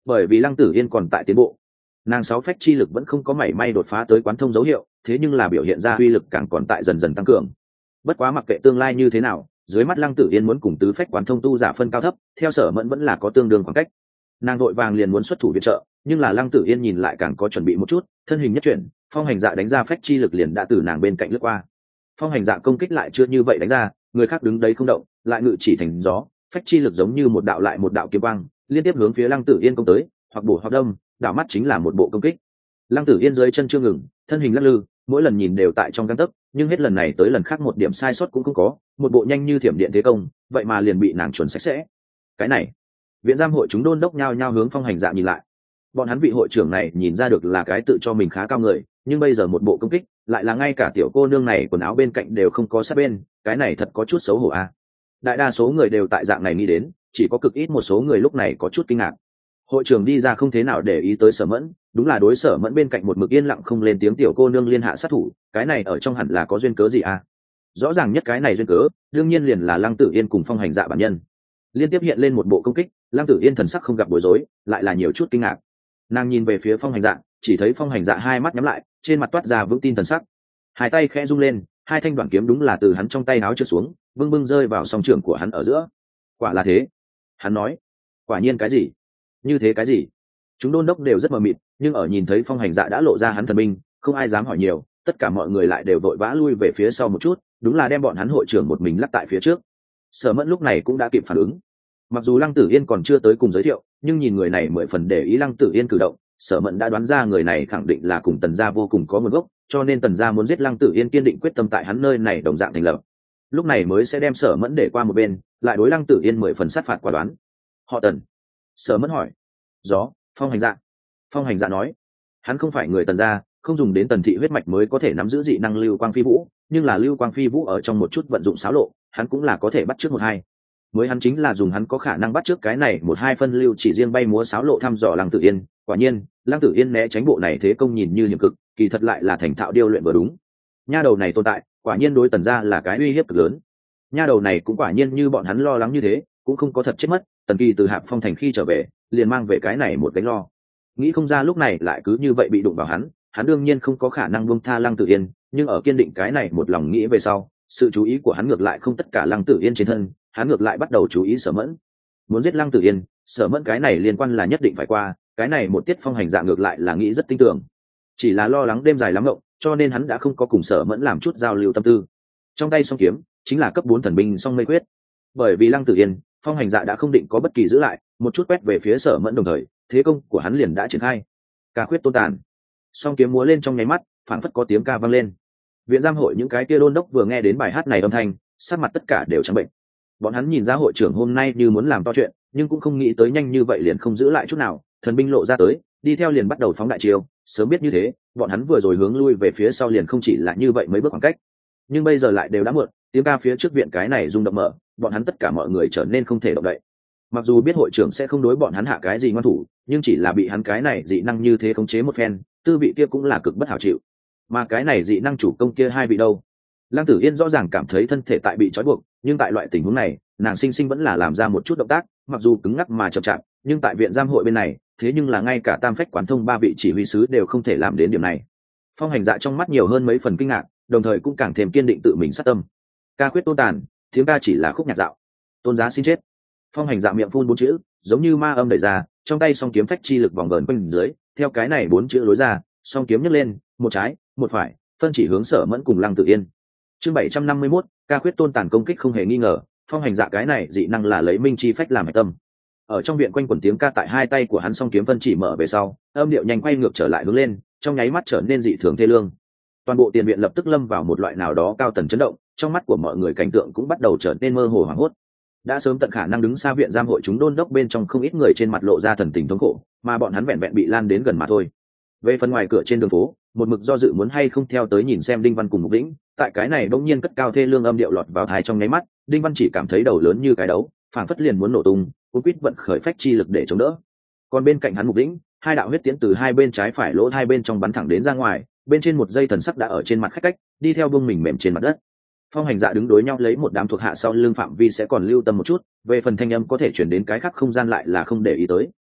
bởi vì Lăng Tử Yên còn tại tiến bộ, nàng sáu phách chi lực vẫn không có mảy may đột phá tới quán thông dấu hiệu, thế nhưng là biểu hiện ra uy lực càng còn tại dần dần tăng cường. Bất quá mặc kệ tương lai như thế nào, dưới mắt Lăng Tử Yên muốn cùng tứ phách quán thông tu giả phân cao thấp, theo Sở Mẫn vẫn là có tương đương khoảng cách. Nàng vội vàng liền muốn xuất thủ viện trợ, nhưng là Lăng Tử Yên nhìn lại càng có chuẩn bị một chút, thân hình nhất chuyển, phong hành dạ đánh ra phách chi lực liền đã từ nàng bên cạnh lướt qua. Phong hành dạ công kích lại chưa như vậy đánh ra, người khác đứng đấy không động, lại ngự chỉ thành gió, phách chi lực giống như một đạo lại một đạo kiếm quang, liên tiếp hướng phía Lăng Tử Yên công tới, hoặc bổ hoặc đâm, đảo mắt chính là một bộ công kích. Lăng Tử Yên dưới chân chưa ngừng, thân hình lắc lư, mỗi lần nhìn đều tại trong gang tấc, nhưng hết lần này tới lần khác một điểm sai sót cũng không có, một bộ nhanh như thiểm điện thế công, vậy mà liền bị nàng chuẩn sạch sẽ. Cái này, viện giam hội chúng đôn đốc nhao nhao hướng phong hành dạ nhìn lại. Bọn hắn vị hội trưởng này nhìn ra được là cái tự cho mình khá cao người, nhưng bây giờ một bộ công kích, lại là ngay cả tiểu cô nương này quần áo bên cạnh đều không có sát bên, cái này thật có chút xấu hổ a. À. Đại đa số người đều tại dạng này nghĩ đến, chỉ có cực ít một số người lúc này có chút kinh ngạc. Hội trưởng đi ra không thế nào để ý tới Sở Mẫn, đúng là đối Sở Mẫn bên cạnh một mực yên lặng không lên tiếng tiểu cô nương liên hạ sát thủ, cái này ở trong hẳn là có duyên cớ gì à? Rõ ràng nhất cái này duyên cớ, đương nhiên liền là Lăng Tử Yên cùng phong hành dạ bản nhân. Liên tiếp hiện lên một bộ công kích, Lăng Tử Yên thần sắc không gặp bối rối, lại là nhiều chút kinh ngạc. Nàng nhìn về phía phong hành dạ, chỉ thấy phong hành dạ hai mắt nhắm lại, trên mặt toát ra vững tin thần sắc. Hai tay khẽ rung lên, hai thanh đoạn kiếm đúng là từ hắn trong tay áo trượt xuống, bưng bưng rơi vào song trường của hắn ở giữa. Quả là thế, hắn nói. Quả nhiên cái gì? Như thế cái gì? Chúng đôn đốc đều rất mờ mịt, nhưng ở nhìn thấy phong hành dạ đã lộ ra hắn thần binh, không ai dám hỏi nhiều, tất cả mọi người lại đều vội vã lui về phía sau một chút, đúng là đem bọn hắn hội trưởng một mình lắc tại phía trước. Sở Mẫn lúc này cũng đã kịp phản ứng. Mặc dù Lăng Tử Yên còn chưa tới cùng giới thiệu, nhưng nhìn người này mười phần để ý Lăng Tử Yên cử động, Sở Mẫn đã đoán ra người này khẳng định là cùng Tần gia vô cùng có nguồn gốc, cho nên Tần gia muốn giết Lăng Tử Yên kiên định quyết tâm tại hắn nơi này đồng dạng thành lập. Lúc này mới sẽ đem Sở Mẫn để qua một bên, lại đối Lăng Tử Yên mười phần sát phạt quả đoán. Họ Tần? Sở Mẫn hỏi. Gió, phong hành dạ. Phong hành dạ nói, hắn không phải người Tần gia, không dùng đến Tần thị huyết mạch mới có thể nắm giữ dị năng lưu quang phi vũ, nhưng là lưu quang phi vũ ở trong một chút vận dụng xáo lộ, hắn cũng là có thể bắt trước một hai. Mới hắn chính là dùng hắn có khả năng bắt trước cái này một hai phân lưu chỉ riêng bay múa xáo lộ thăm dò Lăng Tử Yên. Quả nhiên, Lăng Tử Yên né tránh bộ này thế công nhìn như hiểm cực, kỳ thật lại là thành thạo điêu luyện vừa đúng. Nha đầu này tồn tại, quả nhiên đối Tần gia là cái uy hiếp cực lớn. Nha đầu này cũng quả nhiên như bọn hắn lo lắng như thế, cũng không có thật chết mất. Tần Kỳ từ Hạp Phong thành khi trở về, liền mang về cái này một cái lo. Nghĩ không ra lúc này lại cứ như vậy bị đụng vào hắn, hắn đương nhiên không có khả năng buông tha Lăng Tử Yên, nhưng ở kiên định cái này một lòng nghĩ về sau, sự chú ý của hắn ngược lại không tất cả Lăng Tử Yên trên thân, hắn ngược lại bắt đầu chú ý Sở Mẫn. Muốn giết Lăng Tử Yên, Sở Mẫn cái này liên quan là nhất định phải qua, cái này một tiết phong hành dạ ngược lại là nghĩ rất tinh tưởng. Chỉ là lo lắng đêm dài lắm ngộng, cho nên hắn đã không có cùng Sở Mẫn làm chút giao lưu tâm tư. Trong tay song kiếm chính là cấp bốn thần binh song mây quyết. Bởi vì Lăng Tử Yên, phong hành dạ đã không định có bất kỳ giữ lại, một chút quét về phía Sở Mẫn đồng thời, thế công của hắn liền đã triển khai. Ca khuyết tôn tàn, song kiếm múa lên trong nháy mắt, phảng phất có tiếng ca vang lên. Viện giam hội những cái kia đôn đốc vừa nghe đến bài hát này âm thanh, sắc mặt tất cả đều trắng bệnh. Bọn hắn nhìn ra hội trưởng hôm nay như muốn làm to chuyện, nhưng cũng không nghĩ tới nhanh như vậy liền không giữ lại chút nào, thần binh lộ ra tới, đi theo liền bắt đầu phóng đại chiêu. Sớm biết như thế, bọn hắn vừa rồi hướng lui về phía sau liền không chỉ là như vậy mấy bước khoảng cách, nhưng bây giờ lại đều đã muộn. Tiếng ca phía trước viện cái này rung động mở, bọn hắn tất cả mọi người trở nên không thể động đậy. Mặc dù biết hội trưởng sẽ không đối bọn hắn hạ cái gì ngoan thủ, nhưng chỉ là bị hắn cái này dị năng như thế khống chế một phen, tư vị kia cũng là cực bất hảo chịu. Mà cái này dị năng chủ công kia hai vị đâu? Lăng Tử Yên rõ ràng cảm thấy thân thể tại bị trói buộc, nhưng tại loại tình huống này, nàng sinh sinh vẫn là làm ra một chút động tác, mặc dù cứng ngắc mà chậm chạp, nhưng tại viện giam hội bên này, thế nhưng là ngay cả tam phách quán thông ba vị chỉ huy sứ đều không thể làm đến điểm này. Phong hành dạ trong mắt nhiều hơn mấy phần kinh ngạc, đồng thời cũng càng thêm kiên định tự mình sát tâm. Ca khuyết tôn tàn, tiếng ca chỉ là khúc nhạc dạo. Tôn giá xin chết. Phong hành dạ miệng phun bốn chữ, giống như ma âm đẩy ra, trong tay song kiếm phách chi lực vòng vờn quanh dưới, theo cái này bốn chữ lối ra, song kiếm nhấc lên, một trái, một phải, phân chỉ hướng Sở Mẫn cùng Lăng Tử Yên. Chương bảy trăm năm mươi mốt, ca khuyết tôn tàn công kích không hề nghi ngờ, phong hành dạ cái này dị năng là lấy minh chi phách làm hạch tâm. Ở trong viện quanh quẩn tiếng ca tại hai tay của hắn song kiếm phân chỉ mở về sau, âm điệu nhanh quay ngược trở lại hướng lên, trong nháy mắt trở nên dị thường thê lương. Toàn bộ tiền viện lập tức lâm vào một loại nào đó cao tần chấn động, trong mắt của mọi người cảnh tượng cũng bắt đầu trở nên mơ hồ hoảng hốt. Đã sớm tận khả năng đứng xa viện giam hội chúng đôn đốc bên trong không ít người trên mặt lộ ra thần tình thống khổ, mà bọn hắn vẹn vẹn bị lan đến gần mà thôi. Về phần ngoài cửa trên đường phố, một mực do dự muốn hay không theo tới nhìn xem Đinh Văn cùng Mục Lĩnh, tại cái này bỗng nhiên cất cao thê lương âm điệu lọt vào tai trong nháy mắt, Đinh Văn chỉ cảm thấy đầu lớn như cái đấu, phảng phất liền muốn nổ tung, cuống quýt vận khởi phách chi lực để chống đỡ. Còn bên cạnh hắn Mục Lĩnh, hai đạo huyết tiễn từ hai bên trái phải lỗ hai bên trong bắn thẳng đến ra ngoài, bên trên một dây thần sắc đã ở trên mặt khách cách, đi theo bông mình mềm trên mặt đất. Phong hành dạ đứng đối nhau lấy một đám thuộc hạ sau lưng phạm vi sẽ còn lưu tâm một chút, về phần thanh âm có thể chuyển đến cái khác không gian lại là không để ý tới.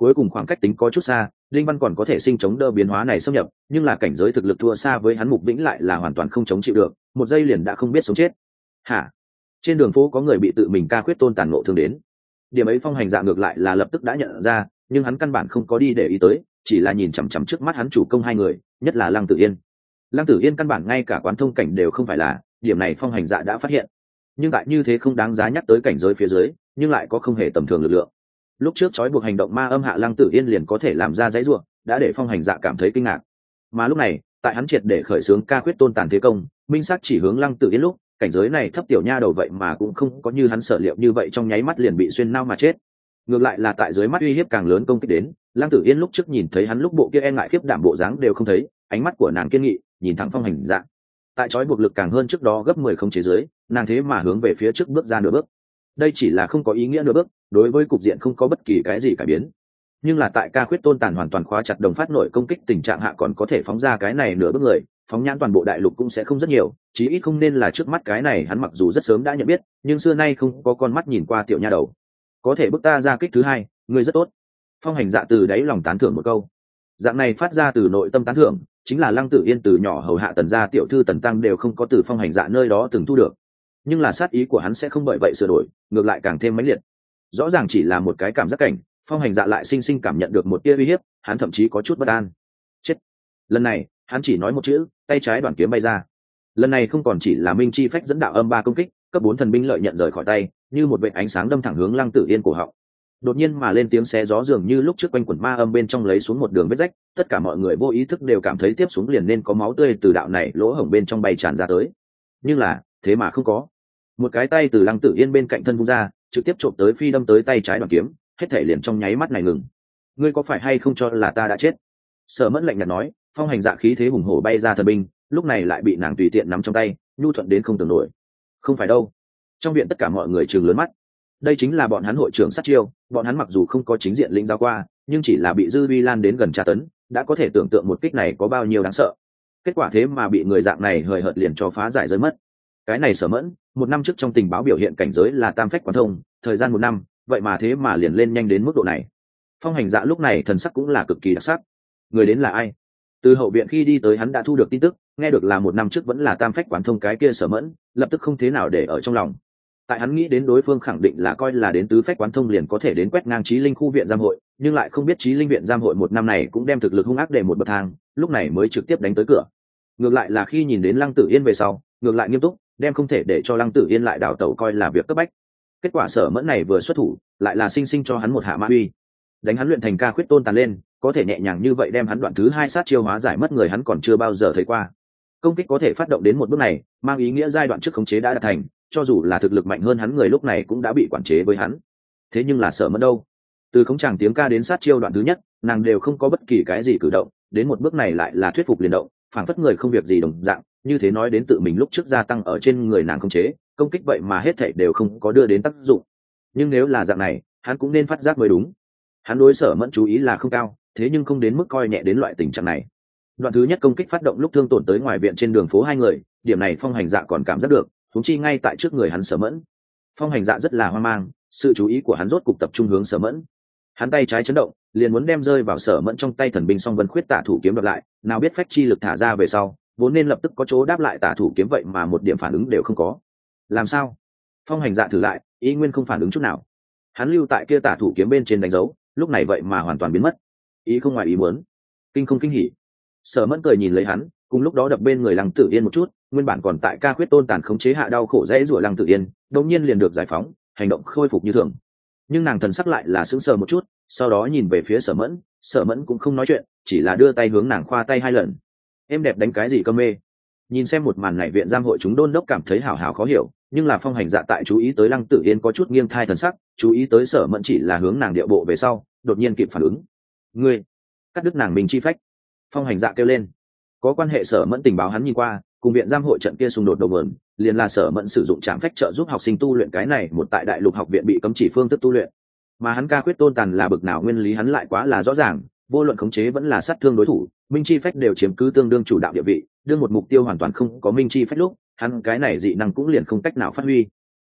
cuối cùng khoảng cách tính có chút xa, linh văn còn có thể sinh chống đỡ biến hóa này xâm nhập, nhưng là cảnh giới thực lực thua xa với hắn Mục Vĩnh lại là hoàn toàn không chống chịu được, một giây liền đã không biết sống chết. Hả? Trên đường phố có người bị tự mình ca khuyết tôn tàn ngộ thương đến. Điểm ấy Phong Hành Dạ ngược lại là lập tức đã nhận ra, nhưng hắn căn bản không có đi để ý tới, chỉ là nhìn chằm chằm trước mắt hắn chủ công hai người, nhất là Lăng Tử Yên. Lăng Tử Yên căn bản ngay cả quán thông cảnh đều không phải là, điểm này Phong Hành Dạ đã phát hiện. Nhưng tại như thế không đáng giá nhắc tới cảnh giới phía dưới, nhưng lại có không hề tầm thường lực lượng. Lúc trước trói buộc hành động ma âm hạ Lăng Tử Yên liền có thể làm ra giấy ruộng, đã để Phong Hành Dạ cảm thấy kinh ngạc. Mà lúc này, tại hắn triệt để khởi xướng ca khuyết tôn tàn thế công, minh sắc chỉ hướng Lăng Tử Yên lúc, cảnh giới này thấp tiểu nha đầu vậy mà cũng không có như hắn sở liệu như vậy trong nháy mắt liền bị xuyên nao mà chết. Ngược lại là tại dưới mắt uy hiếp càng lớn công kích đến, Lăng Tử Yên lúc trước nhìn thấy hắn lúc bộ kia e ngại khiếp đảm bộ dáng đều không thấy, ánh mắt của nàng kiên nghị, nhìn thẳng Phong Hành Dạ. Tại trói buộc lực càng hơn trước đó gấp mười không chế giới, nàng thế mà hướng về phía trước bước ra nửa bước. Đây chỉ là không có ý nghĩa nửa bước, đối với cục diện không có bất kỳ cái gì cải biến. Nhưng là tại ca khuyết tôn tàn hoàn toàn khóa chặt đồng phát nội công kích tình trạng hạ còn có thể phóng ra cái này nửa bước người, phóng nhãn toàn bộ đại lục cũng sẽ không rất nhiều, chí ít không nên là trước mắt cái này hắn mặc dù rất sớm đã nhận biết, nhưng xưa nay không có con mắt nhìn qua tiểu nha đầu. Có thể bước ta ra kích thứ hai, ngươi rất tốt. Phong Hành Dạ từ đáy lòng tán thưởng một câu. Dạng này phát ra từ nội tâm tán thưởng, chính là Lăng Tử Yên từ nhỏ hầu hạ Tần gia tiểu thư Tần Tăng đều không có từ Phong Hành Dạ nơi đó từng thu được. Nhưng là sát ý của hắn sẽ không bởi vậy sửa đổi, ngược lại càng thêm mãnh liệt. Rõ ràng chỉ là một cái cảm giác cảnh, Phong Hành Dạ lại sinh sinh cảm nhận được một tia uy hiếp, hắn thậm chí có chút bất an. Chết. Lần này, hắn chỉ nói một chữ, tay trái đoạn kiếm bay ra. Lần này không còn chỉ là minh chi phách dẫn đạo âm ba công kích, cấp bốn thần binh lợi nhận rời khỏi tay, như một vệt ánh sáng đâm thẳng hướng Lăng Tử Yên cổ họng. Đột nhiên mà lên tiếng xé gió dường như lúc trước quanh quẩn ma âm bên trong lấy xuống một đường vết rách, tất cả mọi người vô ý thức đều cảm thấy tiếp xuống liền nên có máu tươi từ đạo này lỗ hổng bên trong bay tràn ra tới. Nhưng là, thế mà không có. Một cái tay từ Lăng Tử Yên bên cạnh thân vung ra, trực tiếp trộm tới phi đâm tới tay trái đoạn kiếm, hết thể liền trong nháy mắt này ngừng. Ngươi có phải hay không cho là ta đã chết? Sở Mẫn lạnh nhạt nói. Phong Hành Dạ khí thế hùng hổ bay ra thần binh, lúc này lại bị nàng tùy tiện nắm trong tay, nhu thuận đến không tưởng nổi. Không phải đâu. Trong viện tất cả mọi người trừng lớn mắt. Đây chính là bọn hắn hội trưởng sát chiêu, bọn hắn mặc dù không có chính diện lĩnh giáo qua, nhưng chỉ là bị dư vi lan đến gần tra tấn, đã có thể tưởng tượng một kích này có bao nhiêu đáng sợ. Kết quả thế mà bị người dạng này hời hợt liền cho phá giải rơi mất. Cái này Sở Mẫn, một năm trước trong tình báo biểu hiện cảnh giới là tam phách quán thông, thời gian một năm, vậy mà thế mà liền lên nhanh đến mức độ này. Phong Hành Dạ lúc này thần sắc cũng là cực kỳ đặc sắc. Người đến là ai? Từ hậu viện khi đi tới hắn đã thu được tin tức, nghe được là một năm trước vẫn là tam phách quán thông cái kia Sở Mẫn, lập tức không thế nào để ở trong lòng. Tại hắn nghĩ đến đối phương khẳng định là coi là đến tứ phách quán thông liền có thể đến quét ngang Chí Linh khu viện giam hội, nhưng lại không biết Chí Linh viện giam hội một năm này cũng đem thực lực hung ác để một bậc thang, lúc này mới trực tiếp đánh tới cửa. Ngược lại là khi nhìn đến Lăng Tử Yên về sau, ngược lại nghiêm túc, đem không thể để cho Lăng Tử Yên lại đảo tẩu coi là việc cấp bách. Kết quả Sở Mẫn này vừa xuất thủ, lại là sinh sinh cho hắn một hạ mã uy, đánh hắn luyện thành ca khuyết tôn tàn lên, có thể nhẹ nhàng như vậy đem hắn đoạn thứ hai sát chiêu hóa giải mất người hắn còn chưa bao giờ thấy qua. Công kích có thể phát động đến một bước này, mang ý nghĩa giai đoạn trước khống chế đã đạt thành, cho dù là thực lực mạnh hơn hắn người lúc này cũng đã bị quản chế với hắn. Thế nhưng là Sở Mẫn đâu? Từ khống tràng tiếng ca đến sát chiêu đoạn thứ nhất, nàng đều không có bất kỳ cái gì cử động, đến một bước này lại là thuyết phục liền động, phảng phất người không việc gì đồng dạng, như thế nói đến tự mình lúc trước gia tăng ở trên người nàng khống chế, công kích vậy mà hết thảy đều không có đưa đến tác dụng. Nhưng nếu là dạng này, hắn cũng nên phát giác mới đúng. Hắn đối Sở Mẫn chú ý là không cao, thế nhưng không đến mức coi nhẹ đến loại tình trạng này. Đoạn thứ nhất công kích phát động lúc thương tổn tới ngoài viện trên đường phố hai người, điểm này Phong Hành Dạ còn cảm giác được, huống chi ngay tại trước người hắn Sở Mẫn. Phong Hành Dạ rất là hoang mang, sự chú ý của hắn rốt cục tập trung hướng Sở Mẫn. Hắn tay trái chấn động, liền muốn đem rơi vào Sở Mẫn trong tay thần binh song vân khuyết tả thủ kiếm đập lại, nào biết phách chi lực thả ra về sau, vốn nên lập tức có chỗ đáp lại tả thủ kiếm vậy mà một điểm phản ứng đều không có. Làm sao? Phong Hành Dạ thử lại, ý nguyên không phản ứng chút nào. Hắn lưu tại kia tả thủ kiếm bên trên đánh dấu, lúc này vậy mà hoàn toàn biến mất. Ý không ngoài ý muốn, kinh không kinh hỉ. Sở Mẫn cười nhìn lấy hắn, cùng lúc đó đập bên người Lăng Tử Yên một chút, nguyên bản còn tại ca khuyết tôn tàn khống chế hạ đau khổ dễ rủa Lăng Tử Yên, đột nhiên liền được giải phóng, hành động khôi phục như thường. Nhưng nàng thần sắc lại là sững sờ một chút, sau đó nhìn về phía Sở Mẫn, Sở Mẫn cũng không nói chuyện, chỉ là đưa tay hướng nàng khoa tay hai lần. Em đẹp đánh cái gì cơ mê? Nhìn xem một màn này viện giam hội chúng đôn đốc cảm thấy hào hào khó hiểu, nhưng là Phong Hành Dạ tại chú ý tới Lăng Tử Yên có chút nghiêng thai thần sắc, chú ý tới Sở Mẫn chỉ là hướng nàng điệu bộ về sau, đột nhiên kịp phản ứng. Ngươi cắt đứt nàng mình chi phách. Phong Hành Dạ kêu lên. Có quan hệ Sở Mẫn tình báo hắn nhìn qua, cùng viện giam hội trận kia xung đột đầu nguồn, liền là Sở Mẫn sử dụng trảm phách trợ giúp học sinh tu luyện cái này một tại Đại Lục học viện bị cấm chỉ phương thức tu luyện. Mà hắn ca quyết tôn tàn là bực nào nguyên lý hắn lại quá là rõ ràng, vô luận khống chế vẫn là sát thương đối thủ, minh chi phách đều chiếm cứ tương đương chủ đạo địa vị, đương một mục tiêu hoàn toàn không có minh chi phách lúc, hắn cái này dị năng cũng liền không cách nào phát huy.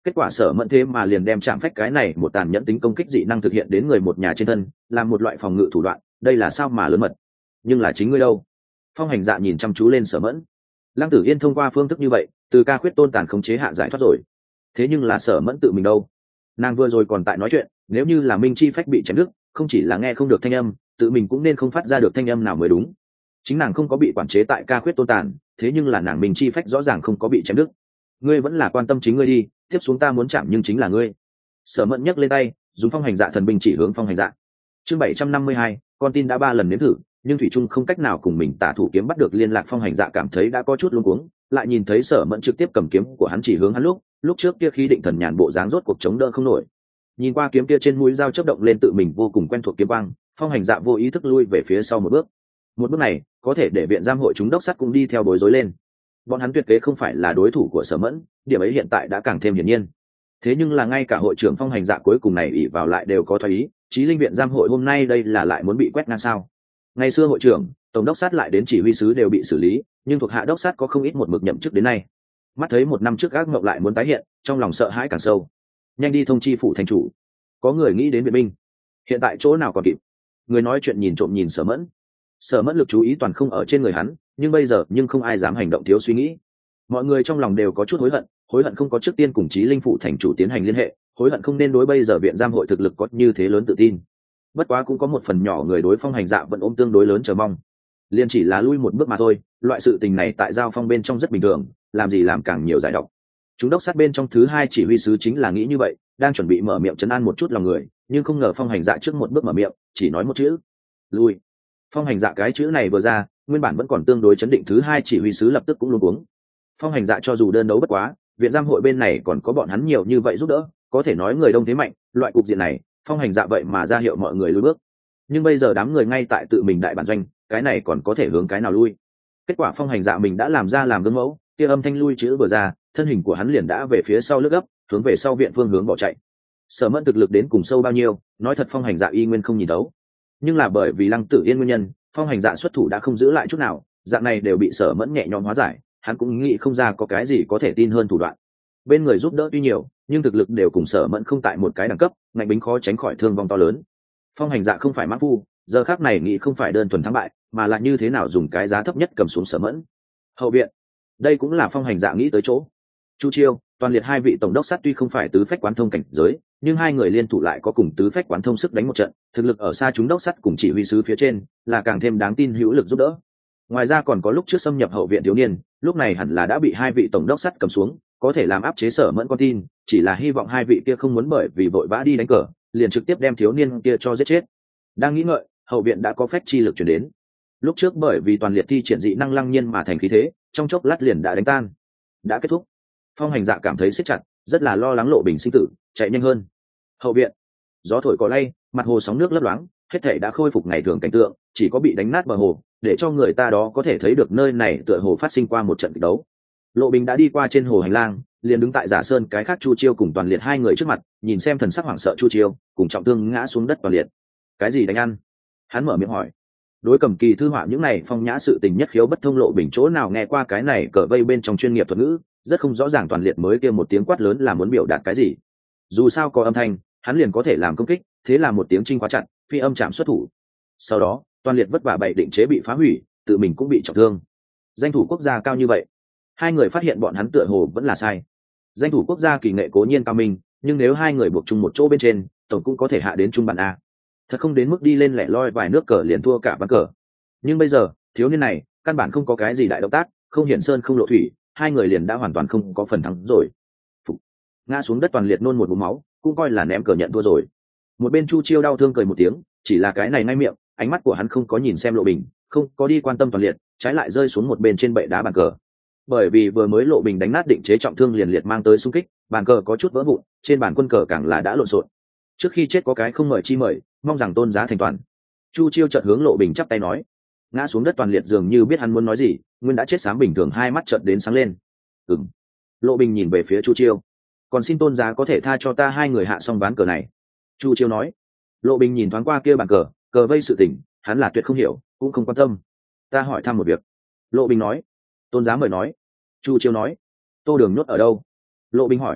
kết quả Sở Mẫn thế mà liền đem chạm phách cái này một tàn nhẫn tính công kích dị năng thực hiện đến người một nhà trên thân, làm một loại phòng ngự thủ đoạn, đây là sao mà lớn mật. Nhưng là chính ngươi đâu? Phong Hành Dạ nhìn chăm chú lên Sở Mẫn. Lăng Tử Yên thông qua phương thức như vậy, từ ca khuyết tôn tàn khống chế hạ giải thoát rồi. Thế nhưng là Sở Mẫn tự mình đâu? Nàng vừa rồi còn tại nói chuyện, nếu như là Minh Chi phách bị chém đứt, không chỉ là nghe không được thanh âm, tự mình cũng nên không phát ra được thanh âm nào mới đúng. Chính nàng không có bị quản chế tại ca khuyết tôn tàn, thế nhưng là nàng Minh Chi phách rõ ràng không có bị chém đứt. Ngươi vẫn là quan tâm chính ngươi đi, tiếp xuống ta muốn chạm nhưng chính là ngươi. Sở Mẫn nhấc lên tay, dùng Phong Hành Dạ thần binh chỉ hướng Phong Hành Dạ. Chương bảy trăm năm mươi hai, con tin đã ba lần nếm thử, nhưng thủy trung không cách nào cùng mình tả thủ kiếm bắt được liên lạc. Phong Hành Dạ cảm thấy đã có chút luống cuống, lại nhìn thấy Sở Mẫn trực tiếp cầm kiếm của hắn chỉ hướng hắn lúc, lúc trước kia khí định thần nhàn bộ dáng rốt cuộc chống đỡ không nổi. Nhìn qua kiếm kia trên mũi dao chớp động lên tự mình vô cùng quen thuộc kiếm quang, Phong Hành Dạ vô ý thức lui về phía sau một bước. Một bước này, có thể để viện giam hội chúng đốc sát cũng đi theo bối rối lên. Bọn hắn tuyệt kế không phải là đối thủ của Sở Mẫn, điểm ấy hiện tại đã càng thêm hiển nhiên. Thế nhưng là ngay cả hội trưởng Phong Hành Dạ cuối cùng này ỷ vào lại đều có thoái ý, Chí Linh viện giam hội hôm nay đây là lại muốn bị quét ngang sao? Ngày xưa hội trưởng, tổng đốc sát lại đến chỉ huy sứ đều bị xử lý, nhưng thuộc hạ đốc sát có không ít một mực nhậm chức đến nay. Mắt thấy một năm trước ác mộng lại muốn tái hiện, trong lòng sợ hãi càng sâu. Nhanh đi thông chi phủ thành chủ. Có người nghĩ đến viện binh. Hiện tại chỗ nào còn kịp? Người nói chuyện nhìn trộm nhìn Sở Mẫn. Sở Mẫn lực chú ý toàn không ở trên người hắn, nhưng bây giờ nhưng không ai dám hành động thiếu suy nghĩ. Mọi người trong lòng đều có chút hối hận, hối hận không có trước tiên cùng Chí Linh phủ thành chủ tiến hành liên hệ, hối hận không nên đối bây giờ viện giam hội thực lực có như thế lớn tự tin. Bất quá cũng có một phần nhỏ người đối Phong Hành Dạ vẫn ôm tương đối lớn chờ mong. Liên chỉ là lui một bước mà thôi, loại sự tình này tại giao phong bên trong rất bình thường, làm gì làm càng nhiều giải độc. Chúng đốc sát bên trong thứ hai chỉ huy sứ chính là nghĩ như vậy, đang chuẩn bị mở miệng trấn an một chút lòng người, nhưng không ngờ Phong Hành Dạ trước một bước mở miệng, chỉ nói một chữ: lui. Phong Hành Dạ cái chữ này vừa ra, nguyên bản vẫn còn tương đối chấn định thứ hai chỉ huy sứ lập tức cũng luống cuống. Phong Hành Dạ cho dù đơn đấu bất quá, viện giam hội bên này còn có bọn hắn nhiều như vậy giúp đỡ, có thể nói người đông thế mạnh, loại cục diện này, Phong Hành Dạ vậy mà ra hiệu mọi người lùi bước. Nhưng bây giờ đám người ngay tại tự mình đại bản doanh, cái này còn có thể hướng cái nào lui? Kết quả Phong Hành Dạ mình đã làm ra làm gương mẫu, kia âm thanh lui chữ vừa ra, thân hình của hắn liền đã về phía sau lướt gấp, hướng về sau viện phương hướng bỏ chạy. Sở Mẫn thực lực đến cùng sâu bao nhiêu, nói thật Phong Hành Dạ y nguyên không nhìn đấu. Nhưng là bởi vì Lăng Tử Yên nguyên nhân, Phong Hành Dạ xuất thủ đã không giữ lại chút nào, dạng này đều bị Sở Mẫn nhẹ nhõm hóa giải, hắn cũng nghĩ không ra có cái gì có thể tin hơn thủ đoạn. Bên người giúp đỡ tuy nhiều, nhưng thực lực đều cùng Sở Mẫn không tại một cái đẳng cấp, ngạnh bính khó tránh khỏi thương vong to lớn. Phong Hành Dạ không phải mã phu, giờ khác này nghĩ không phải đơn thuần thắng bại, mà là như thế nào dùng cái giá thấp nhất cầm xuống Sở Mẫn. Hậu viện, đây cũng là Phong Hành Dạ nghĩ tới chỗ. Chu Chiêu, Toàn Liệt hai vị tổng đốc sát tuy không phải tứ phách quán thông cảnh giới, nhưng hai người liên thủ lại có cùng tứ phách quán thông sức đánh một trận, thực lực ở xa chúng đốc sát cùng chỉ huy sứ phía trên, là càng thêm đáng tin hữu lực giúp đỡ. Ngoài ra còn có lúc trước xâm nhập hậu viện thiếu niên, lúc này hẳn là đã bị hai vị tổng đốc sát cầm xuống, có thể làm áp chế Sở Mẫn con tin, chỉ là hy vọng hai vị kia không muốn bởi vì vội vã đi đánh cờ, liền trực tiếp đem thiếu niên kia cho giết chết. Đang nghĩ ngợi, hậu viện đã có phách chi lực chuyển đến. Lúc trước bởi vì Toàn Liệt thi triển dị năng lăng nhiên mà thành khí thế, trong chốc lát liền đã đánh tan. Đã kết thúc. Phong Hành Dạ cảm thấy siết chặt, rất là lo lắng Lộ Bình sinh tử, chạy nhanh hơn. Hậu viện, gió thổi cỏ lay, mặt hồ sóng nước lấp loáng, hết thảy đã khôi phục ngày thường cảnh tượng, chỉ có bị đánh nát bờ hồ, để cho người ta đó có thể thấy được nơi này tựa hồ phát sinh qua một trận kịch đấu. Lộ Bình đã đi qua trên hồ hành lang, liền đứng tại Giả Sơn cái khác Chu Chiêu cùng Toàn Liệt hai người trước mặt, nhìn xem thần sắc hoảng sợ Chu Chiêu, cùng trọng thương ngã xuống đất Toàn Liệt. Cái gì đánh ăn? Hắn mở miệng hỏi. Đối cầm kỳ thư họa những này phong nhã sự tình nhất khiếu bất thông Lộ Bình chỗ nào nghe qua cái này cờ vây bên trong chuyên nghiệp thuật ngữ, rất không rõ ràng Toàn Liệt mới kia một tiếng quát lớn là muốn biểu đạt cái gì. Dù sao có âm thanh, hắn liền có thể làm công kích, thế là một tiếng chinh khóa chặt, phi âm chạm xuất thủ. Sau đó, Toàn Liệt vất vả bảy định chế bị phá hủy, tự mình cũng bị trọng thương. Danh thủ quốc gia cao như vậy, hai người phát hiện bọn hắn tựa hồ vẫn là sai. Danh thủ quốc gia kỳ nghệ cố nhiên cao minh, nhưng nếu hai người buộc chung một chỗ bên trên, tổng cũng có thể hạ đến trung bản a. Thật không đến mức đi lên lẻ loi vài nước cờ liền thua cả ván cờ. Nhưng bây giờ, thiếu niên này, căn bản không có cái gì đại động tác, không hiển sơn không lộ thủy, hai người liền đã hoàn toàn không có phần thắng rồi. Phục. Ngã xuống đất Toàn Liệt nôn một búng máu, cũng coi là ném cờ nhận thua rồi. Một bên Chu Chiêu đau thương cười một tiếng, chỉ là cái này ngay miệng, ánh mắt của hắn không có nhìn xem Lộ Bình, không có đi quan tâm Toàn Liệt, trái lại rơi xuống một bên trên bệ đá bàn cờ. Bởi vì vừa mới Lộ Bình đánh nát định chế trọng thương liền liệt mang tới xung kích, bàn cờ có chút vỡ vụn, trên bàn quân cờ càng là đã lộn xộn. Trước khi chết có cái không mời chi mời, mong rằng tôn giá thành toàn. Chu Chiêu chợt hướng Lộ Bình chắp tay nói. Ngã xuống đất Toàn Liệt dường như biết hắn muốn nói gì, nguyên đã chết sám bình thường hai mắt chợt đến sáng lên. Ừm. Lộ Bình nhìn về phía Chu Chiêu. Còn xin tôn giá có thể tha cho ta hai người hạ xong ván cờ này. Chu Chiêu nói. Lộ Bình nhìn thoáng qua kia bàn cờ, cờ vây sự tình, hắn là tuyệt không hiểu, cũng không quan tâm. Ta hỏi thăm một việc. Lộ Bình nói. Tôn giá mời nói. Chu Chiêu nói. Tô Đường nhốt ở đâu? Lộ Bình hỏi.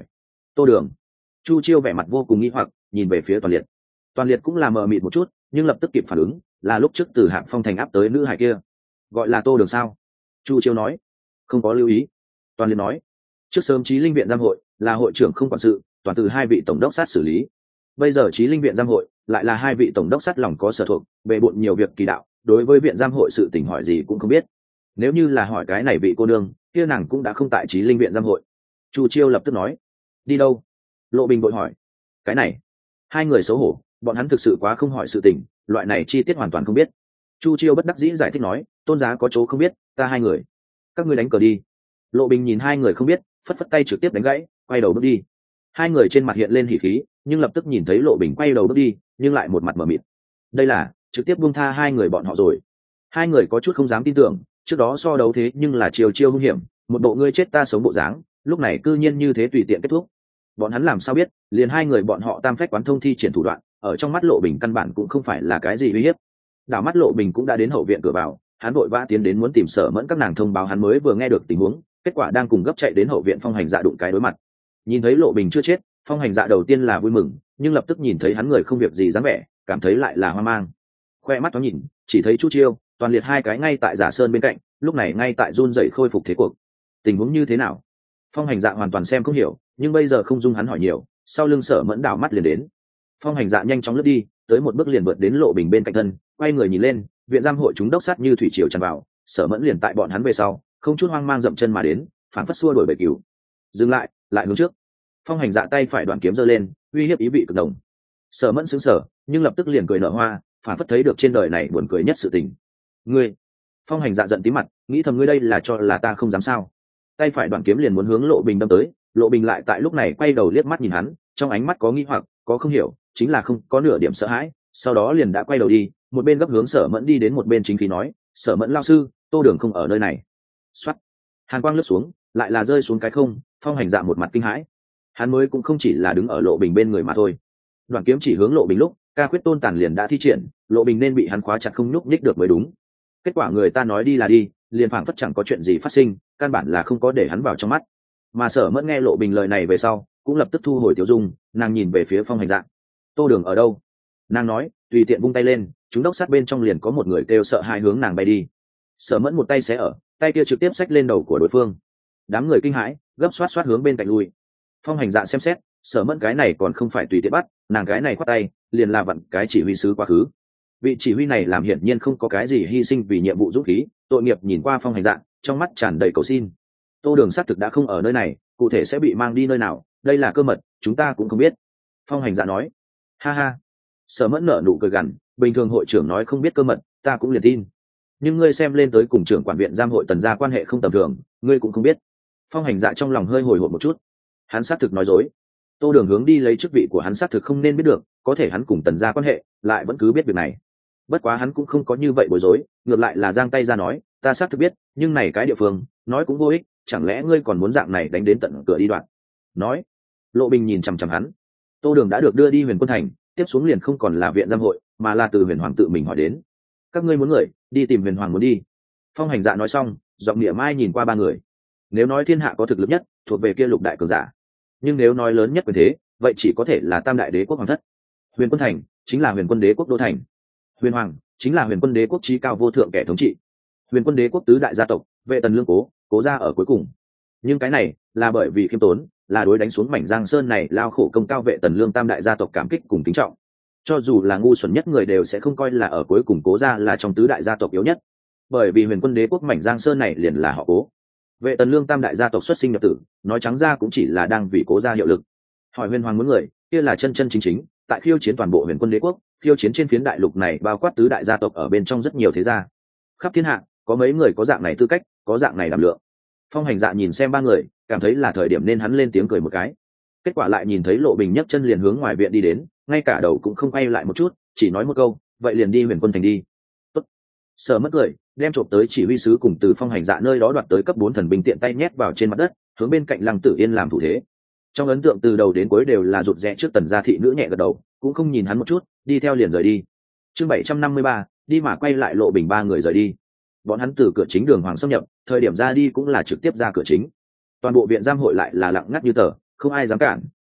Tô Đường. Chu Chiêu vẻ mặt vô cùng nghi hoặc nhìn về phía Toàn Liệt. Toàn Liệt cũng là mờ mịt một chút nhưng lập tức kịp phản ứng, là lúc trước từ Hạng Phong thành áp tới nữ hải kia. Gọi là Tô Đường sao? Chu Chiêu nói. Không có lưu ý. Toàn Liệt nói. Trước sớm Chí Linh viện giam hội là hội trưởng không quản sự, toàn từ hai vị tổng đốc sát xử lý. Bây giờ Chí Linh viện giam hội lại là hai vị tổng đốc sát lòng có sở thuộc, bề bộn nhiều việc kỳ đạo, đối với viện giam hội sự tình hỏi gì cũng không biết. Nếu như là hỏi cái này vị cô nương, kia nàng cũng đã không tại Chí Linh viện giam hội. Chu Chiêu lập tức nói. Đi đâu? Lộ Bình vội hỏi. Cái này, hai người xấu hổ, bọn hắn thực sự quá không hỏi sự tình, loại này chi tiết hoàn toàn không biết. Chu Chiêu bất đắc dĩ giải thích nói, tôn giá có chỗ không biết, ta hai người, các ngươi đánh cờ đi. Lộ Bình nhìn hai người không biết, phất phất tay trực tiếp đánh gãy, quay đầu bước đi. Hai người trên mặt hiện lên hỉ khí, nhưng lập tức nhìn thấy Lộ Bình quay đầu bước đi, nhưng lại một mặt mờ mịt. Đây là trực tiếp buông tha hai người bọn họ rồi. Hai người có chút không dám tin tưởng, trước đó so đấu thế nhưng là chiều chiêu hung hiểm, một bộ ngươi chết ta sống bộ dáng, lúc này cư nhiên như thế tùy tiện kết thúc. Bọn hắn làm sao biết, liền hai người bọn họ tam phách quán thông thi triển thủ đoạn, ở trong mắt Lộ Bình căn bản cũng không phải là cái gì uy hiếp. Đảo mắt Lộ Bình cũng đã đến hậu viện cửa vào, hắn vội vã tiến đến muốn tìm Sở Mẫn các nàng thông báo hắn mới vừa nghe được tình huống, kết quả đang cùng gấp chạy đến hậu viện Phong Hành Dạ đụng cái đối mặt. Nhìn thấy Lộ Bình chưa chết, Phong Hành Dạ đầu tiên là vui mừng, nhưng lập tức nhìn thấy hắn người không việc gì dáng vẻ, cảm thấy lại là hoang mang. Khoe mắt thoáng nhìn, chỉ thấy Chu Chiêu, Toàn Liệt hai cái ngay tại Giả Sơn bên cạnh, lúc này ngay tại run rẩy khôi phục thế cuộc. Tình huống như thế nào? Phong Hành Dạ hoàn toàn xem không hiểu, nhưng bây giờ không dung hắn hỏi nhiều, sau lưng Sở Mẫn đảo mắt liền đến. Phong Hành Dạ nhanh chóng lướt đi, tới một bước liền vượt đến Lộ Bình bên cạnh thân, quay người nhìn lên, viện giam hội chúng đốc sát như thủy triều tràn vào, Sở Mẫn liền tại bọn hắn về sau, không chút hoang mang dậm chân mà đến, phản phất xua đuổi bầy cừu. Dừng lại, lại hướng trước. Phong Hành Dạ tay phải đoạn kiếm giơ lên, uy hiếp ý vị cực đồng. Sở Mẫn sững sờ, nhưng lập tức liền cười nở hoa, phản phất thấy được trên đời này buồn cười nhất sự tình. Ngươi! Phong Hành Dạ giận tí mặt, nghĩ thầm ngươi đây là cho là ta không dám sao? Tay phải đoạn kiếm liền muốn hướng Lộ Bình đâm tới, Lộ Bình lại tại lúc này quay đầu liếc mắt nhìn hắn, trong ánh mắt có nghi hoặc, có không hiểu, chính là không có nửa điểm sợ hãi, sau đó liền đã quay đầu đi, một bên gấp hướng Sở Mẫn đi đến một bên chính khí nói, Sở Mẫn lao sư, Tô Đường không ở nơi này. Soát. Hàn quang lướt xuống, lại là rơi xuống cái không. Phong Hành Dạ một mặt kinh hãi, hắn mới cũng không chỉ là đứng ở Lộ Bình bên người mà thôi. Đoạn kiếm chỉ hướng Lộ Bình lúc, ca quyết tôn tàn liền đã thi triển, Lộ Bình nên bị hắn khóa chặt không nhúc nhích được mới đúng. Kết quả người ta nói đi là đi, liền phảng phất chẳng có chuyện gì phát sinh, căn bản là không có để hắn vào trong mắt. Mà Sở Mẫn nghe Lộ Bình lời này về sau, cũng lập tức thu hồi tiểu dung, nàng nhìn về phía Phong Hành Dạ. Tô Đường ở đâu? Nàng nói, tùy tiện vung tay lên, chúng đốc sát bên trong liền có một người kêu sợ hai hướng nàng bay đi. Sở Mẫn một tay xé ở, tay kia trực tiếp xách lên đầu của đối phương. Đám người kinh hãi, gấp xoát xoát hướng bên cạnh lui. Phong Hành Dạ xem xét, Sở Mẫn cái này còn không phải tùy tiện bắt, nàng cái này khoát tay, liền là vặn cái chỉ huy sứ quá khứ. Vị chỉ huy này làm hiển nhiên không có cái gì hy sinh vì nhiệm vụ dũng khí, tội nghiệp nhìn qua Phong Hành Dạ, trong mắt tràn đầy cầu xin. Tô Đường xác thực đã không ở nơi này, cụ thể sẽ bị mang đi nơi nào, đây là cơ mật, chúng ta cũng không biết. Phong Hành Dạ nói. Ha ha. Sở Mẫn nở nụ cười gằn, bình thường hội trưởng nói không biết cơ mật, ta cũng liền tin. Nhưng ngươi xem lên tới cùng trưởng quản viện giam hội Tần gia quan hệ không tầm thường, ngươi cũng không biết. Phong Hành Dạ trong lòng hơi hồi hộp một chút, hắn xác thực nói dối. Tô Đường hướng đi lấy chức vị của hắn xác thực không nên biết được, có thể hắn cùng Tần gia quan hệ, lại vẫn cứ biết việc này. Bất quá hắn cũng không có như vậy bối rối, ngược lại là giang tay ra nói, ta xác thực biết, nhưng này cái địa phương, nói cũng vô ích, chẳng lẽ ngươi còn muốn dạng này đánh đến tận cửa đi đoạn? Nói. Lộ Bình nhìn chằm chằm hắn. Tô Đường đã được đưa đi Huyền Quân thành, tiếp xuống liền không còn là viện giam hội, mà là từ Huyền Hoàng tự mình hỏi đến. Các ngươi muốn người, đi tìm Huyền Hoàng muốn đi. Phong Hành Dạ nói xong, giọng Niệm Mai nhìn qua ba người. Nếu nói thiên hạ có thực lực nhất, thuộc về kia lục đại cường giả. Nhưng nếu nói lớn nhất quyền thế, vậy chỉ có thể là Tam đại đế quốc hoàng thất. Huyền Quân thành chính là Huyền Quân đế quốc đô thành. Huyền Hoàng chính là Huyền Quân đế quốc chí cao vô thượng kẻ thống trị. Huyền Quân đế quốc tứ đại gia tộc, Vệ Tần Lương Cố, Cố gia ở cuối cùng. Nhưng cái này là bởi vì khiêm tốn, là đối đánh xuống mảnh Giang Sơn này lao khổ công cao Vệ Tần Lương tam đại gia tộc cảm kích cùng kính trọng. Cho dù là ngu xuẩn nhất người đều sẽ không coi là ở cuối cùng Cố gia là trong tứ đại gia tộc yếu nhất, bởi vì Huyền Quân đế quốc mảnh Giang Sơn này liền là họ Cố. Vệ Tần Lương tam đại gia tộc xuất sinh nhập tử, nói trắng ra cũng chỉ là đang vì Cố gia hiệu lực. Hỏi Huyền Hoàng muốn người, kia là chân chân chính chính, tại khiêu chiến toàn bộ Huyền Quân đế quốc, khiêu chiến trên phiến đại lục này bao quát tứ đại gia tộc ở bên trong rất nhiều thế gia. Khắp thiên hạ, có mấy người có dạng này tư cách, có dạng này đảm lượng. Phong Hành Dạ nhìn xem ba người, cảm thấy là thời điểm nên hắn lên tiếng cười một cái. Kết quả lại nhìn thấy Lộ Bình nhấc chân liền hướng ngoài viện đi đến, ngay cả đầu cũng không quay lại một chút, chỉ nói một câu, vậy liền đi Huyền Quân thành đi. Tốt. Sở mất cười, đem trộm tới chỉ huy sứ cùng từ Phong Hành Dạ nơi đó đoạt tới cấp bốn thần binh tiện tay nhét vào trên mặt đất, hướng bên cạnh Lăng Tử Yên làm thủ thế. Trong ấn tượng từ đầu đến cuối đều là rụt rẽ trước Tần gia thị nữ nhẹ gật đầu, cũng không nhìn hắn một chút, đi theo liền rời đi. Chương bảy trăm năm mươi ba, đi mà quay lại Lộ Bình ba người rời đi. Bọn hắn từ cửa chính đường hoàng xâm nhập, thời điểm ra đi cũng là trực tiếp ra cửa chính. Toàn bộ viện giam hội lại là lặng ngắt như tờ, không ai dám cản,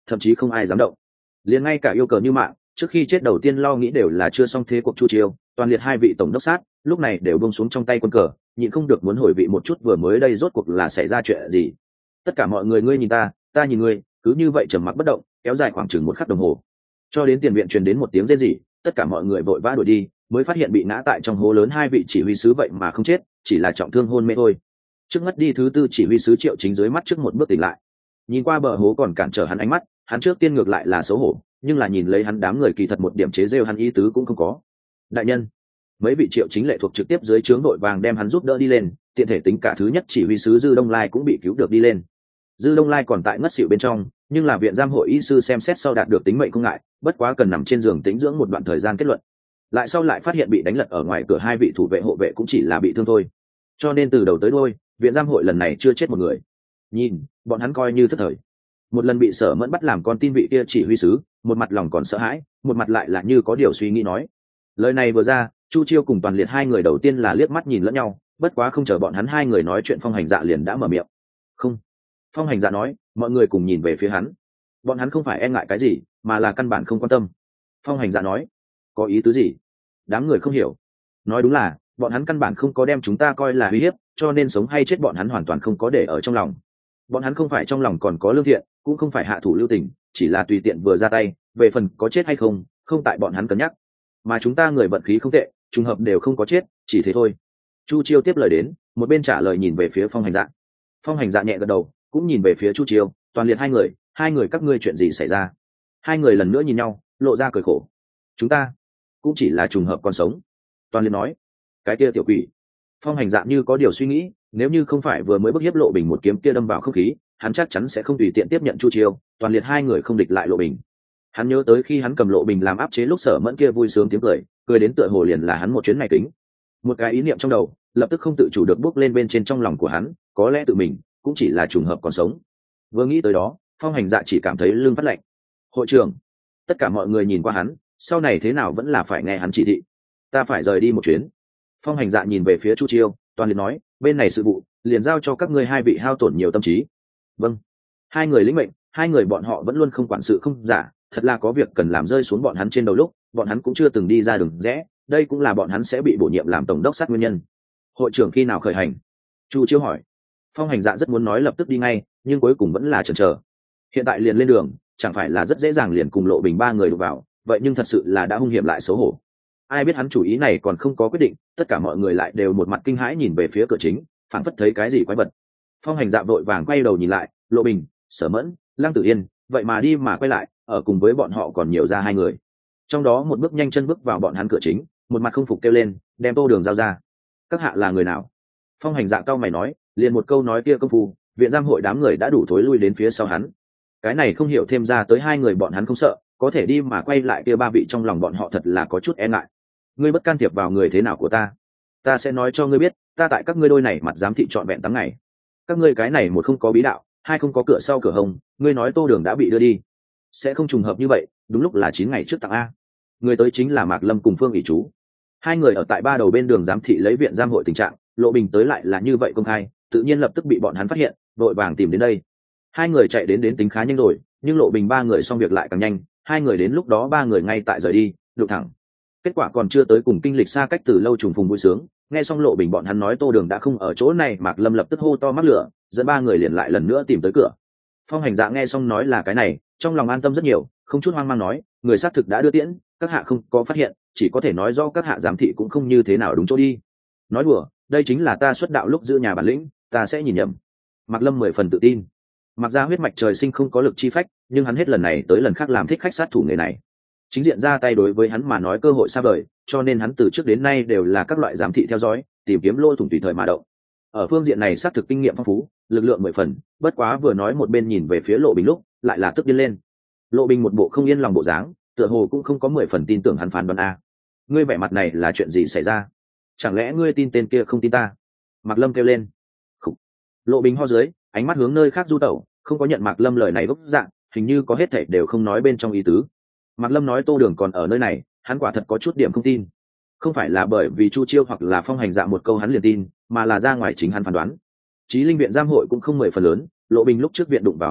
thậm chí không ai dám động. Liền ngay cả yêu cờ như mạng trước khi chết đầu tiên lo nghĩ đều là chưa xong thế cuộc chu chiêu, toàn liệt hai vị tổng đốc sát lúc này đều buông xuống trong tay quân cờ, nhịn không được muốn hồi vị một chút vừa mới đây rốt cuộc là xảy ra chuyện gì. Tất cả mọi người ngươi nhìn ta ta nhìn ngươi, cứ như vậy trầm mặc bất động kéo dài khoảng chừng một khắc đồng hồ, cho đến tiền viện truyền đến một tiếng rên rỉ, tất cả mọi người vội vã đuổi đi, mới phát hiện bị ngã tại trong hố lớn hai vị chỉ huy sứ vậy mà không chết, chỉ là trọng thương hôn mê thôi. Trước ngất đi thứ tư chỉ huy sứ Triệu Chính dưới mắt trước một bước tỉnh lại, nhìn qua bờ hố còn cản trở hắn ánh mắt, hắn trước tiên ngược lại là xấu hổ, nhưng là nhìn lấy hắn đám người kỳ thật một điểm chế rêu hắn ý tứ cũng không có. Đại nhân, mấy vị Triệu Chính lệ thuộc trực tiếp dưới trướng đội vàng đem hắn giúp đỡ đi lên, tiện thể tính cả thứ nhất chỉ huy sứ Dư Đông Lai cũng bị cứu được đi lên. Dư Đông Lai còn tại ngất xỉu bên trong, nhưng là viện giam hội y sư xem xét sau đạt được tính mệnh không ngại, bất quá cần nằm trên giường tĩnh dưỡng một đoạn thời gian kết luận. Lại sau lại phát hiện bị đánh lật ở ngoài cửa hai vị thủ vệ hộ vệ cũng chỉ là bị thương thôi, cho nên từ đầu tới đuôi viện giam hội lần này chưa chết một người. Nhìn bọn hắn coi như thất thời, một lần bị Sở Mẫn bắt làm con tin vị kia chỉ huy sứ, một mặt lòng còn sợ hãi, một mặt lại là như có điều suy nghĩ nói. Lời này vừa ra, Chu Chiêu cùng Toàn Liệt hai người đầu tiên là liếc mắt nhìn lẫn nhau, bất quá không chờ bọn hắn hai người nói chuyện Phong Hành Dạ liền đã mở miệng. Không. Phong Hành Dạ nói, mọi người cùng nhìn về phía hắn. Bọn hắn không phải e ngại cái gì, mà là căn bản không quan tâm. Phong Hành Dạ nói, có ý tứ gì? Đám người không hiểu. Nói đúng là bọn hắn căn bản không có đem chúng ta coi là uy hiếp, cho nên sống hay chết bọn hắn hoàn toàn không có để ở trong lòng. Bọn hắn không phải trong lòng còn có lương thiện, cũng không phải hạ thủ lưu tình, chỉ là tùy tiện vừa ra tay, về phần có chết hay không không tại bọn hắn cân nhắc. Mà chúng ta người vận khí không tệ, trùng hợp đều không có chết, chỉ thế thôi. Chu Chiêu tiếp lời đến, một bên trả lời nhìn về phía Phong Hành Dạ. Phong Hành Dạ nhẹ gật đầu, cũng nhìn về phía Chu Chiêu, Toàn Liệt hai người, hai người các ngươi chuyện gì xảy ra? Hai người lần nữa nhìn nhau, lộ ra cười khổ. Chúng ta cũng chỉ là trùng hợp còn sống. Toàn Liệt nói, cái kia tiểu quỷ. Phong Hành Dạ như có điều suy nghĩ, nếu như không phải vừa mới bức hiếp Lộ Bình một kiếm kia đâm vào không khí, hắn chắc chắn sẽ không tùy tiện tiếp nhận Chu Chiêu. Toàn Liệt hai người không địch lại Lộ Bình. Hắn nhớ tới khi hắn cầm Lộ Bình làm áp chế lúc Sở Mẫn kia vui sướng tiếng cười, cười đến tựa hồ liền là hắn một chuyến này kính. Một cái ý niệm trong đầu lập tức không tự chủ được bước lên bên trên trong lòng của hắn, có lẽ tự mình cũng chỉ là trùng hợp còn sống. Vừa nghĩ tới đó, Phong Hành Dạ chỉ cảm thấy lưng phát lạnh. Hội trưởng, tất cả mọi người nhìn qua hắn, sau này thế nào vẫn là phải nghe hắn chỉ thị. Ta phải rời đi một chuyến. Phong Hành Dạ nhìn về phía Chu Chiêu, Toàn Liệt nói, bên này sự vụ liền giao cho các ngươi hai vị hao tổn nhiều tâm trí. Vâng. Hai người lĩnh mệnh, hai người bọn họ vẫn luôn không quản sự không giả, thật là có việc cần làm rơi xuống bọn hắn trên đầu lúc, bọn hắn cũng chưa từng đi ra đường rẽ, đây cũng là bọn hắn sẽ bị bổ nhiệm làm tổng đốc sát nguyên nhân. Hội trưởng khi nào khởi hành? Chu Chiêu hỏi. Phong Hành Dạ rất muốn nói lập tức đi ngay, nhưng cuối cùng vẫn là chần chờ. Hiện tại liền lên đường, chẳng phải là rất dễ dàng liền cùng Lộ Bình ba người đụng vào, vậy nhưng thật sự là đã hung hiểm lại xấu hổ. Ai biết hắn chủ ý này còn không có quyết định, tất cả mọi người lại đều một mặt kinh hãi nhìn về phía cửa chính, phảng phất thấy cái gì quái vật. Phong Hành Dạ vội vàng quay đầu nhìn lại, Lộ Bình, Sở Mẫn, Lăng Tử Yên, vậy mà đi mà quay lại, ở cùng với bọn họ còn nhiều ra hai người. Trong đó một bước nhanh chân bước vào bọn hắn cửa chính, một mặt không phục kêu lên, đem Tô Đường giao ra. Các hạ là người nào? Phong Hành Dạ cao mày nói, liền một câu nói kia công phu, viện giam hội đám người đã đủ thối lui đến phía sau hắn. Cái này không hiểu thêm ra tới hai người bọn hắn không sợ, có thể đi mà quay lại kia ba vị trong lòng bọn họ thật là có chút e ngại. Ngươi bất can thiệp vào người thế nào của ta, ta sẽ nói cho ngươi biết, ta tại các ngươi đôi này mặt giám thị trọn vẹn tám ngày. Các ngươi cái này một không có bí đạo, hai không có cửa sau cửa hông, ngươi nói Tô Đường đã bị đưa đi, sẽ không trùng hợp như vậy, đúng lúc là chín ngày trước tặng a. Người tới chính là Mạc Lâm cùng Phương ỷ chú. Hai người ở tại ba đầu bên đường giám thị lấy viện giam hội tình trạng, Lộ Bình tới lại là như vậy công khai, tự nhiên lập tức bị bọn hắn phát hiện, vội vàng tìm đến đây. Hai người chạy đến đến tính khá nhanh rồi, nhưng Lộ Bình ba người xong việc lại càng nhanh, hai người đến lúc đó ba người ngay tại rời đi, đụng thẳng. Kết quả còn chưa tới cùng kinh lịch xa cách từ lâu trùng phùng vui sướng, nghe xong Lộ Bình bọn hắn nói Tô Đường đã không ở chỗ này, Mạc Lâm lập tức hô to mắc lửa, dẫn ba người liền lại lần nữa tìm tới cửa. Phong Hành Dạ nghe xong nói là cái này, trong lòng an tâm rất nhiều, không chút hoang mang nói, người xác thực đã đưa tiễn, các hạ không có phát hiện, chỉ có thể nói do các hạ giám thị cũng không như thế nào đúng chỗ đi. Nói đùa, đây chính là ta xuất đạo lúc giữ nhà bản lĩnh, ta sẽ nhìn nhầm. Mạc Lâm mười phần tự tin. Mặc ra huyết mạch trời sinh không có lực chi phách, nhưng hắn hết lần này tới lần khác làm thích khách sát thủ nghề này. Chính diện ra tay đối với hắn mà nói cơ hội xa vời, cho nên hắn từ trước đến nay đều là các loại giám thị theo dõi, tìm kiếm lỗ thủng tùy thời mà động. Ở phương diện này xác thực kinh nghiệm phong phú, lực lượng mười phần, bất quá vừa nói một bên nhìn về phía Lộ Bình lúc, lại là tức điên lên. Lộ Bình một bộ không yên lòng bộ dáng, tựa hồ cũng không có mười phần tin tưởng hắn phán đoán a. Ngươi vẻ mặt này là chuyện gì xảy ra? Chẳng lẽ ngươi tin tên kia không tin ta? Mạc Lâm kêu lên. Khủ. Lộ Bình ho dưới, ánh mắt hướng nơi khác du tẩu, không có nhận Mạc Lâm lời này gốc dạng, hình như có hết thảy đều không nói bên trong ý tứ. Mạc Lâm nói Tô Đường còn ở nơi này, hắn quả thật có chút điểm không tin. Không phải là bởi vì Chu Chiêu hoặc là Phong Hành Dạ một câu hắn liền tin, mà là ra ngoài chính hắn phán đoán. Chí Linh viện giam hội cũng không mười phần lớn, Lộ Bình lúc trước viện đụng vào hậu viện,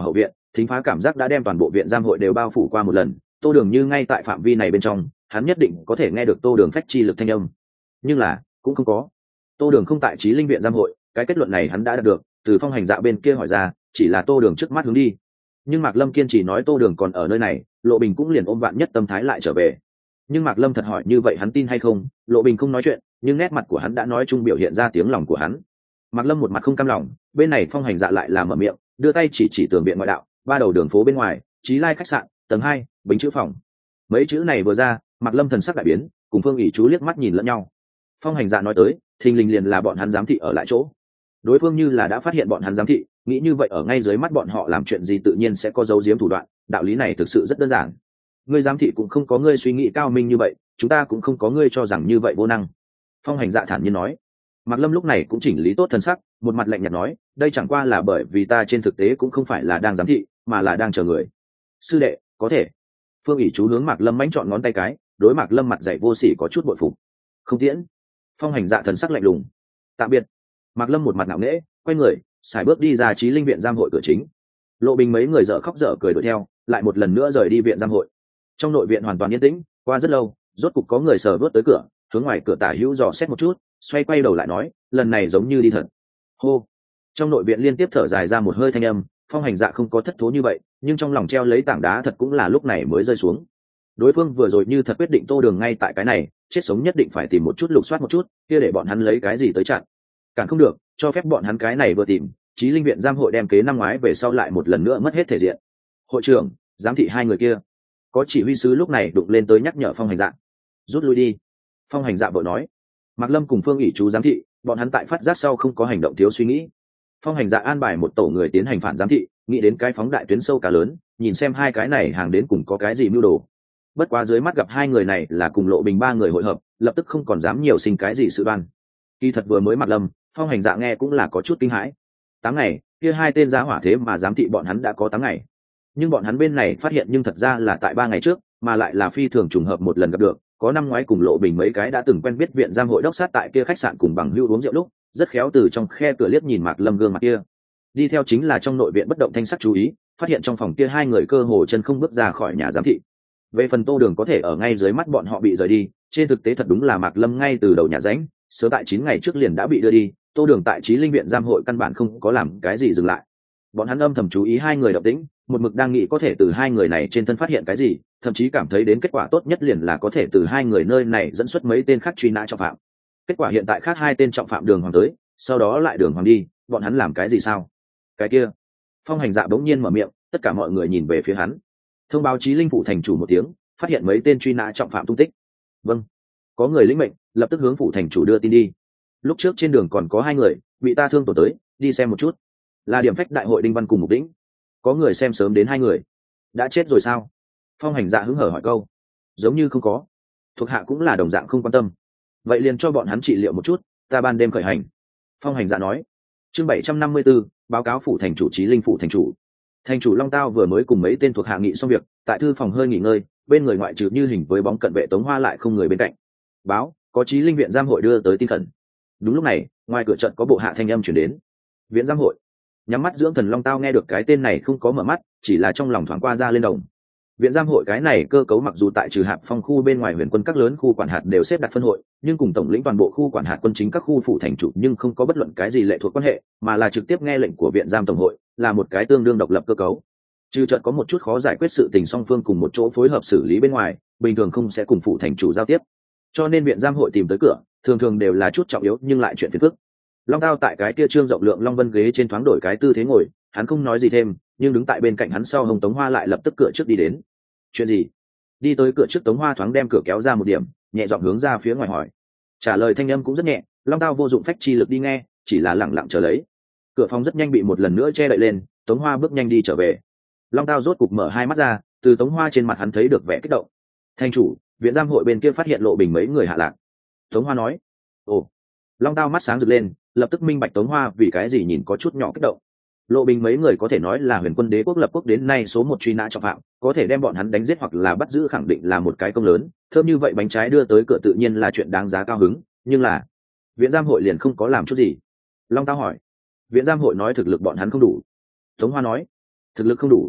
thính phá cảm giác đã đem toàn bộ viện giam hội đều bao phủ qua một lần. Tô Đường như ngay tại phạm vi này bên trong, hắn nhất định có thể nghe được Tô Đường phách chi lực thanh âm. Nhưng là cũng không có. Tô Đường không tại Chí Linh viện giam hội, cái kết luận này hắn đã đạt được từ Phong Hành Dạ bên kia hỏi ra, chỉ là Tô Đường trước mắt hướng đi. Nhưng Mạc Lâm kiên trì nói Tô Đường còn ở nơi này, Lộ Bình cũng liền ôm vạn nhất tâm thái lại trở về. Nhưng Mạc Lâm thật hỏi như vậy hắn tin hay không? Lộ Bình không nói chuyện, nhưng nét mặt của hắn đã nói chung biểu hiện ra tiếng lòng của hắn. Mạc Lâm một mặt không cam lòng, bên này Phong Hành Dạ lại là mở miệng, đưa tay chỉ chỉ tường viện ngoại đạo, ba đầu đường phố bên ngoài, Chí Lai khách sạn, tầng hai, Bính chữ phòng. Mấy chữ này vừa ra, Mạc Lâm thần sắc đại biến, cùng Phương ỷ chú liếc mắt nhìn lẫn nhau. Phong Hành Dạ nói tới, thình lình liền là bọn hắn giám thị ở lại chỗ. Đối phương như là đã phát hiện bọn hắn giám thị, nghĩ như vậy ở ngay dưới mắt bọn họ làm chuyện gì tự nhiên sẽ có dấu giếm thủ đoạn, đạo lý này thực sự rất đơn giản. Ngươi giám thị cũng không có ngươi suy nghĩ cao minh như vậy, chúng ta cũng không có ngươi cho rằng như vậy vô năng. Phong Hành Dạ thản nhiên nói. Mạc Lâm lúc này cũng chỉnh lý tốt thân sắc, một mặt lạnh nhạt nói, đây chẳng qua là bởi vì ta trên thực tế cũng không phải là đang giám thị, mà là đang chờ người. Sư đệ, có thể. Phương ỷ chú hướng Mạc Lâm mánh chọn ngón tay cái, đối Mạc Lâm mặt dày vô sỉ có chút bội phục. Không tiễn. Phong Hành Dạ thần sắc lạnh lùng. Tạm biệt. Mạc Lâm một mặt ngạo nghễ, quay người, xài bước đi ra Chí Linh viện giam hội cửa chính. Lộ Bình mấy người dở khóc dở cười đuổi theo, lại một lần nữa rời đi viện giam hội. Trong nội viện hoàn toàn yên tĩnh, qua rất lâu, rốt cục có người sờ bước tới cửa, hướng ngoài cửa tả hữu dò xét một chút, xoay quay đầu lại nói, lần này giống như đi thật. Hô. Trong nội viện liên tiếp thở dài ra một hơi thanh âm, Phong Hành Dạ không có thất thố như vậy, nhưng trong lòng treo lấy tảng đá thật cũng là lúc này mới rơi xuống. Đối phương vừa rồi như thật quyết định Tô Đường ngay tại cái này, chết sống nhất định phải tìm một chút lục soát một chút, kia để bọn hắn lấy cái gì tới chặn. Cản không được, cho phép bọn hắn cái này vừa tìm, Chí Linh viện giam hội đem kế năm ngoái về sau lại một lần nữa mất hết thể diện. Hội trưởng, giám thị hai người kia. Có chỉ huy sứ lúc này đụng lên tới nhắc nhở Phong Hành Dạ. Rút lui đi. Phong Hành Dạ vội nói. Mạc Lâm cùng Phương ỷ chú giám thị, bọn hắn tại phát giác sau không có hành động thiếu suy nghĩ. Phong Hành Dạ an bài một tổ người tiến hành phản giám thị, nghĩ đến cái phóng đại tuyến sâu cả lớn, nhìn xem hai cái này hàng đến cùng có cái gì mưu đồ. Bất quá dưới mắt gặp hai người này là cùng Lộ Bình ba người hội hợp, lập tức không còn dám nhiều sinh cái gì sự đoan. Kỳ thật vừa mới Mạc Lâm, Phong Hành Dạ nghe cũng là có chút kinh hãi. Tám ngày, kia hai tên giá hỏa thế mà giám thị bọn hắn đã có tám ngày. Nhưng bọn hắn bên này phát hiện nhưng thật ra là tại ba ngày trước, mà lại là phi thường trùng hợp một lần gặp được, có năm ngoái cùng Lộ Bình mấy cái đã từng quen biết viện giam hội đốc sát tại kia khách sạn cùng bằng hữu uống rượu lúc, rất khéo từ trong khe cửa liếc nhìn Mạc Lâm gương mặt kia. Đi theo chính là trong nội viện bất động thanh sắc chú ý, phát hiện trong phòng kia hai người cơ hồ chân không bước ra khỏi nhà giám thị. Về phần Tô Đường có thể ở ngay dưới mắt bọn họ bị rời đi, trên thực tế thật đúng là Mạc Lâm ngay từ đầu nhà ránh, sớm tại chín ngày trước liền đã bị đưa đi, Tô Đường tại Chí Linh viện giam hội căn bản không có làm cái gì dừng lại. Bọn hắn âm thầm chú ý hai người động tĩnh, một mực đang nghĩ có thể từ hai người này trên thân phát hiện cái gì, thậm chí cảm thấy đến kết quả tốt nhất liền là có thể từ hai người nơi này dẫn xuất mấy tên khác truy nã trọng phạm. Kết quả hiện tại khác hai tên trọng phạm Đường Hoàng tới, sau đó lại Đường Hoàng đi, bọn hắn làm cái gì sao? Cái kia. Phong Hành Dạ bỗng nhiên mở miệng, tất cả mọi người nhìn về phía hắn. Thông báo Chí Linh phủ thành chủ một tiếng, phát hiện mấy tên truy nã trọng phạm tung tích. Vâng. Có người lĩnh mệnh, lập tức hướng phủ thành chủ đưa tin đi. Lúc trước trên đường còn có hai người bị ta thương tổn tới, đi xem một chút. Là điểm phách đại hội Đinh Văn cùng Mục Đĩnh. Có người xem sớm đến hai người. Đã chết rồi sao? Phong Hành Dạ hứng hở hỏi câu. Giống như không có. Thuộc hạ cũng là đồng dạng không quan tâm. Vậy liền cho bọn hắn trị liệu một chút, ta ban đêm khởi hành. Phong Hành Dạ nói. Chương bảy trăm năm mươi 754, báo cáo phủ thành chủ Chí Linh phủ thành chủ. Thành chủ Long Tao vừa mới cùng mấy tên thuộc hạ nghị xong việc, tại thư phòng hơi nghỉ ngơi, bên người ngoại trừ như hình với bóng cận vệ Tống Hoa lại không người bên cạnh. Báo, có Chí Linh viện giam hội đưa tới tin khẩn. Đúng lúc này, ngoài cửa trận có bộ hạ thanh âm chuyển đến. Viện giam hội. Nhắm mắt dưỡng thần Long Tao nghe được cái tên này không có mở mắt, chỉ là trong lòng thoáng qua ra lên đồng. Viện giam hội cái này cơ cấu mặc dù tại trừ hạp phong khu bên ngoài huyền quân các lớn khu quản hạt đều xếp đặt phân hội, nhưng cùng tổng lĩnh toàn bộ khu quản hạt quân chính các khu phủ thành chủ nhưng không có bất luận cái gì lệ thuộc quan hệ, mà là trực tiếp nghe lệnh của viện giam tổng hội, là một cái tương đương độc lập cơ cấu. Trừ trận có một chút khó giải quyết sự tình song phương cùng một chỗ phối hợp xử lý bên ngoài, bình thường không sẽ cùng phủ thành chủ giao tiếp. Cho nên viện giam hội tìm tới cửa, thường thường đều là chút trọng yếu nhưng lại chuyện phiền phức. Long Tao tại cái kia trương rộng lượng long vân ghế trên thoáng đổi cái tư thế ngồi, hắn không nói gì thêm, nhưng đứng tại bên cạnh hắn sau Hồng Tống Hoa lại lập tức cửa trước đi đến. Chuyện gì? Đi tới cửa trước Tống Hoa thoáng đem cửa kéo ra một điểm, nhẹ giọng hướng ra phía ngoài hỏi. Trả lời thanh âm cũng rất nhẹ, Long Tao vô dụng phách chi lực đi nghe, chỉ là lẳng lặng chờ lấy. Cửa phòng rất nhanh bị một lần nữa che đậy lên, Tống Hoa bước nhanh đi trở về. Long Tao rốt cục mở hai mắt ra, từ Tống Hoa trên mặt hắn thấy được vẻ kích động. Thành chủ, viện giam hội bên kia phát hiện Lộ Bình mấy người hạ lạc. Tống Hoa nói. Ồ. Long Tao mắt sáng rực lên, lập tức minh bạch Tống Hoa vì cái gì nhìn có chút nhỏ kích động. Lộ Bình mấy người có thể nói là huyền quân đế quốc lập quốc đến nay số một truy nã trọng phạm, có thể đem bọn hắn đánh giết hoặc là bắt giữ khẳng định là một cái công lớn, thơm như vậy bánh trái đưa tới cửa tự nhiên là chuyện đáng giá cao hứng, nhưng là viện giam hội liền không có làm chút gì. Long Tao hỏi. Viện giam hội nói thực lực bọn hắn không đủ. Tống Hoa nói. Thực lực không đủ,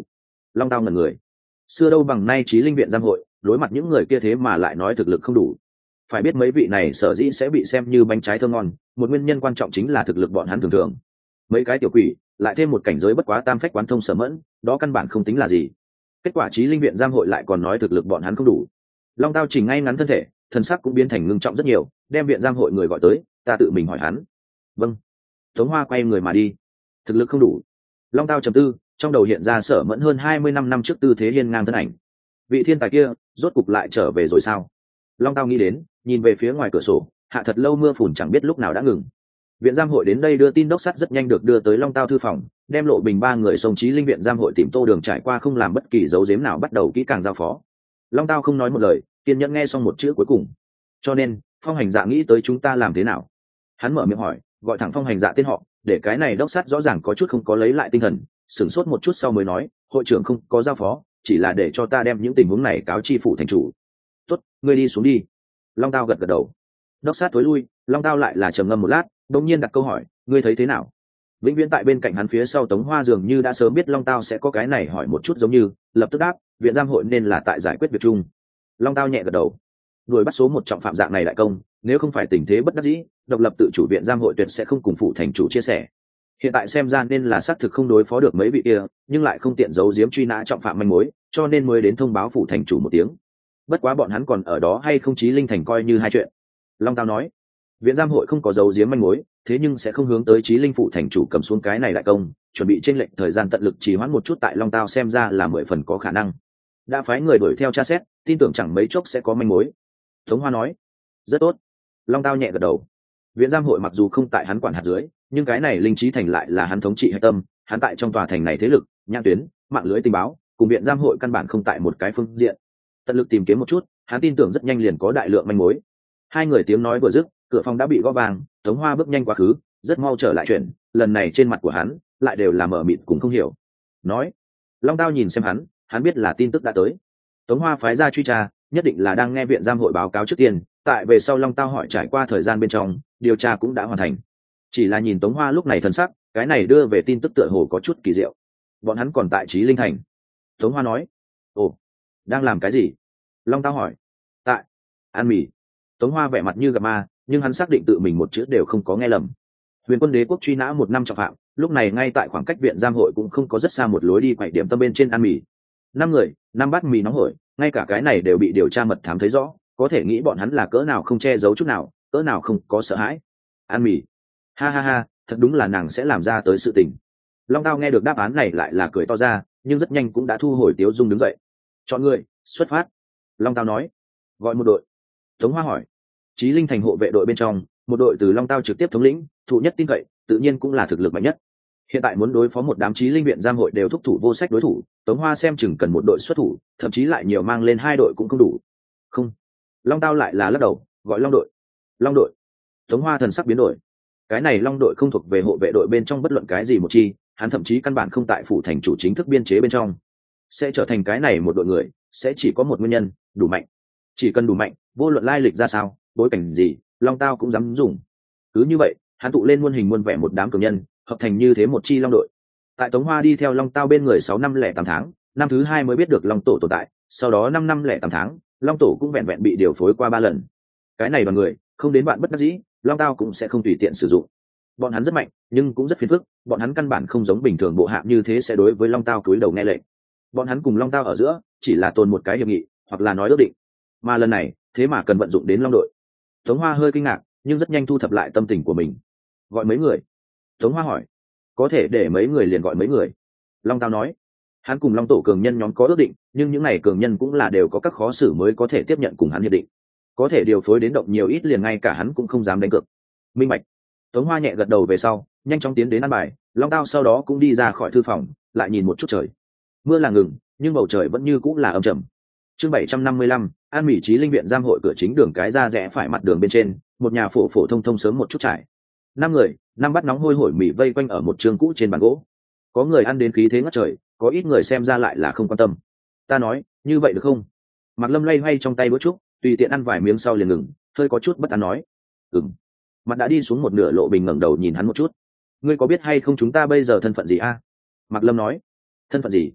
Long Tao ngẩn người. Xưa đâu bằng nay Chí Linh viện giam hội, đối mặt những người kia thế mà lại nói thực lực không đủ. Phải biết mấy vị này sở dĩ sẽ bị xem như bánh trái thơm ngon, một nguyên nhân quan trọng chính là thực lực bọn hắn thường thường. Mấy cái tiểu quỷ, lại thêm một cảnh giới bất quá tam phách quán thông sở mẫn, đó căn bản không tính là gì. Kết quả Chí Linh viện giam hội lại còn nói thực lực bọn hắn không đủ. Long Tao chỉnh ngay ngắn thân thể, thân sắc cũng biến thành ngưng trọng rất nhiều, đem viện giam hội người gọi tới, ta tự mình hỏi hắn. Vâng. Tống Hoa quay người mà đi. Thực lực không đủ. Long Tao trầm tư, trong đầu hiện ra sở mẫn hơn hai mươi năm năm trước tư thế hiên ngang thân ảnh. Vị thiên tài kia rốt cục lại trở về rồi sao? Long Tao nghĩ đến, nhìn về phía ngoài cửa sổ, hạ thật lâu mưa phùn chẳng biết lúc nào đã ngừng. Viện giam hội đến đây đưa tin đốc sắt rất nhanh được đưa tới Long Tao thư phòng, đem Lộ Bình ba người sông Chí Linh viện giam hội tìm Tô Đường trải qua không làm bất kỳ dấu giếm nào bắt đầu kỹ càng giao phó. Long Tao không nói một lời, kiên nhẫn nghe xong một chữ cuối cùng. Cho nên, Phong Hành Dạ nghĩ tới chúng ta làm thế nào? Hắn mở miệng hỏi, gọi thẳng Phong Hành Dạ tên họ, để cái này đốc sắt rõ ràng có chút không có lấy lại tinh thần, sửng sốt một chút sau mới nói, hội trưởng không có giao phó, chỉ là để cho ta đem những tình huống này cáo chi phủ thành chủ. Tốt, ngươi đi xuống đi. Long Tao gật gật đầu. Đốc sát tối lui, Long Tao lại là trầm ngâm một lát, đột nhiên đặt câu hỏi, ngươi thấy thế nào? Vĩnh viễn tại bên cạnh hắn phía sau Tống Hoa dường như đã sớm biết Long Tao sẽ có cái này hỏi một chút giống như, lập tức đáp, viện giam hội nên là tại giải quyết việc chung. Long Tao nhẹ gật đầu. Đuổi bắt số một trọng phạm dạng này đại công, nếu không phải tình thế bất đắc dĩ, độc lập tự chủ viện giam hội tuyệt sẽ không cùng phủ thành chủ chia sẻ. Hiện tại xem ra nên là xác thực không đối phó được mấy vị kia, nhưng lại không tiện giấu giếm truy nã trọng phạm manh mối, cho nên mới đến thông báo phủ thành chủ một tiếng. Bất quá bọn hắn còn ở đó hay không Chí Linh thành coi như hai chuyện. Long Tao nói, viện giam hội không có giấu giếm manh mối, thế nhưng sẽ không hướng tới Chí Linh phủ thành chủ cầm xuống cái này đại công, chuẩn bị chênh lệch thời gian tận lực trì hoãn một chút tại Long Tao xem ra là mười phần có khả năng. Đã phái người đuổi theo tra xét, tin tưởng chẳng mấy chốc sẽ có manh mối. Tống Hoa nói, rất tốt. Long Tao nhẹ gật đầu. Viện giam hội mặc dù không tại hắn quản hạt dưới, nhưng cái này Linh Chí thành lại là hắn thống trị hệ tâm, hắn tại trong tòa thành này thế lực, nhãn tuyến, mạng lưới tình báo, cùng viện giam hội căn bản không tại một cái phương diện. Tận lực tìm kiếm một chút, hắn tin tưởng rất nhanh liền có đại lượng manh mối. Hai người tiếng nói vừa dứt, cửa phòng đã bị gõ vàng, Tống Hoa bước nhanh quá khứ, rất mau trở lại chuyện, lần này trên mặt của hắn lại đều là mở mịt cũng không hiểu. Nói, Long Tao nhìn xem hắn, hắn biết là tin tức đã tới. Tống Hoa phái ra truy tra, nhất định là đang nghe viện giam hội báo cáo trước tiên, tại về sau Long Tao hỏi trải qua thời gian bên trong, điều tra cũng đã hoàn thành. Chỉ là nhìn Tống Hoa lúc này thần sắc, cái này đưa về tin tức tựa hồ có chút kỳ diệu. Bọn hắn còn tại Chí Linh thành. Tống Hoa nói, ồ, đang làm cái gì? Long Tao hỏi. Tại ăn mì. Tống Hoa vẻ mặt như gặp ma, nhưng hắn xác định tự mình một chữ đều không có nghe lầm. Huyền Quân Đế quốc truy nã một năm trọng phạm, lúc này ngay tại khoảng cách viện giam hội cũng không có rất xa một lối đi quậy điểm tâm bên trên ăn mì. Năm người, năm bát mì nóng hổi, ngay cả cái này đều bị điều tra mật thám thấy rõ, có thể nghĩ bọn hắn là cỡ nào không che giấu chút nào, cỡ nào không có sợ hãi. Ăn mì. Ha ha ha, thật đúng là nàng sẽ làm ra tới sự tình. Long Tao nghe được đáp án này lại là cười to ra, nhưng rất nhanh cũng đã thu hồi tiếu dung đứng dậy. Chọn người, xuất phát. Long Tao nói, gọi một đội. Tống Hoa hỏi, Chí Linh thành hộ vệ đội bên trong, một đội từ Long Tao trực tiếp thống lĩnh, thụ nhất tin cậy, tự nhiên cũng là thực lực mạnh nhất. Hiện tại muốn đối phó một đám Chí Linh viện giam hội đều thúc thủ vô sách đối thủ, Tống Hoa xem chừng cần một đội xuất thủ, thậm chí lại nhiều mang lên hai đội cũng không đủ. Không. Long Tao lại là lắc đầu, gọi Long đội. Long đội. Tống Hoa thần sắc biến đổi. Cái này Long đội không thuộc về hộ vệ đội bên trong bất luận cái gì một chi, hắn thậm chí căn bản không tại phủ thành chủ chính thức biên chế bên trong. Sẽ trở thành cái này một đội người, sẽ chỉ có một nguyên nhân, đủ mạnh. Chỉ cần đủ mạnh, vô luận lai lịch ra sao, bối cảnh gì, Long Tao cũng dám dùng. Cứ như vậy, hắn tụ lên muôn hình muôn vẻ một đám cường nhân, hợp thành như thế một chi Long đội. Tại Tống Hoa đi theo Long Tao bên người sáu năm lẻ tám tháng, năm thứ hai mới biết được Long tổ tồn tại, sau đó năm năm lẻ tám tháng, Long tổ cũng vẹn vẹn bị điều phối qua ba lần. Cái này đoàn người, không đến bạn bất đắc dĩ, Long Tao cũng sẽ không tùy tiện sử dụng. Bọn hắn rất mạnh, nhưng cũng rất phiền phức, bọn hắn căn bản không giống bình thường bộ hạ như thế sẽ đối với Long Tao cúi đầu nghe lệnh. Bọn hắn cùng Long Tao ở giữa, chỉ là tồn một cái hiệp nghị, hoặc là nói ước định. Mà lần này, thế mà cần vận dụng đến Long đội. Tống Hoa hơi kinh ngạc, nhưng rất nhanh thu thập lại tâm tình của mình. Gọi mấy người? Tống Hoa hỏi. Có thể để mấy người liền gọi mấy người. Long Tao nói. Hắn cùng Long tổ cường nhân nhóm có ước định, nhưng những này cường nhân cũng là đều có các khó xử mới có thể tiếp nhận cùng hắn hiệp định. Có thể điều phối đến động nhiều ít liền ngay cả hắn cũng không dám đánh cược. Minh bạch. Tống Hoa nhẹ gật đầu về sau, nhanh chóng tiến đến ăn bài. Long Tao sau đó cũng đi ra khỏi thư phòng, lại nhìn một chút trời. Mưa là ngừng, nhưng bầu trời vẫn như cũng là âm trầm. Chương bảy trăm năm mươi lăm, An Mỹ Chí Linh viện giam hội cửa chính đường cái ra rẽ phải mặt đường bên trên, một nhà phổ phổ thông thông sớm một chút trải. Năm người, năm bát nóng hôi hổi mì vây quanh ở một trường cũ trên bàn gỗ. Có người ăn đến khí thế ngất trời, có ít người xem ra lại là không quan tâm. Ta nói, như vậy được không? Mạc Lâm loay hoay trong tay bữa trúc, tùy tiện ăn vài miếng sau liền ngừng, hơi có chút bất an nói. Ừm. Mặt đã đi xuống một nửa Lộ Bình ngẩng đầu nhìn hắn một chút. Ngươi có biết hay không chúng ta bây giờ thân phận gì a? Mạc Lâm nói. Thân phận gì?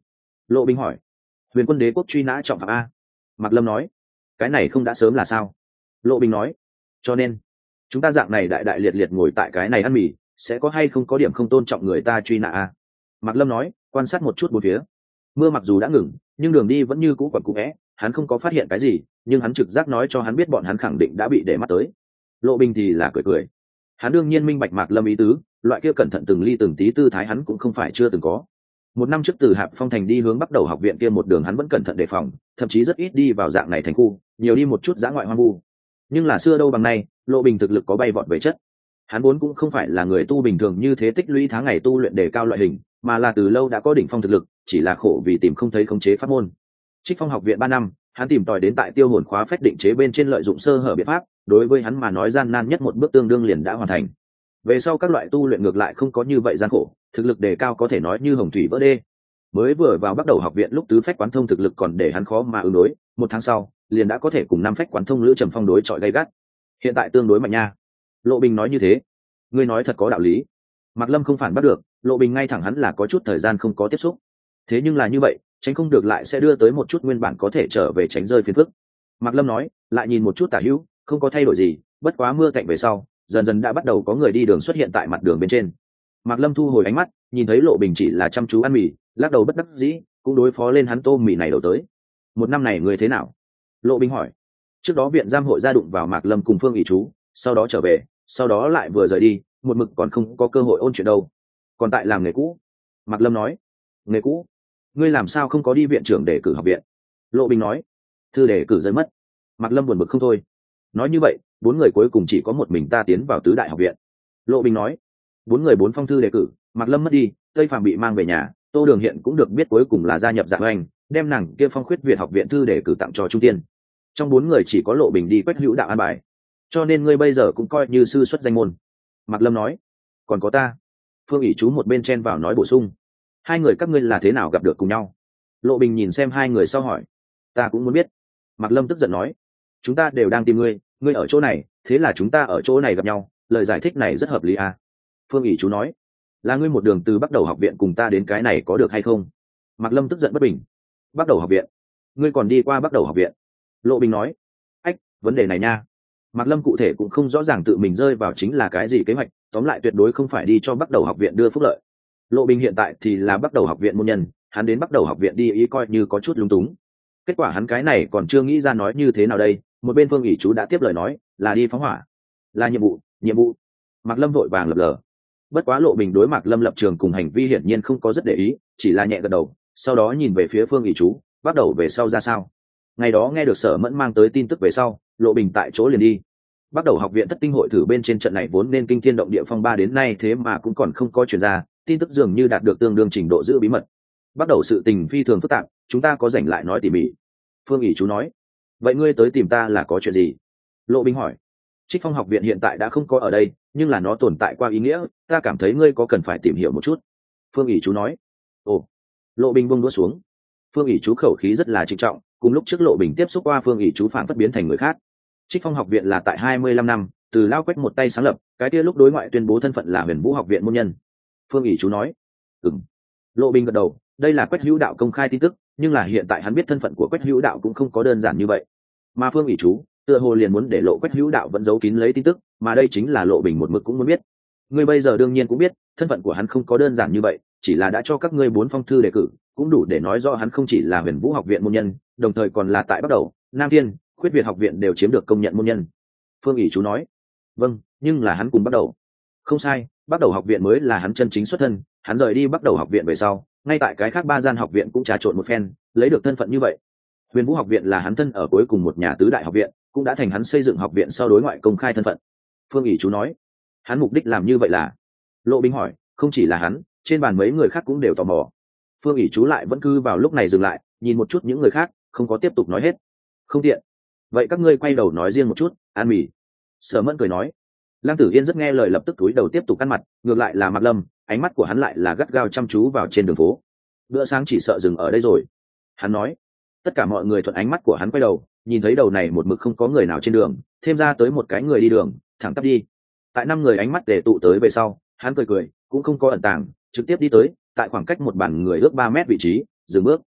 Lộ Bình hỏi. Huyền Quân Đế quốc truy nã trọng phạm a. Mạc Lâm nói. Cái này không đã sớm là sao? Lộ Bình nói. Cho nên chúng ta dạng này đại đại liệt liệt ngồi tại cái này ăn mì, sẽ có hay không có điểm không tôn trọng người ta truy nã a? Mạc Lâm nói, quan sát một chút bốn phía. Mưa mặc dù đã ngừng, nhưng đường đi vẫn như cũ quẩn cũ é, hắn không có phát hiện cái gì, nhưng hắn trực giác nói cho hắn biết bọn hắn khẳng định đã bị để mắt tới. Lộ Bình thì là cười cười. Hắn đương nhiên minh bạch Mạc Lâm ý tứ, loại kia cẩn thận từng ly từng tí tư thái hắn cũng không phải chưa từng có. Một năm trước từ Hạp Phong thành đi hướng Bắc Đầu học viện kia một đường hắn vẫn cẩn thận đề phòng, thậm chí rất ít đi vào dạng này thành khu, nhiều đi một chút dã ngoại hoang vu. Nhưng là xưa đâu bằng nay, Lộ Bình thực lực có bay vọt về chất. Hắn vốn cũng không phải là người tu bình thường như thế tích lũy tháng ngày tu luyện đề cao loại hình, mà là từ lâu đã có đỉnh phong thực lực, chỉ là khổ vì tìm không thấy khống chế pháp môn. Trích Phong học viện ba năm, hắn tìm tòi đến tại Tiêu Hồn khóa phách định chế bên trên lợi dụng sơ hở biện pháp, đối với hắn mà nói gian nan nhất một bước tương đương liền đã hoàn thành. Về sau các loại tu luyện ngược lại không có như vậy gian khổ, thực lực đề cao có thể nói như hồng thủy vỡ đê. Mới vừa vào Bắt Đầu học viện lúc tứ phách quán thông thực lực còn để hắn khó mà ứng đối, một tháng sau, liền đã có thể cùng năm phách quán thông Lữ Trầm Phong đối chọi gay gắt. Hiện tại tương đối mạnh nha. Lộ Bình nói như thế. Ngươi nói thật có đạo lý. Mạc Lâm không phản bắt được, Lộ Bình ngay thẳng hắn là có chút thời gian không có tiếp xúc. Thế nhưng là như vậy, tránh không được lại sẽ đưa tới một chút nguyên bản có thể trở về tránh rơi phiền phức. Mạc Lâm nói, lại nhìn một chút tả hữu, không có thay đổi gì, bất quá mưa cạnh về sau, dần dần đã bắt đầu có người đi đường xuất hiện tại mặt đường bên trên. Mạc Lâm thu hồi ánh mắt, nhìn thấy Lộ Bình chỉ là chăm chú ăn mì, lắc đầu bất đắc dĩ, cũng đối phó lên hắn tô mì này đầu tới. Một năm này người thế nào? Lộ Bình hỏi. Trước đó viện giam hội ra đụng vào Mạc Lâm cùng Phương ỷ chú, sau đó trở về, sau đó lại vừa rời đi, một mực còn không có cơ hội ôn chuyện đâu. Còn tại làm nghề cũ. Mạc Lâm nói. Nghề cũ? Ngươi làm sao không có đi viện trưởng để cử học viện? Lộ Bình nói. Thư để cử rơi mất. Mạc Lâm buồn bực không thôi. Nói như vậy, bốn người cuối cùng chỉ có một mình ta tiến vào tứ đại học viện. Lộ Bình nói. Bốn người bốn phong thư đề cử, Mạc Lâm mất đi, Tây Phàm bị mang về nhà, Tô Đường hiện cũng được biết cuối cùng là gia nhập Dạ Oanh, đem nàng kia Phong Khuyết Việt học viện thư đề cử tặng cho Trung Tiên. Trong bốn người chỉ có Lộ Bình đi Quách Hữu đạo an bài, cho nên ngươi bây giờ cũng coi như sư xuất danh môn. Mạc Lâm nói. Còn có ta. Phương ỷ chú một bên chen vào nói bổ sung. Hai người các ngươi là thế nào gặp được cùng nhau? Lộ Bình nhìn xem hai người sau hỏi. Ta cũng muốn biết. Mạc Lâm tức giận nói. Chúng ta đều đang tìm ngươi, ngươi ở chỗ này, thế là chúng ta ở chỗ này gặp nhau, lời giải thích này rất hợp lý à? Phương ỷ chú nói. Là ngươi một đường từ Bắt Đầu học viện cùng ta đến cái này có được hay không? Mạc Lâm tức giận bất bình. Bắt Đầu học viện? Ngươi còn đi qua Bắt Đầu học viện? Lộ Bình nói. Ách, vấn đề này nha. Mạc Lâm cụ thể cũng không rõ ràng tự mình rơi vào chính là cái gì kế hoạch, tóm lại tuyệt đối không phải đi cho Bắt Đầu học viện đưa phúc lợi. Lộ Bình hiện tại thì là Bắt Đầu học viện môn nhân, hắn đến Bắt Đầu học viện đi ý coi như có chút lung túng. Kết quả hắn cái này còn chưa nghĩ ra nói như thế nào đây, một bên Phương ỷ chú đã tiếp lời nói, là đi phóng hỏa. Là nhiệm vụ, nhiệm vụ. Mạc Lâm vội vàng lập lờ. Bất quá Lộ Bình đối Mạc Lâm lập trường cùng hành vi hiển nhiên không có rất để ý, chỉ là nhẹ gật đầu, sau đó nhìn về phía Phương ỷ chú, bắt đầu về sau ra sao. Ngày đó nghe được Sở Mẫn mang tới tin tức về sau, Lộ Bình tại chỗ liền đi. Bắt Đầu học viện thất tinh hội thử bên trên trận này vốn nên kinh thiên động địa phong ba đến nay thế mà cũng còn không có truyền ra, tin tức dường như đạt được tương đương trình độ giữ bí mật. Bắt đầu sự tình phi thường phức tạp, chúng ta có rảnh lại nói tỉ mỉ. Phương ỷ chú nói. Vậy ngươi tới tìm ta là có chuyện gì? Lộ Bình hỏi. Trích Phong học viện hiện tại đã không có ở đây, nhưng là nó tồn tại qua ý nghĩa, ta cảm thấy ngươi có cần phải tìm hiểu một chút. Phương ỷ chú nói. Ồ. Lộ Bình buông đũa xuống. Phương ỷ chú khẩu khí rất là trịnh trọng, cùng lúc trước Lộ Bình tiếp xúc qua Phương ỷ chú phản phất biến thành người khác. Trích Phong học viện là tại hai mươi lăm năm, từ Lao Quách một tay sáng lập, cái kia lúc đối ngoại tuyên bố thân phận là Huyền Vũ học viện môn nhân. Phương ỷ chú nói. Ừm. Lộ Bình gật đầu, đây là Quách Hữu đạo công khai tin tức, nhưng là hiện tại hắn biết thân phận của Quách Hữu đạo cũng không có đơn giản như vậy. Mà Phương ỷ chú, tựa hồ liền muốn để lộ Quách Hữu đạo vẫn giấu kín lấy tin tức, mà đây chính là Lộ Bình một mực cũng muốn biết. Ngươi bây giờ đương nhiên cũng biết, thân phận của hắn không có đơn giản như vậy, chỉ là đã cho các ngươi bốn phong thư đề cử, cũng đủ để nói rõ hắn không chỉ là Huyền Vũ học viện môn nhân, đồng thời còn là tại Bắt Đầu, Nam Thiên, Khuyết Việt học viện đều chiếm được công nhận môn nhân. Phương ỷ chú nói. Vâng, nhưng là hắn cùng Bắt Đầu. Không sai, Bắt Đầu học viện mới là hắn chân chính xuất thân, hắn rời đi Bắt Đầu học viện về sau, ngay tại cái khác ba gian học viện cũng trà trộn một phen, lấy được thân phận như vậy. Huyền Vũ học viện là hắn thân ở cuối cùng một nhà tứ đại học viện, cũng đã thành hắn xây dựng học viện sau đối ngoại công khai thân phận. Phương ỷ chú nói. Hắn mục đích làm như vậy là? Lộ Bình hỏi. Không chỉ là hắn, trên bàn mấy người khác cũng đều tò mò. Phương ỷ chú lại vẫn cứ vào lúc này dừng lại, nhìn một chút những người khác, không có tiếp tục nói hết. Không tiện. Vậy các ngươi quay đầu nói riêng một chút, ăn mì. Sở Mẫn cười nói. Lăng Tử Yên rất nghe lời lập tức cúi đầu tiếp tục ăn mặt, ngược lại là Mạc Lâm, ánh mắt của hắn lại là gắt gao chăm chú vào trên đường phố. Bữa sáng chỉ sợ dừng ở đây rồi. Hắn nói. Tất cả mọi người thuận ánh mắt của hắn quay đầu, nhìn thấy đầu này một mực không có người nào trên đường, thêm ra tới một cái người đi đường, thẳng tắp đi. Tại năm người ánh mắt tề tụ tới về sau, hắn cười cười, cũng không có ẩn tàng, trực tiếp đi tới, tại khoảng cách một bàn người ước ba mét vị trí, dừng bước.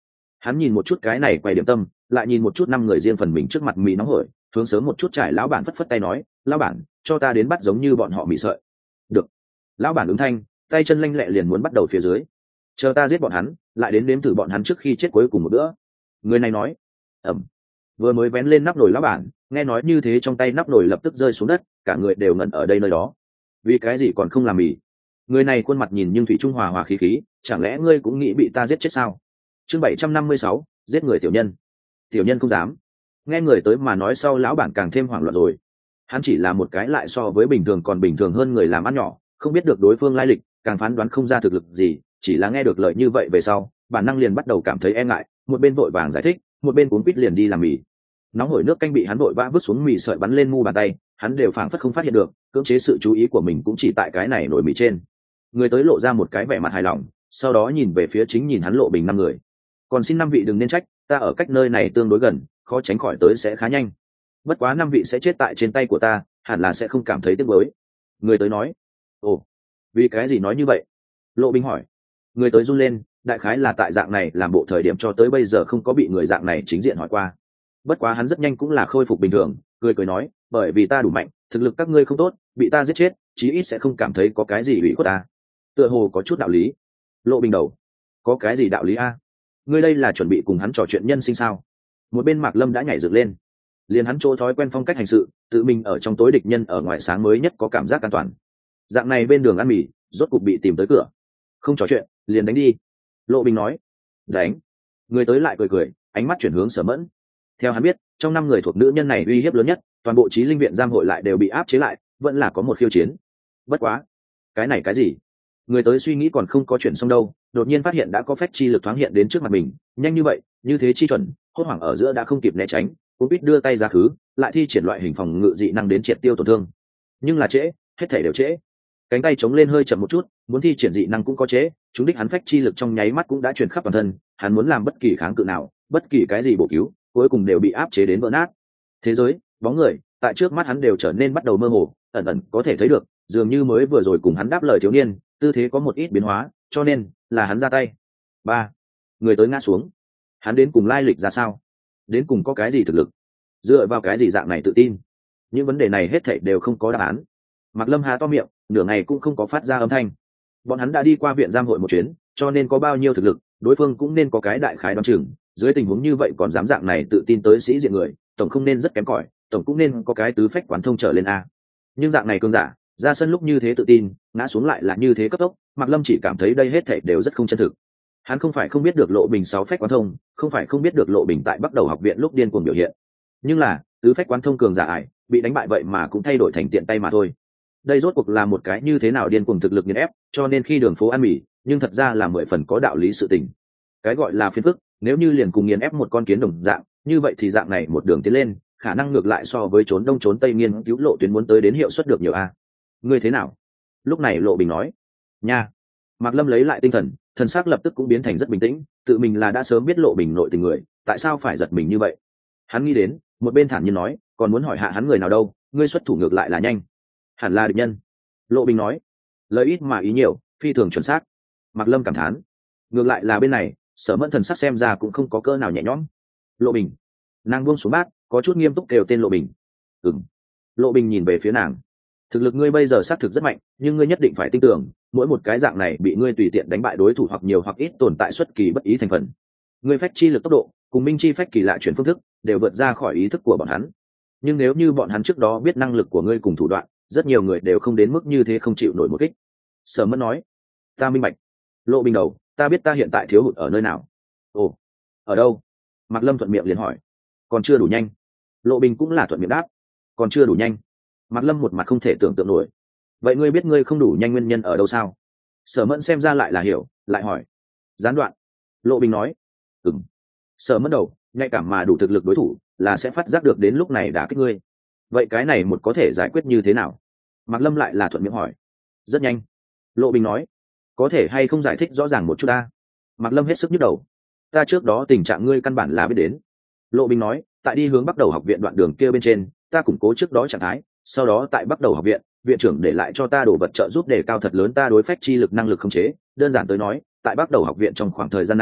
Hắn nhìn một chút cái này quay điểm tâm, lại nhìn một chút năm người riêng phần mình trước mặt mì nóng hổi, hướng sớm một chút trải lão bản phất phất tay nói, lão bản cho ta đến bắt giống như bọn họ mì sợi. Được. Lão bản ứng thanh, tay chân lanh lẹ liền muốn bắt đầu phía dưới. Chờ ta giết bọn hắn, lại đến nếm thử bọn hắn trước khi chết cuối cùng một bữa. Người này nói. Ẩm. Vừa mới vén lên nắp nồi lão bản, nghe nói như thế trong tay nắp nồi lập tức rơi xuống đất, cả người đều ngẩn ở đây nơi đó. Vì cái gì còn không làm mì? Người này khuôn mặt nhìn nhưng thủy trung hòa hòa khí khí, chẳng lẽ ngươi cũng nghĩ bị ta giết chết sao? Chương bảy trăm năm mươi sáu, giết người tiểu nhân. Tiểu nhân không dám. Nghe người tới mà nói sau lão bản càng thêm hoảng loạn rồi. Hắn chỉ là một cái lại so với bình thường còn bình thường hơn người làm ăn nhỏ, không biết được đối phương lai lịch, càng phán đoán không ra thực lực gì, chỉ là nghe được lời như vậy về sau, bản năng liền bắt đầu cảm thấy e ngại, một bên vội vàng giải thích, một bên cuốn quýt liền đi làm mì. Nóng hổi nước canh bị hắn vội vã vứt xuống mì sợi bắn lên mu bàn tay, hắn đều phảng phất không phát hiện được, cưỡng chế sự chú ý của mình cũng chỉ tại cái này nổi mì trên. Người tới lộ ra một cái vẻ mặt hài lòng, sau đó nhìn về phía chính nhìn hắn Lộ Bình năm người. Còn xin năm vị đừng nên trách, ta ở cách nơi này tương đối gần, khó tránh khỏi tới sẽ khá nhanh. Bất quá năm vị sẽ chết tại trên tay của ta, hẳn là sẽ không cảm thấy tiếc nuối. Người tới nói. Ồ, vì cái gì nói như vậy? Lộ Bình hỏi. Người tới run lên, đại khái là tại dạng này làm bộ thời điểm cho tới bây giờ không có bị người dạng này chính diện hỏi qua. Bất quá hắn rất nhanh cũng là khôi phục bình thường, cười cười nói, bởi vì ta đủ mạnh, thực lực các ngươi không tốt, bị ta giết chết, chí ít sẽ không cảm thấy có cái gì ủy khuất ta. Tựa hồ có chút đạo lý. Lộ Bình đầu. Có cái gì đạo lý a? Ngươi đây là chuẩn bị cùng hắn trò chuyện nhân sinh sao? Một bên Mạc Lâm đã nhảy dựng lên. Liền hắn chỗ thói quen phong cách hành sự, tự mình ở trong tối địch nhân ở ngoài sáng mới nhất có cảm giác an toàn. Dạng này bên đường ăn mì, rốt cục bị tìm tới cửa. Không trò chuyện, liền đánh đi. Lộ Bình nói. Đánh. Người tới lại cười cười, ánh mắt chuyển hướng Sở Mẫn. Theo hắn biết, trong năm người thuộc nữ nhân này uy hiếp lớn nhất, toàn bộ Chí Linh viện giam hội lại đều bị áp chế lại, vẫn là có một khiêu chiến. Bất quá, cái này cái gì? Người tới suy nghĩ còn không có chuyện xong đâu, đột nhiên phát hiện đã có phách chi lực thoáng hiện đến trước mặt mình, nhanh như vậy, như thế chi chuẩn, hốt hoảng ở giữa đã không kịp né tránh, cũng biết đưa tay ra khứ, lại thi triển loại hình phòng ngự dị năng đến triệt tiêu tổn thương. Nhưng là trễ, hết thể đều trễ. Cánh tay chống lên hơi chậm một chút, muốn thi triển dị năng cũng có trễ, chúng đích hắn phách chi lực trong nháy mắt cũng đã truyền khắp toàn thân, hắn muốn làm bất kỳ kháng cự nào, bất kỳ cái gì bổ cứu, cuối cùng đều bị áp chế đến vỡ nát. Thế giới, bóng người, tại trước mắt hắn đều trở nên bắt đầu mơ hồ, ẩn ẩn có thể thấy được, dường như mới vừa rồi cùng hắn đáp lời thiếu niên, tư thế có một ít biến hóa, cho nên là hắn ra tay. Ba, người tới ngã xuống. Hắn đến cùng lai lịch ra sao? Đến cùng có cái gì thực lực? Dựa vào cái gì dạng này tự tin? Những vấn đề này hết thảy đều không có đáp án. Mạc Lâm há to miệng, nửa ngày cũng không có phát ra âm thanh. Bọn hắn đã đi qua viện giam hội một chuyến, cho nên có bao nhiêu thực lực, đối phương cũng nên có cái đại khái đoán chừng. Dưới tình huống như vậy còn dám dạng này tự tin tới sĩ diện người, tổng không nên rất kém cỏi, tổng cũng nên có cái tứ phách quán thông trở lên a. Nhưng dạng này cường giả, ra sân lúc như thế tự tin, ngã xuống lại là như thế cấp tốc, Mạc Lâm chỉ cảm thấy đây hết thảy đều rất không chân thực. Hắn không phải không biết được Lộ Bình sáu phách quán thông, không phải không biết được Lộ Bình tại bắt đầu học viện lúc điên cuồng biểu hiện, nhưng là tứ phách quán thông cường giả ải, bị đánh bại vậy mà cũng thay đổi thành tiện tay mà thôi. Đây rốt cuộc là một cái như thế nào điên cuồng thực lực nghiền ép, cho nên khi đường phố ăn mì, nhưng thật ra là mười phần có đạo lý sự tình. Cái gọi là phiền phức, nếu như liền cùng nghiền ép một con kiến đồng dạng, như vậy thì dạng này một đường tiến lên, khả năng ngược lại so với trốn đông trốn tây nghiên cứu lộ tuyến muốn tới đến hiệu suất được nhiều a. Ngươi thế nào? Lúc này Lộ Bình nói. Nha. Mạc Lâm lấy lại tinh thần, thần sắc lập tức cũng biến thành rất bình tĩnh, tự mình là đã sớm biết Lộ Bình nội tình người, tại sao phải giật mình như vậy? Hắn nghĩ đến, một bên thản nhiên nói, còn muốn hỏi hạ hắn người nào đâu, ngươi xuất thủ ngược lại là nhanh. Hẳn là địch nhân. Lộ Bình nói. Lời ít mà ý nhiều, phi thường chuẩn xác. Mạc Lâm cảm thán. Ngược lại là bên này, Sở Mẫn thần sắc xem ra cũng không có cỡ nào nhẹ nhõm. Lộ Bình. Nàng buông xuống bát, có chút nghiêm túc kêu tên Lộ Bình. Ừm. Lộ Bình nhìn về phía nàng. Thực lực ngươi bây giờ xác thực rất mạnh, nhưng ngươi nhất định phải tin tưởng, mỗi một cái dạng này bị ngươi tùy tiện đánh bại đối thủ hoặc nhiều hoặc ít tồn tại xuất kỳ bất ý thành phần. Ngươi phách chi lực tốc độ, cùng minh chi phách kỳ lạ chuyển phương thức, đều vượt ra khỏi ý thức của bọn hắn. Nhưng nếu như bọn hắn trước đó biết năng lực của ngươi cùng thủ đoạn, rất nhiều người đều không đến mức như thế không chịu nổi một kích. Sở Mẫn nói. Ta minh bạch. Lộ Bình đầu, ta biết ta hiện tại thiếu hụt ở nơi nào. Ồ, ở đâu? Mạc Lâm thuận miệng liền hỏi. Còn chưa đủ nhanh. Lộ Bình cũng là thuận miệng đáp. Còn chưa đủ nhanh. Mạc Lâm một mặt không thể tưởng tượng nổi. Vậy ngươi biết ngươi không đủ nhanh nguyên nhân ở đâu sao? Sở Mẫn xem ra lại là hiểu, lại hỏi. Gián đoạn. Lộ Bình nói. Ừm. Sở Mẫn đầu, nhạy cảm mà đủ thực lực đối thủ, là sẽ phát giác được đến lúc này đã kích ngươi. Vậy cái này một có thể giải quyết như thế nào? Mạc Lâm lại là thuận miệng hỏi. Rất nhanh. Lộ Bình nói. Có thể hay không giải thích rõ ràng một chút ta? Mạc Lâm hết sức nhức đầu. Ta trước đó tình trạng ngươi căn bản là biết đến. Lộ Bình nói, tại đi hướng bắt đầu học viện đoạn đường kia bên trên, ta củng cố trước đó trạng thái, sau đó tại bắt đầu học viện, viện trưởng để lại cho ta đồ vật trợ giúp đề cao thật lớn ta đối phách chi lực năng lực khống chế, đơn giản tới nói, tại bắt đầu học viện trong khoảng thời gian này,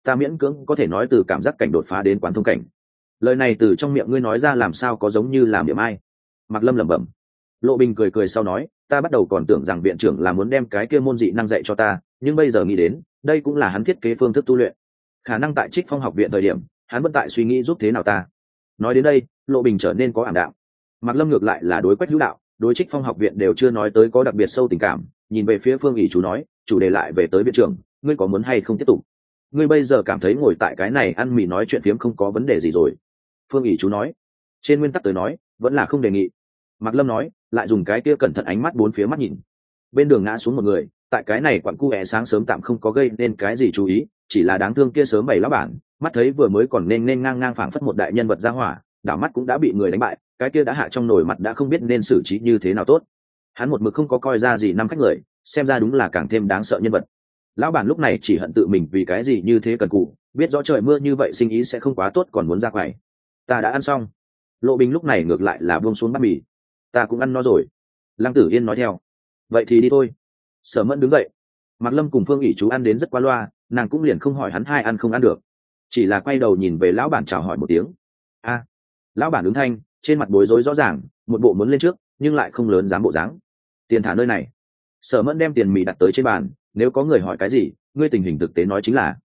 ta miễn cưỡng có thể nói từ cảm giác cảnh đột phá đến quán thông cảnh. Lời này từ trong miệng ngươi nói ra làm sao có giống như làm điểm ai. Mạc Lâm lẩm bẩm. Lộ Bình cười cười sau nói, ta bắt đầu còn tưởng rằng viện trưởng là muốn đem cái kia môn dị năng dạy cho ta, nhưng bây giờ nghĩ đến đây cũng là hắn thiết kế phương thức tu luyện. Khả năng tại Trích Phong học viện thời điểm hắn vẫn tại suy nghĩ giúp thế nào ta. Nói đến đây Lộ Bình trở nên có ảm đạm. Mạc Lâm ngược lại là đối Quách Hữu Đạo, đối Trích Phong học viện đều chưa nói tới có đặc biệt sâu tình cảm, nhìn về phía Phương ỷ chú nói, chủ đề lại về tới viện trưởng, ngươi có muốn hay không tiếp tục? Ngươi bây giờ cảm thấy ngồi tại cái này ăn mì nói chuyện phiếm không có vấn đề gì rồi? Phương ỷ chú nói, trên nguyên tắc tới nói vẫn là không đề nghị. Mạc Lâm nói, lại dùng cái kia cẩn thận ánh mắt bốn phía mắt nhìn. Bên đường ngã xuống một người, tại cái này quặn cu é sáng sớm tạm không có gây nên cái gì chú ý, chỉ là đáng thương kia sớm bày lá bản, mắt thấy vừa mới còn nên nên ngang ngang phảng phất một đại nhân vật ra hỏa, đảo mắt cũng đã bị người đánh bại, cái kia đã hạ trong nồi mặt đã không biết nên xử trí như thế nào tốt. Hắn một mực không có coi ra gì năm khách người, xem ra đúng là càng thêm đáng sợ nhân vật. Lão bản lúc này chỉ hận tự mình vì cái gì như thế cần cù, biết rõ trời mưa như vậy sinh ý sẽ không quá tốt còn muốn ra quầy. Ta đã ăn xong. Lộ Bình lúc này ngược lại là buông xuống bát mì. Ta cũng ăn no rồi. Lăng Tử Yên nói theo. Vậy thì đi thôi. Sở Mẫn đứng dậy. Mạc Lâm cùng Phương ỷ chú ăn đến rất qua loa, nàng cũng liền không hỏi hắn hai ăn không ăn được, chỉ là quay đầu nhìn về lão bản chào hỏi một tiếng. A. Lão bản ứng thanh, trên mặt bối rối rõ ràng, một bộ muốn lên trước nhưng lại không lớn dám bộ dáng. Tiền thả nơi này. Sở Mẫn đem tiền mì đặt tới trên bàn, nếu có người hỏi cái gì ngươi tình hình thực tế nói chính là.